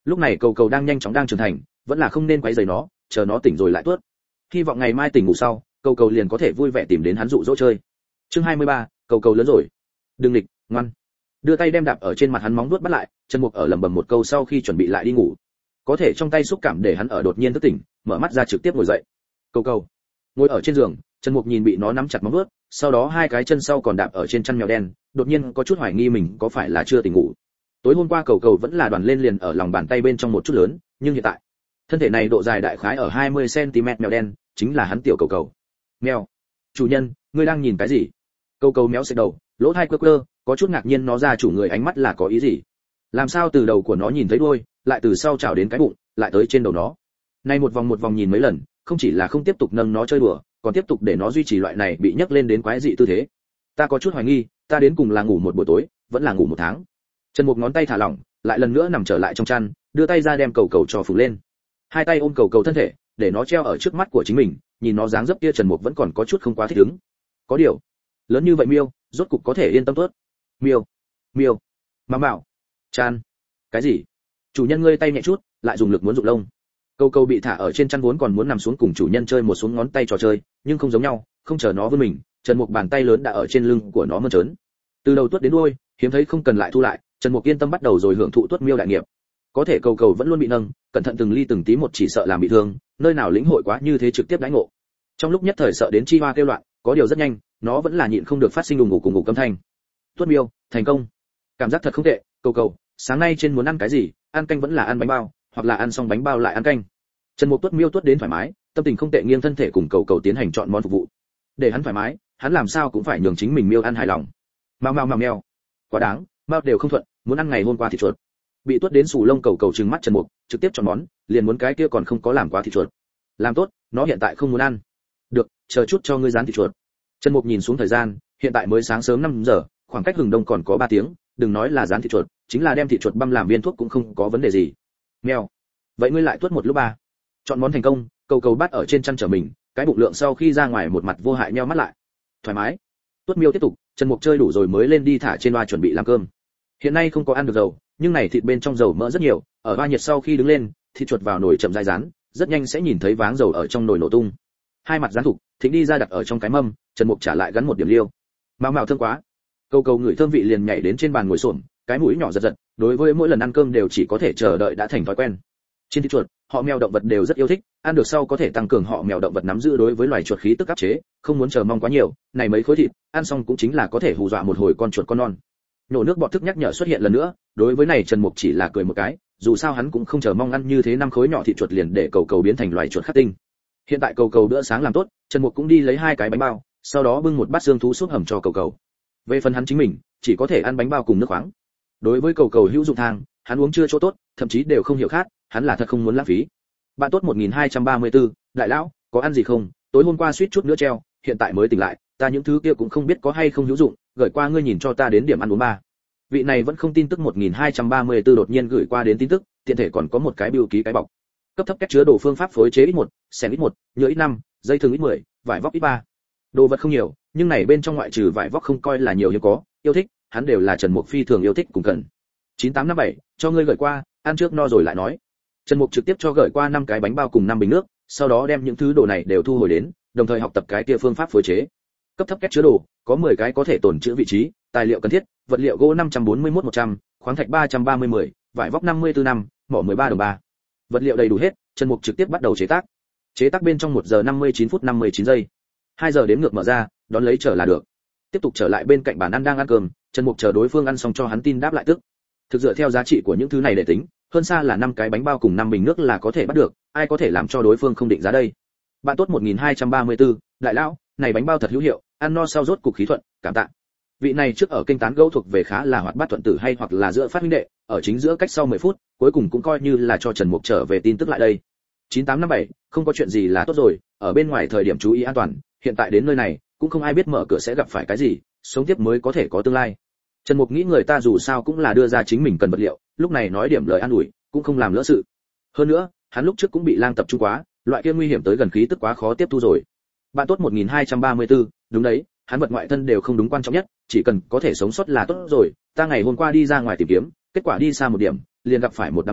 Lúc này cầu cầu đang nhanh chóng đang trưởng thành, vẫn là không nên quấy rầy nó, chờ nó tỉnh rồi lại tuốt. Hy vọng ngày mai tỉnh ngủ sau, cầu cầu liền có thể vui vẻ tìm đến hắn dụ dỗ chơi. Chương hai mươi ba, cầu cầu lớn rồi. Đừng nghịch, ngoan. Đưa tay đem đạp ở trên mặt hắn móng vuốt bắt lại, Trần Mục ở lẩm bẩm một câu sau khi chuẩn bị lại đi ngủ. Có thể trong tay xúc cảm để hắn ở đột nhiên thức tỉnh, mở mắt ra trực tiếp ngồi dậy. Cầu cầu ngồi ở trên giường, Trần Mục nhìn bị nó nắm chặt móng vuốt, sau đó hai cái chân sau còn đạp ở trên chăn mèo đen, đột nhiên có chút hoài nghi mình có phải là chưa tỉnh ngủ. Tối hôm qua cầu cầu vẫn là đoàn lên liền ở lòng bàn tay bên trong một chút lớn, nhưng hiện tại, thân thể này độ dài đại khái ở hai mươi xăng ti mét mèo đen, chính là hắn tiểu cầu cầu. Mèo, chủ nhân, ngươi đang nhìn cái gì? Cầu cầu méo xẹt đầu, lỗ tai quơ quơ, có chút ngạc nhiên nó ra chủ người ánh mắt là có ý gì? Làm sao từ đầu của nó nhìn thấy đuôi, lại từ sau chảo đến cái bụng, lại tới trên đầu nó. Nay một vòng một vòng nhìn mấy lần, không chỉ là không tiếp tục nâng nó chơi đùa, còn tiếp tục để nó duy trì loại này bị nhấc lên đến quái dị tư thế. Ta có chút hoài nghi, ta đến cùng là ngủ một buổi tối, vẫn là ngủ một tháng. Trần Mục ngón tay thả lỏng, lại lần nữa nằm trở lại trong chăn, đưa tay ra đem cầu cầu cho phủ lên. Hai tay ôm cầu cầu thân thể, để nó treo ở trước mắt của chính mình, nhìn nó dáng dấp kia Trần Mục vẫn còn có chút không quá thích ứng. Có điều, lớn như vậy Miêu, rốt cục có thể yên tâm tốt. Miêu, Miêu, Mao Mao, Chan. Cái gì? Chủ nhân ngươi tay nhẹ chút, lại dùng lực muốn rụng lông. Cầu cầu bị thả ở trên chăn vốn còn muốn nằm xuống cùng chủ nhân chơi một xuống ngón tay trò chơi, nhưng không giống nhau, không chờ nó vươn mình, Trần Mục bàn tay lớn đã ở trên lưng của nó mơn trớn. Từ đầu tuốt đến đuôi, hiếm thấy không cần lại thu lại, Trần Mục yên tâm bắt đầu rồi hưởng thụ tuốt miêu đại nghiệp. Có thể cầu cầu vẫn luôn bị nâng, cẩn thận từng ly từng tí một chỉ sợ làm bị thương, nơi nào lĩnh hội quá như thế trực tiếp đánh ngộ. Trong lúc nhất thời sợ đến chi hoa kêu loạn, có điều rất nhanh, nó vẫn là nhịn không được phát sinh đùng ngủ cùng ngủ âm thanh. Tuốt miêu, thành công. Cảm giác thật không tệ, cầu cầu, sáng nay trên muốn ăn cái gì, ăn canh vẫn là ăn bánh bao, hoặc là ăn xong bánh bao lại ăn canh. Trần Mục tuốt miêu tuốt đến thoải mái, tâm tình không tệ nghiêng thân thể cùng cầu cầu tiến hành chọn món phục vụ. Để hắn thoải mái, hắn làm sao cũng phải nhường chính mình miêu ăn hài lòng. Mao mao mao mèo. Quá đáng, mao đều không thuận, muốn ăn ngày hôm qua thịt chuột. Bị tuốt đến sù lông cầu cầu trừng mắt Trần Mục, trực tiếp chọn món, liền muốn cái kia còn không có làm quá thịt chuột. Làm tốt, nó hiện tại không muốn ăn. Được, chờ chút cho ngươi rán thịt chuột. Trần Mục nhìn xuống thời gian, hiện tại mới sáng sớm năm giờ, khoảng cách hừng đông còn có ba tiếng, đừng nói là rán thịt chuột, chính là đem thịt chuột băm làm viên thuốc cũng không có vấn đề gì. Mèo. Vậy ngươi lại tuốt một lúc ba. Chọn món thành công, cầu cầu bắt ở trên chăn trở mình, cái bụng lượng sau khi ra ngoài một mặt vô hại nheo mắt lại. Thoải mái. Tuốt miêu tiếp tục, Trần Mục chơi đủ rồi mới lên đi thả trên loa chuẩn bị làm cơm. Hiện nay không có ăn được dầu, nhưng này thịt bên trong dầu mỡ rất nhiều, ở loa nhiệt sau khi đứng lên, thịt chuột vào nồi chậm rãi rán, rất nhanh sẽ nhìn thấy váng dầu ở trong nồi nổ tung. Hai mặt rán thục, thịnh đi ra đặt ở trong cái mâm, Trần Mục trả lại gắn một điểm liêu. Mao mao thơm quá. Cầu cầu ngửi thơm vị liền nhảy đến trên bàn ngồi xổm, cái mũi nhỏ giật giật, đối với mỗi lần ăn cơm đều chỉ có thể chờ đợi đã thành thói quen. Trên thịt chuột, họ mèo động vật đều rất yêu thích, ăn được sau có thể tăng cường họ mèo động vật nắm giữ đối với loài chuột khí tức áp chế, không muốn chờ mong quá nhiều, này mấy khối thịt, ăn xong cũng chính là có thể hù dọa một hồi con chuột con non. Nổ nước bọt thức nhắc nhở xuất hiện lần nữa, đối với này Trần Mục chỉ là cười một cái, dù sao hắn cũng không chờ mong ăn như thế năm khối nhỏ thịt chuột liền để cầu cầu biến thành loài chuột khắc tinh. Hiện tại cầu cầu bữa sáng làm tốt, Trần Mục cũng đi lấy hai cái bánh bao, sau đó bưng một bát xương thú súp hầm cho cầu cầu. Về phần hắn chính mình, chỉ có thể ăn bánh bao cùng nước khoáng. Đối với cầu cầu hữu dụng thang, hắn uống chưa chỗ tốt, thậm chí đều không hiểu khát, hắn là thật không muốn lãng phí. Bạn tốt một nghìn hai trăm ba mươi tư, đại lão, có ăn gì không? Tối hôm qua suýt chút nữa treo, hiện tại mới tỉnh lại, ta những thứ kia cũng không biết có hay không hữu dụng, gửi qua ngươi nhìn cho ta đến điểm ăn uống ba. Vị này vẫn không tin tức một nghìn hai trăm ba mươi tư đột nhiên gửi qua đến tin tức, tiện thể còn có một cái bưu ký cái bọc. Cấp thấp cách chứa đồ phương pháp phối chế ít một, xẻng ít một, nhựa ít năm, dây thừng ít mười, vải vóc ít ba. Đồ vật không nhiều, nhưng này bên trong ngoại trừ vải vóc không coi là nhiều hiếm có, yêu thích, hắn đều là Trần Mục phi thường yêu thích cùng cần. chín tám năm bảy, cho ngươi gửi qua, ăn trước no rồi lại nói. Trần Mục trực tiếp cho gửi qua năm cái bánh bao cùng năm bình nước, sau đó đem những thứ đồ này đều thu hồi đến, đồng thời học tập cái kia phương pháp phối chế. Cấp thấp cách chứa đồ, có mười cái có thể tồn trữ vị trí, tài liệu cần thiết, vật liệu gỗ năm trăm bốn mươi mốt một trăm, khoáng thạch ba trăm ba mươi mười, vải vóc năm mươi tư năm, mỏ mười ba đồng ba. Vật liệu đầy đủ hết, Trần Mục trực tiếp bắt đầu chế tác. Chế tác bên trong một giờ năm mươi chín phút năm mươi chín giây. hai giờ đếm ngược mở ra, đón lấy trở là được. Tiếp tục trở lại bên cạnh bàn ăn đang ăn cơm, Trần Mục chờ đối phương ăn xong cho hắn tin đáp lại tức. Thực dựa theo giá trị của những thứ này để tính, hơn xa là năm cái bánh bao cùng năm bình nước là có thể bắt được, ai có thể làm cho đối phương không định giá đây. Bạn tốt một nghìn hai trăm ba mươi tư, đại lão, này bánh bao thật hữu hiệu, ăn no sau rốt cục khí thuận, cảm tạ. Vị này trước ở kênh tán gẫu thuộc về khá là hoạt bát thuận tử hay hoặc là giữa phát huynh đệ, ở chính giữa cách sau mười phút, cuối cùng cũng coi như là cho Trần Mục trở về tin tức lại đây. chín tám năm bảy, không có chuyện gì là tốt rồi, ở bên ngoài thời điểm chú ý an toàn, hiện tại đến nơi này, cũng không ai biết mở cửa sẽ gặp phải cái gì, sống tiếp mới có thể có tương lai. Trần Mục nghĩ người ta dù sao cũng là đưa ra chính mình cần vật liệu, lúc này nói điểm lời an ủi, cũng không làm lỡ sự. Hơn nữa, hắn lúc trước cũng bị lang tập trung quá, loại kia nguy hiểm tới gần khí tức quá khó tiếp thu rồi. Bạn tốt một nghìn hai trăm ba mươi tư, đúng đấy, hắn vật ngoại thân đều không đúng quan trọng nhất, chỉ cần có thể sống sót là tốt rồi. Ta ngày hôm qua đi ra ngoài tìm kiếm, kết quả đi xa một điểm, liền gặp phải một đám người,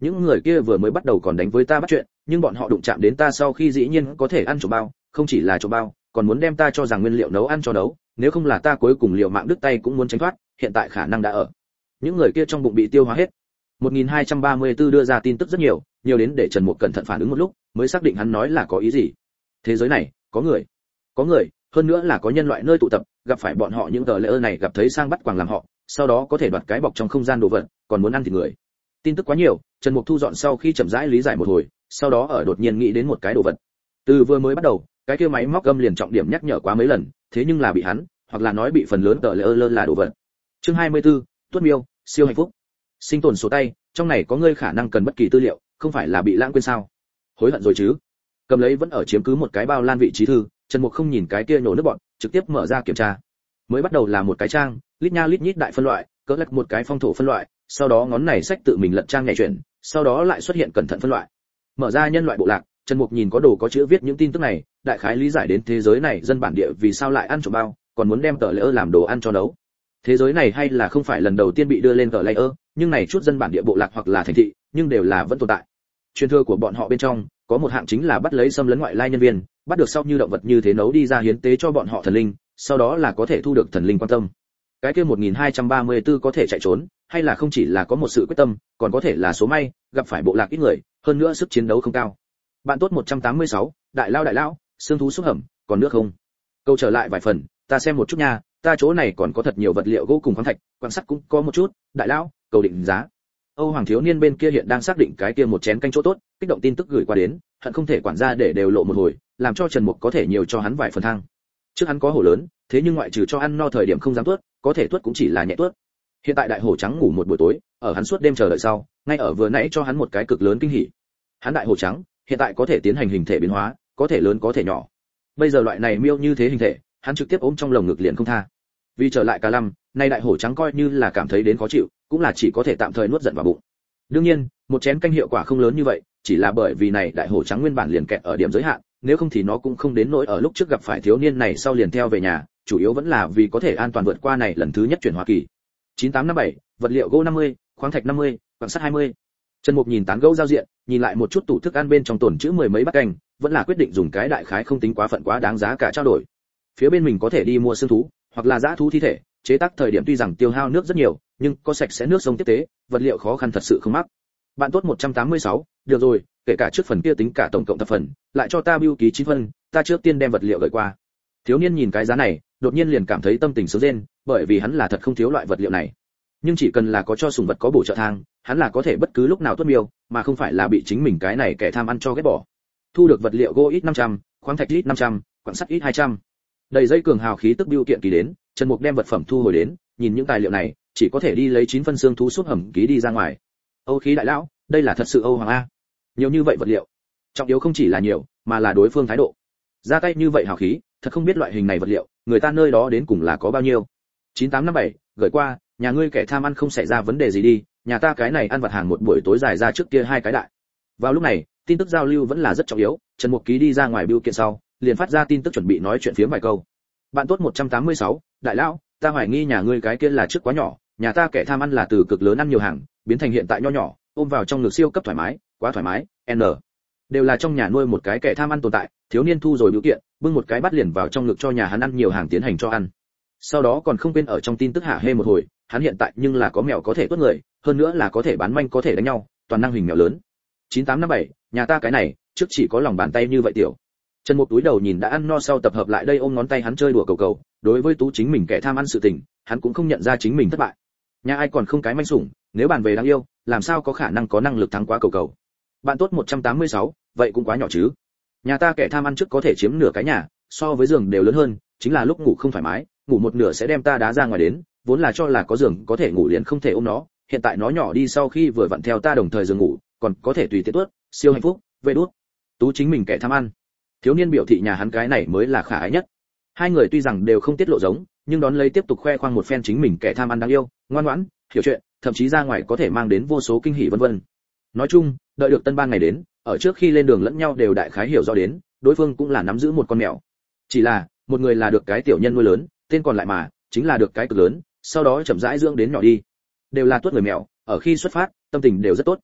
những người kia vừa mới bắt đầu còn đánh với ta bắt chuyện, nhưng bọn họ đụng chạm đến ta sau khi dĩ nhiên có thể ăn trộm bao, không chỉ là trộm bao, còn muốn đem ta cho rằng nguyên liệu nấu ăn cho đấu, nếu không là ta cuối cùng liều mạng đứt tay cũng muốn tránh thoát, hiện tại khả năng đã ở. Những người kia trong bụng bị tiêu hóa hết. một nghìn hai trăm ba mươi tư đưa ra tin tức rất nhiều, nhiều đến để Trần Mục cẩn thận phản ứng một lúc, mới xác định hắn nói là có ý gì. Thế giới này, có người. Có người, hơn nữa là có nhân loại nơi tụ tập, gặp phải bọn họ những tờ lễ này gặp thấy sang bắt quàng làm họ, sau đó có thể đoạt cái bọc trong không gian đồ vật, còn muốn ăn thịt người. Tin tức quá nhiều, Trần Mục thu dọn sau khi chậm rãi lý giải một hồi, sau đó ở đột nhiên nghĩ đến một cái đồ vật. Từ vừa mới bắt đầu, cái kia máy móc âm liền trọng điểm nhắc nhở quá mấy lần, thế nhưng là bị hắn, hoặc là nói bị phần lớn tờ lễ lơ là đồ vật. Chương hai mươi tư, Tuất Miêu, siêu hạnh phúc. Sinh tồn số tay, trong này có ngươi khả năng cần bất kỳ tư liệu, không phải là bị lãng quên sao? Hối hận rồi chứ? Cầm lấy vẫn ở chiếm cứ một cái bao lan vị trí thư, Trần Mục không nhìn cái kia nhổ nước bọn, trực tiếp mở ra kiểm tra. Mới bắt đầu là một cái trang, lít nha lít nhít đại phân loại, cỡ lật một cái phong thổ phân loại, sau đó ngón này sách tự mình lật trang nhảy chuyển, sau đó lại xuất hiện cẩn thận phân loại. Mở ra nhân loại bộ lạc, Trần Mục nhìn có đồ có chữ viết những tin tức này, đại khái lý giải đến thế giới này dân bản địa vì sao lại ăn trộm bao, còn muốn đem tờ layer làm đồ ăn cho nấu. Thế giới này hay là không phải lần đầu tiên bị đưa lên tờ layer, nhưng này chút dân bản địa bộ lạc hoặc là thành thị, nhưng đều là vẫn tồn tại. Truyền thừa của bọn họ bên trong, có một hạng chính là bắt lấy xâm lấn ngoại lai nhân viên, bắt được sau như động vật như thế nấu đi ra hiến tế cho bọn họ thần linh, sau đó là có thể thu được thần linh quan tâm. Cái kia một nghìn hai trăm ba mươi tư có thể chạy trốn, hay là không chỉ là có một sự quyết tâm, còn có thể là số may, gặp phải bộ lạc ít người, hơn nữa sức chiến đấu không cao. Bạn tốt một trăm tám mươi sáu, đại lao đại lao, xương thú xúc hầm, còn nước không? Câu trở lại vài phần, ta xem một chút nha, ta chỗ này còn có thật nhiều vật liệu gỗ cùng khoáng thạch, quan sát cũng có một chút, đại lao, cầu định giá. Âu Hoàng thiếu niên bên kia hiện đang xác định cái kia một chén canh chỗ tốt, kích động tin tức gửi qua đến, hận không thể quản gia để đều lộ một hồi, làm cho Trần Mục có thể nhiều cho hắn vài phần thang. Trước hắn có hổ lớn, thế nhưng ngoại trừ cho ăn no thời điểm không dám tuốt, có thể tuốt cũng chỉ là nhẹ tuốt. Hiện tại đại hổ trắng ngủ một buổi tối, ở hắn suốt đêm chờ đợi sau, ngay ở vừa nãy cho hắn một cái cực lớn kinh hỉ. Hắn đại hổ trắng, hiện tại có thể tiến hành hình thể biến hóa, có thể lớn có thể nhỏ. Bây giờ loại này miêu như thế hình thể, hắn trực tiếp ôm trong lồng ngực liền không tha. Vì trở lại cả lâm, nay đại hổ trắng coi như là cảm thấy đến khó chịu, cũng là chỉ có thể tạm thời nuốt giận vào bụng. Đương nhiên, một chén canh hiệu quả không lớn như vậy, chỉ là bởi vì này đại hổ trắng nguyên bản liền kẹt ở điểm giới hạn, nếu không thì nó cũng không đến nỗi ở lúc trước gặp phải thiếu niên này sau liền theo về nhà, chủ yếu vẫn là vì có thể an toàn vượt qua này lần thứ nhất chuyển hóa kỳ. chín tám năm bảy, vật liệu gỗ năm mươi, khoáng thạch năm mươi, quan sát hai mươi. Trần Mục nhìn tán gẫu giao diện, nhìn lại một chút tủ thức ăn bên trong tồn chữ mười mấy bát canh, vẫn là quyết định dùng cái đại khái không tính quá phận quá đáng giá cả trao đổi. Phía bên mình có thể đi mua xương thú, hoặc là dã thú thi thể, chế tác thời điểm tuy rằng tiêu hao nước rất nhiều, nhưng có sạch sẽ nước sông tiếp tế, vật liệu khó khăn thật sự không mắc. Bạn tốt một trăm tám mươi sáu, được rồi, kể cả trước phần kia tính cả tổng cộng thập phần, lại cho ta bưu ký chín phân, ta trước tiên đem vật liệu gửi qua. Thiếu niên nhìn cái giá này, đột nhiên liền cảm thấy tâm tình sướng rên, bởi vì hắn là thật không thiếu loại vật liệu này. Nhưng chỉ cần là có cho sùng vật có bổ trợ thang, hắn là có thể bất cứ lúc nào tuốt miêu, mà không phải là bị chính mình cái này kẻ tham ăn cho ghét bỏ. Thu được vật liệu gỗ ít năm trăm, khoáng thạch ít năm trăm, quặng sắt ít hai trăm. Đầy dây cường hào khí tức bưu kiện ký đến, Trần Mục đem vật phẩm thu hồi đến, nhìn những tài liệu này, chỉ có thể đi lấy chín phân xương thú súp hầm ký đi ra ngoài. Âu khí đại lão, đây là thật sự Âu Hoàng a. Nhiều như vậy vật liệu. Trọng yếu không chỉ là nhiều, mà là đối phương thái độ. Ra tay như vậy hào khí, thật không biết loại hình này vật liệu, người ta nơi đó đến cùng là có bao nhiêu. chín tám năm bảy, gửi qua, nhà ngươi kẻ tham ăn không xảy ra vấn đề gì đi, nhà ta cái này ăn vặt hàng một buổi tối dài ra trước kia hai cái đại. Vào lúc này, tin tức giao lưu vẫn là rất trọng yếu, Trần Mục ký đi ra ngoài bưu kiện sau, liền phát ra tin tức chuẩn bị nói chuyện phía vài câu. Bạn tốt một trăm tám mươi sáu, đại lão, ta hoài nghi nhà ngươi cái kia là trước quá nhỏ, nhà ta kẻ tham ăn là từ cực lớn ăn nhiều hàng, biến thành hiện tại nho nhỏ, ôm vào trong ngực siêu cấp thoải mái, quá thoải mái, n. Đều là trong nhà nuôi một cái kẻ tham ăn tồn tại, thiếu niên thu rồi bưu kiện, bưng một cái bát liền vào trong ngực cho nhà hắn ăn nhiều hàng tiến hành cho ăn. Sau đó còn không quên ở trong tin tức hạ hê một hồi, hắn hiện tại nhưng là có mèo có thể tuốt người, hơn nữa là có thể bán manh có thể đánh nhau, toàn năng hình mèo lớn. chín tám năm bảy, nhà ta cái này, trước chỉ có lòng bàn tay như vậy tiểu. Trần Mục túi đầu nhìn đã ăn no sau tập hợp lại đây ôm ngón tay hắn chơi đùa cầu cầu, đối với tú chính mình kẻ tham ăn sự tình, hắn cũng không nhận ra chính mình thất bại. Nhà ai còn không cái manh sủng, nếu bàn về đáng yêu, làm sao có khả năng có năng lực thắng quá cầu cầu. Bạn tốt một trăm tám mươi sáu, vậy cũng quá nhỏ chứ. Nhà ta kẻ tham ăn trước có thể chiếm nửa cái nhà, so với giường đều lớn hơn, chính là lúc ngủ không thoải mái, ngủ một nửa sẽ đem ta đá ra ngoài đến, vốn là cho là có giường có thể ngủ liền không thể ôm nó, hiện tại nó nhỏ đi sau khi vừa vặn theo ta đồng thời giường ngủ, còn có thể tùy tiện tuốt, siêu hạnh phúc, vậy đút. Tú chính mình kẻ tham ăn. Thiếu niên biểu thị nhà hắn cái này mới là khả ái nhất. Hai người tuy rằng đều không tiết lộ giống, nhưng đón lấy tiếp tục khoe khoang một phen chính mình kẻ tham ăn đáng yêu, ngoan ngoãn, hiểu chuyện, thậm chí ra ngoài có thể mang đến vô số kinh hỉ vân vân. Nói chung, đợi được tân ban ngày đến, ở trước khi lên đường lẫn nhau đều đại khái hiểu rõ đến, đối phương cũng là nắm giữ một con mèo. Chỉ là, một người là được cái tiểu nhân nuôi lớn, tên còn lại mà, chính là được cái cực lớn, sau đó chậm rãi dưỡng đến nhỏ đi. Đều là tuốt người mèo, ở khi xuất phát, tâm tình đều rất tốt.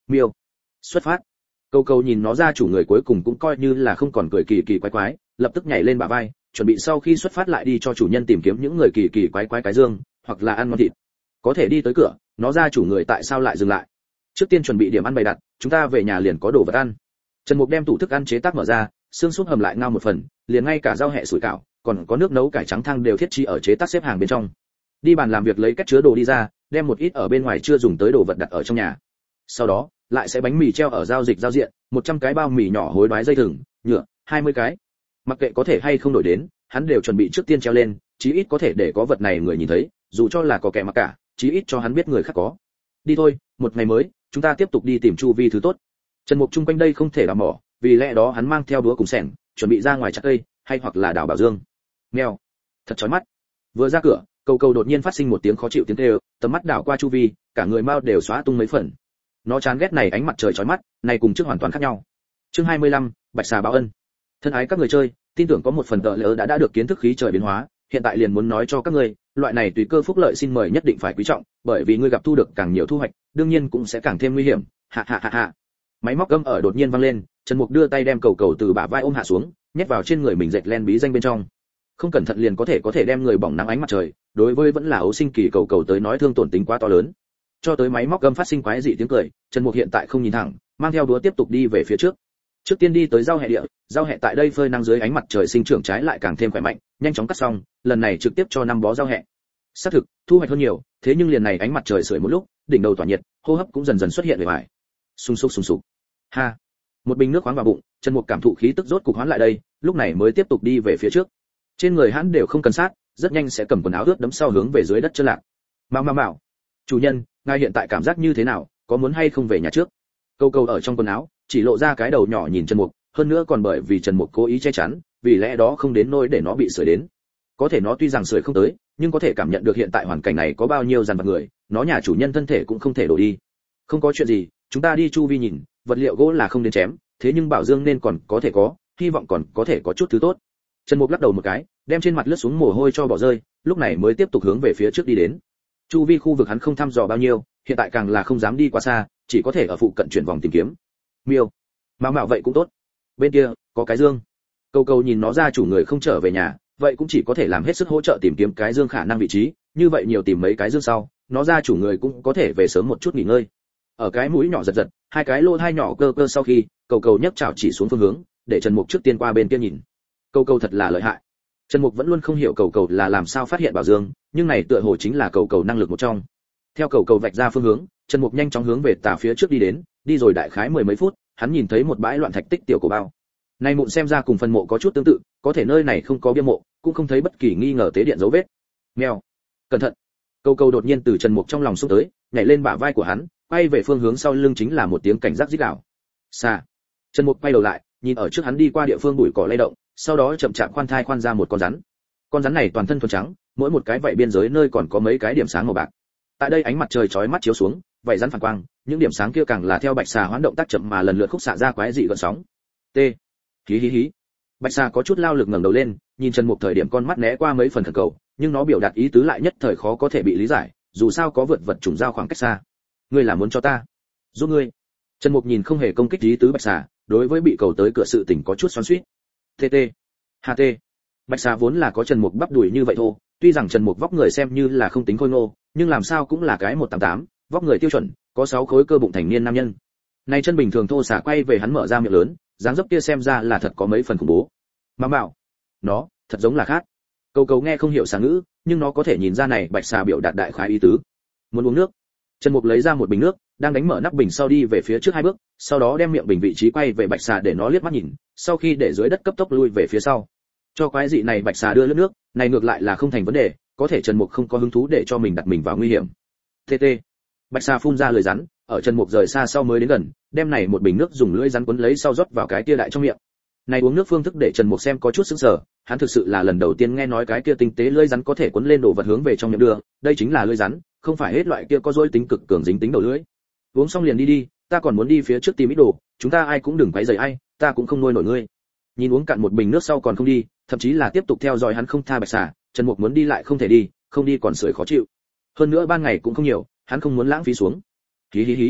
Miêu, xuất phát. Câu câu nhìn nó ra chủ người cuối cùng cũng coi như là không còn cười kỳ kỳ quái quái, lập tức nhảy lên bả vai, chuẩn bị sau khi xuất phát lại đi cho chủ nhân tìm kiếm những người kỳ kỳ quái quái cái dương, hoặc là ăn ngon thịt. Có thể đi tới cửa, nó ra chủ người tại sao lại dừng lại? Trước tiên chuẩn bị điểm ăn bày đặt, chúng ta về nhà liền có đồ vật ăn. Trần Mục đem tủ thức ăn chế tác mở ra, xương súp hầm lại ngao một phần, liền ngay cả rau hẹ sủi cảo, còn có nước nấu cải trắng thang đều thiết trí ở chế tác xếp hàng bên trong. Đi bàn làm việc lấy cách chứa đồ đi ra, đem một ít ở bên ngoài chưa dùng tới đồ vật đặt ở trong nhà. Sau đó, lại sẽ bánh mì treo ở giao dịch giao diện, một trăm cái bao mì nhỏ hối đoái dây thừng, nhựa, hai mươi cái. Mặc kệ có thể hay không đổi đến, hắn đều chuẩn bị trước tiên treo lên, chí ít có thể để có vật này người nhìn thấy, dù cho là có kẻ mặc cả, chí ít cho hắn biết người khác có. Đi thôi, một ngày mới, chúng ta tiếp tục đi tìm chu vi thứ tốt. Trần Mục chung quanh đây không thể đào mỏ, vì lẽ đó hắn mang theo đũa cùng xẻng, chuẩn bị ra ngoài chặt cây, hay hoặc là đào bảo dương. Mèo, thật chói mắt. Vừa ra cửa, Cầu Cầu đột nhiên phát sinh một tiếng khó chịu tiếng kêu, tầm mắt đảo qua chu vi, cả người mau đều xóa tung mấy phần. Nó chán ghét này ánh mặt trời chói mắt, này cùng trước hoàn toàn khác nhau. Chương hai mươi lăm, Bạch xà báo ân. Thân ái các người chơi, tin tưởng có một phần tợ lỡ đã đã được kiến thức khí trời biến hóa, hiện tại liền muốn nói cho các ngươi, loại này tùy cơ phúc lợi xin mời nhất định phải quý trọng, bởi vì ngươi gặp thu được càng nhiều thu hoạch, đương nhiên cũng sẽ càng thêm nguy hiểm. Hạ hạ hạ hạ. Máy móc gầm ở đột nhiên vang lên, Trần Mục đưa tay đem Cầu Cầu từ bả vai ôm hạ xuống, nhét vào trên người mình dệt len bí danh bên trong. Không cẩn thận liền có thể có thể đem người bỏng nắng ánh mặt trời, đối với vẫn là ấu sinh kỳ Cầu Cầu tới nói thương tổn tính quá to lớn. Cho tới máy móc gầm phát sinh quái dị tiếng cười, Trần Mục hiện tại không nhìn thẳng, mang theo đũa tiếp tục đi về phía trước. Trước tiên đi tới rau hẹ địa, rau hẹ tại đây phơi nắng dưới ánh mặt trời sinh trưởng trái lại càng thêm khỏe mạnh, nhanh chóng cắt xong, lần này trực tiếp cho năm bó rau hẹ. Xác thực, thu hoạch hơn nhiều, thế nhưng liền này ánh mặt trời sưởi một lúc, đỉnh đầu tỏa nhiệt, hô hấp cũng dần dần xuất hiện bề ngoài. Sung sục sung sục. Ha. Một bình nước khoáng vào bụng, Trần Mục cảm thụ khí tức rốt cục hoán lại đây, lúc này mới tiếp tục đi về phía trước. Trên người hắn đều không cần sát, rất nhanh sẽ cầm quần áo ướt đẫm sau hướng về dưới đất chân lạc. Mao mao mao. Chủ nhân, ngài hiện tại cảm giác như thế nào, có muốn hay không về nhà trước? Câu câu ở trong quần áo, chỉ lộ ra cái đầu nhỏ nhìn Trần Mục, hơn nữa còn bởi vì Trần Mục cố ý che chắn, vì lẽ đó không đến nỗi để nó bị sưởi đến. Có thể nó tuy rằng sưởi không tới, nhưng có thể cảm nhận được hiện tại hoàn cảnh này có bao nhiêu dằn vặt người, nó nhà chủ nhân thân thể cũng không thể đổ đi. Không có chuyện gì, chúng ta đi chu vi nhìn, vật liệu gỗ là không đến chém, thế nhưng bảo dương nên còn có thể có, hy vọng còn có thể có chút thứ tốt. Trần Mục lắc đầu một cái, đem trên mặt lướt xuống mồ hôi cho bỏ rơi, lúc này mới tiếp tục hướng về phía trước đi đến. Chu vi khu vực hắn không thăm dò bao nhiêu, hiện tại càng là không dám đi quá xa, chỉ có thể ở phụ cận chuyển vòng tìm kiếm. Miêu, mạo mạo vậy cũng tốt. Bên kia có cái dương. Câu Câu nhìn nó ra chủ người không trở về nhà, vậy cũng chỉ có thể làm hết sức hỗ trợ tìm kiếm cái dương khả năng vị trí, như vậy nhiều tìm mấy cái dương sau, nó ra chủ người cũng có thể về sớm một chút nghỉ ngơi. Ở cái mũi nhỏ giật giật, hai cái lỗ hai nhỏ cơ cơ sau khi, Cầu Cầu nhấc chảo chỉ xuống phương hướng, để Trần Mục trước tiên qua bên kia nhìn. Cầu Cầu thật là lợi hại. Trần Mục vẫn luôn không hiểu Cầu Cầu là làm sao phát hiện bảo dương, nhưng này tựa hồ chính là Cầu Cầu năng lực một trong. Theo Cầu Cầu vạch ra phương hướng, Trần Mục nhanh chóng hướng về tả phía trước đi đến, đi rồi đại khái mười mấy phút, hắn nhìn thấy một bãi loạn thạch tích tiểu cổ bao. Này mụn xem ra cùng phần mộ có chút tương tự, có thể nơi này không có bia mộ, cũng không thấy bất kỳ nghi ngờ tế điện dấu vết. Mèo, cẩn thận. Cầu Cầu đột nhiên từ Trần Mục trong lòng xúc tới, nhảy lên bả vai của hắn, quay về phương hướng sau lưng chính là một tiếng cảnh giác rít gào. Xa. Trần Mục quay đầu lại, nhìn ở trước hắn đi qua địa phương bụi cỏ lay động, sau đó chậm chạp khoan thai khoan ra một con rắn. Con rắn này toàn thân thuần trắng, mỗi một cái vảy biên giới nơi còn có mấy cái điểm sáng màu bạc. Tại đây ánh mặt trời chói mắt chiếu xuống, vảy rắn phản quang, những điểm sáng kia càng là theo bạch xà hoán động tác chậm mà lần lượt khúc xạ ra quái dị gợn sóng. T. Hí hí hí. Bạch xà có chút lao lực ngẩng đầu lên, nhìn Trần Mục thời điểm con mắt né qua mấy phần thần cầu, nhưng nó biểu đạt ý tứ lại nhất thời khó có thể bị lý giải, dù sao có vượt vật trùng giao khoảng cách xa. Ngươi là muốn cho ta giúp ngươi? Trần Mục nhìn không hề công kích ý tứ bạch xà, đối với bị cầu tới cửa sự tình có chút xoắn xuýt. T T. H T. Bạch xà vốn là có Trần Mục bắp đùi như vậy thôi, tuy rằng Trần Mục vóc người xem như là không tính khôi ngô, nhưng làm sao cũng là cái một tám tám, vóc người tiêu chuẩn, có sáu khối cơ bụng thành niên nam nhân. Này chân bình thường thô xả quay về hắn mở ra miệng lớn, dáng dấp kia xem ra là thật có mấy phần khủng bố. Mà bảo, nó thật giống là khác. Cầu Cầu nghe không hiểu xà ngữ, nhưng nó có thể nhìn ra này bạch xà biểu đạt đại khái ý tứ. Muốn uống nước. Trần Mục lấy ra một bình nước, đang đánh mở nắp bình sau đi về phía trước hai bước, sau đó đem miệng bình vị trí quay về bạch xà để nó liếc mắt nhìn, sau khi để dưới đất cấp tốc lui về phía sau. Cho quái dị này bạch xà đưa lướt nước, này ngược lại là không thành vấn đề, có thể Trần Mục không có hứng thú để cho mình đặt mình vào nguy hiểm. T T. Bạch xà phun ra lời rắn, ở Trần Mục rời xa sau mới đến gần, đem này một bình nước dùng lưỡi rắn quấn lấy sau rót vào cái kia đại trong miệng. Này uống nước phương thức để Trần Mục xem có chút sững sờ, hắn thực sự là lần đầu tiên nghe nói cái kia tinh tế lưỡi rắn có thể quấn lên đồ vật hướng về trong miệng đưa, đây chính là lưỡi rắn, không phải hết loại kia có dối tính cực cường dính tính đầu lưỡi. Uống xong liền đi đi, ta còn muốn đi phía trước tìm ít đồ, chúng ta ai cũng đừng quấy rầy ai, ta cũng không nuôi nổi ngươi. Nhìn uống cạn một bình nước sau còn không đi, thậm chí là tiếp tục theo dõi hắn không tha bạch xà, Trần Mục muốn đi lại không thể đi, không đi còn sưởi khó chịu. Hơn nữa ban ngày cũng không nhiều, hắn không muốn lãng phí xuống. Hí hí hí.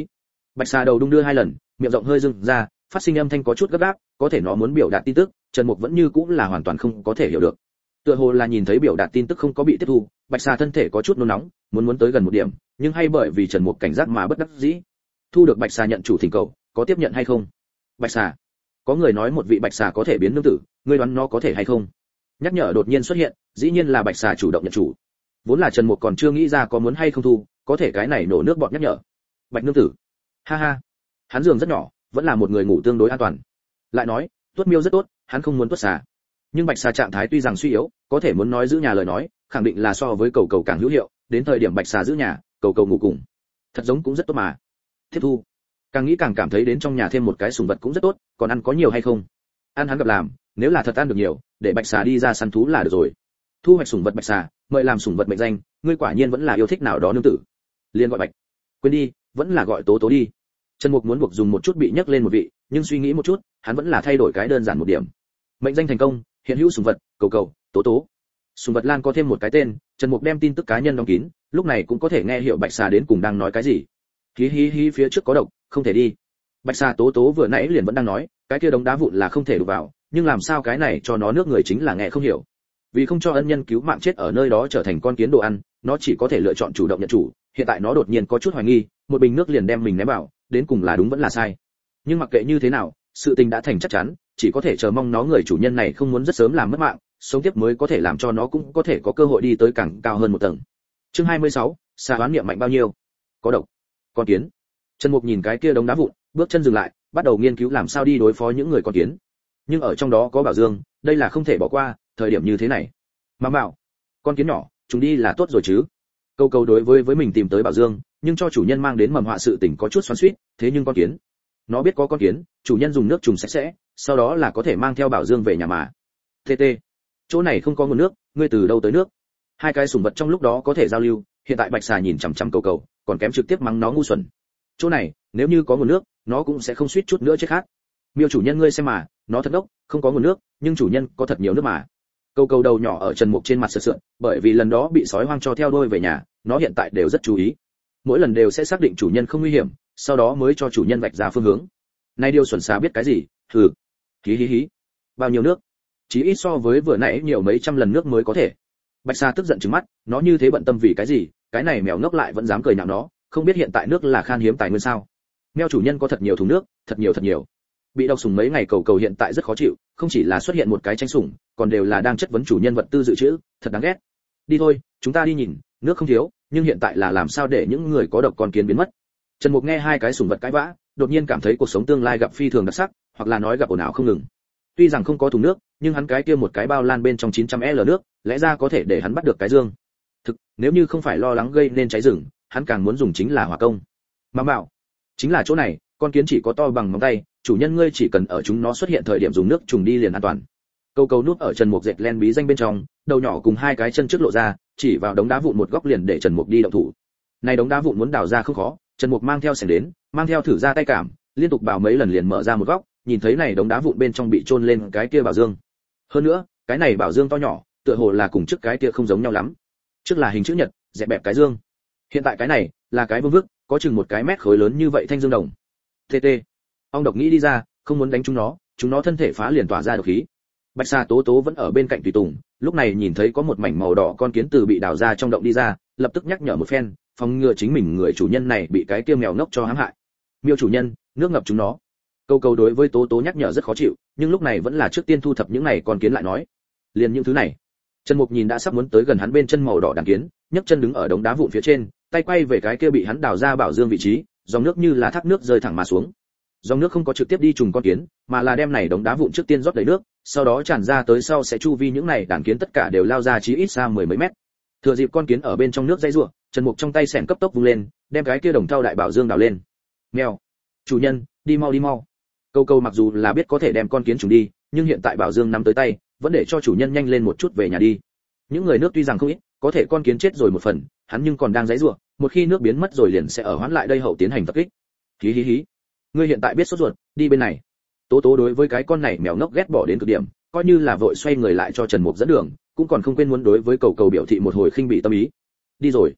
Bạch xà đầu đung đưa hai lần, miệng rộng hơi dưng ra, phát sinh âm thanh có chút gấp gáp, có thể nó muốn biểu đạt tin tức, Trần Mục vẫn như cũng là hoàn toàn không có thể hiểu được. Tựa hồ là nhìn thấy biểu đạt tin tức không có bị tiếp thu, Bạch xà thân thể có chút nôn nóng, muốn muốn tới gần một điểm, nhưng hay bởi vì Trần Mục cảnh giác mà bất đắc dĩ. Thu được Bạch xà nhận chủ thỉnh cầu, có tiếp nhận hay không? Bạch xà, có người nói một vị Bạch xà có thể biến nương tử, ngươi đoán nó có thể hay không? Nhắc nhở đột nhiên xuất hiện, dĩ nhiên là Bạch xà chủ động nhận chủ. Vốn là Trần Mục còn chưa nghĩ ra có muốn hay không thu, có thể cái này nổ nước bọt nhắc nhở. Bạch nương tử, ha ha, hắn giường rất nhỏ, vẫn là một người ngủ tương đối an toàn. Lại nói, tuất miêu rất tốt, hắn không muốn tuất xà. Nhưng Bạch xà trạng thái tuy rằng suy yếu, có thể muốn nói giữ nhà lời nói, khẳng định là so với cầu cầu càng hữu hiệu, đến thời điểm Bạch xà giữ nhà, cầu cầu ngủ cùng. Thật giống cũng rất tốt mà. Tiếp thu. Càng nghĩ càng cảm thấy đến trong nhà thêm một cái sủng vật cũng rất tốt, còn ăn có nhiều hay không? Ăn hắn gặp làm, nếu là thật ăn được nhiều, để Bạch xà đi ra săn thú là được rồi. Thu hoạch sủng vật Bạch xà, mời làm sủng vật mệnh danh, ngươi quả nhiên vẫn là yêu thích nào đó nương tử. Liên gọi Bạch. Quên đi, vẫn là gọi Tố Tố đi. Trần Mục muốn buộc dùng một chút bị nhấc lên một vị, nhưng suy nghĩ một chút, hắn vẫn là thay đổi cái đơn giản một điểm. Mệnh danh thành công, hiện hữu sủng vật, cầu cầu, Tố Tố. Sủng vật Lan có thêm một cái tên, Trần Mục đem tin tức cá nhân đóng kín, lúc này cũng có thể nghe hiểu Bạch xà đến cùng đang nói cái gì. Hí hí hí, phía trước có độc, không thể đi. Bạch xà Tố Tố vừa nãy liền vẫn đang nói, cái kia đống đá vụn là không thể đụng vào, nhưng làm sao cái này cho nó nước người chính là nghe không hiểu. Vì không cho ân nhân cứu mạng chết ở nơi đó trở thành con kiến đồ ăn, nó chỉ có thể lựa chọn chủ động nhận chủ. Hiện tại nó đột nhiên có chút hoài nghi, một bình nước liền đem mình ném vào, đến cùng là đúng vẫn là sai. Nhưng mặc kệ như thế nào, sự tình đã thành chắc chắn, chỉ có thể chờ mong nó người chủ nhân này không muốn rất sớm làm mất mạng, sống tiếp mới có thể làm cho nó cũng có thể có cơ hội đi tới càng cao hơn một tầng. Chương hai mươi sáu, xà đoán niệm mạnh bao nhiêu? Có độc. Con kiến. Trần Mục nhìn cái kia đống đá vụn, bước chân dừng lại, bắt đầu nghiên cứu làm sao đi đối phó những người con kiến. Nhưng ở trong đó có Bảo Dương, đây là không thể bỏ qua, thời điểm như thế này. Mà bảo, con kiến nhỏ, chúng đi là tốt rồi chứ? Câu câu đối với với mình tìm tới Bảo Dương, nhưng cho chủ nhân mang đến mầm họa sự tình có chút xoắn xuýt, thế nhưng con kiến, nó biết có con kiến, chủ nhân dùng nước trùng sạch sẽ, sau đó là có thể mang theo Bảo Dương về nhà mà. tê tê, chỗ này không có nguồn nước, ngươi từ đâu tới nước? Hai cái sủng vật trong lúc đó có thể giao lưu, hiện tại Bạch xà nhìn chằm chằm cầu cầu, còn kém trực tiếp mắng nó ngu xuẩn. Chỗ này, nếu như có nguồn nước, nó cũng sẽ không suýt chút nữa chết khát. Miêu chủ nhân ngươi xem mà, nó thật đốc, không có nguồn nước, nhưng chủ nhân có thật nhiều nước mà. Cầu cầu đầu nhỏ ở Trần Mục trên mặt sượt sượt, bởi vì lần đó bị sói hoang cho theo đuôi về nhà, nó hiện tại đều rất chú ý. Mỗi lần đều sẽ xác định chủ nhân không nguy hiểm, sau đó mới cho chủ nhân vạch ra phương hướng. Nay điều xuẩn xà biết cái gì? Hừ. Hí hí hí. Bao nhiêu nước? Chỉ ít so với vừa nãy nhiều mấy trăm lần nước mới có thể. Bạch xà tức giận trừng mắt, nó như thế bận tâm vì cái gì? Cái này mèo ngốc lại vẫn dám cười nhạo nó, không biết hiện tại nước là khan hiếm tài nguyên sao? Mèo chủ nhân có thật nhiều thùng nước, thật nhiều thật nhiều. Bị độc sủng mấy ngày cầu cầu hiện tại rất khó chịu, không chỉ là xuất hiện một cái tranh sủng, còn đều là đang chất vấn chủ nhân vật tư dự trữ, thật đáng ghét. Đi thôi, chúng ta đi nhìn, nước không thiếu, nhưng hiện tại là làm sao để những người có độc con kiến biến mất. Trần Mục nghe hai cái sủng vật cãi vã, đột nhiên cảm thấy cuộc sống tương lai gặp phi thường đặc sắc, hoặc là nói gặp ồn ào không ngừng. Tuy rằng không có thùng nước, nhưng hắn cái kia một cái bao lan bên trong chín trăm lít nước, lẽ ra có thể để hắn bắt được cái dương. Thực, nếu như không phải lo lắng gây nên cháy rừng, hắn càng muốn dùng chính là hỏa công. Mà bảo, chính là chỗ này, con kiến chỉ có to bằng ngón tay, chủ nhân ngươi chỉ cần ở chúng nó xuất hiện thời điểm dùng nước trùng đi liền an toàn. Câu câu núp ở Trần Mục dệt len bí danh bên trong, đầu nhỏ cùng hai cái chân trước lộ ra, chỉ vào đống đá vụn một góc liền để Trần Mục đi động thủ. Này đống đá vụn muốn đào ra không khó, Trần Mục mang theo sẻng đến, mang theo thử ra tay cảm, liên tục bào mấy lần liền mở ra một góc, nhìn thấy này đống đá vụn bên trong bị chôn lên cái kia bảo dương. Hơn nữa, cái này bảo dương to nhỏ, tựa hồ là cùng trước cái kia không giống nhau lắm. Trước là hình chữ nhật, dẹp bẹp cái dương. Hiện tại cái này là cái vương vức, có chừng một cái mét khối lớn như vậy thanh dương đồng. tê tê. Ông độc nghĩ đi ra, không muốn đánh chúng nó, chúng nó thân thể phá liền tỏa ra độc khí. Bạch xà Tố Tố vẫn ở bên cạnh tùy tùng, lúc này nhìn thấy có một mảnh màu đỏ con kiến từ bị đào ra trong động đi ra, lập tức nhắc nhở một phen, phòng ngừa chính mình người chủ nhân này bị cái kia mèo ngốc cho hãm hại. Miêu chủ nhân, nước ngập chúng nó. Câu câu đối với Tố Tố nhắc nhở rất khó chịu, nhưng lúc này vẫn là trước tiên thu thập những này con kiến lại nói. Liền những thứ này. Trần Mục nhìn đã sắp muốn tới gần hắn bên chân màu đỏ đàn kiến, nhấc chân đứng ở đống đá vụn phía trên, tay quay về cái kia bị hắn đào ra bảo dương vị trí, dòng nước như là thác nước rơi thẳng mà xuống. Dòng nước không có trực tiếp đi trùng con kiến, mà là đem này đống đá vụn trước tiên rót đầy nước, sau đó tràn ra tới sau sẽ chu vi những này đàn kiến tất cả đều lao ra chí ít xa mười mấy mét. Thừa dịp con kiến ở bên trong nước dây rủa, Trần Mục trong tay xẻng cấp tốc vung lên, đem cái kia đồng thau đại bảo dương đào lên. Mèo, chủ nhân, đi mau đi mau. Câu câu mặc dù là biết có thể đem con kiến trùng đi, nhưng hiện tại bảo dương nắm tới tay, vẫn để cho chủ nhân nhanh lên một chút về nhà đi. Những người nước tuy rằng không ít, có thể con kiến chết rồi một phần, hắn nhưng còn đang giãy giụa, một khi nước biến mất rồi liền sẽ ở hoãn lại đây hậu tiến hành tập kích. Hí hí hí. Ngươi hiện tại biết sốt ruột, đi bên này. Tố Tố đối với cái con này mèo ngốc ghét bỏ đến cực điểm, coi như là vội xoay người lại cho Trần Mục dẫn đường, cũng còn không quên muốn đối với cầu cầu biểu thị một hồi khinh bị tâm ý. Đi rồi.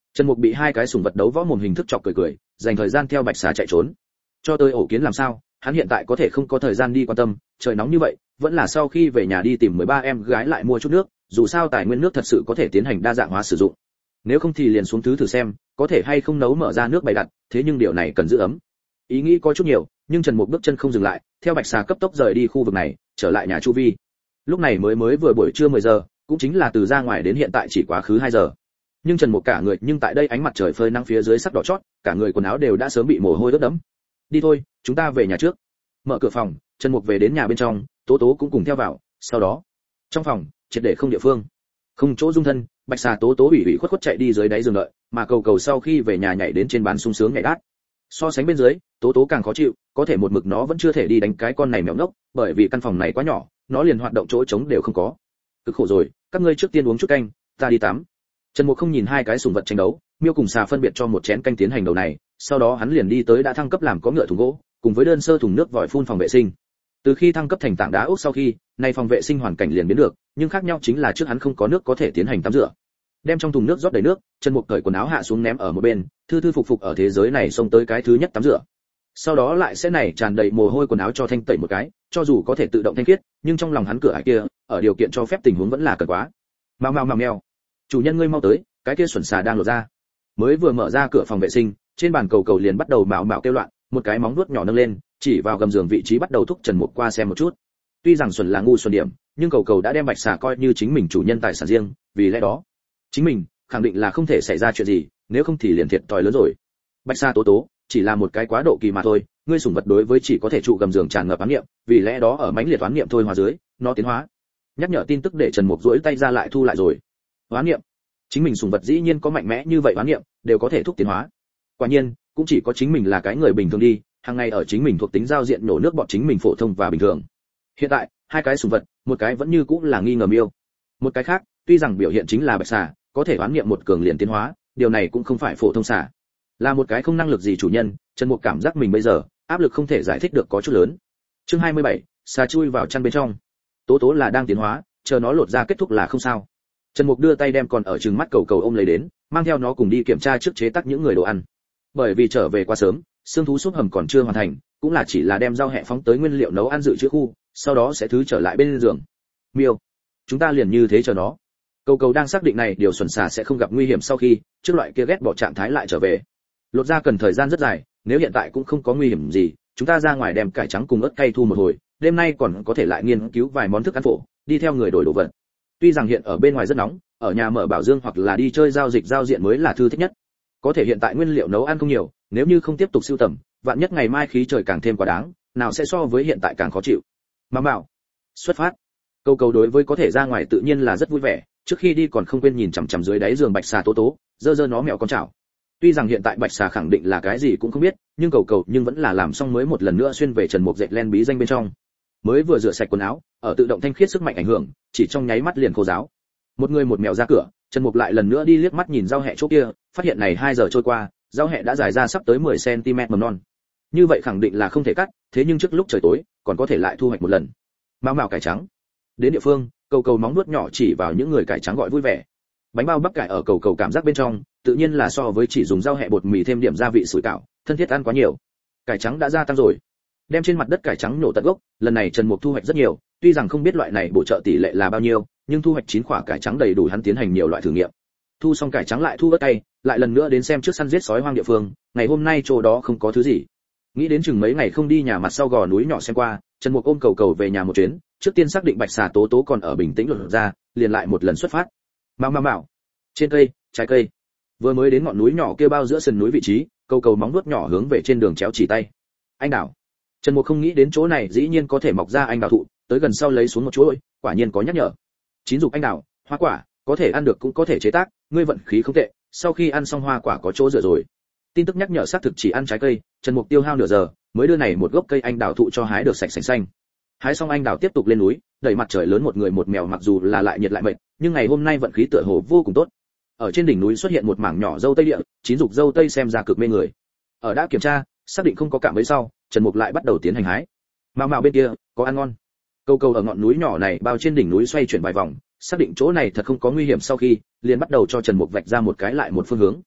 Trần Mục bị hai cái sủng vật đấu võ mồm hình thức chọc cười cười, dành thời gian theo bạch xà chạy trốn. Cho tới ổ kiến làm sao, hắn hiện tại có thể không có thời gian đi quan tâm, trời nóng như vậy, vẫn là sau khi về nhà đi tìm mười ba em gái lại mua chút nước, dù sao tài nguyên nước thật sự có thể tiến hành đa dạng hóa sử dụng. Nếu không thì liền xuống thứ thử xem, có thể hay không nấu mở ra nước bày đặt, thế nhưng điều này cần giữ ấm. Ý nghĩ có chút nhiều, nhưng Trần Mục bước chân không dừng lại, theo bạch xà cấp tốc rời đi khu vực này, trở lại nhà chu vi. Lúc này mới mới vừa buổi trưa mười giờ, cũng chính là từ ra ngoài đến hiện tại chỉ quá khứ hai giờ. Nhưng Trần Mục cả người nhưng tại đây ánh mặt trời phơi nắng phía dưới sắc đỏ chót, cả người quần áo đều đã sớm bị mồ hôi ướt đẫm. Đi thôi, chúng ta về nhà trước. Mở cửa phòng, Trần Mục về đến nhà bên trong, Tố Tố cũng cùng theo vào, sau đó, trong phòng, triệt để không địa phương, không chỗ dung thân, bạch xà Tố Tố ủy ủy khuất khuất chạy đi dưới đáy giường đợi, mà Cầu Cầu sau khi về nhà nhảy đến trên bàn sung sướng nhảy đát. So sánh bên dưới, Tố Tố càng khó chịu, có thể một mực nó vẫn chưa thể đi đánh cái con này mèo ngốc, bởi vì căn phòng này quá nhỏ, nó liền hoạt động chỗ trống đều không có. Cực khổ rồi, các ngươi trước tiên uống chút canh, ta đi tắm. Trần Mục không nhìn hai cái sủng vật tranh đấu, miêu cùng xà phân biệt cho một chén canh tiến hành đầu này, sau đó hắn liền đi tới đã thăng cấp làm có ngựa thùng gỗ, cùng với đơn sơ thùng nước vòi phun phòng vệ sinh. Từ khi thăng cấp thành tảng đá ốc sau khi, nay phòng vệ sinh hoàn cảnh liền biến được, nhưng khác nhau chính là trước hắn không có nước có thể tiến hành tắm rửa. Đem trong thùng nước rót đầy nước, Trần Mục cởi quần áo hạ xuống ném ở một bên, thư thư phục phục ở thế giới này xông tới cái thứ nhất tắm rửa. Sau đó lại sẽ này tràn đầy mồ hôi quần áo cho thanh tẩy một cái, cho dù có thể tự động thanh khiết, nhưng trong lòng hắn cửa ải kia, ở điều kiện cho phép tình huống vẫn là cần quá. Mao mao mao mèo. Chủ nhân ngươi mau tới, cái kia xuẩn xà đang lột ra. Mới vừa mở ra cửa phòng vệ sinh, trên bàn Cầu Cầu liền bắt đầu mạo mạo kêu loạn, một cái móng vuốt nhỏ nâng lên, chỉ vào gầm giường vị trí bắt đầu thúc Trần Mục qua xem một chút. Tuy rằng xuẩn là ngu xuẩn điểm, nhưng Cầu Cầu đã đem bạch xà coi như chính mình chủ nhân tài sản riêng, vì lẽ đó, chính mình khẳng định là không thể xảy ra chuyện gì, nếu không thì liền thiệt thòi lớn rồi. Bạch xà Tố Tố chỉ là một cái quá độ kỳ mà thôi, ngươi sủng vật đối với chỉ có thể trụ gầm giường tràn ngập ám niệm, vì lẽ đó ở mãnh liệt oán niệm thôi hòa dưới, nó tiến hóa. Nhắc nhở tin tức để Trần Mục duỗi tay ra lại thu lại rồi. Oán niệm, chính mình sủng vật dĩ nhiên có mạnh mẽ như vậy oán niệm, đều có thể thúc tiến hóa. Quả nhiên, cũng chỉ có chính mình là cái người bình thường đi, hàng ngày ở chính mình thuộc tính giao diện nổ nước bọn chính mình phổ thông và bình thường. Hiện tại, hai cái sủng vật, một cái vẫn như cũng là nghi ngờ miêu, một cái khác, tuy rằng biểu hiện chính là bạch xà, có thể oán niệm một cường liền tiến hóa, điều này cũng không phải phổ thông xà. Là một cái không năng lực gì chủ nhân, Trần Mục cảm giác mình bây giờ, áp lực không thể giải thích được có chút lớn. Chương hai mươi bảy, xà chui vào chăn bên trong. Tố Tố là đang tiến hóa, chờ nó lột ra kết thúc là không sao. Trần Mục đưa tay đem còn ở trừng mắt Cầu Cầu ôm lấy đến, mang theo nó cùng đi kiểm tra trước chế tác những người đồ ăn. Bởi vì trở về quá sớm, xương thú súp hầm còn chưa hoàn thành, cũng là chỉ là đem rau hẹ phóng tới nguyên liệu nấu ăn dự trữ khu, sau đó sẽ thứ trở lại bên giường. Miêu, chúng ta liền như thế chờ nó. Cầu Cầu đang xác định này điều xuẩn xà sẽ không gặp nguy hiểm sau khi, trước loại kia ghét bỏ trạng thái lại trở về. Lột ra cần thời gian rất dài, nếu hiện tại cũng không có nguy hiểm gì, chúng ta ra ngoài đem cải trắng cùng ớt cay thu một hồi, đêm nay còn có thể lại nghiên cứu vài món thức ăn phổ, đi theo người đổi đồ vật. Tuy rằng hiện ở bên ngoài rất nóng, ở nhà mở bảo dương hoặc là đi chơi giao dịch giao diện mới là thư thích nhất. Có thể hiện tại nguyên liệu nấu ăn không nhiều, nếu như không tiếp tục sưu tầm, vạn nhất ngày mai khí trời càng thêm quá đáng, nào sẽ so với hiện tại càng khó chịu. Mà bảo, xuất phát. Cầu Cầu đối với có thể ra ngoài tự nhiên là rất vui vẻ, trước khi đi còn không quên nhìn chằm chằm dưới đáy giường bạch xà Tố Tố, dơ dơ nó mèo con chảo. Tuy rằng hiện tại bạch xà khẳng định là cái gì cũng không biết, nhưng Cầu Cầu nhưng vẫn là làm xong mới một lần nữa xuyên về Trần Mục dệt len bí danh bên trong. Mới vừa rửa sạch quần áo, ở tự động thanh khiết sức mạnh ảnh hưởng, chỉ trong nháy mắt liền khô ráo. Một người một mèo ra cửa, Trần Mục lại lần nữa đi liếc mắt nhìn rau hẹ chỗ kia, phát hiện này hai giờ trôi qua, rau hẹ đã dài ra sắp tới mười xăng ti mét mầm non. Như vậy khẳng định là không thể cắt, thế nhưng trước lúc trời tối, còn có thể lại thu hoạch một lần. Mao mao cải trắng. Đến địa phương, Cầu Cầu móng nuốt nhỏ chỉ vào những người cải trắng gọi vui vẻ. Bánh bao bắp cải ở Cầu Cầu cảm giác bên trong, tự nhiên là so với chỉ dùng rau hẹ bột mì thêm điểm gia vị sủi cảo, thân thiết ăn quá nhiều. Cải trắng đã gia tăng rồi. Đem trên mặt đất cải trắng nhổ tận gốc, lần này Trần Mục thu hoạch rất nhiều, tuy rằng không biết loại này bổ trợ tỷ lệ là bao nhiêu, nhưng thu hoạch chín quả cải trắng đầy đủ hắn tiến hành nhiều loại thử nghiệm. Thu xong cải trắng lại thu ớt cay, lại lần nữa đến xem trước săn giết sói hoang địa phương, ngày hôm nay chỗ đó không có thứ gì. Nghĩ đến chừng mấy ngày không đi nhà mặt sau gò núi nhỏ xem qua, Trần Mục ôm Cầu Cầu về nhà một chuyến, trước tiên xác định bạch xà Tố Tố còn ở bình tĩnh lột ra, liền lại một lần xuất phát. Mao mao mao. Trên cây, trái cây. Vừa mới đến ngọn núi nhỏ kia bao giữa sườn núi vị trí, Cầu Cầu móng vuốt nhỏ hướng về trên đường chéo chỉ tay. Anh đào. Trần Mục không nghĩ đến chỗ này dĩ nhiên có thể mọc ra anh đào thụ, tới gần sau lấy xuống một chuỗi, quả nhiên có nhắc nhở. Chín dục anh đào, hoa quả, có thể ăn được cũng có thể chế tác, ngươi vận khí không tệ, sau khi ăn xong hoa quả có chỗ rửa rồi. Tin tức nhắc nhở xác thực chỉ ăn trái cây, Trần Mục tiêu hao nửa giờ, mới đưa này một gốc cây anh đào thụ cho hái được sạch sành xanh. Hái xong anh đào tiếp tục lên núi, đẩy mặt trời lớn một người một mèo mặc dù là lại nhiệt lại mệt, nhưng ngày hôm nay vận khí tựa hồ vô cùng tốt. Ở trên đỉnh núi xuất hiện một mảng nhỏ dâu tây địa, chín dục dâu tây xem ra cực mê người. Ở đã kiểm tra, xác định không có cạm bẫy sau, Trần Mục lại bắt đầu tiến hành hái. Mao mao bên kia, có ăn ngon. Cầu Cầu ở ngọn núi nhỏ này bao trên đỉnh núi xoay chuyển vài vòng, xác định chỗ này thật không có nguy hiểm sau khi, liền bắt đầu cho Trần Mục vạch ra một cái lại một phương hướng.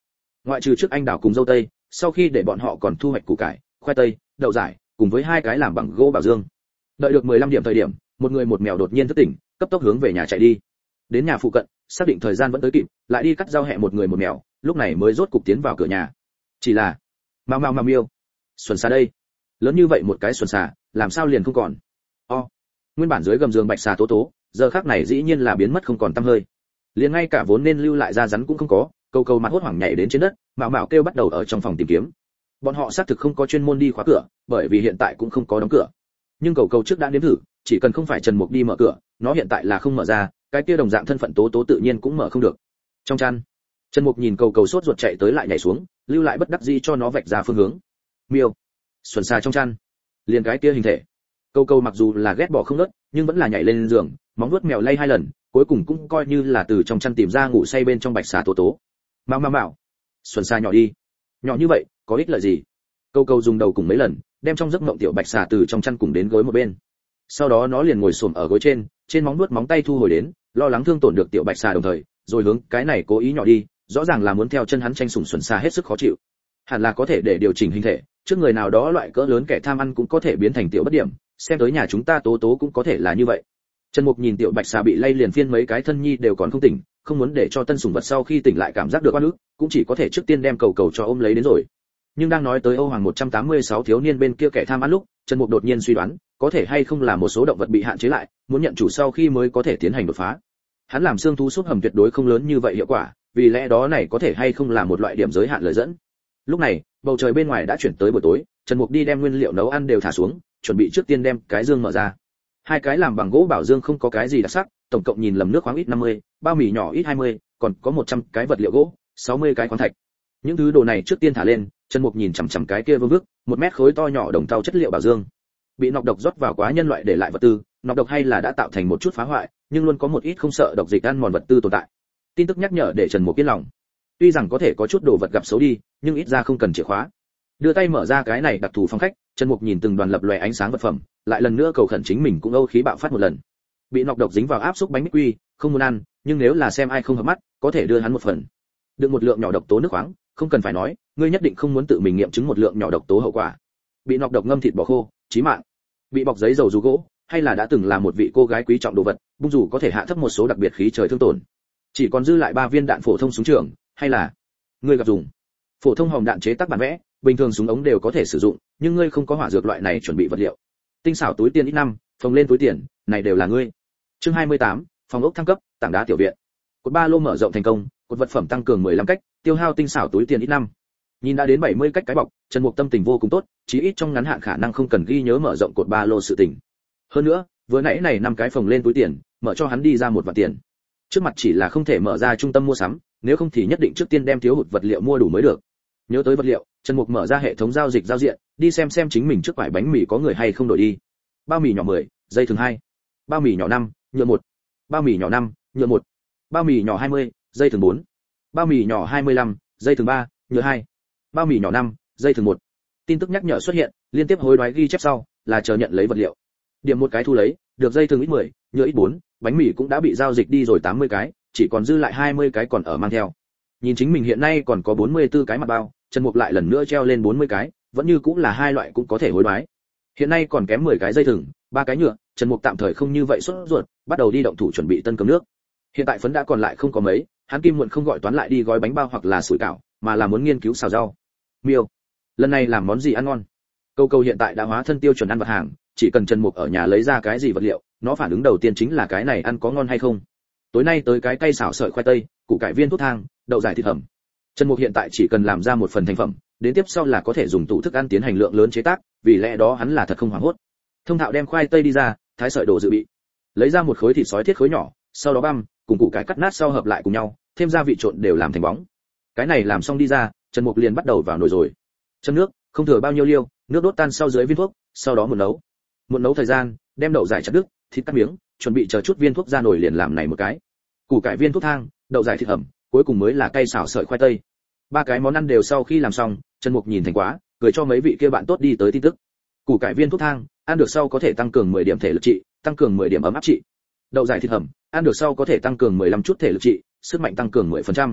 Ngoại trừ trước anh đào cùng dâu tây, sau khi để bọn họ còn thu hoạch củ cải, khoai tây, đậu rải, cùng với hai cái làm bằng gỗ bảo dương. Đợi được mười lăm điểm thời điểm, một người một mèo đột nhiên thức tỉnh, cấp tốc hướng về nhà chạy đi. Đến nhà phụ cận, xác định thời gian vẫn tới kịp, lại đi cắt rau hẹ một người một mèo, lúc này mới rốt cục tiến vào cửa nhà. Chỉ là, mau mau mau miêu, xuân xà đây, lớn như vậy một cái xuân xà, làm sao liền không còn? O, nguyên bản dưới gầm giường bạch xà tố tố, giờ khắc này dĩ nhiên là biến mất không còn tăm hơi. Liền ngay cả vốn nên lưu lại ra rắn cũng không có, câu câu mặt hốt hoảng nhảy đến trên đất, mạo mạo kêu bắt đầu ở trong phòng tìm kiếm. Bọn họ xác thực không có chuyên môn đi khóa cửa, bởi vì hiện tại cũng không có đóng cửa. Nhưng cầu cầu trước đã nếm thử, chỉ cần không phải Trần Mục đi mở cửa, nó hiện tại là không mở ra, cái kia đồng dạng thân phận tố tố tự nhiên cũng mở không được. Trong chăn, Trần Mục nhìn cầu cầu sốt ruột chạy tới lại nhảy xuống, lưu lại bất đắc dĩ cho nó vạch ra phương hướng. Miêu, xuân xa trong chăn, liền cái kia hình thể. Cầu cầu mặc dù là ghét bỏ không nớt, nhưng vẫn là nhảy lên giường, móng vuốt mèo lay hai lần, cuối cùng cũng coi như là từ trong chăn tìm ra ngủ say bên trong bạch xà tố tố. Mau mau mau, xuân xa nhỏ đi, nhỏ như vậy, có ích lợi gì? Cầu cầu dùng đầu cùng mấy lần, đem trong giấc mộng tiểu bạch xà từ trong chăn cùng đến gối một bên. Sau đó nó liền ngồi xổm ở gối trên, trên móng vuốt móng tay thu hồi đến, lo lắng thương tổn được tiểu bạch xà đồng thời, rồi hướng cái này cố ý nhỏ đi, rõ ràng là muốn theo chân hắn tranh sủng xuân xà hết sức khó chịu. Hẳn là có thể để điều chỉnh hình thể, trước người nào đó loại cỡ lớn kẻ tham ăn cũng có thể biến thành tiểu bất điểm, xem tới nhà chúng ta tố tố cũng có thể là như vậy. Trần Mục nhìn tiểu bạch xà bị lay liền phiên mấy cái thân nhi đều còn không tỉnh, không muốn để cho tân sủng vật sau khi tỉnh lại cảm giác được oan ức, cũng chỉ có thể trước tiên đem cầu cầu cho ôm lấy đến rồi. Nhưng đang nói tới Âu Hoàng một trăm tám mươi sáu thiếu niên bên kia kẻ tham ăn lúc, Trần Mục đột nhiên suy đoán, có thể hay không là một số động vật bị hạn chế lại, muốn nhận chủ sau khi mới có thể tiến hành đột phá. Hắn làm xương thú súp hầm tuyệt đối không lớn như vậy hiệu quả, vì lẽ đó này có thể hay không là một loại điểm giới hạn lời dẫn. Lúc này, bầu trời bên ngoài đã chuyển tới buổi tối, Trần Mục đi đem nguyên liệu nấu ăn đều thả xuống, chuẩn bị trước tiên đem cái dương mở ra. Hai cái làm bằng gỗ bảo dương không có cái gì đặc sắc, tổng cộng nhìn lầm nước khoáng ít năm mươi, bao mì nhỏ ít hai mươi, còn có một trăm cái vật liệu gỗ, sáu mươi cái khoáng thạch. Những thứ đồ này trước tiên thả lên, Trần Mục nhìn chằm chằm cái kia vương vức, một mét khối to nhỏ đồng thau chất liệu bảo dương. Bị nọc độc rót vào quá nhân loại để lại vật tư, nọc độc hay là đã tạo thành một chút phá hoại, nhưng luôn có một ít không sợ độc dịch ăn mòn vật tư tồn tại. Tin tức nhắc nhở để Trần Mục yên lòng. Tuy rằng có thể có chút đồ vật gặp xấu đi, nhưng ít ra không cần chìa khóa. Đưa tay mở ra cái này đặc thù phòng khách, Trần Mục nhìn từng đoàn lập lòe ánh sáng vật phẩm, lại lần nữa cầu khẩn chính mình cũng âu khí bạo phát một lần. Bị nọc độc dính vào áp xúc bánh mít quy, không muốn ăn, nhưng nếu là xem ai không hợp mắt, có thể đưa hắn một phần. Đựng một lượng nhỏ độc tố nước khoáng, không cần phải nói, ngươi nhất định không muốn tự mình nghiệm chứng một lượng nhỏ độc tố hậu quả. Bị nọc độc ngâm thịt bò khô, chí mạng. Bị bọc giấy dầu dù gỗ, hay là đã từng là một vị cô gái quý trọng đồ vật, bung dù có thể hạ thấp một số đặc biệt khí trời thương tổn. Chỉ còn dư lại ba viên đạn phổ thông súng trường, hay là ngươi gặp dùng phổ thông hồng đạn chế tác bản vẽ, bình thường súng ống đều có thể sử dụng, nhưng ngươi không có hỏa dược loại này chuẩn bị vật liệu. Tinh xảo túi tiền ít năm, phồng lên túi tiền, này đều là ngươi. Chương hai mươi tám, phòng ốc thăng cấp, tảng đá tiểu viện. Cột ba lô mở rộng thành công, cột vật phẩm tăng cường mười lăm cách, tiêu hao tinh xảo túi tiền ít năm. Nhìn đã đến bảy mươi cách cái bọc, Trần Mục tâm tình vô cùng tốt, chí ít trong ngắn hạn khả năng không cần ghi nhớ mở rộng cột ba lô sự tình. Hơn nữa, vừa nãy này năm cái phồng lên túi tiền, mở cho hắn đi ra một vạn tiền. Trước mặt chỉ là không thể mở ra trung tâm mua sắm, nếu không thì nhất định trước tiên đem thiếu hụt vật liệu mua đủ mới được. Nhớ tới vật liệu, Trần Mục mở ra hệ thống giao dịch giao diện, đi xem xem chính mình trước quải bánh mì có người hay không đổi đi. Bao mì nhỏ mười, dây thừng hai. Bao mì nhỏ năm, nhựa một. Bao mì nhỏ năm, nhựa một. Bao mì nhỏ hai mươi, dây thừng bốn. Bao mì nhỏ hai mươi lăm, dây thừng ba, nhựa hai. Bao mì nhỏ năm, dây thừng một. Tin tức nhắc nhở xuất hiện, liên tiếp hối đoái ghi chép sau, là chờ nhận lấy vật liệu. Điểm một cái thu lấy, được dây thừng ít mười, nhựa ít bốn, bánh mì cũng đã bị giao dịch đi rồi tám mươi cái, chỉ còn dư lại hai mươi cái còn ở mang theo. Nhìn chính mình hiện nay còn có bốn mươi tư cái mặt bao, Trần Mục lại lần nữa treo lên bốn mươi cái, vẫn như cũng là hai loại cũng có thể hối đoái. Hiện nay còn kém mười cái dây thừng, ba cái nhựa, Trần Mục tạm thời không như vậy sốt ruột, bắt đầu đi động thủ chuẩn bị tân cơm nước. Hiện tại phấn đã còn lại không có mấy, hắn kim muộn không gọi toán lại đi gói bánh bao hoặc là sủi cảo, mà là muốn nghiên cứu xào rau. Miêu, lần này làm món gì ăn ngon? Câu câu hiện tại đã hóa thân tiêu chuẩn ăn vật hàng, chỉ cần Trần Mục ở nhà lấy ra cái gì vật liệu, nó phản ứng đầu tiên chính là cái này ăn có ngon hay không. Tối nay tới cái cay xào sợi khoai tây, củ cải viên thuốc thang, đậu giải thịt hầm. Trần Mục hiện tại chỉ cần làm ra một phần thành phẩm, đến tiếp sau là có thể dùng tủ thức ăn tiến hành lượng lớn chế tác, vì lẽ đó hắn là thật không hoảng hốt. Thông thạo đem khoai tây đi ra, thái sợi đồ dự bị. Lấy ra một khối thịt sói thiết khối nhỏ, sau đó băm, cùng củ cải cắt nát sau hợp lại cùng nhau, thêm gia vị trộn đều làm thành bóng. Cái này làm xong đi ra, Trần Mục liền bắt đầu vào nồi rồi. Châm nước, không thừa bao nhiêu liêu, nước đốt tan sau dưới viên thuốc, sau đó muộn nấu. Muộn nấu thời gian, đem đậu giải chặt đứt, thịt cắt miếng, chuẩn bị chờ chút viên thuốc ra nồi liền làm này một cái. Củ cải viên thuốc thang, đậu giải thịt hầm, cuối cùng mới là cay xào sợi khoai tây. Ba cái món ăn đều sau khi làm xong, Trần Mục nhìn thành quá, cười cho mấy vị kia bạn tốt đi tới tin tức. Củ cải viên thuốc thang, ăn được sau có thể tăng cường mười điểm thể lực trị, tăng cường mười điểm ấm áp trị. Đậu giải thịt hầm, ăn được sau có thể tăng cường mười lăm chút thể lực trị, sức mạnh tăng cường mười phần trăm.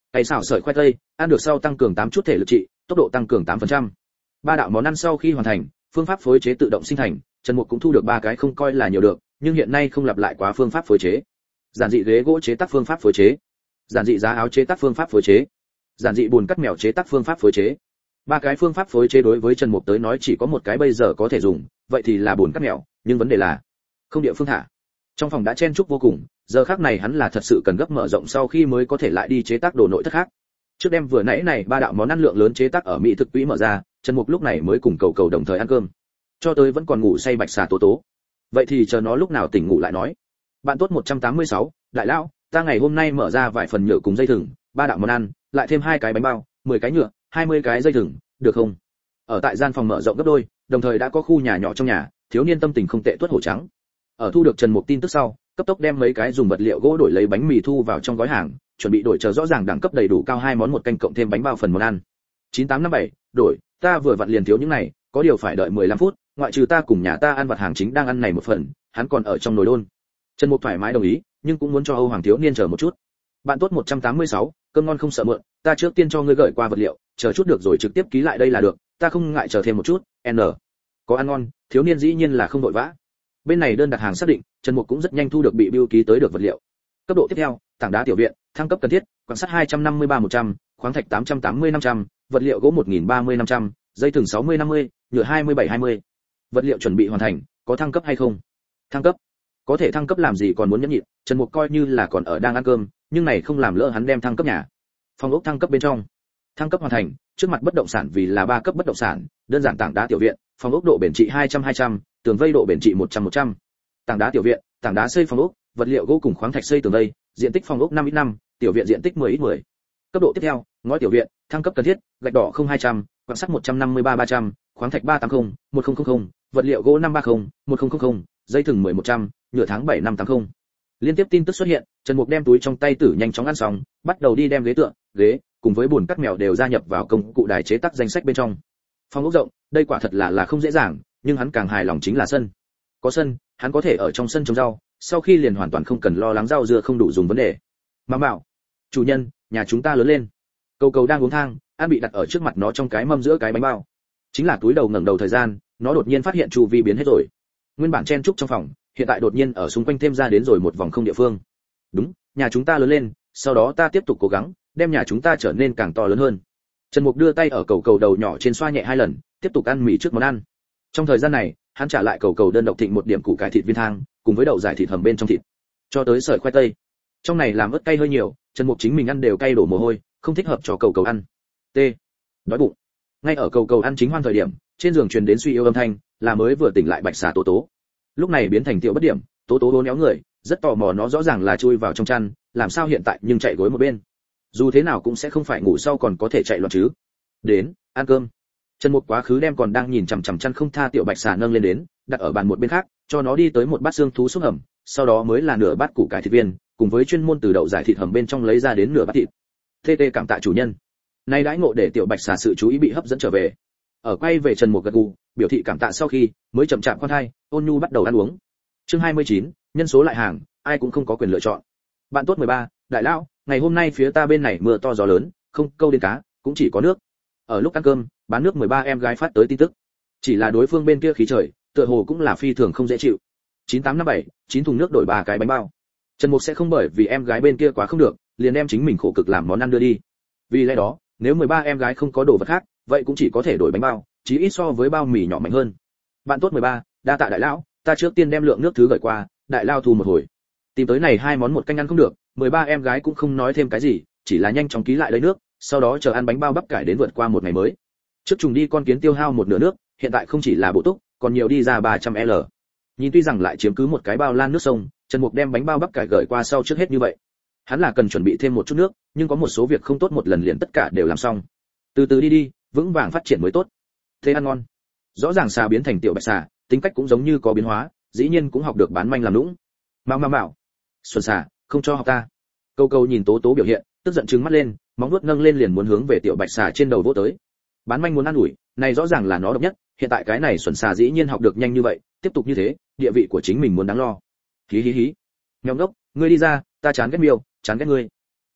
Cày xào sợi khoai tây, ăn được sau tăng cường tám chút thể lực trị, tốc độ tăng cường tám phần trăm. Ba đạo món ăn sau khi hoàn thành, phương pháp phối chế tự động sinh thành, Trần Mục cũng thu được ba cái không coi là nhiều được, nhưng hiện nay không lặp lại quá phương pháp phối chế. Giản dị ghế gỗ chế tác phương pháp phối chế, giản dị giá áo chế tác phương pháp phối chế, giản dị bùn cắt mèo chế tác phương pháp phối chế. Ba cái phương pháp phối chế đối với Trần Mục tới nói chỉ có một cái bây giờ có thể dùng, vậy thì là bùn cắt mèo, nhưng vấn đề là không địa phương thả. Trong phòng đã chen chúc vô cùng, giờ khắc này hắn là thật sự cần gấp mở rộng sau khi mới có thể lại đi chế tác đồ nội thất khác. Trước đêm vừa nãy này ba đạo món ăn lượng lớn chế tác ở mỹ thực quỹ mở ra, Trần Mục lúc này mới cùng cầu cầu đồng thời ăn cơm. Cho tới vẫn còn ngủ say bạch xà tố tố. Vậy thì chờ nó lúc nào tỉnh ngủ lại nói. Bạn tốt một trăm tám mươi sáu, đại lão, ta ngày hôm nay mở ra vài phần nhựa cùng dây thừng, ba đạo món ăn, lại thêm hai cái bánh bao, mười cái nhựa, hai mươi cái dây thừng, được không? Ở tại gian phòng mở rộng gấp đôi, đồng thời đã có khu nhà nhỏ trong nhà, thiếu niên tâm tình không tệ tuốt hổ trắng. Ở thu được Trần Mục tin tức sau, cấp tốc đem mấy cái dùng vật liệu gỗ đổi lấy bánh mì thu vào trong gói hàng, chuẩn bị đổi chờ rõ ràng đẳng cấp đầy đủ cao hai món một canh cộng thêm bánh bao phần món ăn. chín tám năm bảy, đổi, ta vừa vặn liền thiếu những này, có điều phải đợi mười lăm phút, ngoại trừ ta cùng nhà ta ăn vặt hàng chính đang ăn này một phần, hắn còn ở trong nồi đôn. Trần Mục thoải mái đồng ý, nhưng cũng muốn cho Âu Hoàng thiếu niên chờ một chút. Bạn tốt một trăm tám mươi sáu, cơm ngon không sợ mượn, ta trước tiên cho ngươi gửi qua vật liệu, chờ chút được rồi trực tiếp ký lại đây là được, ta không ngại chờ thêm một chút. N. Có ăn ngon, thiếu niên dĩ nhiên là không vội vã. Bên này đơn đặt hàng xác định, Trần Mục cũng rất nhanh thu được bị bưu ký tới được vật liệu. Cấp độ tiếp theo, tảng đá tiểu viện, thăng cấp cần thiết, quan sát hai trăm năm mươi ba một trăm, khoáng thạch tám trăm tám mươi năm trăm, vật liệu gỗ một nghìn ba mươi năm trăm, dây thừng sáu mươi năm mươi, nhựa hai mươi bảy hai mươi. Vật liệu chuẩn bị hoàn thành, có thăng cấp hay không? Thăng cấp. Có thể thăng cấp làm gì còn muốn nhẫn nhịn, Trần Mục coi như là còn ở đang ăn cơm, nhưng này không làm lỡ hắn đem thăng cấp nhà. Phòng ốc thăng cấp bên trong. Thăng cấp hoàn thành, trước mặt bất động sản vì là ba cấp bất động sản, đơn giản tảng đá tiểu viện, phòng ốc độ bền trị hai trăm hai trăm, tường vây độ bền trị một trăm một trăm. Tảng đá tiểu viện, tảng đá xây phòng ốc, vật liệu gỗ cùng khoáng thạch xây tường vây, diện tích phòng ốc năm x năm, tiểu viện diện tích mười x mười. Cấp độ tiếp theo, ngói tiểu viện, thăng cấp cần thiết, gạch đỏ không hai trăm, quặng sắt một trăm năm mươi ba ba trăm, khoáng thạch ba trăm tám mươi, một nghìn, vật liệu gỗ năm trăm ba mươi, một nghìn, dây thừng mười một trăm, nhựa tháng bảy năm tám mươi. Liên tiếp tin tức xuất hiện, Trần Mục đem túi trong tay tử nhanh chóng ăn xong, bắt đầu đi đem ghế tựa, ghế cùng với bùn cắt mèo đều gia nhập vào công cụ đài chế tác danh sách bên trong. Phòng ốc rộng, đây quả thật là là không dễ dàng, nhưng hắn càng hài lòng chính là sân. Có sân, hắn có thể ở trong sân trồng rau, sau khi liền hoàn toàn không cần lo lắng rau dưa không đủ dùng vấn đề. Mama bảo, chủ nhân, nhà chúng ta lớn lên. Cầu cầu đang uống thang, ăn bị đặt ở trước mặt nó trong cái mâm giữa cái bánh bao. Chính là túi đầu ngẩng đầu thời gian, nó đột nhiên phát hiện chu vi biến hết rồi. Nguyên bản chen trúc trong phòng, hiện tại đột nhiên ở xung quanh thêm ra đến rồi một vòng không địa phương. Đúng, nhà chúng ta lớn lên, sau đó ta tiếp tục cố gắng, đem nhà chúng ta trở nên càng to lớn hơn. Trần Mục đưa tay ở cầu cầu đầu nhỏ trên xoa nhẹ hai lần, tiếp tục ăn mì trước món ăn. Trong thời gian này, hắn trả lại cầu cầu đơn độc thịnh một điểm củ cải thịt viên thang, cùng với đậu giải thịt hầm bên trong thịt, cho tới sợi khoai tây. Trong này làm ớt cay hơi nhiều, Trần Mục chính mình ăn đều cay đổ mồ hôi, không thích hợp cho cầu cầu ăn. T. Đói bụng. Ngay ở cầu cầu ăn chính hoan thời điểm, trên giường truyền đến suy yếu âm thanh, là mới vừa tỉnh lại bạch xà tố tố. Lúc này biến thành tiểu bất điểm, tố tố đố néo người, rất tò mò nó rõ ràng là chui vào trong chăn, làm sao hiện tại nhưng chạy gối một bên. Dù thế nào cũng sẽ không phải ngủ sau còn có thể chạy loạn chứ. Đến, ăn cơm. Trần Mục quá khứ đem còn đang nhìn chằm chằm chăn không tha tiểu bạch xà nâng lên đến, đặt ở bàn một bên khác, cho nó đi tới một bát xương thú xúc hầm, sau đó mới là nửa bát củ cải thịt viên, cùng với chuyên môn từ đậu giải thịt hầm bên trong lấy ra đến nửa bát thịt. Tê tê cảm tạ chủ nhân. Nay đãi ngộ để tiểu bạch xà sự chú ý bị hấp dẫn trở về. Ở quay về Trần Mục gật gù, biểu thị cảm tạ sau khi, mới chậm chạp khoan thai, ôn nhu bắt đầu ăn uống. Chương hai mươi chín, nhân số lại hàng, ai cũng không có quyền lựa chọn. Bạn tốt mười ba, đại lão, ngày hôm nay phía ta bên này mưa to gió lớn, không câu đến cá, cũng chỉ có nước. Ở lúc ăn cơm, bán nước mười ba em gái phát tới tin tức. Chỉ là đối phương bên kia khí trời, tựa hồ cũng là phi thường không dễ chịu. chín tám năm bảy, chín thùng nước đổi ba cái bánh bao. Trần Mục sẽ không bởi vì em gái bên kia quá không được, liền đem chính mình khổ cực làm món ăn đưa đi. Vì lẽ đó, nếu mười ba em gái không có đồ vật khác, vậy cũng chỉ có thể đổi bánh bao, chí ít so với bao mì nhỏ mạnh hơn. Bạn tốt mười ba, đa tạ đại lão, ta trước tiên đem lượng nước thứ gửi qua, đại lao thu một hồi. Tìm tới này hai món một canh ăn không được, mười ba em gái cũng không nói thêm cái gì, chỉ là nhanh chóng ký lại lấy nước, sau đó chờ ăn bánh bao bắp cải đến vượt qua một ngày mới. Trước trùng đi con kiến tiêu hao một nửa nước, hiện tại không chỉ là bổ túc, còn nhiều đi ra ba trăm l. Nhìn tuy rằng lại chiếm cứ một cái bao lan nước sông, Trần Mục đem bánh bao bắp cải gửi qua sau trước hết như vậy. Hắn là cần chuẩn bị thêm một chút nước, nhưng có một số việc không tốt một lần liền tất cả đều làm xong. Từ từ đi đi, vững vàng phát triển mới tốt. Thế ăn ngon. Rõ ràng xà biến thành tiểu bạch xà, tính cách cũng giống như có biến hóa, dĩ nhiên cũng học được bán manh làm lũng. Mau mau mau. Xuân xà, không cho học ta. Câu câu nhìn Tố Tố biểu hiện, tức giận trừng mắt lên, móng vuốt nâng lên liền muốn hướng về tiểu bạch xà trên đầu vỗ tới. Bán manh muốn ăn ủi, này rõ ràng là nó độc nhất, hiện tại cái này xuân xà dĩ nhiên học được nhanh như vậy, tiếp tục như thế, địa vị của chính mình muốn đáng lo. Hí hí hí. Mèo ngốc, ngươi đi ra, ta chán ghét miêu, chán ghét ngươi.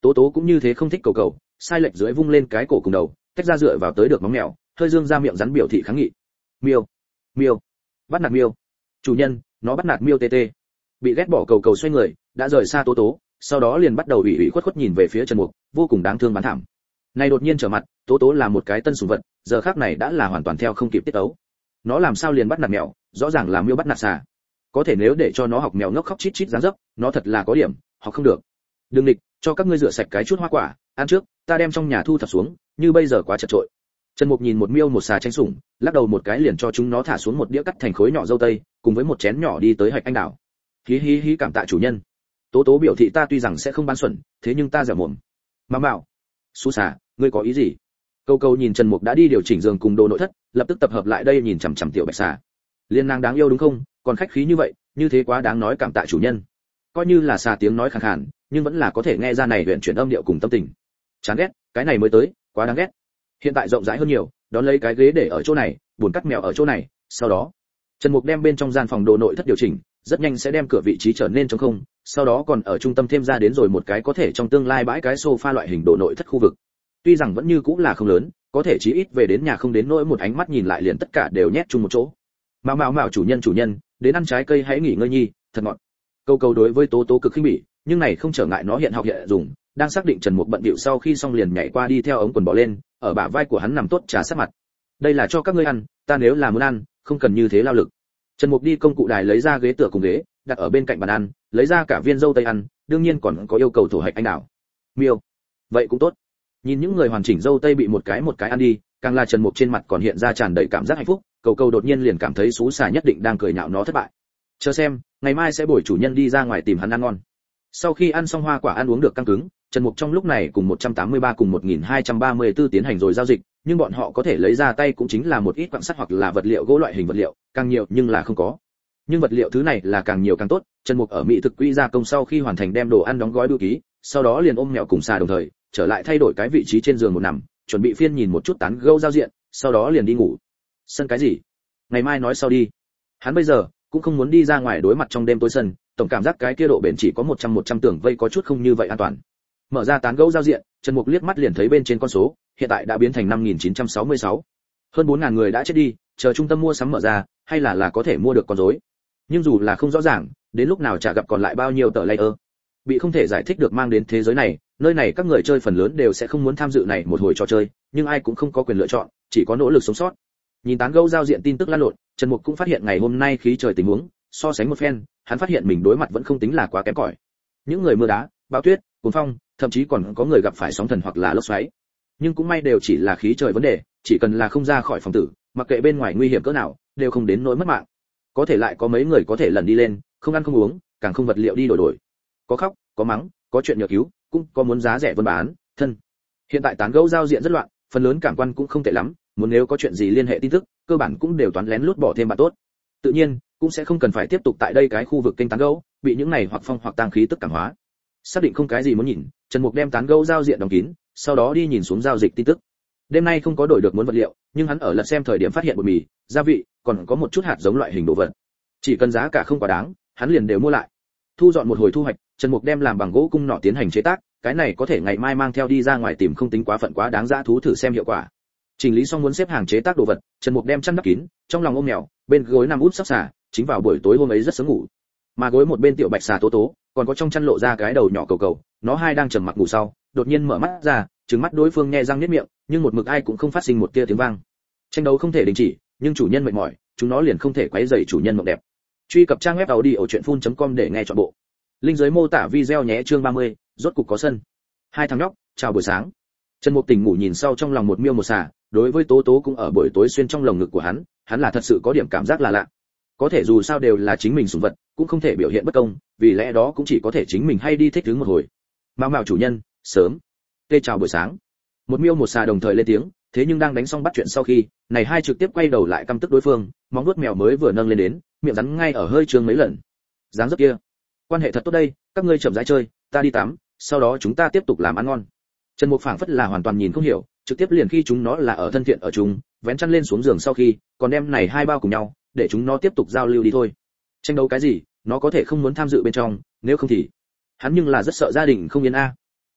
Tố tố cũng như thế không thích cầu cầu, sai lệch dưới vung lên cái cổ cùng đầu, tách ra dựa vào tới được móng mèo, hơi dương ra miệng rắn biểu thị kháng nghị. Miêu, miêu, bắt nạt miêu. Chủ nhân, nó bắt nạt miêu tê tê. Bị ghét bỏ cầu cầu xoay người, đã rời xa tố tố, sau đó liền bắt đầu ủy ủy khuất khuất nhìn về phía Trần Mục, vô cùng đáng thương bán thảm. Này đột nhiên trở mặt, tố tố là một cái tân sủng vật, giờ khắc này đã là hoàn toàn theo không kịp tiết tấu. Nó làm sao liền bắt nạt mèo, rõ ràng là miêu bắt nạt xà. Có thể nếu để cho nó học mèo ngốc khóc chít chít dáng dấp, nó thật là có điểm, học không được. Đừng địch, cho các ngươi rửa sạch cái chút hoa quả, ăn trước, ta đem trong nhà thu thập xuống, như bây giờ quá chật trội. Trần Mục nhìn một miêu một xà tranh sủng, lắc đầu một cái liền cho chúng nó thả xuống một đĩa cắt thành khối nhỏ dâu tây, cùng với một chén nhỏ đi tới hạch anh đào. Hí hí hí, cảm tạ chủ nhân. Tố tố biểu thị ta tuy rằng sẽ không bán xuẩn, thế nhưng ta dẻo mồm. Mà bảo, xú xà, ngươi có ý gì? Câu câu nhìn Trần Mục đã đi điều chỉnh giường cùng đồ nội thất, lập tức tập hợp lại đây nhìn chằm chằm tiểu bạch xà. Liên nàng đáng yêu đúng không? Còn khách khí như vậy, như thế quá đáng nói cảm tạ chủ nhân. Coi như là xà tiếng nói khàn khàn, nhưng vẫn là có thể nghe ra này luyện chuyển âm điệu cùng tâm tình. Chán ghét, cái này mới tới, quá đáng ghét. Hiện tại rộng rãi hơn nhiều, đón lấy cái ghế để ở chỗ này, buồn cắt mèo ở chỗ này, sau đó Trần Mục đem bên trong gian phòng đồ nội thất điều chỉnh, rất nhanh sẽ đem cửa vị trí trở nên trống không, sau đó còn ở trung tâm thêm ra đến rồi một cái có thể trong tương lai bãi cái sofa loại hình đồ nội thất khu vực. Tuy rằng vẫn như cũng là không lớn, có thể chí ít về đến nhà không đến nỗi một ánh mắt nhìn lại liền tất cả đều nhét chung một chỗ. Mạo mạo mạo chủ nhân chủ nhân, đến ăn trái cây hãy nghỉ ngơi nhi, thật ngọt. Câu câu đối với tố tố cực khinh bỉ, nhưng này không trở ngại nó hiện học hiện dùng, đang xác định Trần Mục bận bịu sau khi xong liền nhảy qua đi theo ống quần bỏ lên, ở bả vai của hắn nằm tốt trà sát mặt. Đây là cho các ngươi ăn, ta nếu là muốn ăn, không cần như thế lao lực. Trần Mục đi công cụ đài lấy ra ghế tựa cùng ghế, đặt ở bên cạnh bàn ăn, lấy ra cả viên dâu tây ăn, đương nhiên còn có yêu cầu thổ hạch anh đào. Miêu, vậy cũng tốt. Nhìn những người hoàn chỉnh dâu tây bị một cái một cái ăn đi, càng là Trần Mục trên mặt còn hiện ra tràn đầy cảm giác hạnh phúc, cầu cầu đột nhiên liền cảm thấy xú xà nhất định đang cười nhạo nó thất bại. Chờ xem, ngày mai sẽ bồi chủ nhân đi ra ngoài tìm hắn ăn ngon. Sau khi ăn xong hoa quả ăn uống được căng cứng, Trần Mục trong lúc này cùng một trăm tám mươi ba cùng một nghìn hai trăm ba mươi tư tiến hành rồi giao dịch, nhưng bọn họ có thể lấy ra tay cũng chính là một ít quặng sắt hoặc là vật liệu gỗ loại hình vật liệu, càng nhiều nhưng là không có. Nhưng vật liệu thứ này là càng nhiều càng tốt, Trần Mục ở mỹ thực quỹ gia công sau khi hoàn thành đem đồ ăn đóng gói bưu ký, sau đó liền ôm mèo cùng xà đồng thời, trở lại thay đổi cái vị trí trên giường một nằm, chuẩn bị phiên nhìn một chút tán gẫu giao diện, sau đó liền đi ngủ. Sân cái gì? Ngày mai nói sau đi. Hắn bây giờ cũng không muốn đi ra ngoài đối mặt trong đêm tối sân, tổng cảm giác cái kia độ bền chỉ có một trăm một trăm tưởng vây có chút không như vậy an toàn. Mở ra tán gẫu giao diện, Trần Mục liếc mắt liền thấy bên trên con số, hiện tại đã biến thành năm nghìn chín trăm sáu mươi sáu. Hơn bốn nghìn người đã chết đi, chờ trung tâm mua sắm mở ra, hay là là có thể mua được con rối. Nhưng dù là không rõ ràng, đến lúc nào chả gặp còn lại bao nhiêu tờ layer. Bị không thể giải thích được mang đến thế giới này, nơi này các người chơi phần lớn đều sẽ không muốn tham dự này một hồi trò chơi, nhưng ai cũng không có quyền lựa chọn, chỉ có nỗ lực sống sót. Nhìn tán gẫu giao diện tin tức lan lộn, Trần Mục cũng phát hiện ngày hôm nay khí trời tình huống, so sánh một phen, hắn phát hiện mình đối mặt vẫn không tính là quá kém cỏi. Những người mưa đá, bão tuyết, cuồng phong, thậm chí còn có người gặp phải sóng thần hoặc là lốc xoáy. Nhưng cũng may đều chỉ là khí trời vấn đề, chỉ cần là không ra khỏi phòng tử, mặc kệ bên ngoài nguy hiểm cỡ nào, đều không đến nỗi mất mạng. Có thể lại có mấy người có thể lần đi lên, không ăn không uống, càng không vật liệu đi đổi đổi. Có khóc, có mắng, có chuyện nhờ cứu, cũng có muốn giá rẻ buôn bán, thân. Hiện tại tán gẫu giao diện rất loạn, phần lớn cảm quan cũng không tệ lắm, muốn nếu có chuyện gì liên hệ tin tức, cơ bản cũng đều toán lén lút bỏ thêm bạn tốt. Tự nhiên, cũng sẽ không cần phải tiếp tục tại đây cái khu vực kênh tán gẫu, bị những này hoặc phong hoặc tang khí tức cảm hóa. Xác định không cái gì muốn nhìn, Trần Mục đem tán gẫu giao diện đóng kín, sau đó đi nhìn xuống giao dịch tin tức. Đêm nay không có đổi được muốn vật liệu, nhưng hắn ở lật xem thời điểm phát hiện bột mì, gia vị, còn có một chút hạt giống loại hình đồ vật. Chỉ cần giá cả không quá đáng, hắn liền đều mua lại. Thu dọn một hồi thu hoạch, Trần Mục đem làm bằng gỗ cung nỏ tiến hành chế tác, cái này có thể ngày mai mang theo đi ra ngoài tìm không tính quá phận quá đáng giá thú thử xem hiệu quả. Chỉnh lý xong muốn xếp hàng chế tác đồ vật, Trần Mục đem chăn đắp kín, trong lòng ôm mèo, bên gối nằm úp sắp xà, chính vào buổi tối hôm ấy rất sớm ngủ. Mà gối một bên tiểu bạch xà tố tố, còn có trong chăn lộ ra cái đầu nhỏ cầu cầu, nó hai đang trầm mặc ngủ sau, đột nhiên mở mắt ra, trừng mắt đối phương nhe răng niết miệng, nhưng một mực ai cũng không phát sinh một tia tiếng vang. Tranh đấu không thể đình chỉ, nhưng chủ nhân mệt mỏi, chúng nó liền không thể quấy rầy chủ nhân mộng đẹp. Truy cập trang web audiochuyenphun chấm com để nghe trọn bộ. Link dưới mô tả video nhé. Chương ba mươi, rốt cục có sân. Hai thằng nhóc, chào buổi sáng. Trần Mục tỉnh ngủ nhìn sau trong lòng một miêu một xà, đối với tố tố cũng ở buổi tối xuyên trong lồng ngực của hắn, hắn là thật sự có điểm cảm giác là lạ. Có thể dù sao đều là chính mình sủng vật, cũng không thể biểu hiện bất công, vì lẽ đó cũng chỉ có thể chính mình hay đi thích ứng một hồi. Mao mao chủ nhân, sớm. Tê chào buổi sáng. Một miêu một xà đồng thời lên tiếng, thế nhưng đang đánh xong bắt chuyện sau khi, này hai trực tiếp quay đầu lại căm tức đối phương, móng vuốt mèo mới vừa nâng lên đến, miệng rắn ngay ở hơi trương mấy lần. Dáng dấp kia, quan hệ thật tốt đây, các ngươi chậm rãi chơi, ta đi tắm, sau đó chúng ta tiếp tục làm ăn ngon. Trần Mục phảng phất là hoàn toàn nhìn không hiểu, trực tiếp liền khi chúng nó là ở thân thiện ở chúng, vén chăn lên xuống giường sau khi, còn đem này hai bao cùng nhau, để chúng nó tiếp tục giao lưu đi thôi. Tranh đấu cái gì, nó có thể không muốn tham dự bên trong, nếu không thì hắn nhưng là rất sợ gia đình không yên a.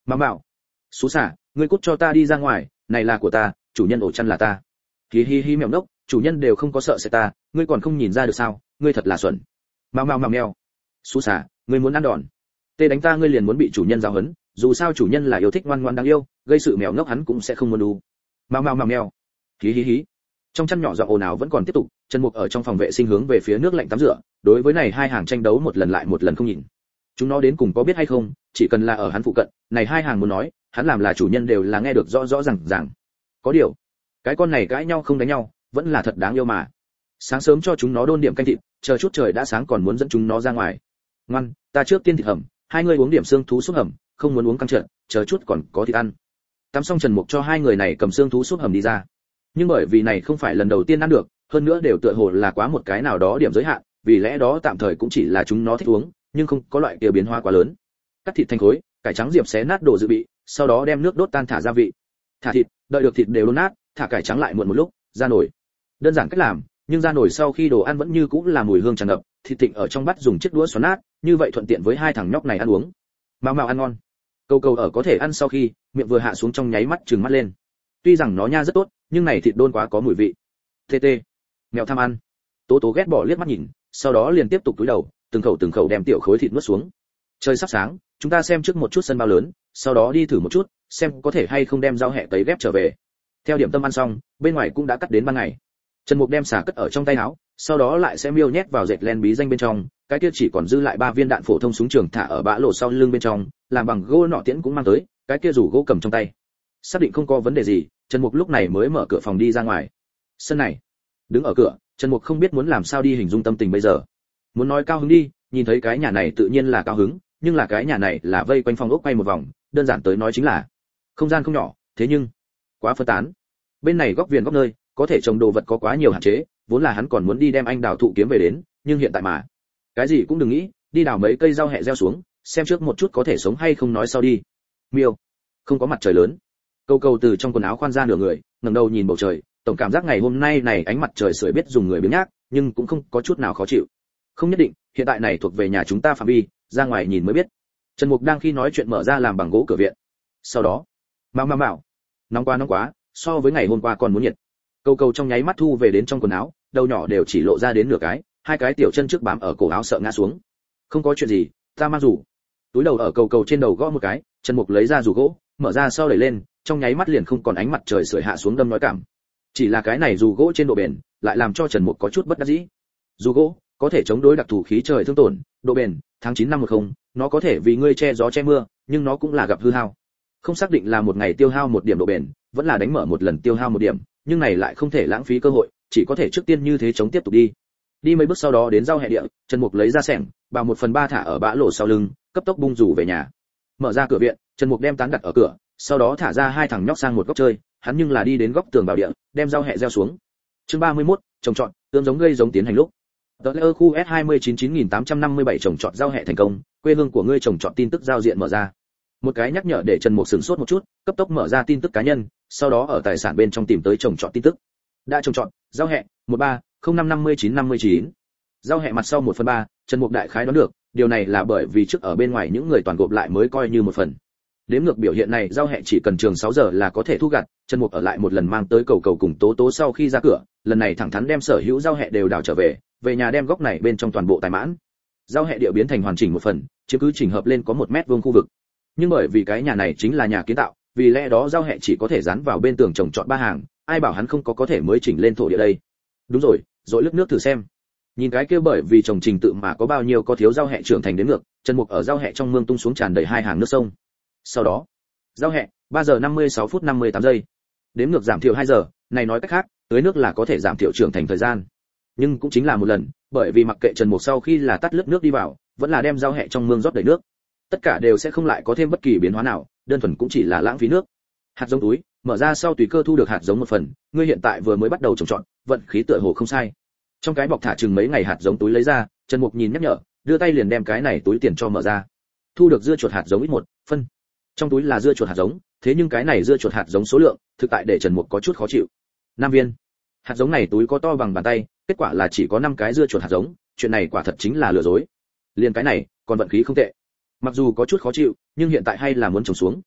Mạo Mạo, xú xả, ngươi cút cho ta đi ra ngoài, này là của ta, chủ nhân ổ chăn là ta. Hí hí hí mèo nốc, chủ nhân đều không có sợ sẽ ta, ngươi còn không nhìn ra được sao, ngươi thật là xuẩn. Mạo Mạo mèo mèo, xú xả, ngươi muốn ăn đòn. Tê đánh ta ngươi liền muốn bị chủ nhân giáo huấn, dù sao chủ nhân là yêu thích ngoan ngoãn đáng yêu, gây sự mèo ngốc hắn cũng sẽ không muốn đu. Mạo Mạo mèo mèo, hí hí hí. Trong chăn nhỏ giọng ồn ào vẫn còn tiếp tục, Trần Mục ở trong phòng vệ sinh hướng về phía nước lạnh tắm rửa, đối với này hai hàng tranh đấu một lần lại một lần không nhìn. Chúng nó đến cùng có biết hay không, chỉ cần là ở hắn phụ cận, này hai hàng muốn nói, hắn làm là chủ nhân đều là nghe được rõ rõ ràng ràng. Có điều, cái con này cãi nhau không đánh nhau, vẫn là thật đáng yêu mà. Sáng sớm cho chúng nó đôn điểm canh thịt, chờ chút trời đã sáng còn muốn dẫn chúng nó ra ngoài. Ngoan, ta trước tiên thịt hầm, hai người uống điểm xương thú súp hầm, không muốn uống căng trợn, chờ chút còn có thịt ăn. Tắm xong Trần Mục cho hai người này cầm xương thú súp hầm đi ra. Nhưng bởi vì này không phải lần đầu tiên ăn được, hơn nữa đều tựa hồ là quá một cái nào đó điểm giới hạn, vì lẽ đó tạm thời cũng chỉ là chúng nó thích uống, nhưng không có loại kia biến hóa quá lớn. Cắt thịt thành khối, cải trắng diệp xé nát đồ dự bị, sau đó đem nước đốt tan thả gia vị. Thả thịt, đợi được thịt đều đun nát, thả cải trắng lại muộn một lúc, ra nồi. Đơn giản cách làm, nhưng ra nồi sau khi đồ ăn vẫn như cũ là mùi hương tràn ngập, thịt thịnh ở trong bát dùng chiếc đũa xoắn nát, như vậy thuận tiện với hai thằng nhóc này ăn uống. Mao Mao ăn ngon. Câu câu ở có thể ăn sau khi, miệng vừa hạ xuống trong nháy mắt trừng mắt lên. Tuy rằng nó nha rất tốt, nhưng này thịt đôn quá có mùi vị. Tê tê. Mèo tham ăn. Tố Tố ghét bỏ liếc mắt nhìn, sau đó liền tiếp tục cúi đầu, từng khẩu từng khẩu đem tiểu khối thịt nuốt xuống. Trời sắp sáng, chúng ta xem trước một chút sân bao lớn, sau đó đi thử một chút, xem có thể hay không đem rau hẹ tấy ghép trở về. Theo điểm tâm ăn xong, bên ngoài cũng đã cắt đến ban ngày. Trần Mục đem xả cất ở trong tay áo, sau đó lại sẽ miêu nhét vào dệt len bí danh bên trong, cái kia chỉ còn dư lại ba viên đạn phổ thông súng trường thả ở bã lỗ sau lưng bên trong, làm bằng gỗ nọ tiễn cũng mang tới, cái kia rủ gỗ cầm trong tay. Xác định không có vấn đề gì, Trần Mục lúc này mới mở cửa phòng đi ra ngoài. Sân này, đứng ở cửa, Trần Mục không biết muốn làm sao đi hình dung tâm tình bây giờ. Muốn nói cao hứng đi, nhìn thấy cái nhà này tự nhiên là cao hứng, nhưng là cái nhà này là vây quanh phòng ốc quay một vòng, đơn giản tới nói chính là không gian không nhỏ, thế nhưng quá phân tán. Bên này góc viền góc nơi, có thể trồng đồ vật có quá nhiều hạn chế, vốn là hắn còn muốn đi đem anh đào thụ kiếm về đến, nhưng hiện tại mà, cái gì cũng đừng nghĩ, đi đào mấy cây rau hẹ gieo xuống, xem trước một chút có thể sống hay không nói sau đi. Miêu, không có mặt trời lớn. Câu câu từ trong quần áo khoan ra nửa người, ngẩng đầu nhìn bầu trời, tổng cảm giác ngày hôm nay này ánh mặt trời sưởi biết dùng người biếng nhác, nhưng cũng không có chút nào khó chịu. Không nhất định, hiện tại này thuộc về nhà chúng ta phạm vi, ra ngoài nhìn mới biết. Trần Mục đang khi nói chuyện mở ra làm bằng gỗ cửa viện. Sau đó, mau mau mau, nóng quá nóng quá, so với ngày hôm qua còn muốn nhiệt. Câu câu trong nháy mắt thu về đến trong quần áo, đầu nhỏ đều chỉ lộ ra đến nửa cái, hai cái tiểu chân trước bám ở cổ áo sợ ngã xuống. Không có chuyện gì, ta mang dù. Túi đầu ở cầu cầu trên đầu gõ một cái, Trần Mục lấy ra dù gỗ, mở ra sau đẩy lên, trong nháy mắt liền không còn ánh mặt trời sưởi hạ xuống đâm nói cảm. Chỉ là cái này dù gỗ trên độ bền, lại làm cho Trần Mục có chút bất đắc dĩ. Dù gỗ có thể chống đối đặc thù khí trời thương tổn, độ bền, tháng chín năm một không, nó có thể vì ngươi che gió che mưa, nhưng nó cũng là gặp hư hao. Không xác định là một ngày tiêu hao một điểm độ bền, vẫn là đánh mở một lần tiêu hao một điểm, nhưng này lại không thể lãng phí cơ hội, chỉ có thể trước tiên như thế chống tiếp tục đi. Đi mấy bước sau đó đến rau hẹ địa, Trần Mục lấy ra xẻng, bào một phần ba thả ở bã lỗ sau lưng, cấp tốc bung rủ về nhà. Mở ra cửa viện, Trần Mục đem tán đặt ở cửa, sau đó thả ra hai thằng nhóc sang một góc chơi, hắn nhưng là đi đến góc tường bảo địa, đem rau hẹ gieo xuống. Chương ba mươi mốt, trồng trọt, ươm giống gây giống tiến hành lúc. Tờ lễ khu S hai chín chín nghìn tám trăm năm mươi bảy trồng trọt rau hẹ thành công, quê hương của ngươi trồng trọt tin tức giao diện mở ra. Một cái nhắc nhở để Trần Mục sửng sốt một chút, cấp tốc mở ra tin tức cá nhân, sau đó ở tài sản bên trong tìm tới trồng trọt tin tức. Đã trồng trọt, rau hẹ, một ba không năm năm chín năm chín. Rau hẹ mặt sau một phần ba, Trần Mục đại khái đoán được, điều này là bởi vì trước ở bên ngoài những người toàn gộp lại mới coi như một phần. Đếm ngược biểu hiện này rau hẹ chỉ cần trường sáu giờ là có thể thu gặt, Trần Mục ở lại một lần mang tới cầu cầu cùng Tố Tố sau khi ra cửa, lần này thẳng thắn đem sở hữu rau hẹ đều đào trở về, về nhà đem góc này bên trong toàn bộ tài mãn. Rau hẹ địa biến thành hoàn chỉnh một phần, chứ cứ chỉnh hợp lên có một mét vuông khu vực. Nhưng bởi vì cái nhà này chính là nhà kiến tạo, vì lẽ đó rau hẹ chỉ có thể dán vào bên tường trồng trọt ba hàng, ai bảo hắn không có có thể mới chỉnh lên thổ địa đây. Đúng rồi, rồi lướt nước thử xem. Nhìn cái kia bởi vì trồng trình tự mà có bao nhiêu có thiếu rau hẹ trưởng thành đến ngược, Trần Mục ở rau hẹ trong mương tung xuống tràn đầy hai hàng nước sông. Sau đó, rau hẹ, ba giờ năm mươi sáu phút năm mươi tám giây. Đếm ngược giảm thiểu hai giờ, này nói cách khác, tưới nước là có thể giảm thiểu trưởng thành thời gian. Nhưng cũng chính là một lần, bởi vì mặc kệ Trần Mục sau khi là tắt lướt nước đi vào, vẫn là đem rau hẹ trong mương rót đầy nước. Tất cả đều sẽ không lại có thêm bất kỳ biến hóa nào, đơn thuần cũng chỉ là lãng phí nước. Hạt giống túi, mở ra sau tùy cơ thu được hạt giống một phần, ngươi hiện tại vừa mới bắt đầu trồng trọt, vận khí tựa hồ không sai. Trong cái bọc thả chừng mấy ngày hạt giống túi lấy ra, Trần Mục nhìn nhắc nhở, đưa tay liền đem cái này túi tiền cho mở ra. Thu được dưa chuột hạt giống ít một phân. Trong túi là dưa chuột hạt giống, thế nhưng cái này dưa chuột hạt giống số lượng, thực tại để Trần Mục có chút khó chịu. năm viên. Hạt giống này túi có to bằng bàn tay, kết quả là chỉ có năm cái dưa chuột hạt giống, chuyện này quả thật chính là lừa dối. Liền cái này, còn vận khí không tệ. Mặc dù có chút khó chịu, nhưng hiện tại hay là muốn trồng xuống,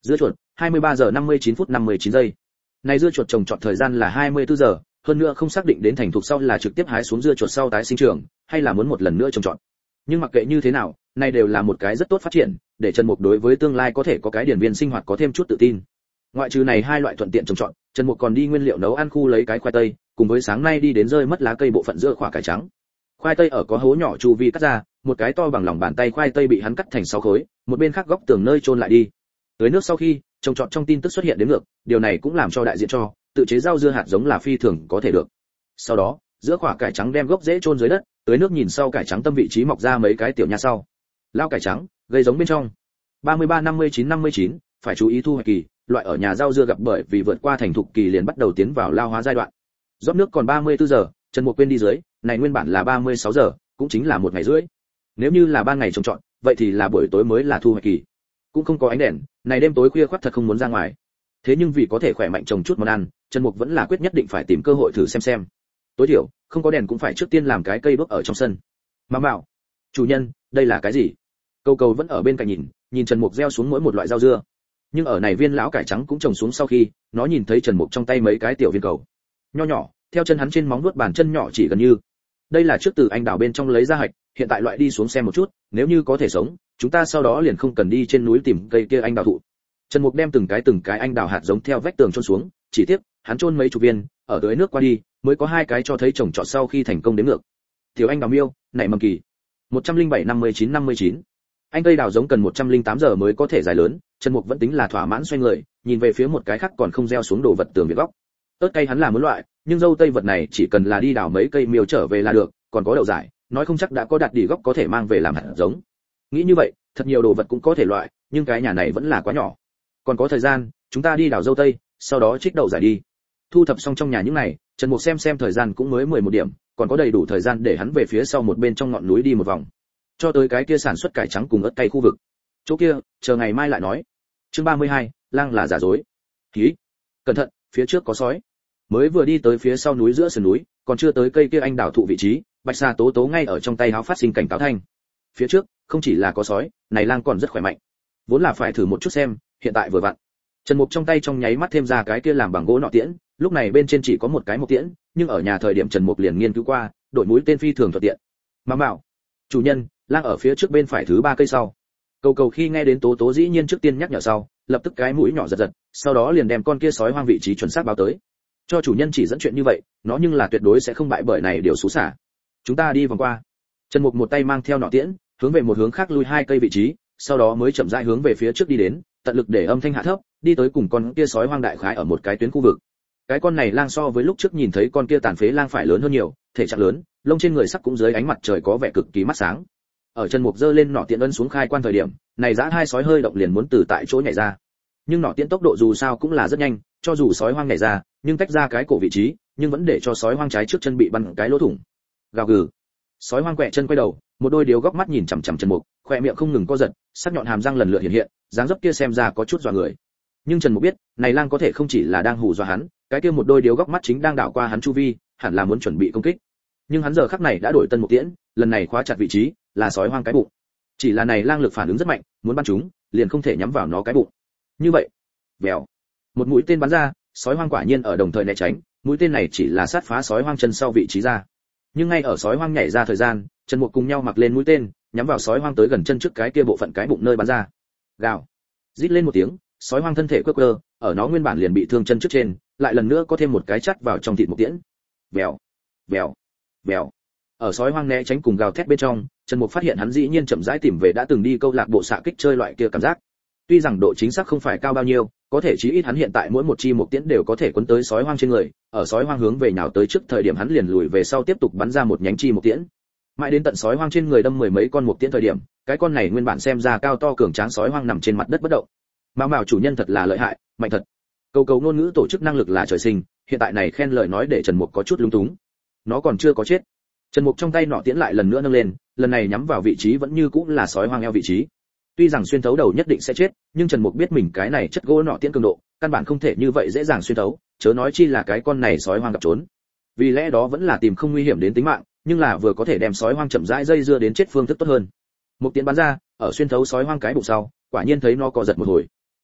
Dưa chuột, hai mươi ba giờ năm mươi chín phút năm mươi chín giây. Này dưa chuột trồng trọt thời gian là hai mươi tư giờ, hơn nữa không xác định đến thành thục sau là trực tiếp hái xuống dưa chuột sau tái sinh trưởng, hay là muốn một lần nữa trồng trọt. Nhưng mặc kệ như thế nào, này đều là một cái rất tốt phát triển, để Trần Mục đối với tương lai có thể có cái điển viên sinh hoạt có thêm chút tự tin. Ngoại trừ này hai loại thuận tiện trồng trọt, Trần Mục còn đi nguyên liệu nấu ăn khu lấy cái khoai tây, cùng với sáng nay đi đến rơi mất lá cây bộ phận giữa quả cải trắng. Khoai tây ở có hố nhỏ chu vi cắt ra, một cái to bằng lòng bàn tay khoai tây bị hắn cắt thành sáu khối, một bên khác góc tường nơi chôn lại đi. Tưới nước sau khi, trồng trọt trong tin tức xuất hiện đến ngược, điều này cũng làm cho đại diện cho tự chế rau dưa hạt giống là phi thường có thể được. Sau đó, giữa quả cải trắng đem gốc rễ chôn dưới đất, tưới nước nhìn sau cải trắng tâm vị trí mọc ra mấy cái tiểu nha sau. Lao cải trắng, gây giống bên trong. ba mươi ba năm mươi chín năm mươi chín, phải chú ý thu hoạch kỳ, loại ở nhà rau dưa gặp bởi vì vượt qua thành thục kỳ liền bắt đầu tiến vào lao hóa giai đoạn. Rót nước còn ba mươi tư giờ, Trần Mục quên đi dưới, này nguyên bản là ba mươi sáu giờ, cũng chính là một ngày rưỡi. Nếu như là ban ngày trồng trọt, vậy thì là buổi tối mới là thu hoạch kỳ. Cũng không có ánh đèn, này đêm tối khuya khoắt thật không muốn ra ngoài. Thế nhưng vì có thể khỏe mạnh trồng chút món ăn, Trần Mục vẫn là quyết nhất định phải tìm cơ hội thử xem xem. Tối thiểu, không có đèn cũng phải trước tiên làm cái cây bước ở trong sân. Mà bảo, chủ nhân, đây là cái gì? Câu Câu vẫn ở bên cạnh nhìn, nhìn Trần Mục gieo xuống mỗi một loại rau dưa. Nhưng ở này viên lão cải trắng cũng trồng xuống sau khi, nó nhìn thấy Trần Mục trong tay mấy cái tiểu viên cầu. Nho nhỏ, theo chân hắn trên móng vuốt bàn chân nhỏ chỉ gần như. Đây là trước từ anh đào bên trong lấy ra hạch, hiện tại loại đi xuống xem một chút, nếu như có thể sống, chúng ta sau đó liền không cần đi trên núi tìm cây kia anh đào thụ. Trần Mục đem từng cái từng cái anh đào hạt giống theo vách tường chôn xuống, chỉ tiếc, hắn chôn mấy chục viên, ở tưới nước qua đi, mới có hai cái cho thấy trồng trọt sau khi thành công đến ngược. Tiểu anh đào miêu, nảy mầm kỳ. một trăm lẻ bảy năm mươi chín năm mươi chín. Anh cây đào giống cần một trăm lẻ tám giờ mới có thể dài lớn, Trần Mục vẫn tính là thỏa mãn xoay người, nhìn về phía một cái khác còn không gieo xuống đồ vật tường việt góc. Ớt cây hắn là muốn loại, nhưng dâu tây vật này chỉ cần là đi đào mấy cây miêu trở về là được, còn có đậu giải, nói không chắc đã có đặt đỉ góc có thể mang về làm hạt giống. Nghĩ như vậy, thật nhiều đồ vật cũng có thể loại, nhưng cái nhà này vẫn là quá nhỏ. Còn có thời gian, chúng ta đi đào dâu tây, sau đó trích đậu giải đi. Thu thập xong trong nhà những này, Trần Mục xem xem thời gian cũng mới mười một điểm, còn có đầy đủ thời gian để hắn về phía sau một bên trong ngọn núi đi một vòng, cho tới cái kia sản xuất cải trắng cùng ớt cay khu vực. Chỗ kia, chờ ngày mai lại nói. Chương ba mươi hai, lang là giả dối. Ký. Cẩn thận, phía trước có sói. Mới vừa đi tới phía sau núi giữa sườn núi, còn chưa tới cây kia anh đào thụ vị trí, Bạch Sa Tố Tố ngay ở trong tay háo phát sinh cảnh cáo thanh. Phía trước, không chỉ là có sói, này lang còn rất khỏe mạnh. Vốn là phải thử một chút xem, hiện tại vừa vặn. Trần Mục trong tay trong nháy mắt thêm ra cái kia làm bằng gỗ nọ tiễn, lúc này bên trên chỉ có một cái mộc tiễn, nhưng ở nhà thời điểm Trần Mục liền nghiên cứu qua, đổi mũi tên phi thường thuận tiện. Mà bảo, chủ nhân, lang ở phía trước bên phải thứ ba cây sau. Cầu Cầu khi nghe đến Tố Tố dĩ nhiên trước tiên nhắc nhở sau, lập tức cái mũi nhỏ giật giật, sau đó liền đem con kia sói hoang vị trí chuẩn xác báo tới. Cho chủ nhân chỉ dẫn chuyện như vậy, nó nhưng là tuyệt đối sẽ không bại bởi này điều xú xả. Chúng ta đi vòng qua. Trần Mục một tay mang theo nọ tiễn, hướng về một hướng khác lui hai cây vị trí, sau đó mới chậm rãi hướng về phía trước đi đến, tận lực để âm thanh hạ thấp, đi tới cùng con kia sói hoang đại khái ở một cái tuyến khu vực. Cái con này lang so với lúc trước nhìn thấy con kia tàn phế lang phải lớn hơn nhiều, thể trạng lớn, lông trên người sắc cũng dưới ánh mặt trời có vẻ cực kỳ mắt sáng. Ở Trần Mục giơ lên nỏ tiễn ấn xuống khai quan thời điểm, này dã hai sói hơi động liền muốn từ tại chỗ nhảy ra. Nhưng nỏ tiễn tốc độ dù sao cũng là rất nhanh, cho dù sói hoang nhảy ra, nhưng tách ra cái cổ vị trí, nhưng vẫn để cho sói hoang trái trước chân bị bắn cái lỗ thủng. Gào gừ. Sói hoang quẹ chân quay đầu, một đôi điếu góc mắt nhìn chằm chằm Trần Mục, khóe miệng không ngừng co giật, sắc nhọn hàm răng lần lượt hiện hiện, dáng dấp kia xem ra có chút dọa người. Nhưng Trần Mục biết, này lang có thể không chỉ là đang hù dọa hắn, cái kia một đôi điếu góc mắt chính đang đảo qua hắn chu vi, hẳn là muốn chuẩn bị công kích. Nhưng hắn giờ khắc này đã đổi tân mục tiễn, lần này khóa chặt vị trí, là sói hoang cái bụng. Chỉ là này lang lực phản ứng rất mạnh, muốn bắn chúng, liền không thể nhắm vào nó cái bụng. Như vậy, vèo, một mũi tên bắn ra, sói hoang quả nhiên ở đồng thời né tránh, mũi tên này chỉ là sát phá sói hoang chân sau vị trí ra. Nhưng ngay ở sói hoang nhảy ra thời gian, Trần Mục cùng nhau mặc lên mũi tên, nhắm vào sói hoang tới gần chân trước cái kia bộ phận cái bụng nơi bắn ra. Gào, rít lên một tiếng, sói hoang thân thể quơ quơ, ở nó nguyên bản liền bị thương chân trước trên, lại lần nữa có thêm một cái chắt vào trong thịt mục tiễn. Vèo, vèo, vèo. Ở sói hoang né tránh cùng gào thét bên trong, Trần Mục phát hiện hắn dĩ nhiên chậm rãi tìm về đã từng đi câu lạc bộ xạ kích chơi loại kia cảm giác. Tuy rằng độ chính xác không phải cao bao nhiêu, có thể chí ít hắn hiện tại mỗi một chi mục tiễn đều có thể cuốn tới sói hoang trên người, ở sói hoang hướng về nhào tới trước thời điểm hắn liền lùi về sau tiếp tục bắn ra một nhánh chi mục tiễn. Mãi đến tận sói hoang trên người đâm mười mấy con mục tiễn thời điểm, cái con này nguyên bản xem ra cao to cường tráng sói hoang nằm trên mặt đất bất động. Mao Mao chủ nhân thật là lợi hại, mạnh thật. Cầu Cầu ngôn ngữ tổ chức năng lực là trời sinh, hiện tại này khen lời nói để Trần Mục có chút lung túng. Nó còn chưa có chết. Trần Mục trong tay nỏ tiễn lại lần nữa nâng lên, lần này nhắm vào vị trí vẫn như cũ là sói hoang eo vị trí. Tuy rằng xuyên thấu đầu nhất định sẽ chết, nhưng Trần Mục biết mình cái này chất gỗ nỏ tiễn cường độ, căn bản không thể như vậy dễ dàng xuyên thấu, chớ nói chi là cái con này sói hoang gặp trốn. Vì lẽ đó vẫn là tìm không nguy hiểm đến tính mạng, nhưng là vừa có thể đem sói hoang chậm rãi dây dưa đến chết phương thức tốt hơn. Một tiễn bắn ra, ở xuyên thấu sói hoang cái bụng sau, quả nhiên thấy nó co giật một hồi.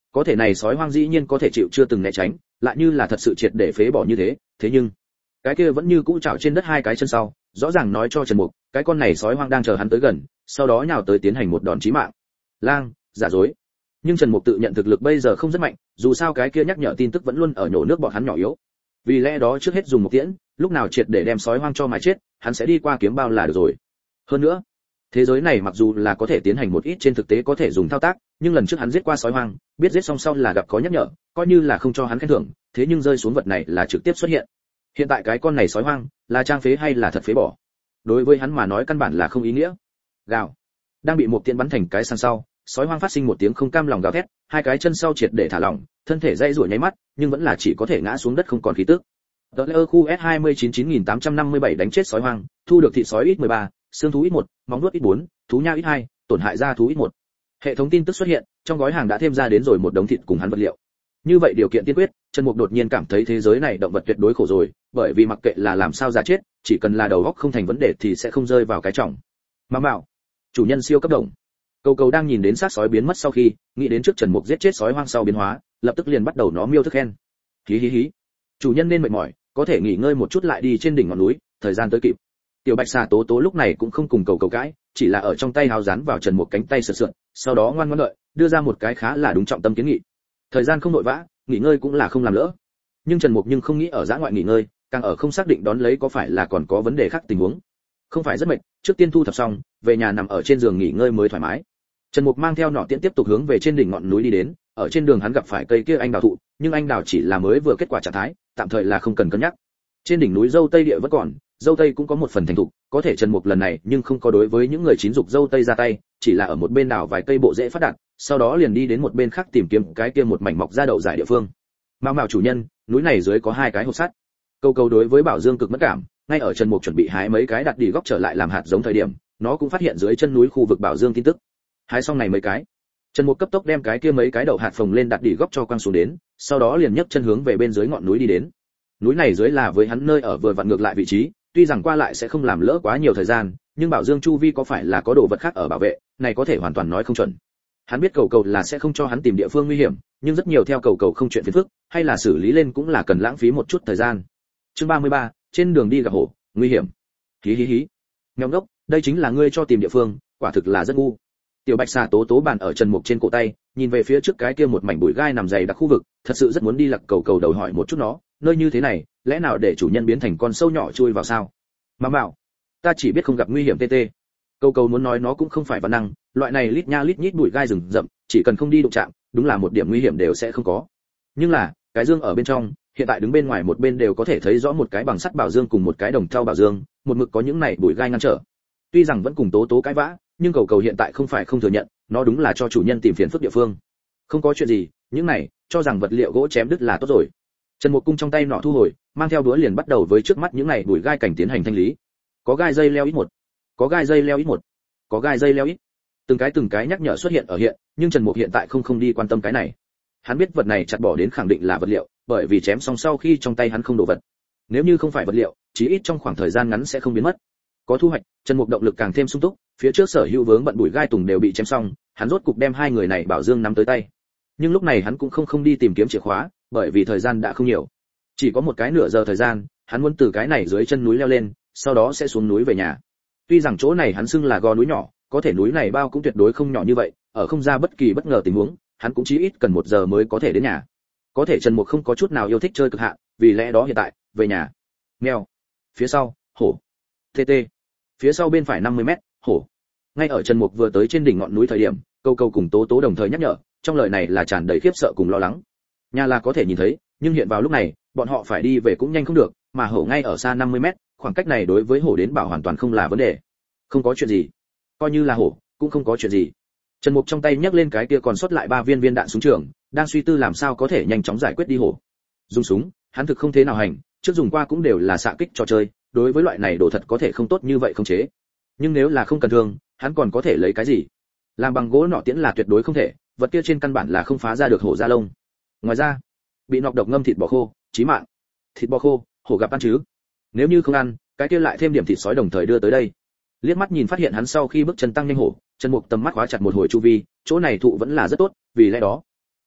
Có thể này sói hoang dĩ nhiên có thể chịu chưa từng né tránh, lại như là thật sự triệt để phế bỏ như thế, thế nhưng cái kia vẫn như cũ chảo trên đất hai cái chân sau, rõ ràng nói cho Trần Mục, cái con này sói hoang đang chờ hắn tới gần, sau đó nhào tới tiến hành một đòn chí mạng. Lang, giả dối. Nhưng Trần Mục tự nhận thực lực bây giờ không rất mạnh, dù sao cái kia nhắc nhở tin tức vẫn luôn ở nhổ nước bọn hắn nhỏ yếu. Vì lẽ đó trước hết dùng một tiễn, lúc nào triệt để đem sói hoang cho mài chết, hắn sẽ đi qua kiếm bao là được rồi. Hơn nữa, thế giới này mặc dù là có thể tiến hành một ít trên thực tế có thể dùng thao tác, nhưng lần trước hắn giết qua sói hoang, biết giết xong sau là gặp có nhắc nhở, coi như là không cho hắn khen thưởng, thế nhưng rơi xuống vật này là trực tiếp xuất hiện. Hiện tại cái con này sói hoang, là trang phế hay là thật phế bỏ? Đối với hắn mà nói căn bản là không ý nghĩa. Gào. Đang bị một tiễn bắn thành cái sang sau, sói hoang phát sinh một tiếng không cam lòng gào thét, hai cái chân sau triệt để thả lỏng, thân thể dây rủa nháy mắt, nhưng vẫn là chỉ có thể ngã xuống đất không còn khí tức. Tờ Layer khu S hai chín chín nghìn tám trăm năm mươi bảy đánh chết sói hoang, thu được thịt sói ít mười ba, xương thú ít một, móng vuốt ít bốn, thú nha ít hai, tổn hại da thú ít một. Hệ thống tin tức xuất hiện, trong gói hàng đã thêm ra đến rồi một đống thịt cùng hắn vật liệu. Như vậy điều kiện tiên quyết, Trần Mục đột nhiên cảm thấy thế giới này động vật tuyệt đối khổ rồi, bởi vì mặc kệ là làm sao ra chết, chỉ cần là đầu óc không thành vấn đề thì sẽ không rơi vào cái trọng. Mạo mạo, chủ nhân siêu cấp đồng. Cầu cầu đang nhìn đến xác sói biến mất sau khi, nghĩ đến trước Trần Mục giết chết sói hoang sau biến hóa, lập tức liền bắt đầu nó miêu thức khen. Hí hí hí. Chủ nhân nên mệt mỏi, có thể nghỉ ngơi một chút lại đi trên đỉnh ngọn núi, thời gian tới kịp. Tiểu Bạch Xà Tố Tố lúc này cũng không cùng cầu cầu cãi, chỉ là ở trong tay háo dán vào Trần Mục cánh tay sượt sượt, sau đó ngoan ngoãn đợi, đưa ra một cái khá là đúng trọng tâm kiến nghị. Thời gian không vội vã, nghỉ ngơi cũng là không làm lỡ. Nhưng Trần Mục nhưng không nghĩ ở dã ngoại nghỉ ngơi, càng ở không xác định đón lấy có phải là còn có vấn đề khác tình huống. Không phải rất mệt, trước tiên thu thập xong, về nhà nằm ở trên giường nghỉ ngơi mới thoải mái. Trần Mục mang theo nỏ tiễn tiếp tục hướng về trên đỉnh ngọn núi đi đến, ở trên đường hắn gặp phải cây kia anh đào thụ, nhưng anh đào chỉ là mới vừa kết quả trạng thái, tạm thời là không cần cân nhắc. Trên đỉnh núi dâu tây địa vẫn còn, dâu tây cũng có một phần thành thục, có thể Trần Mục lần này nhưng không có đối với những người chín dục dâu tây ra tay, chỉ là ở một bên đào vài cây bộ rễ phát đạt, sau đó liền đi đến một bên khác tìm kiếm cái kia một mảnh mọc ra đậu giải địa phương. Mao Mao chủ nhân, núi này dưới có hai cái hộp sắt. Câu câu đối với Bảo Dương cực mất cảm, ngay ở Trần Mục chuẩn bị hái mấy cái đặt đi góc trở lại làm hạt giống thời điểm, nó cũng phát hiện dưới chân núi khu vực Bảo Dương tin tức. Hái xong này mấy cái, Trần Mục cấp tốc đem cái kia mấy cái đậu hạt phồng lên đặt đi góc cho quăng xuống đến, sau đó liền nhấc chân hướng về bên dưới ngọn núi đi đến. Núi này dưới là với hắn nơi ở vừa vặn ngược lại vị trí, tuy rằng qua lại sẽ không làm lỡ quá nhiều thời gian, nhưng Bảo Dương chu vi có phải là có đồ vật khác ở bảo vệ, này có thể hoàn toàn nói không chuẩn. Hắn biết cầu cầu là sẽ không cho hắn tìm địa phương nguy hiểm, nhưng rất nhiều theo cầu cầu không chuyện phiền phức, hay là xử lý lên cũng là cần lãng phí một chút thời gian. Chương ba mươi ba, trên đường đi gặp hổ, nguy hiểm. Hí hí hí. Mèo ngốc, đây chính là ngươi cho tìm địa phương, quả thực là rất ngu. Tiểu Bạch Xà Tố Tố bàn ở Trần Mục trên cổ tay, nhìn về phía trước cái kia một mảnh bụi gai nằm dày đặc khu vực, thật sự rất muốn đi lật cầu cầu đầu hỏi một chút nó, nơi như thế này, lẽ nào để chủ nhân biến thành con sâu nhỏ chui vào sao? Mà bảo, ta chỉ biết không gặp nguy hiểm tê tê. Cầu cầu muốn nói nó cũng không phải văn năng, loại này lít nha lít nhít bụi gai rừng rậm, chỉ cần không đi đụng chạm, đúng là một điểm nguy hiểm đều sẽ không có. Nhưng là, cái dương ở bên trong, hiện tại đứng bên ngoài một bên đều có thể thấy rõ một cái bằng sắt bảo dương cùng một cái đồng thau bảo dương, một mực có những này bụi gai ngăn trở. Tuy rằng vẫn cùng Tố Tố cãi vã, nhưng cầu cầu hiện tại không phải không thừa nhận, nó đúng là cho chủ nhân tìm phiền phức địa phương. Không có chuyện gì, những này, cho rằng vật liệu gỗ chém đứt là tốt rồi. Trần Mục cung trong tay nọ thu hồi, mang theo đũa liền bắt đầu với trước mắt những này bụi gai cảnh tiến hành thanh lý. Có gai dây leo ít một, có gai dây leo ít một, có gai dây leo ít. Từng cái từng cái nhắc nhở xuất hiện ở hiện, nhưng Trần Mục hiện tại không không đi quan tâm cái này. Hắn biết vật này chặt bỏ đến khẳng định là vật liệu, bởi vì chém xong sau khi trong tay hắn không đổ vật. Nếu như không phải vật liệu, chí ít trong khoảng thời gian ngắn sẽ không biến mất. Có thu hoạch, Trần Mục động lực càng thêm sung túc, phía trước sở hữu vướng bận bụi gai tùng đều bị chém xong, hắn rốt cục đem hai người này bảo dương nắm tới tay. Nhưng lúc này hắn cũng không không đi tìm kiếm chìa khóa, bởi vì thời gian đã không nhiều. Chỉ có một cái nửa giờ thời gian, hắn muốn từ cái này dưới chân núi leo lên, sau đó sẽ xuống núi về nhà. Tuy rằng chỗ này hắn xưng là gò núi nhỏ, có thể núi này bao cũng tuyệt đối không nhỏ như vậy, ở không ra bất kỳ bất ngờ tình huống, hắn cũng chỉ ít cần một giờ mới có thể đến nhà. Có thể Trần Mục không có chút nào yêu thích chơi cực hạn, vì lẽ đó hiện tại, về nhà. Mèo. Phía sau, hổ. tê tê. Phía sau bên phải năm mươi mét, hổ. Ngay ở Trần Mục vừa tới trên đỉnh ngọn núi thời điểm, Câu Câu cùng Tố Tố đồng thời nhắc nhở, trong lời này là tràn đầy khiếp sợ cùng lo lắng. Nhà là có thể nhìn thấy, nhưng hiện vào lúc này, bọn họ phải đi về cũng nhanh không được, mà hổ ngay ở xa năm mươi mét, khoảng cách này đối với hổ đến bảo hoàn toàn không là vấn đề. Không có chuyện gì. Coi như là hổ, cũng không có chuyện gì. Trần Mục trong tay nhấc lên cái kia còn sót lại ba viên viên đạn súng trường, đang suy tư làm sao có thể nhanh chóng giải quyết đi hổ. Dùng súng, hắn thực không thế nào hành, trước dùng qua cũng đều là xạ kích trò chơi, đối với loại này đồ thật có thể không tốt như vậy không chế. Nhưng nếu là không cần thương, hắn còn có thể lấy cái gì? Làm bằng gỗ nọ tiễn là tuyệt đối không thể, vật kia trên căn bản là không phá ra được hổ da lông. Ngoài ra, bị nọc độc ngâm thịt bò khô, chí mạng. Thịt bò khô, hổ gặp ăn chứ? Nếu như không ăn, cái kia lại thêm điểm thịt sói đồng thời đưa tới đây. Liếc mắt nhìn phát hiện hắn sau khi bước chân tăng nhanh hổ, Trần Mục tầm mắt khóa chặt một hồi chu vi, chỗ này thụ vẫn là rất tốt, vì lẽ đó,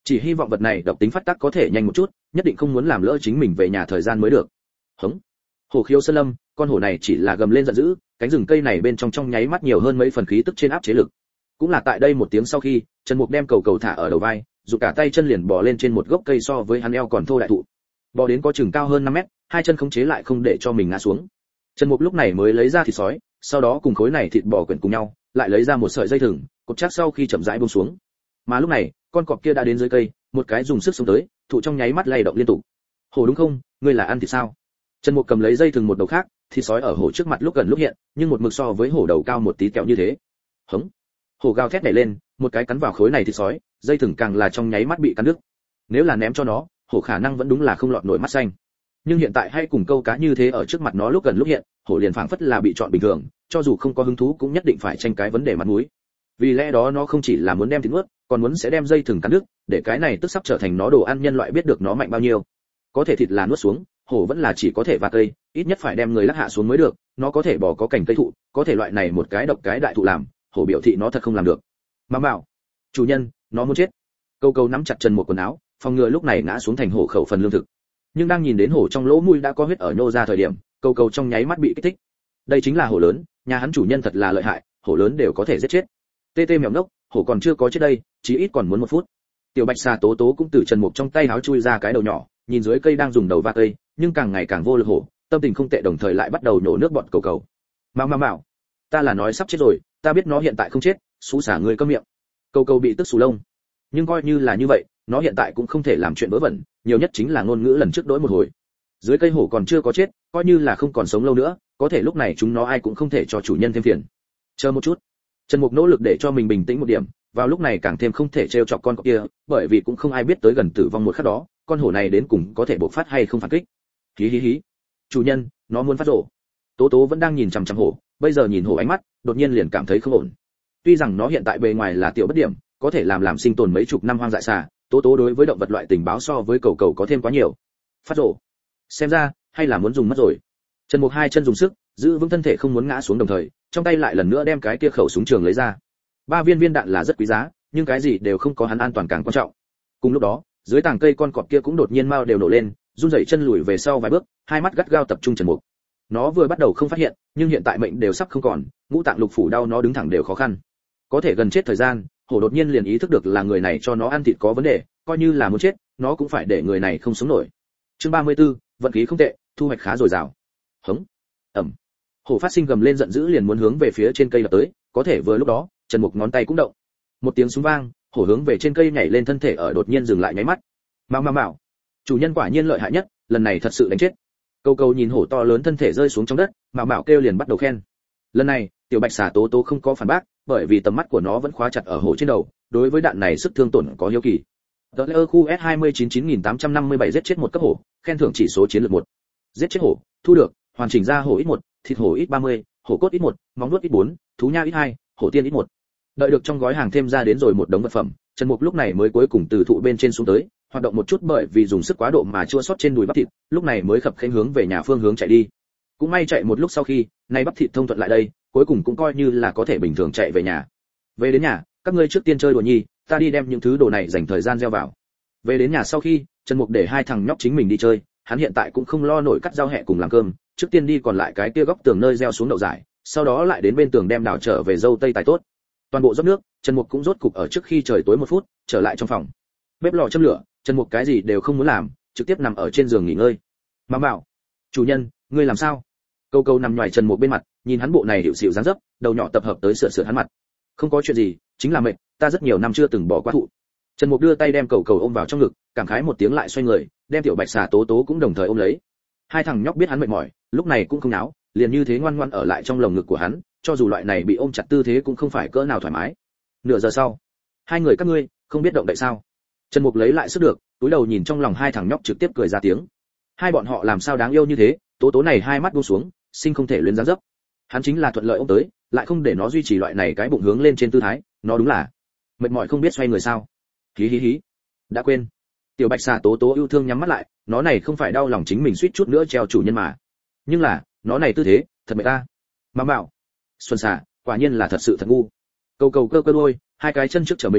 Chỉ hy vọng vật này độc tính phát tác có thể nhanh một chút, nhất định không muốn làm lỡ chính mình về nhà thời gian mới được. Hống. Hổ khiếu sơn lâm, con hổ này chỉ là gầm lên giận dữ, cánh rừng cây này bên trong trong nháy mắt nhiều hơn mấy phần khí tức trên áp chế lực. Cũng là tại đây một tiếng sau khi, Trần Mục đem cầu cầu thả ở đầu vai, dù cả tay chân liền bò lên trên một gốc cây so với hắn eo còn thô đại thụ. Bò đến có chừng cao hơn năm mét, hai chân khống chế lại không để cho mình ngã xuống. Trần Mục lúc này mới lấy ra thịt sói, sau đó cùng khối này thịt bò quyện cùng nhau, lại lấy ra một sợi dây thừng, cột chắc sau khi chậm rãi buông xuống. Mà lúc này, con cọp kia đã đến dưới cây, một cái dùng sức xông tới, thụ trong nháy mắt lay động liên tục. Hổ đúng không, ngươi là ăn thịt sao? Trần Mục cầm lấy dây thừng một đầu khác, thịt sói ở hổ trước mặt lúc gần lúc hiện, nhưng một mực so với hổ đầu cao một tí kẹo như thế. Hống. Hổ gào thét nhảy lên, một cái cắn vào khối này thịt sói, dây thừng càng là trong nháy mắt bị cắn đứt. Nếu là ném cho nó, hổ khả năng vẫn đúng là không lọt nổi mắt xanh. Nhưng hiện tại hay cùng câu cá như thế ở trước mặt nó lúc gần lúc hiện, hổ liền phảng phất là bị chọn bình thường, cho dù không có hứng thú cũng nhất định phải tranh cái vấn đề mặt mũi. Vì lẽ đó nó không chỉ là muốn đem thịt nuốt, còn muốn sẽ đem dây thừng cắn đứt, để cái này tức sắp trở thành nó đồ ăn nhân loại biết được nó mạnh bao nhiêu. Có thể thịt là nuốt xuống, hổ vẫn là chỉ có thể vạ cây, ít nhất phải đem người lắc hạ xuống mới được, nó có thể bỏ có cành cây thụ, có thể loại này một cái độc cái đại thụ làm, hổ biểu thị nó thật không làm được. Mà bảo, chủ nhân, nó muốn chết. Câu câu nắm chặt Trần Mục quần áo, phòng ngừa lúc này ngã xuống thành hổ khẩu phần lương thực. Nhưng đang nhìn đến hổ trong lỗ mũi đã có huyết ở nhô ra thời điểm, câu câu trong nháy mắt bị kích thích. Đây chính là hổ lớn, nhà hắn chủ nhân thật là lợi hại, hổ lớn đều có thể giết chết. Tê tê mèo ngốc, hổ còn chưa có chết đây, chí ít còn muốn một phút. Tiểu Bạch Xà Tố Tố cũng từ Trần Mục trong tay háo chui ra cái đầu nhỏ, nhìn dưới cây đang dùng đầu va cây, nhưng càng ngày càng vô lực hổ, tâm tình không tệ đồng thời lại bắt đầu nhổ nước bọt cầu cầu. Mao mao mao, ta là nói sắp chết rồi, ta biết nó hiện tại không chết, xú xả người câm miệng. Cầu cầu bị tức xù lông. Nhưng coi như là như vậy, nó hiện tại cũng không thể làm chuyện vớ vẩn, nhiều nhất chính là ngôn ngữ lần trước đối một hồi. Dưới cây hổ còn chưa có chết, coi như là không còn sống lâu nữa, có thể lúc này chúng nó ai cũng không thể cho chủ nhân thêm phiền. Chờ một chút. Trần Mục nỗ lực để cho mình bình tĩnh một điểm, vào lúc này càng thêm không thể trêu chọc con cọp kia, bởi vì cũng không ai biết tới gần tử vong một khắc đó, con hổ này đến cùng có thể bộc phát hay không phản kích. Hí hí hí. Chủ nhân, nó muốn phát rổ. Tố Tố vẫn đang nhìn chằm chằm hổ, bây giờ nhìn hổ ánh mắt, đột nhiên liền cảm thấy không ổn. Tuy rằng nó hiện tại bề ngoài là tiểu bất điểm, có thể làm làm sinh tồn mấy chục năm hoang dại xà, Tố Tố đối với động vật loại tình báo so với cầu cầu có thêm quá nhiều. Phát rổ. Xem ra, hay là muốn dùng mất rồi. Trần Mục hai chân dùng sức, giữ vững thân thể không muốn ngã xuống đồng thời, trong tay lại lần nữa đem cái kia khẩu súng trường lấy ra. Ba viên viên đạn là rất quý giá, nhưng cái gì đều không có hắn an toàn càng quan trọng. Cùng lúc đó, dưới tàng cây con cọp kia cũng đột nhiên mau đều nổ lên, run rẩy chân lùi về sau vài bước, hai mắt gắt gao tập trung Trần Mục. Nó vừa bắt đầu không phát hiện, nhưng hiện tại mệnh đều sắp không còn, ngũ tạng lục phủ đau nó đứng thẳng đều khó khăn. Có thể gần chết thời gian, hổ đột nhiên liền ý thức được là người này cho nó ăn thịt có vấn đề, coi như là muốn chết, nó cũng phải để người này không sống nổi. Chương ba mươi tư, vận khí không tệ, thu hoạch khá dồi dào. Hống. Ầm. Hổ phát sinh gầm lên giận dữ liền muốn hướng về phía trên cây lập tới, có thể vừa lúc đó, Trần Mục ngón tay cũng động. Một tiếng súng vang, hổ hướng về trên cây nhảy lên, thân thể ở đột nhiên dừng lại nháy mắt. Mao mao mao. Chủ nhân quả nhiên lợi hại nhất, lần này thật sự đánh chết. Câu câu nhìn hổ to lớn thân thể rơi xuống trong đất, mạo mạo kêu liền bắt đầu khen. Lần này, Tiểu Bạch Xà Tố Tố không có phản bác, bởi vì tầm mắt của nó vẫn khóa chặt ở hổ trên đầu, đối với đạn này sức thương tổn có hiếu kỳ. Tờ Lê khu S hai chín chín nghìn tám trăm năm mươi bảy giết chết một cấp hổ, khen thưởng chỉ số chiến lược một. Giết chết hổ, thu được, hoàn chỉnh ra hổ ít một, thịt hổ ít ba mươi, hổ cốt ít một, móng vuốt ít bốn, thú nha ít hai, hổ tiên ít một. Đợi được trong gói hàng thêm ra đến rồi một đống vật phẩm, Trần Mục lúc này mới cuối cùng từ thụ bên trên xuống tới, hoạt động một chút bởi vì dùng sức quá độ mà chua xót trên đùi bắp thịt, lúc này mới khập khênh hướng về nhà phương hướng chạy đi. Cũng may chạy một lúc sau khi, nay bắp thịt thông thuận lại đây, cuối cùng cũng coi như là có thể bình thường chạy về nhà. Về đến nhà, các ngươi trước tiên chơi đùa nhi, ta đi đem những thứ đồ này dành thời gian gieo vào. Về đến nhà sau khi, Trần Mục để hai thằng nhóc chính mình đi chơi, hắn hiện tại cũng không lo nổi cắt rau hẹ cùng làm cơm, trước tiên đi còn lại cái kia góc tường nơi gieo xuống đậu giải, sau đó lại đến bên tường đem đào trở về dâu tây tài tốt. Toàn bộ rót nước, Trần Mục cũng rốt cục ở trước khi trời tối một phút, trở lại trong phòng. Bếp lò châm lửa, Trần Mục cái gì đều không muốn làm, trực tiếp nằm ở trên giường nghỉ ngơi. Mama bảo, chủ nhân, ngươi làm sao? Câu câu nằm nhòi Trần Mục bên mặt, nhìn hắn bộ này hiệu xịu dáng dấp, đầu nhỏ tập hợp tới sửa sửa hắn mặt. Không có chuyện gì, chính là mệt, ta rất nhiều năm chưa từng bỏ qua thụ. Trần Mục đưa tay đem cầu cầu ôm vào trong ngực, cảm khái một tiếng lại xoay người, đem Tiểu Bạch Xà Tố Tố cũng đồng thời ôm lấy. Hai thằng nhóc biết hắn mệt mỏi, lúc này cũng không náo, liền như thế ngoan ngoãn ở lại trong lồng ngực của hắn, cho dù loại này bị ôm chặt tư thế cũng không phải cỡ nào thoải mái. Nửa giờ sau, hai người các ngươi không biết động đậy sao? Trần Mục lấy lại sức được, túi đầu nhìn trong lòng hai thằng nhóc trực tiếp cười ra tiếng. Hai bọn họ làm sao đáng yêu như thế, Tố Tố này hai mắt buông xuống, sinh không thể luyến dáng dấp. Hắn chính là thuận lợi ôm tới, lại không để nó duy trì loại này cái bụng hướng lên trên tư thái, nó đúng là mệt mỏi không biết xoay người sao? Hí hí hí. Đã quên. Tiểu Bạch Xà Tố Tố yêu thương nhắm mắt lại, nó này không phải đau lòng chính mình suýt chút nữa treo chủ nhân mà. Nhưng là, nó này tư thế, thật mệt ta. Mà bảo, Xuân Xà, quả nhiên là thật sự thật ngu. Cầu cầu cơ cơ đôi, hai cái chân trước trở mình,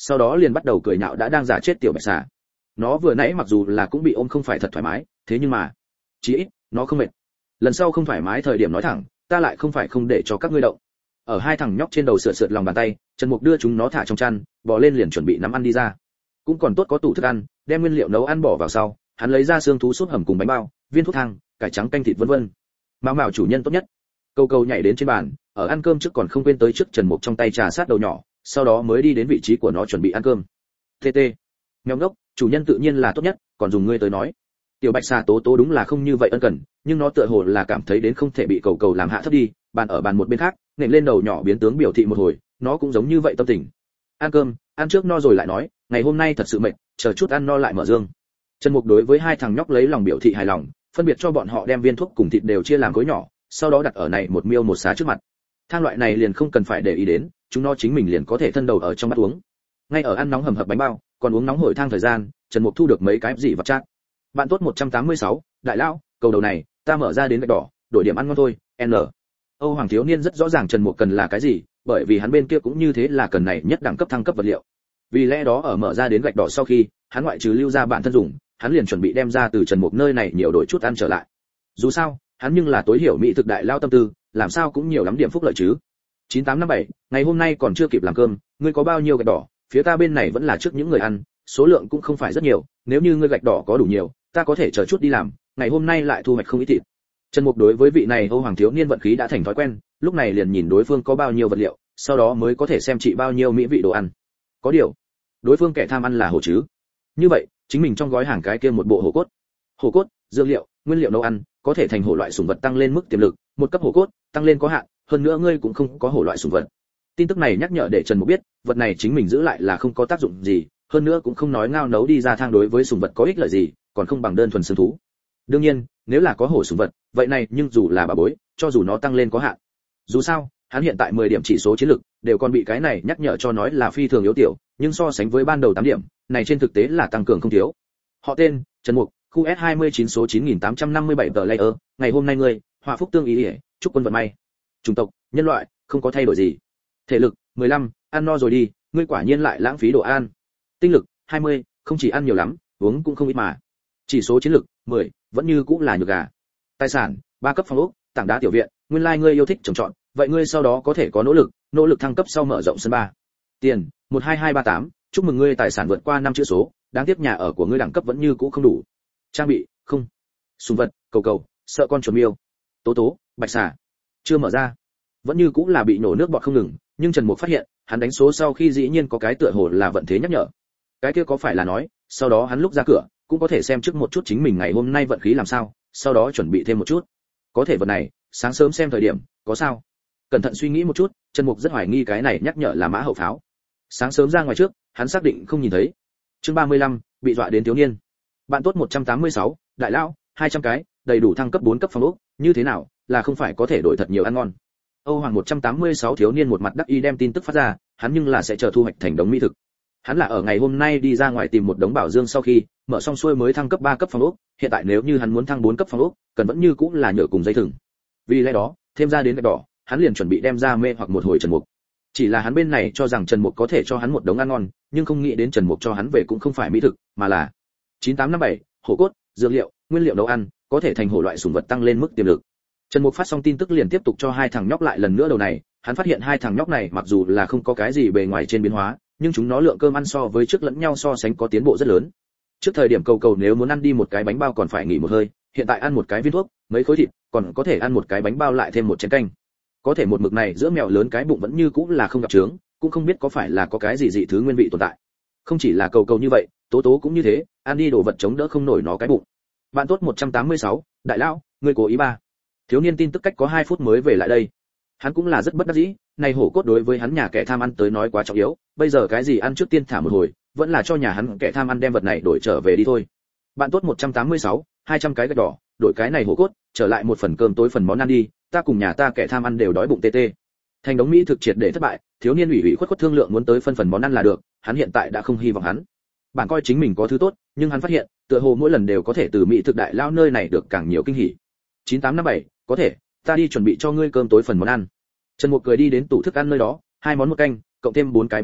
sau đó liền bắt đầu cười nhạo đã đang giả chết tiểu bạch xà. Nó vừa nãy mặc dù là cũng bị ôm không phải thật thoải mái, thế nhưng mà chí ít nó không mệt. Lần sau không thoải mái thời điểm nói thẳng, ta lại không phải không để cho các ngươi động. Ở hai thằng nhóc trên đầu sượt sượt lòng bàn tay, Trần Mục đưa chúng nó thả trong chăn, bò lên liền chuẩn bị nắm ăn đi ra. Cũng còn tốt có tủ thức ăn, đem nguyên liệu nấu ăn bỏ vào sau, hắn lấy ra xương thú súp hầm cùng bánh bao, viên thuốc thang, cải trắng canh thịt vân vân. Mao Mao chủ nhân tốt nhất. Câu câu nhảy đến trên bàn, ở ăn cơm trước còn không quên tới trước Trần Mục trong tay trà sát đầu nhỏ, sau đó mới đi đến vị trí của nó chuẩn bị ăn cơm. Tê tê. Mèo ngốc, chủ nhân tự nhiên là tốt nhất, còn dùng ngươi tới nói. Tiểu bạch xà tố tố đúng là không như vậy ân cần, nhưng nó tựa hồ là cảm thấy đến không thể bị cầu cầu làm hạ thấp đi, bàn ở bàn một bên khác, nện lên đầu nhỏ biến tướng biểu thị một hồi, nó cũng giống như vậy tâm tình. Ăn cơm, ăn trước no rồi lại nói, ngày hôm nay thật sự mệt, chờ chút ăn no lại mở dương. Trần Mục đối với hai thằng nhóc lấy lòng biểu thị hài lòng, phân biệt cho bọn họ đem viên thuốc cùng thịt đều chia làm khối nhỏ, sau đó đặt ở này một miêu một xá trước mặt. Thang loại này liền không cần phải để ý đến, chúng nó chính mình liền có thể thân đầu ở trong bát uống. Ngay ở ăn nóng hầm hập bánh bao, còn uống nóng hổi thang thời gian, Trần Mục thu được mấy cái gì vật chát. Bạn tốt một trăm tám mươi sáu, đại lão, cầu đầu này, ta mở ra đến gạch đỏ, đổi điểm ăn ngon thôi, N. Âu Hoàng thiếu niên rất rõ ràng Trần Mục cần là cái gì, bởi vì hắn bên kia cũng như thế là cần này nhất đẳng cấp thăng cấp vật liệu. Vì lẽ đó ở mở ra đến gạch đỏ sau khi, hắn ngoại trừ lưu ra bản thân dùng, hắn liền chuẩn bị đem ra từ Trần Mục nơi này nhiều đổi chút ăn trở lại. Dù sao, hắn nhưng là tối hiểu mỹ thực đại lao tâm tư, làm sao cũng nhiều lắm điểm phúc lợi chứ. chín tám năm bảy, ngày hôm nay còn chưa kịp làm cơm, ngươi có bao nhiêu gạch đỏ, phía ta bên này vẫn là trước những người ăn, số lượng cũng không phải rất nhiều, nếu như ngươi gạch đỏ có đủ nhiều, ta có thể chờ chút đi làm, ngày hôm nay lại thu hoạch không ít thịt. Trần Mục đối với vị này Âu Hoàng thiếu niên vận khí đã thành thói quen, lúc này liền nhìn đối phương có bao nhiêu vật liệu, sau đó mới có thể xem trị bao nhiêu mỹ vị đồ ăn. Có điều, đối phương kẻ tham ăn là hổ chứ. Như vậy, chính mình trong gói hàng cái kia một bộ hổ cốt. Hổ cốt, dược liệu, nguyên liệu nấu ăn, có thể thành hổ loại sủng vật tăng lên mức tiềm lực, một cấp hổ cốt, tăng lên có hạn, hơn nữa ngươi cũng không có hổ loại sủng vật. Tin tức này nhắc nhở để Trần Mục biết, vật này chính mình giữ lại là không có tác dụng gì, hơn nữa cũng không nói ngao nấu đi ra thang đối với sủng vật có ích lợi gì, còn không bằng đơn thuần xương thú. Đương nhiên, nếu là có hổ sủng vật, vậy này nhưng dù là bà bối, cho dù nó tăng lên có hạn. Dù sao, hắn hiện tại mười điểm chỉ số chiến lực, đều còn bị cái này nhắc nhở cho nói là phi thường yếu tiểu, nhưng so sánh với ban đầu tám điểm, này trên thực tế là tăng cường không thiếu. Họ tên, Trần Mục, khu S hai mươi chín số chín nghìn tám trăm năm mươi bảy tờ layer, ngày hôm nay ngươi, họa phúc tương ý, ý chúc quân vận may. Chủng tộc, nhân loại, không có thay đổi gì. Thể lực, mười lăm, ăn no rồi đi, ngươi quả nhiên lại lãng phí đồ ăn. Tinh lực, hai mươi, không chỉ ăn nhiều lắm, uống cũng không ít mà. Chỉ số chiến lực, mười, vẫn như cũng là nhược gà. Tài sản, ba cấp phòng ốc, tảng đá tiểu viện, nguyên lai like ngươi yêu thích trồng trọt, vậy ngươi sau đó có thể có nỗ lực, nỗ lực thăng cấp sau mở rộng sân ba. Tiền, một hai hai ba tám, chúc mừng ngươi tài sản vượt qua năm chữ số, đáng tiếc nhà ở của ngươi đẳng cấp vẫn như cũ không đủ. Trang bị, không. Sùng vật, cầu cầu, sợ con chuột miêu. Tố tố, bạch xà. Chưa mở ra. Vẫn như cũ là bị nổ nước bọt không ngừng, nhưng Trần Mục phát hiện, hắn đánh số sau khi dĩ nhiên có cái tựa hồ là vận thế nhắc nhở. Cái kia có phải là nói, sau đó hắn lúc ra cửa, cũng có thể xem trước một chút chính mình ngày hôm nay vận khí làm sao, sau đó chuẩn bị thêm một chút. Có thể vật này, sáng sớm xem thời điểm, có sao? Cẩn thận suy nghĩ một chút, Trần Mục rất hoài nghi cái này nhắc nhở là mã hậu pháo. Sáng sớm ra ngoài trước, hắn xác định không nhìn thấy. Chương ba mươi lăm, bị dọa đến thiếu niên. Bạn tốt một trăm tám mươi sáu, đại lão, hai trăm cái, đầy đủ thăng cấp bốn cấp phòng ốc, như thế nào, là không phải có thể đổi thật nhiều ăn ngon. Âu Hoàng một trăm tám mươi sáu thiếu niên một mặt đắc ý đem tin tức phát ra, hắn nhưng là sẽ chờ thu hoạch thành đống mỹ thực. Hắn là ở ngày hôm nay đi ra ngoài tìm một đống bảo dương sau khi mở xong xuôi mới thăng cấp ba cấp phòng ốc, hiện tại nếu như hắn muốn thăng bốn cấp phòng ốc, cần vẫn như cũng là nhờ cùng dây thừng. Vì lẽ đó, thêm ra đến gạch đỏ, hắn liền chuẩn bị đem ra mê hoặc một hồi Trần Mục. Chỉ là hắn bên này cho rằng Trần Mục có thể cho hắn một đống ăn ngon, nhưng không nghĩ đến Trần Mục cho hắn về cũng không phải mỹ thực, mà là chín tám năm bảy, hổ cốt, dược liệu, nguyên liệu nấu ăn, có thể thành hổ loại sủng vật tăng lên mức tiềm lực. Trần Mục phát xong tin tức liền tiếp tục cho hai thằng nhóc lại lần nữa đầu này, hắn phát hiện hai thằng nhóc này mặc dù là không có cái gì bề ngoài trên biến hóa, nhưng chúng nó lượng cơm ăn so với trước lẫn nhau so sánh có tiến bộ rất lớn. Trước thời điểm cầu cầu nếu muốn ăn đi một cái bánh bao còn phải nghỉ một hơi, hiện tại ăn một cái viên thuốc, mấy khối thịt, còn có thể ăn một cái bánh bao lại thêm một chén canh. Có thể một mực này giữa mèo lớn cái bụng vẫn như cũng là không gặp trướng, cũng không biết có phải là có cái gì dị thứ nguyên vị tồn tại. Không chỉ là cầu cầu như vậy, tố tố cũng như thế, ăn đi đồ vật chống đỡ không nổi nó cái bụng. Bạn tốt một trăm tám mươi sáu, đại lão, ngươi cố ý ba. Thiếu niên tin tức cách có hai phút mới về lại đây. Hắn cũng là rất bất đắc dĩ, này hổ cốt đối với hắn nhà kẻ tham ăn tới nói quá trọng yếu, bây giờ cái gì ăn trước tiên thả một hồi, vẫn là cho nhà hắn kẻ tham ăn đem vật này đổi trở về đi thôi. Bạn tốt một trăm tám mươi sáu, hai trăm cái gạch đỏ, đổi cái này hổ cốt, trở lại một phần cơm tối phần món ăn đi, ta cùng nhà ta kẻ tham ăn đều đói bụng tê tê. Thành đống mỹ thực triệt để thất bại, thiếu niên ủy ủy khuất khuất thương lượng muốn tới phân phần món ăn là được, hắn hiện tại đã không hy vọng hắn. Bạn coi chính mình có thứ tốt, nhưng hắn phát hiện, tựa hồ mỗi lần đều có thể từ mỹ thực đại lao nơi này được càng nhiều kinh hỉ. chín tám năm bảy, có thể, ta đi chuẩn bị cho ngươi cơm tối phần món ăn. Trần Mục cười đi đến tủ thức ăn nơi đó, hai món một canh, cộng thêm bốn cái bánh bao,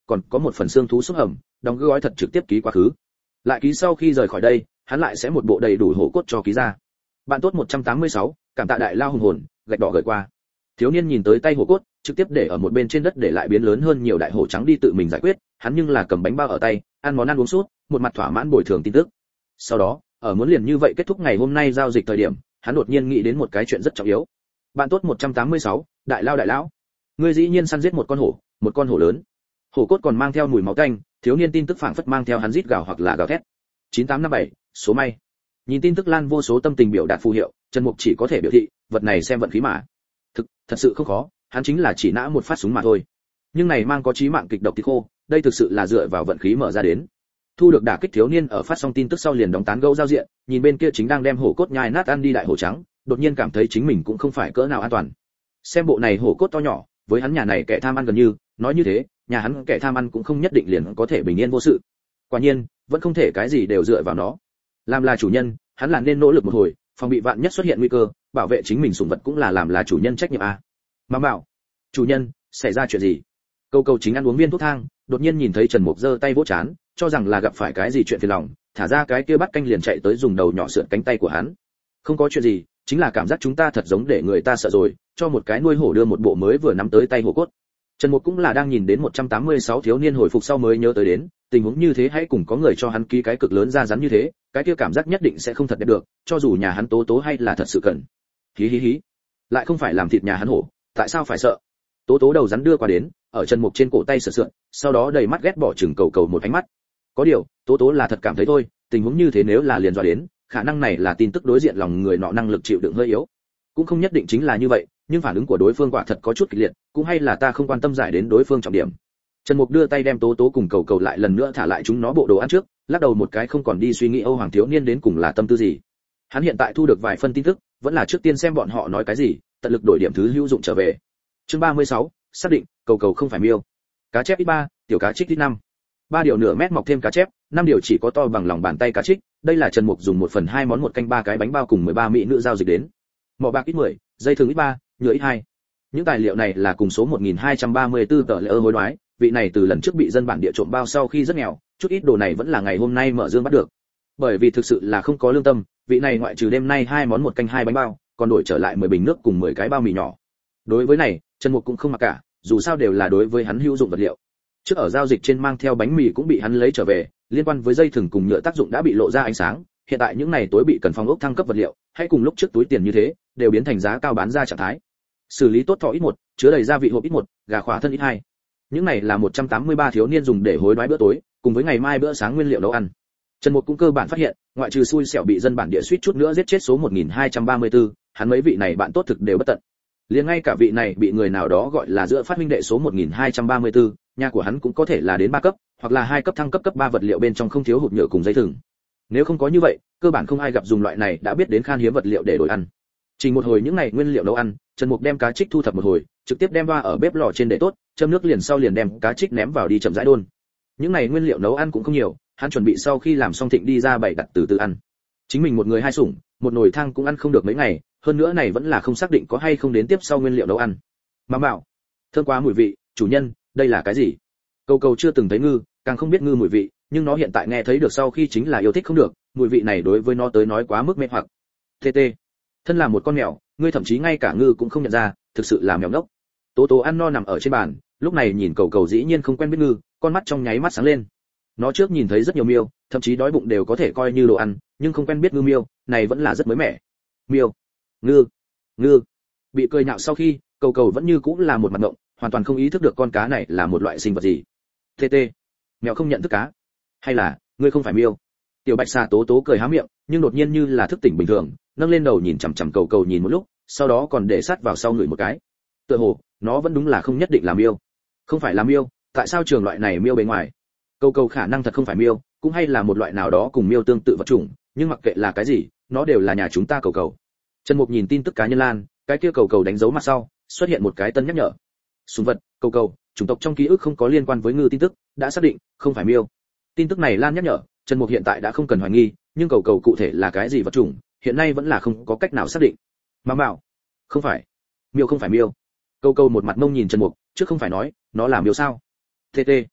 còn có một phần xương thú xúc hầm, đóng gói thật trực tiếp ký quá khứ. Lại ký sau khi rời khỏi đây, hắn lại sẽ một bộ đầy đủ hổ cốt cho ký ra. Bạn tốt một trăm tám mươi sáu, cảm tạ đại lao hùng hồn, gạch đỏ gửi qua. Thiếu niên nhìn tới tay hổ cốt, trực tiếp để ở một bên trên đất để lại biến lớn hơn nhiều đại hổ trắng đi tự mình giải quyết, hắn nhưng là cầm bánh bao ở tay, ăn món ăn uống sút, một mặt thỏa mãn bồi thường tin tức. Sau đó, ở muốn liền như vậy kết thúc ngày hôm nay giao dịch thời điểm, hắn đột nhiên nghĩ đến một cái chuyện rất trọng yếu. Bạn tốt một trăm tám mươi sáu, đại lao đại lão, ngươi dĩ nhiên săn giết một con hổ, một con hổ lớn. Hổ cốt còn mang theo mùi máu tanh, thiếu niên tin tức phảng phất mang theo hắn rít gào hoặc là gào thét. chín tám năm bảy, số may. Nhìn tin tức lan vô số tâm tình biểu đạt phù hiệu, Trần Mục chỉ có thể biểu thị, vật này xem vận khí mà. Thực, thật sự không khó, hắn chính là chỉ nã một phát súng mà thôi. Nhưng này mang có chí mạng kịch độc thịt khô, đây thực sự là dựa vào vận khí mở ra đến. Thu được đả kích thiếu niên ở phát xong tin tức sau liền đóng tán gẫu giao diện, nhìn bên kia chính đang đem hổ cốt nhai nát ăn đi đại hổ trắng, đột nhiên cảm thấy chính mình cũng không phải cỡ nào an toàn. Xem bộ này hổ cốt to nhỏ, với hắn nhà này kẻ tham ăn gần như, nói như thế, nhà hắn kẻ tham ăn cũng không nhất định liền có thể bình yên vô sự. Quả nhiên, vẫn không thể cái gì đều dựa vào nó. Làm là chủ nhân, hắn là nên nỗ lực một hồi, phòng bị vạn nhất xuất hiện nguy cơ, bảo vệ chính mình sủng vật cũng là làm là chủ nhân trách nhiệm a. Mà bảo, chủ nhân, xảy ra chuyện gì? Câu câu chính ăn uống viên thuốc thang, đột nhiên nhìn thấy Trần Mục giơ tay vỗ chán, cho rằng là gặp phải cái gì chuyện phiền lòng, thả ra cái kia bắt canh liền chạy tới dùng đầu nhỏ sượn cánh tay của hắn. Không có chuyện gì, chính là cảm giác chúng ta thật giống để người ta sợ rồi, cho một cái nuôi hổ đưa một bộ mới vừa nắm tới tay hổ cốt. Trần Mục cũng là đang nhìn đến một trăm tám mươi sáu thiếu niên hồi phục sau mới nhớ tới đến, tình huống như thế hãy cùng có người cho hắn ký cái cực lớn ra rắn như thế, cái kia cảm giác nhất định sẽ không thật đẹp được, cho dù nhà hắn tố tố hay là thật sự cần. Hí hí hí, lại không phải làm thịt nhà hắn hổ, tại sao phải sợ? Tố tố đầu rắn đưa qua đến, ở Trần Mục trên cổ tay sờ sượn, sau đó đầy mắt ghét bỏ chừng cầu cầu một ánh mắt. Có điều, tố tố là thật cảm thấy thôi, tình huống như thế nếu là liền dọa đến, khả năng này là tin tức đối diện lòng người nọ năng lực chịu đựng hơi yếu. Cũng không nhất định chính là như vậy, nhưng phản ứng của đối phương quả thật có chút kịch liệt, cũng hay là ta không quan tâm giải đến đối phương trọng điểm. Trần Mục đưa tay đem tố tố cùng cầu cầu lại lần nữa thả lại chúng nó bộ đồ ăn trước, lắc đầu một cái không còn đi suy nghĩ Âu Hoàng thiếu niên đến cùng là tâm tư gì. Hắn hiện tại thu được vài phân tin tức, vẫn là trước tiên xem bọn họ nói cái gì, tận lực đổi điểm thứ hữu dụng trở về. Chương ba mươi sáu, xác định, cầu cầu không phải miêu. Cá chép ít ba, tiểu cá trích ít năm. Ba điều nửa mét mọc thêm cá chép, năm điều chỉ có to bằng lòng bàn tay cá trích, đây là Trần Mục dùng một phần hai món một canh ba cái bánh bao cùng mười ba mỹ nữ giao dịch đến. Mỏ bạc ít mười, dây thừng ít ba, nhựa ít hai. Những tài liệu này là cùng số một nghìn hai trăm ba mươi tư tờ lệ ơ hối đoái, vị này từ lần trước bị dân bản địa trộm bao sau khi rất nghèo, chút ít đồ này vẫn là ngày hôm nay mở dương bắt được. Bởi vì thực sự là không có lương tâm, vị này ngoại trừ đêm nay hai món một canh hai bánh bao, còn đổi trở lại mười bình nước cùng mười cái bao mì nhỏ. Đối với này, Trần Mục cũng không mặc cả, dù sao đều là đối với hắn hữu dụng vật liệu. Trước ở giao dịch trên mang theo bánh mì cũng bị hắn lấy trở về, liên quan với dây thừng cùng nhựa tác dụng đã bị lộ ra ánh sáng, hiện tại những này tối bị cần phòng ốc thăng cấp vật liệu, hay cùng lúc trước túi tiền như thế, đều biến thành giá cao bán ra trạng thái. Xử lý tốt thọ ít một, chứa đầy gia vị hộp ít một, gà khỏa thân ít hai. Những này là một trăm tám mươi ba thiếu niên dùng để hối đoái bữa tối, cùng với ngày mai bữa sáng nguyên liệu nấu ăn. Trần Mục cũng cơ bản phát hiện, ngoại trừ xui xẻo bị dân bản địa suýt chút nữa giết chết số một nghìn hai trăm ba mươi tư, hắn mấy vị này bạn tốt thực đều bất tận. Liền ngay cả vị này bị người nào đó gọi là giữa phát minh đệ số một nghìn hai trăm ba mươi tư, nhà của hắn cũng có thể là đến ba cấp, hoặc là hai cấp thăng cấp cấp ba vật liệu bên trong không thiếu hụt nhựa cùng dây thừng. Nếu không có như vậy, cơ bản không ai gặp dùng loại này đã biết đến khan hiếm vật liệu để đổi ăn. Chỉ một hồi những này nguyên liệu nấu ăn, Trần Mục đem cá trích thu thập một hồi, trực tiếp đem qua ở bếp lò trên để tốt, châm nước liền sau liền đem cá trích ném vào đi chậm rãi đun. Những này nguyên liệu nấu ăn cũng không nhiều, hắn chuẩn bị sau khi làm xong thịnh đi ra bày đặt từ từ ăn. Chính mình một người hai sủng, một nồi thang cũng ăn không được mấy ngày, hơn nữa này vẫn là không xác định có hay không đến tiếp sau nguyên liệu nấu ăn. Mà bảo, thơm quá mùi vị, chủ nhân, đây là cái gì? Cầu cầu chưa từng thấy ngư, càng không biết ngư mùi vị, nhưng nó hiện tại nghe thấy được sau khi chính là yêu thích không được, mùi vị này đối với nó tới nói quá mức mê hoặc. Tê tê, thân là một con mèo, ngươi thậm chí ngay cả ngư cũng không nhận ra, thực sự là mèo ngốc. Tố tố ăn no nằm ở trên bàn, lúc này nhìn cầu cầu dĩ nhiên không quen biết ngư, con mắt trong nháy mắt sáng lên. Nó trước nhìn thấy rất nhiều miêu, thậm chí đói bụng đều có thể coi như đồ ăn, nhưng không quen biết ngư miêu, này vẫn là rất mới mẻ. Miêu, ngư, ngư. Bị cười nhạo sau khi, cầu cầu vẫn như cũng là một mặt ngộng, hoàn toàn không ý thức được con cá này là một loại sinh vật gì. Tê tê, mèo không nhận thức cá, hay là ngươi không phải miêu? Tiểu bạch xà tố tố cười há miệng, nhưng đột nhiên như là thức tỉnh bình thường, nâng lên đầu nhìn chằm chằm cầu cầu nhìn một lúc, sau đó còn để sát vào sau người một cái. Tựa hồ, nó vẫn đúng là không nhất định là miêu. Không phải là miêu, tại sao trường loại này miêu bề ngoài? Cầu cầu khả năng thật không phải miêu, cũng hay là một loại nào đó cùng miêu tương tự vật chủng, nhưng mặc kệ là cái gì, nó đều là nhà chúng ta cầu cầu. Trần Mục nhìn tin tức cá nhân lan, cái kia cầu cầu đánh dấu mặt sau, xuất hiện một cái tân nhắc nhở. Súng vật, cầu cầu, chủng tộc trong ký ức không có liên quan với ngư tin tức, đã xác định, không phải miêu. Tin tức này lan nhắc nhở, Trần Mục hiện tại đã không cần hoài nghi, nhưng cầu cầu cụ thể là cái gì vật chủng, hiện nay vẫn là không có cách nào xác định. Mà bảo, không phải, miêu không phải miêu. Cầu cầu một mặt mông nhìn Trần Mục, trước không phải nói, nó là miêu sao? Tê tê.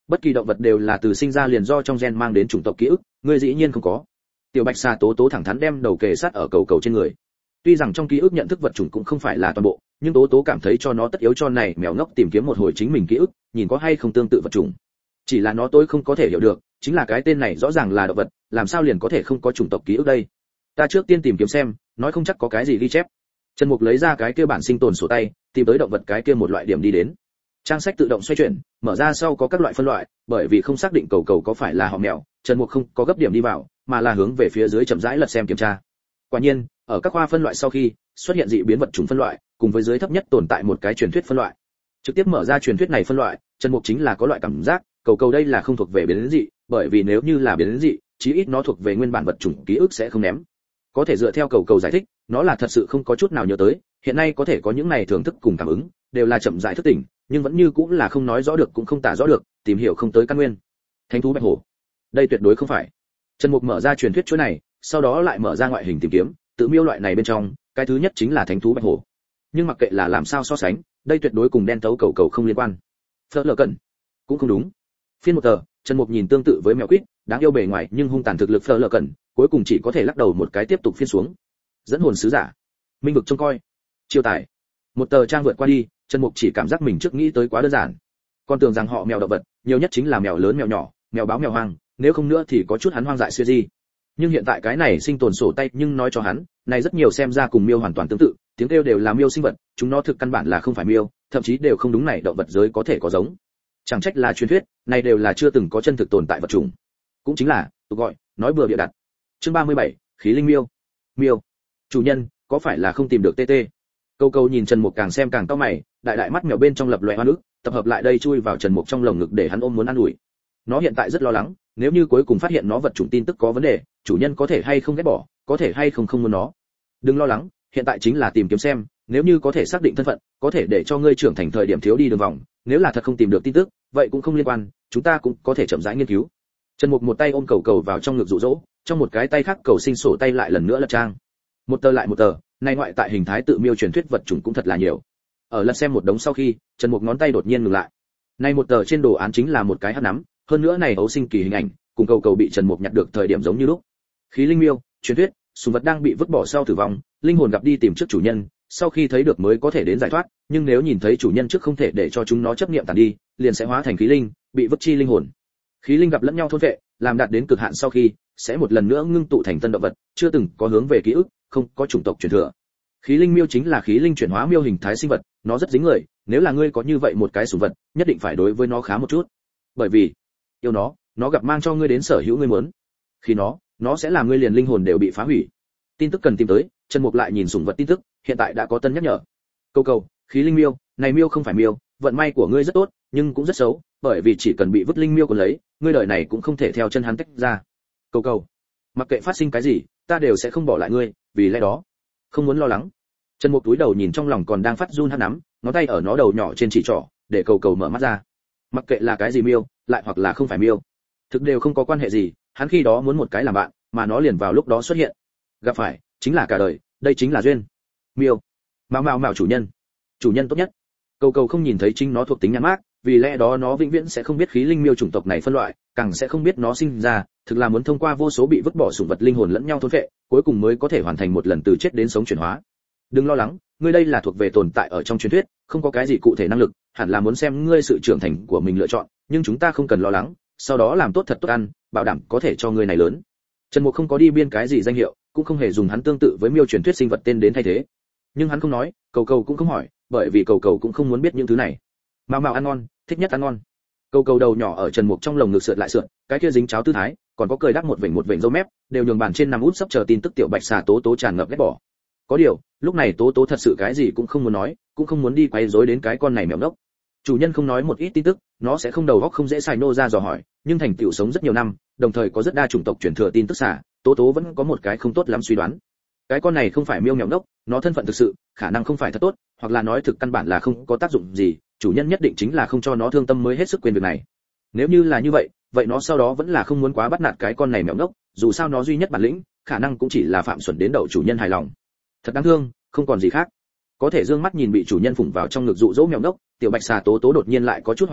Bất kỳ động vật đều là từ sinh ra liền do trong gen mang đến chủng tộc ký ức, ngươi dĩ nhiên không có. Tiểu bạch xà tố tố thẳng thắn đem đầu kề sát ở cầu cầu trên người. Tuy rằng trong ký ức nhận thức vật chủng cũng không phải là toàn bộ, nhưng tố tố cảm thấy cho nó tất yếu cho này mèo ngốc tìm kiếm một hồi chính mình ký ức, nhìn có hay không tương tự vật chủng. Chỉ là nó tôi không có thể hiểu được, chính là cái tên này rõ ràng là động vật, làm sao liền có thể không có chủng tộc ký ức đây? Ta trước tiên tìm kiếm xem, nói không chắc có cái gì ghi chép. Trần Mục lấy ra cái kia bản sinh tồn sổ tay, tìm tới động vật cái kia một loại điểm đi đến. Trang sách tự động xoay chuyển, mở ra sau có các loại phân loại, bởi vì không xác định cầu cầu có phải là họ mèo, Trần Mục không có gấp điểm đi vào, mà là hướng về phía dưới chậm rãi lật xem kiểm tra. Quả nhiên, ở các khoa phân loại sau khi xuất hiện dị biến vật chủng phân loại, cùng với dưới thấp nhất tồn tại một cái truyền thuyết phân loại. Trực tiếp mở ra truyền thuyết này phân loại, Trần Mục chính là có loại cảm giác, cầu cầu đây là không thuộc về biến dị, bởi vì nếu như là biến dị, chí ít nó thuộc về nguyên bản vật chủng ký ức sẽ không ném. Có thể dựa theo cầu cầu giải thích, nó là thật sự không có chút nào nhớ tới, hiện nay có thể có những này thưởng thức cùng cảm ứng, đều là chậm rãi thức tỉnh, nhưng vẫn như cũng là không nói rõ được cũng không tả rõ được, tìm hiểu không tới căn nguyên. Thánh thú bạch hổ, đây tuyệt đối không phải. Trần Mục mở ra truyền thuyết chuỗi này, sau đó lại mở ra ngoại hình tìm kiếm, tự miêu loại này bên trong, cái thứ nhất chính là thánh thú bạch hổ. Nhưng mặc kệ là làm sao so sánh, đây tuyệt đối cùng đen tấu cầu cầu không liên quan. Phớt lờ cận, cũng không đúng. Phiên một tờ, Trần Mục nhìn tương tự với mèo quýt, đáng yêu bề ngoài nhưng hung tàn thực lực phớt lờ cận, cuối cùng chỉ có thể lắc đầu một cái tiếp tục phiên xuống. Dẫn hồn sứ giả, minh vực trông coi, chiêu tài. Một tờ trang vượt qua đi, Trần Mục chỉ cảm giác mình trước nghĩ tới quá đơn giản. Con tưởng rằng họ mèo động vật, nhiều nhất chính là mèo lớn mèo nhỏ, mèo báo mèo hoang, nếu không nữa thì có chút hắn hoang dại xưa gì. Nhưng hiện tại cái này sinh tồn sổ tay nhưng nói cho hắn, này rất nhiều xem ra cùng miêu hoàn toàn tương tự, tiếng kêu đều là miêu sinh vật, chúng nó thực căn bản là không phải miêu, thậm chí đều không đúng này động vật giới có thể có giống. Chẳng trách là truyền thuyết, này đều là chưa từng có chân thực tồn tại vật chủng. Cũng chính là, tục gọi, nói bừa bịa đặt. Chương ba mươi bảy, khí linh miêu. Miêu, chủ nhân, có phải là không tìm được tê tê? Câu câu nhìn Trần Mục càng xem càng cau mày, đại đại mắt mèo bên trong lập loè hoa nước, tập hợp lại đây chui vào Trần Mục trong lồng ngực để hắn ôm muốn ăn ủi. Nó hiện tại rất lo lắng, nếu như cuối cùng phát hiện nó vật chủng tin tức có vấn đề, chủ nhân có thể hay không ghét bỏ, có thể hay không không muốn nó. Đừng lo lắng, hiện tại chính là tìm kiếm xem, nếu như có thể xác định thân phận, có thể để cho ngươi trưởng thành thời điểm thiếu đi đường vòng, nếu là thật không tìm được tin tức, vậy cũng không liên quan, chúng ta cũng có thể chậm rãi nghiên cứu. Trần Mục một tay ôm cầu cầu vào trong ngực dụ dỗ, trong một cái tay khác cầu sinh sổ tay lại lần nữa lật trang. Một tờ lại một tờ, này ngoại tại hình thái tự miêu truyền thuyết vật chủng cũng thật là nhiều. Ở lật xem một đống sau khi, Trần Mục ngón tay đột nhiên ngừng lại. Này một tờ trên đồ án chính là một cái hắc nắm, hơn nữa này ấu sinh kỳ hình ảnh, cùng cầu cầu bị Trần Mục nhặt được thời điểm giống như lúc. Khí linh miêu, truyền thuyết, sủng vật đang bị vứt bỏ sau tử vong, linh hồn gặp đi tìm trước chủ nhân, sau khi thấy được mới có thể đến giải thoát, nhưng nếu nhìn thấy chủ nhân trước không thể để cho chúng nó chấp niệm tàn đi, liền sẽ hóa thành khí linh, bị vứt chi linh hồn. Khí linh gặp lẫn nhau thôn vệ, làm đạt đến cực hạn sau khi, sẽ một lần nữa ngưng tụ thành tân động vật, chưa từng có hướng về ký ức, không có chủng tộc truyền thừa. Khí linh miêu chính là khí linh chuyển hóa miêu hình thái sinh vật, nó rất dính người, nếu là ngươi có như vậy một cái sủng vật, nhất định phải đối với nó khá một chút. Bởi vì, yêu nó, nó gặp mang cho ngươi đến sở hữu ngươi muốn. Khi nó, nó sẽ làm ngươi liền linh hồn đều bị phá hủy. Tin tức cần tìm tới, Trần Mục lại nhìn sủng vật tin tức, hiện tại đã có tân nhắc nhở. Câu cầu, khí linh miêu, này miêu không phải miêu, vận may của ngươi rất tốt, nhưng cũng rất xấu, bởi vì chỉ cần bị vứt linh miêu của lấy, ngươi đời này cũng không thể theo chân hắn tách ra. Câu cầu, mặc kệ phát sinh cái gì, ta đều sẽ không bỏ lại ngươi, vì lẽ đó, không muốn lo lắng. Trần Mục túi đầu nhìn trong lòng còn đang phát run hắt nắm, ngón tay ở nó đầu nhỏ trên chỉ trỏ, để cầu cầu mở mắt ra. Mặc kệ là cái gì miêu, lại hoặc là không phải miêu, thực đều không có quan hệ gì, hắn khi đó muốn một cái làm bạn, mà nó liền vào lúc đó xuất hiện. Gặp phải, chính là cả đời, đây chính là duyên. Miêu, mạo mạo mạo chủ nhân, chủ nhân tốt nhất. Cầu cầu không nhìn thấy chính nó thuộc tính nhãn mác, vì lẽ đó nó vĩnh viễn sẽ không biết khí linh miêu chủng tộc này phân loại, càng sẽ không biết nó sinh ra, thực là muốn thông qua vô số bị vứt bỏ sủng vật linh hồn lẫn nhau thôn phệ, cuối cùng mới có thể hoàn thành một lần từ chết đến sống chuyển hóa. Đừng lo lắng, ngươi đây là thuộc về tồn tại ở trong truyền thuyết, không có cái gì cụ thể năng lực, hẳn là muốn xem ngươi sự trưởng thành của mình lựa chọn, nhưng chúng ta không cần lo lắng, sau đó làm tốt thật tốt ăn, bảo đảm có thể cho ngươi này lớn. Trần Mục không có đi biên cái gì danh hiệu, cũng không hề dùng hắn tương tự với miêu truyền thuyết sinh vật tên đến thay thế. Nhưng hắn không nói, cầu cầu cũng không hỏi, bởi vì cầu cầu cũng không muốn biết những thứ này. Mạo mạo ăn ngon, thích nhất ăn ngon. Cầu cầu đầu nhỏ ở Trần Mục trong lồng ngực sượt lại sượt, cái kia dính cháo tư thái, còn có cười đắc một vểnh một vểnh râu mép, đều nhường bàn trên nằm út sắp chờ tin tức tiểu bạch xà tố tố tràn ngập ghét bỏ. Có điều, lúc này tố tố thật sự cái gì cũng không muốn nói, cũng không muốn đi quấy rối đến cái con này mèo ngốc. Chủ nhân không nói một ít tin tức, nó sẽ không đầu óc không dễ xài nô ra dò hỏi, nhưng thành tựu sống rất nhiều năm, đồng thời có rất đa chủng tộc truyền thừa tin tức xả, tố tố vẫn có một cái không tốt lắm suy đoán. Cái con này không phải miêu mèo ngốc, nó thân phận thực sự, khả năng không phải thật tốt, hoặc là nói thực căn bản là không có tác dụng gì, chủ nhân nhất định chính là không cho nó thương tâm mới hết sức quên việc này. Nếu như là như vậy, vậy nó sau đó vẫn là không muốn quá bắt nạt cái con này mèo ngốc, dù sao nó duy nhất bản lĩnh, khả năng cũng chỉ là phạm xuẩn đến đậu chủ nhân hài lòng. Thật đáng thương, không còn gì khác. Có thể dương mắt nhìn bị chủ nhân phụng vào trong ngực dụ dỗ mèo ngốc, tiểu bạch xà tố tố đột nhiên lại có chút hoài nghi,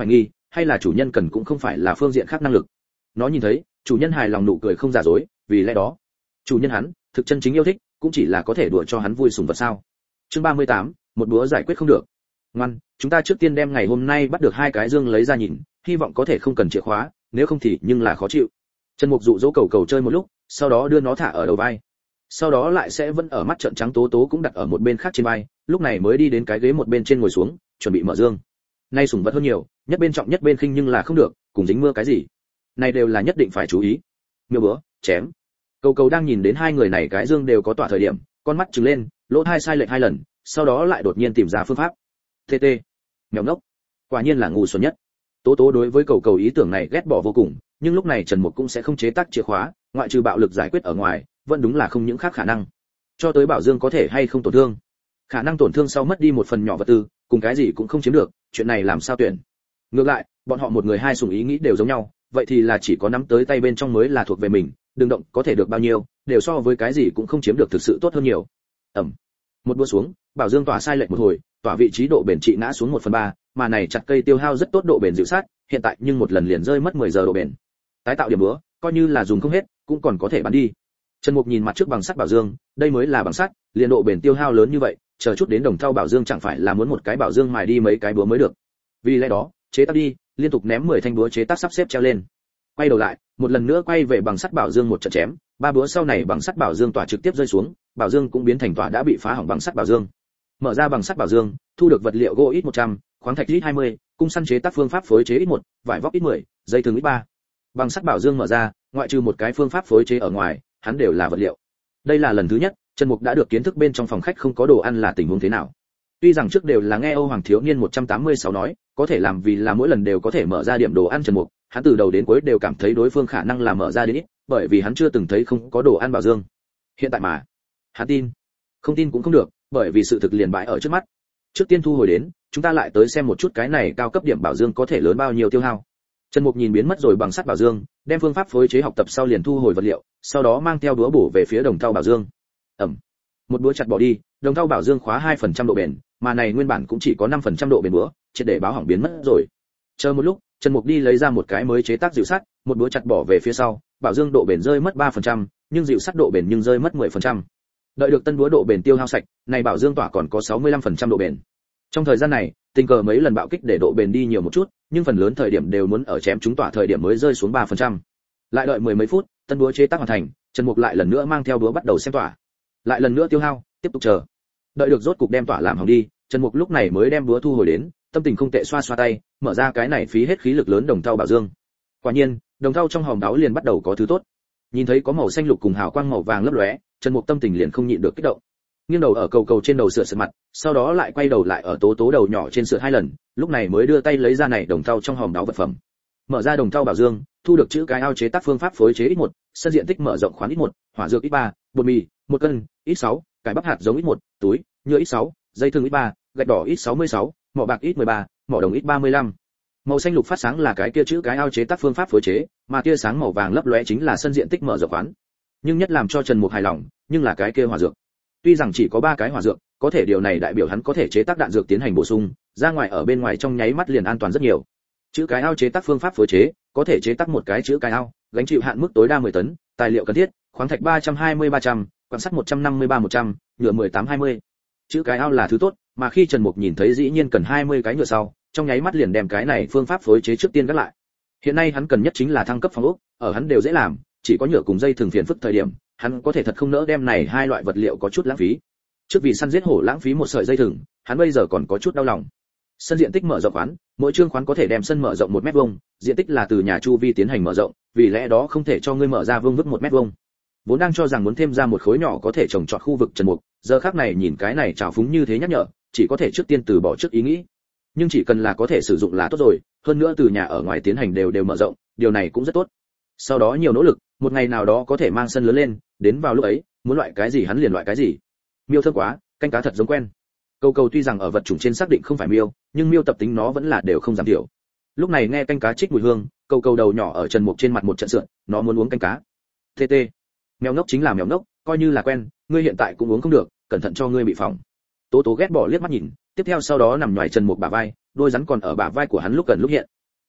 hay là chủ nhân cần cũng không phải là phương diện khác năng lực. Nó nhìn thấy chủ nhân hài lòng nụ cười không giả dối, vì lẽ đó chủ nhân hắn thực chân chính yêu thích cũng chỉ là có thể đùa cho hắn vui sủng vật sao. Chương ba mươi tám, một búa giải quyết không được. Ngoan, chúng ta trước tiên đem ngày hôm nay bắt được hai cái dương lấy ra nhìn, hy vọng có thể không cần chìa khóa, nếu không thì nhưng là khó chịu. Trần Mục dụ dỗ cầu cầu chơi một lúc, sau đó đưa nó thả ở đầu vai. Sau đó lại sẽ vẫn ở mắt trợn trắng Tố Tố cũng đặt ở một bên khác trên vai, lúc này mới đi đến cái ghế một bên trên ngồi xuống, chuẩn bị mở dương. Nay sủng vật hơn nhiều, nhất bên trọng nhất bên khinh nhưng là không được, cùng dính mưa cái gì. Này đều là nhất định phải chú ý. Miêu bữa, chém. Cầu cầu đang nhìn đến hai người này cái dương đều có tỏa thời điểm, con mắt trừng lên, lỗ hai sai lệch hai lần, sau đó lại đột nhiên tìm ra phương pháp. tê tê. Mèo ngốc. Quả nhiên là ngu xuẩn nhất. Tố Tố đối với cầu cầu ý tưởng này ghét bỏ vô cùng, nhưng lúc này Trần Mục cũng sẽ không chế tác chìa khóa, ngoại trừ bạo lực giải quyết ở ngoài, vẫn đúng là không những khác khả năng. Cho tới bảo dương có thể hay không tổn thương. Khả năng tổn thương sau mất đi một phần nhỏ vật tư, cùng cái gì cũng không chiếm được, chuyện này làm sao tuyển. Ngược lại, bọn họ một người hai sủng ý nghĩ đều giống nhau, vậy thì là chỉ có nắm tới tay bên trong mới là thuộc về mình, đừng động có thể được bao nhiêu, đều so với cái gì cũng không chiếm được thực sự tốt hơn nhiều. Ẩm. Một búa xuống, bảo dương tỏa sai lệch một hồi, tỏa vị trí độ bền trị ngã xuống một phần ba, mà này chặt cây tiêu hao rất tốt độ bền dịu sát, hiện tại nhưng một lần liền rơi mất mười giờ độ bền. Tái tạo điểm búa, coi như là dùng không hết, cũng còn có thể bán đi. Trần Mục nhìn mặt trước bằng sắt bảo dương, đây mới là bằng sắt, liền độ bền tiêu hao lớn như vậy, chờ chút đến đồng thau bảo dương chẳng phải là muốn một cái bảo dương mài đi mấy cái búa mới được. Vì lẽ đó, chế tác đi, liên tục ném mười thanh búa chế tác sắp xếp treo lên. Quay đầu lại, một lần nữa quay về bằng sắt bảo dương một trận chém, ba búa sau này bằng sắt bảo dương tỏa trực tiếp rơi xuống, bảo dương cũng biến thành tỏa đã bị phá hỏng bằng sắt bảo dương. Mở ra bằng sắt bảo dương, thu được vật liệu gỗ ít một trăm, khoáng thạch ít hai mươi, cung săn chế tác phương pháp phối chế ít một, vải vóc ít mười, dây thừng ít ba. Bằng sắt bảo dương mở ra, ngoại trừ một cái phương pháp phối chế ở ngoài, hắn đều là vật liệu. Đây là lần thứ nhất, Trần Mục đã được kiến thức bên trong phòng khách không có đồ ăn là tình huống thế nào. Tuy rằng trước đều là nghe Âu Hoàng thiếu niên một trăm tám mươi sáu nói, có thể làm vì là mỗi lần đều có thể mở ra điểm đồ ăn Trần Mục, hắn từ đầu đến cuối đều cảm thấy đối phương khả năng là mở ra đến ít, bởi vì hắn chưa từng thấy không có đồ ăn bảo dương. Hiện tại mà, hắn tin, không tin cũng không được, bởi vì sự thực liền bại ở trước mắt. Trước tiên thu hồi đến, chúng ta lại tới xem một chút cái này cao cấp điểm bảo dương có thể lớn bao nhiêu tiêu hao. Trần Mục nhìn biến mất rồi bằng sắt bảo dương, đem phương pháp phối chế học tập sau liền thu hồi vật liệu, sau đó mang theo đũa bổ về phía đồng thau bảo dương. Ẩm. Một đũa chặt bỏ đi, đồng thau bảo dương khóa hai phần trăm độ bền, mà này nguyên bản cũng chỉ có năm phần trăm độ bền búa, triệt để báo hỏng biến mất rồi. Chờ một lúc, Trần Mục đi lấy ra một cái mới chế tác dịu sắt, một đũa chặt bỏ về phía sau, bảo dương độ bền rơi mất ba phần trăm, nhưng dịu sắt độ bền nhưng rơi mất mười phần trăm. Đợi được tân đũa độ bền tiêu hao sạch, này bảo dương tỏa còn có sáu mươi lăm phần trăm độ bền. Trong thời gian này, tình cờ mấy lần bạo kích để độ bền đi nhiều một chút, nhưng phần lớn thời điểm đều muốn ở chém chúng tỏa thời điểm mới rơi xuống ba phần trăm. Lại đợi mười mấy phút, tân đũa chế tác hoàn thành, Trần Mục lại lần nữa mang theo đũa bắt đầu xem tỏa. Lại lần nữa tiêu hao, tiếp tục chờ. Đợi được rốt cục đem tỏa làm hỏng đi, Trần Mục lúc này mới đem đũa thu hồi đến, tâm tình không tệ xoa xoa tay, mở ra cái này phí hết khí lực lớn đồng thau bảo dương. Quả nhiên, đồng thau trong hòm đáo liền bắt đầu có thứ tốt. Nhìn thấy có màu xanh lục cùng hào quang màu vàng lấp lóe, Trần Mục tâm tình liền không nhịn được kích động. Nghiêng đầu ở cầu cầu trên đầu sửa sửa mặt, sau đó lại quay đầu lại ở Tố Tố đầu nhỏ trên sửa hai lần, lúc này mới đưa tay lấy ra này đồng thau trong hòm đáo vật phẩm. Mở ra đồng thau bảo dương, thu được chữ cái ao chế tác phương pháp phối chế ít một, sân diện tích mở rộng khoán ít một, hỏa dược ít ba, bột mì một cân, ít sáu, cải bắp hạt giống ít một, túi nhựa ít sáu, dây thừng ít ba, gạch đỏ ít sáu mươi sáu, mỏ bạc ít mười ba, mỏ đồng ít ba mươi lăm. Màu xanh lục phát sáng là cái kia chữ cái ao chế tác phương pháp phối chế, mà tia sáng màu vàng lấp lóe chính là sân diện tích mở rộng khoán. Nhưng nhất làm cho Trần Mục hài lòng, nhưng là cái kia hỏa dược. Tuy rằng chỉ có ba cái hỏa dược, có thể điều này đại biểu hắn có thể chế tác đạn dược tiến hành bổ sung, ra ngoài ở bên ngoài trong nháy mắt liền an toàn rất nhiều. Chữ cái ao chế tác phương pháp phối chế, có thể chế tác một cái chữ cái ao, gánh chịu hạn mức tối đa mười tấn, tài liệu cần thiết, khoáng thạch ba trăm hai mươi ba trăm, quan sắt một trăm năm mươi ba một trăm, nhựa mười tám hai mươi. Chữ cái ao là thứ tốt, mà khi Trần Mục nhìn thấy dĩ nhiên cần hai mươi cái nhựa sau, trong nháy mắt liền đem cái này phương pháp phối chế trước tiên gác lại. Hiện nay hắn cần nhất chính là thăng cấp phòng ốc, ở hắn đều dễ làm, chỉ có nhựa cùng dây thường phiền phức thời điểm, hắn có thể thật không nỡ đem này hai loại vật liệu có chút lãng phí. Trước vì săn giết hổ lãng phí một sợi dây thừng, hắn bây giờ còn có chút đau lòng. Sân diện tích mở rộng khoán, mỗi trương khoán có thể đem sân mở rộng một mét vuông, diện tích là từ nhà chu vi tiến hành mở rộng, vì lẽ đó không thể cho ngươi mở ra vương vức một mét vuông. Vốn đang cho rằng muốn thêm ra một khối nhỏ có thể trồng trọt khu vực Trần Mục, giờ khắc này nhìn cái này trào phúng như thế nhắc nhở, chỉ có thể trước tiên từ bỏ trước ý nghĩ. Nhưng chỉ cần là có thể sử dụng là tốt rồi, hơn nữa từ nhà ở ngoài tiến hành đều đều mở rộng, điều này cũng rất tốt. Sau đó nhiều nỗ lực, một ngày nào đó có thể mang sân lớn lên, đến vào lúc ấy, muốn loại cái gì hắn liền loại cái gì. Miêu thơm quá, canh cá thật giống quen. Câu câu tuy rằng ở vật chủng trên xác định không phải miêu, nhưng miêu tập tính nó vẫn là đều không giảm thiểu. Lúc này nghe canh cá trích mùi hương, câu câu đầu nhỏ ở Trần Mục trên mặt một trận sượn, nó muốn uống canh cá. Tê tê. Mèo ngốc chính là mèo ngốc, coi như là quen, ngươi hiện tại cũng uống không được, cẩn thận cho ngươi bị phỏng. Tố Tố ghét bỏ liếc mắt nhìn, tiếp theo sau đó nằm ngoài Trần Mục bả vai, đôi rắn còn ở bả vai của hắn lúc gần lúc hiện.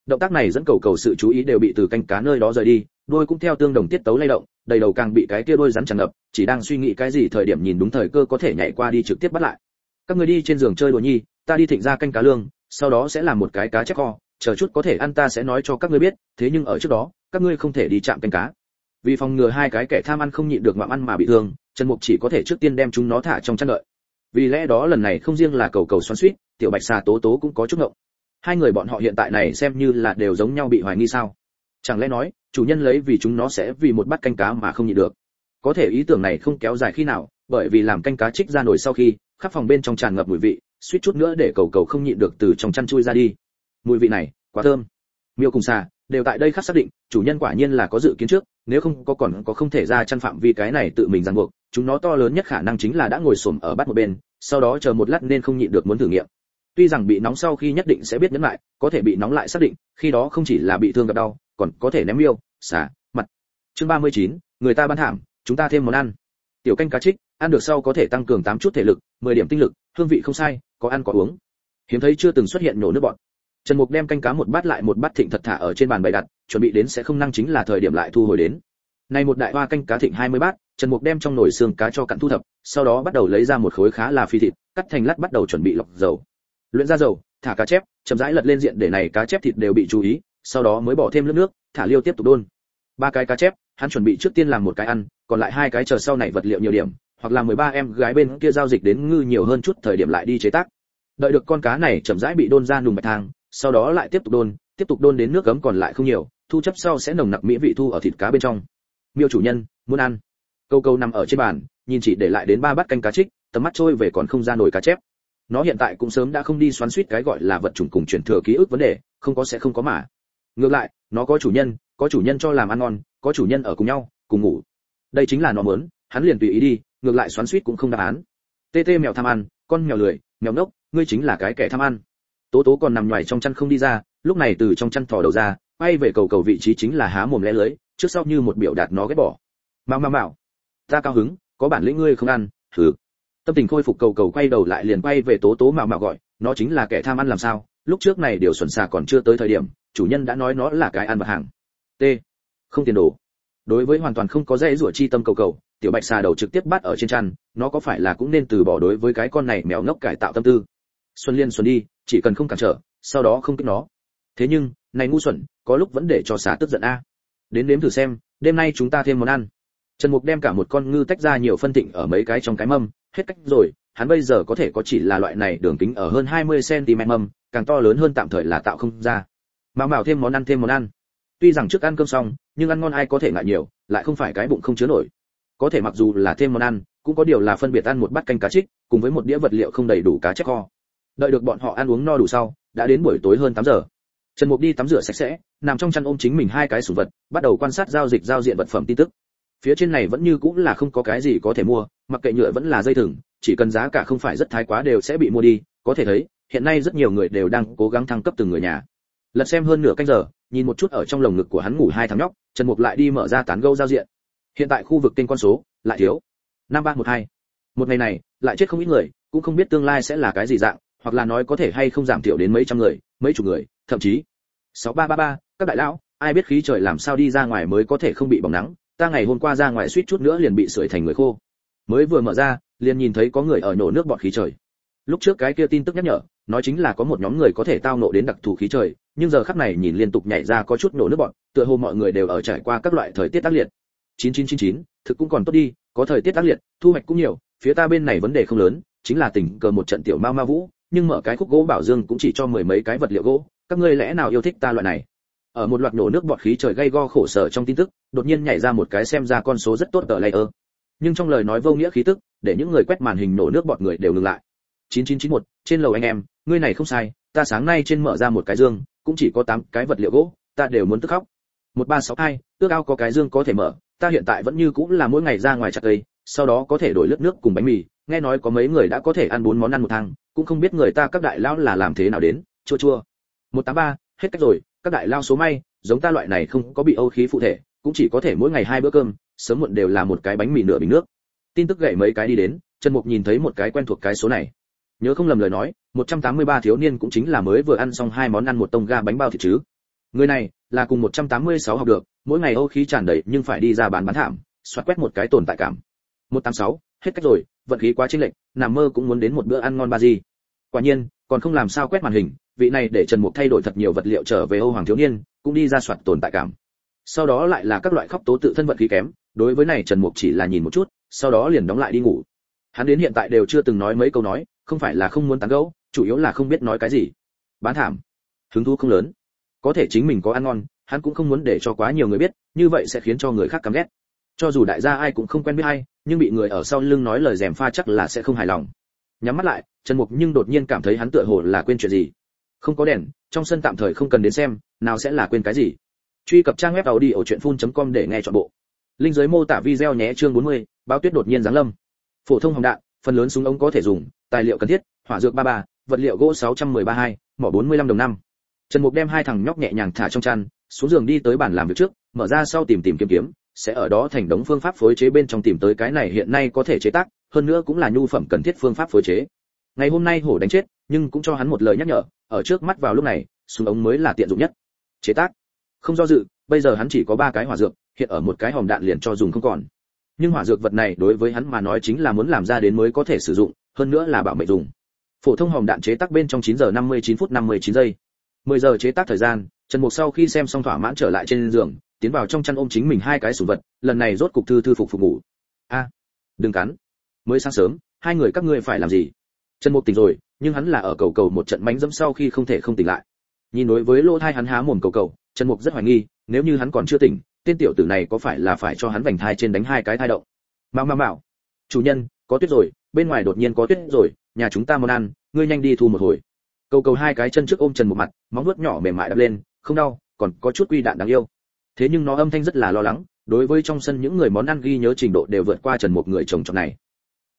Động tác này dẫn cầu cầu sự chú ý đều bị từ canh cá nơi đó rời đi, đôi cũng theo tương đồng tiết tấu lay động, đầy đầu càng bị cái kia đôi rắn tràn ngập, chỉ đang suy nghĩ cái gì thời điểm nhìn đúng thời cơ có thể nhảy qua đi trực tiếp bắt lại. Các người đi trên giường chơi đùa nhi, ta đi thịnh ra canh cá lương, sau đó sẽ làm một cái cá chép kho, chờ chút có thể ăn ta sẽ nói cho các ngươi biết, thế nhưng ở trước đó, các ngươi không thể đi chạm canh cá. Vì phòng ngừa hai cái kẻ tham ăn không nhịn được ngoạm ăn mà bị thương, Trần Mục chỉ có thể trước tiên đem chúng nó thả trong chăn đợi. Vì lẽ đó lần này không riêng là cầu cầu xoắn xuýt, tiểu bạch xà tố tố cũng có chút ngộng. Hai người bọn họ hiện tại này xem như là đều giống nhau bị hoài nghi sao? Chẳng lẽ nói, chủ nhân lấy vì chúng nó sẽ vì một bát canh cá mà không nhịn được? Có thể ý tưởng này không kéo dài khi nào, bởi vì làm canh cá trích ra nồi sau khi, khắp phòng bên trong tràn ngập mùi vị, suýt chút nữa để cầu cầu không nhịn được từ trong chăn chui ra đi. Mùi vị này, quá thơm. Miêu cùng xà đều tại đây khắc xác định, chủ nhân quả nhiên là có dự kiến trước, nếu không có còn có không thể ra chăn phạm vi cái này tự mình ràng buộc, chúng nó to lớn nhất khả năng chính là đã ngồi xổm ở bắt một bên, sau đó chờ một lát nên không nhịn được muốn thử nghiệm. Tuy rằng bị nóng sau khi nhất định sẽ biết nhẫn lại, có thể bị nóng lại xác định, khi đó không chỉ là bị thương gặp đau, còn có thể ném miêu, xả, mặt. Chương ba mươi chín, người ta ban thảm, chúng ta thêm món ăn. Tiểu canh cá trích, ăn được sau có thể tăng cường tám chút thể lực, mười điểm tinh lực, hương vị không sai, có ăn có uống. Hiếm thấy chưa từng xuất hiện nổ nước bọt. Trần Mục đem canh cá một bát lại một bát thịnh thật thả ở trên bàn bày đặt, chuẩn bị đến sẽ không năng chính là thời điểm lại thu hồi đến. Này một đại hoa canh cá thịnh hai mươi bát, Trần Mục đem trong nồi xương cá cho cặn thu thập, sau đó bắt đầu lấy ra một khối khá là phi thịt, cắt thành lát bắt đầu chuẩn bị lọc dầu. Luyện ra dầu, thả cá chép, chậm rãi lật lên diện để này cá chép thịt đều bị chú ý, sau đó mới bỏ thêm nước nước, thả liêu tiếp tục đun. Ba cái cá chép, hắn chuẩn bị trước tiên làm một cái ăn, còn lại hai cái chờ sau này vật liệu nhiều điểm, hoặc là mười ba em gái bên kia giao dịch đến ngư nhiều hơn chút thời điểm lại đi chế tác. Đợi được con cá này chậm rãi bị đun ra nùng bạch thang, sau đó lại tiếp tục đun, tiếp tục đun đến nước cấm còn lại không nhiều, thu chấp sau sẽ nồng nặc mỹ vị thu ở thịt cá bên trong. Miêu chủ nhân, muốn ăn. Câu câu nằm ở trên bàn, nhìn chỉ để lại đến ba bát canh cá trích, tầm mắt trôi về còn không ra nổi cá chép. Nó hiện tại cũng sớm đã không đi xoắn xuýt cái gọi là vật chủng cùng truyền thừa ký ức vấn đề, không có sẽ không có mà. Ngược lại, nó có chủ nhân, có chủ nhân cho làm ăn ngon, có chủ nhân ở cùng nhau, cùng ngủ. Đây chính là nó muốn, hắn liền tùy ý đi, ngược lại xoắn xuýt cũng không đáp án. Tê tê mèo tham ăn, con mèo lười, mèo ngốc, ngươi chính là cái kẻ tham ăn. Tố tố còn nằm nhòi trong chăn không đi ra, lúc này từ trong chăn thò đầu ra, quay về cầu cầu vị trí chính là há mồm lẽ lưới, trước sau như một biểu đạt nó ghét bỏ. Mao mao mao, ta cao hứng, có bản lĩnh ngươi không ăn, thử. Tâm tình khôi phục cầu cầu quay đầu lại liền quay về tố tố mạo mạo gọi, nó chính là kẻ tham ăn làm sao? Lúc trước này điều xuẩn xà còn chưa tới thời điểm, chủ nhân đã nói nó là cái ăn vật hàng. T. Không tiền đồ. Đối với hoàn toàn không có dễ rủa chi tâm cầu cầu, tiểu bạch xà đầu trực tiếp bắt ở trên chăn, nó có phải là cũng nên từ bỏ đối với cái con này mèo ngốc cải tạo tâm tư. Xuân liên xuân đi, chỉ cần không cản trở, sau đó không kích nó. Thế nhưng, này ngu xuẩn, có lúc vẫn để cho xà tức giận a. Đến nếm thử xem, đêm nay chúng ta thêm món ăn. Trần Mục đem cả một con ngư tách ra nhiều phân thịnh ở mấy cái trong cái mâm, hết cách rồi, hắn bây giờ có thể có chỉ là loại này đường kính ở hơn hai mươi xăng-ti-mét mâm, càng to lớn hơn tạm thời là tạo không ra. Mạo mạo thêm món ăn thêm món ăn. Tuy rằng trước ăn cơm xong, nhưng ăn ngon ai có thể ngại nhiều, lại không phải cái bụng không chứa nổi. Có thể mặc dù là thêm món ăn, cũng có điều là phân biệt ăn một bát canh cá trích, cùng với một đĩa vật liệu không đầy đủ cá chép kho. Đợi được bọn họ ăn uống no đủ sau, đã đến buổi tối hơn tám giờ. Trần Mục đi tắm rửa sạch sẽ, nằm trong chăn ôm chính mình hai cái sủng vật, bắt đầu quan sát giao dịch giao diện vật phẩm tin tức. Phía trên này vẫn như cũng là không có cái gì có thể mua, mặc kệ nhựa vẫn là dây thừng, chỉ cần giá cả không phải rất thái quá đều sẽ bị mua đi, có thể thấy, hiện nay rất nhiều người đều đang cố gắng thăng cấp từng người nhà. Lật xem hơn nửa canh giờ, nhìn một chút ở trong lồng ngực của hắn ngủ hai thằng nhóc, Trần Mục lại đi mở ra tán gẫu giao diện. Hiện tại khu vực tên con số lại thiếu năm ba một hai. Một ngày này, lại chết không ít người, cũng không biết tương lai sẽ là cái gì dạng, hoặc là nói có thể hay không giảm thiểu đến mấy trăm người, mấy chục người, thậm chí sáu ba ba ba, các đại lão, ai biết khí trời làm sao đi ra ngoài mới có thể không bị bỏng nắng, ta ngày hôm qua ra ngoài suýt chút nữa liền bị sưởi thành người khô. Mới vừa mở ra, liền nhìn thấy có người ở nổ nước bọt khí trời. Lúc trước cái kia tin tức nhắc nhở, nói chính là có một nhóm người có thể tao nộ đến đặc thù khí trời, nhưng giờ khắc này nhìn liên tục nhảy ra có chút nổ nước bọt, tựa hồ mọi người đều ở trải qua các loại thời tiết tác liệt. chín chín chín chín, thực cũng còn tốt đi, có thời tiết tác liệt, thu hoạch cũng nhiều, phía ta bên này vấn đề không lớn, chính là tình cờ một trận tiểu ma ma vũ, nhưng mở cái khúc gỗ bảo dương cũng chỉ cho mười mấy cái vật liệu gỗ, các ngươi lẽ nào yêu thích ta loại này? Ở một loạt nổ nước bọt khí trời gay go khổ sở trong tin tức, đột nhiên nhảy ra một cái xem ra con số rất tốt ở layer. Nhưng trong lời nói vô nghĩa khí tức, để những người quét màn hình nổ nước bọt người đều ngừng lại. chín chín chín một, trên lầu anh em, ngươi này không sai, ta sáng nay trên mở ra một cái dương, cũng chỉ có tám cái vật liệu gỗ, ta đều muốn tức khóc. một ba sáu hai, ước ao có cái dương có thể mở, ta hiện tại vẫn như cũng là mỗi ngày ra ngoài chặt cây, sau đó có thể đổi lướt nước cùng bánh mì, nghe nói có mấy người đã có thể ăn bốn món ăn một thang, cũng không biết người ta các đại lão là làm thế nào đến, chua chua. một tám ba, hết cách rồi, các đại lao số may, giống ta loại này không có bị âu khí phụ thể, cũng chỉ có thể mỗi ngày hai bữa cơm, sớm muộn đều là một cái bánh mì nửa bình nước. Tin tức gậy mấy cái đi đến, Trần Mục nhìn thấy một cái quen thuộc cái số này. Nhớ không lầm lời nói, một trăm tám mươi ba thiếu niên cũng chính là mới vừa ăn xong hai món ăn một tông ga bánh bao thịt chứ. Người này là cùng một trăm tám mươi sáu học được, mỗi ngày ô khí tràn đầy nhưng phải đi ra bán bán thảm, xoát quét một cái tồn tại cảm. một trăm tám mươi sáu, hết cách rồi, vận khí quá chênh lệch, nằm mơ cũng muốn đến một bữa ăn ngon ba gì. Quả nhiên, còn không làm sao quét màn hình, vị này để Trần Mục thay đổi thật nhiều vật liệu trở về Âu Hoàng thiếu niên, cũng đi ra soạt tồn tại cảm. Sau đó lại là các loại khóc tố tự thân vận khí kém, đối với này Trần Mục chỉ là nhìn một chút, sau đó liền đóng lại đi ngủ. Hắn đến hiện tại đều chưa từng nói mấy câu nói, không phải là không muốn tán gẫu, chủ yếu là không biết nói cái gì. Bán thảm, hứng thú không lớn. Có thể chính mình có ăn ngon, hắn cũng không muốn để cho quá nhiều người biết, như vậy sẽ khiến cho người khác căm ghét. Cho dù đại gia ai cũng không quen biết ai, nhưng bị người ở sau lưng nói lời dèm pha chắc là sẽ không hài lòng. Nhắm mắt lại, Trần Mục nhưng đột nhiên cảm thấy hắn tựa hồ là quên chuyện gì. Không có đèn, trong sân tạm thời không cần đến xem, nào sẽ là quên cái gì. Truy cập trang web audiochuyenphun chấm com để nghe trọn bộ. Link dưới mô tả video nhé. Chương bốn mươi, bão tuyết đột nhiên giáng lâm. Phổ thông hồng đạn, phần lớn súng ống có thể dùng, tài liệu cần thiết, hỏa dược ba mươi ba, vật liệu gỗ sáu trăm mười ba hai, mỏ bốn mươi lăm đồng năm. Trần Mục đem hai thằng nhóc nhẹ nhàng thả trong chăn, xuống giường đi tới bàn làm việc trước, mở ra sau tìm tìm kiếm kiếm, sẽ ở đó thành đống phương pháp phối chế bên trong tìm tới cái này hiện nay có thể chế tác, hơn nữa cũng là nhu phẩm cần thiết phương pháp phối chế. Ngày hôm nay hổ đánh chết, nhưng cũng cho hắn một lời nhắc nhở, ở trước mắt vào lúc này, súng ống mới là tiện dụng nhất. Chế tác, không do dự, bây giờ hắn chỉ có ba cái hỏa dược, hiện ở một cái hòm đạn liền cho dùng không còn. Nhưng hỏa dược vật này đối với hắn mà nói chính là muốn làm ra đến mới có thể sử dụng, hơn nữa là bảo mệnh dùng. Phổ thông hòm đạn chế tác bên trong chín giờ năm mươi chín phút năm mươi chín giây. mười giờ chế tác thời gian, Trần Mục sau khi xem xong thỏa mãn trở lại trên giường, tiến vào trong chăn ôm chính mình hai cái sủng vật, lần này rốt cục thư thư phục phục ngủ. A, đừng cắn. Mới sáng sớm, hai người các ngươi phải làm gì? Trần Mục tỉnh rồi, nhưng hắn là ở cầu cầu một trận mánh dẫm sau khi không thể không tỉnh lại. Nhìn đối với lỗ thai hắn há mồm cầu cầu, Trần Mục rất hoài nghi, nếu như hắn còn chưa tỉnh, tên tiểu tử này có phải là phải cho hắn vành thai trên đánh hai cái thai động. Mao mao mao. Chủ nhân, có tuyết rồi, bên ngoài đột nhiên có tuyết rồi, nhà chúng ta muốn ăn, ngươi nhanh đi thu một hồi. Cầu cầu hai cái chân trước ôm Trần Mục mặt, móng vuốt nhỏ mềm mại đập lên, không đau, còn có chút quy đạn đáng yêu. Thế nhưng nó âm thanh rất là lo lắng, đối với trong sân những người món ăn ghi nhớ trình độ đều vượt qua Trần Mục người chồng chọn này.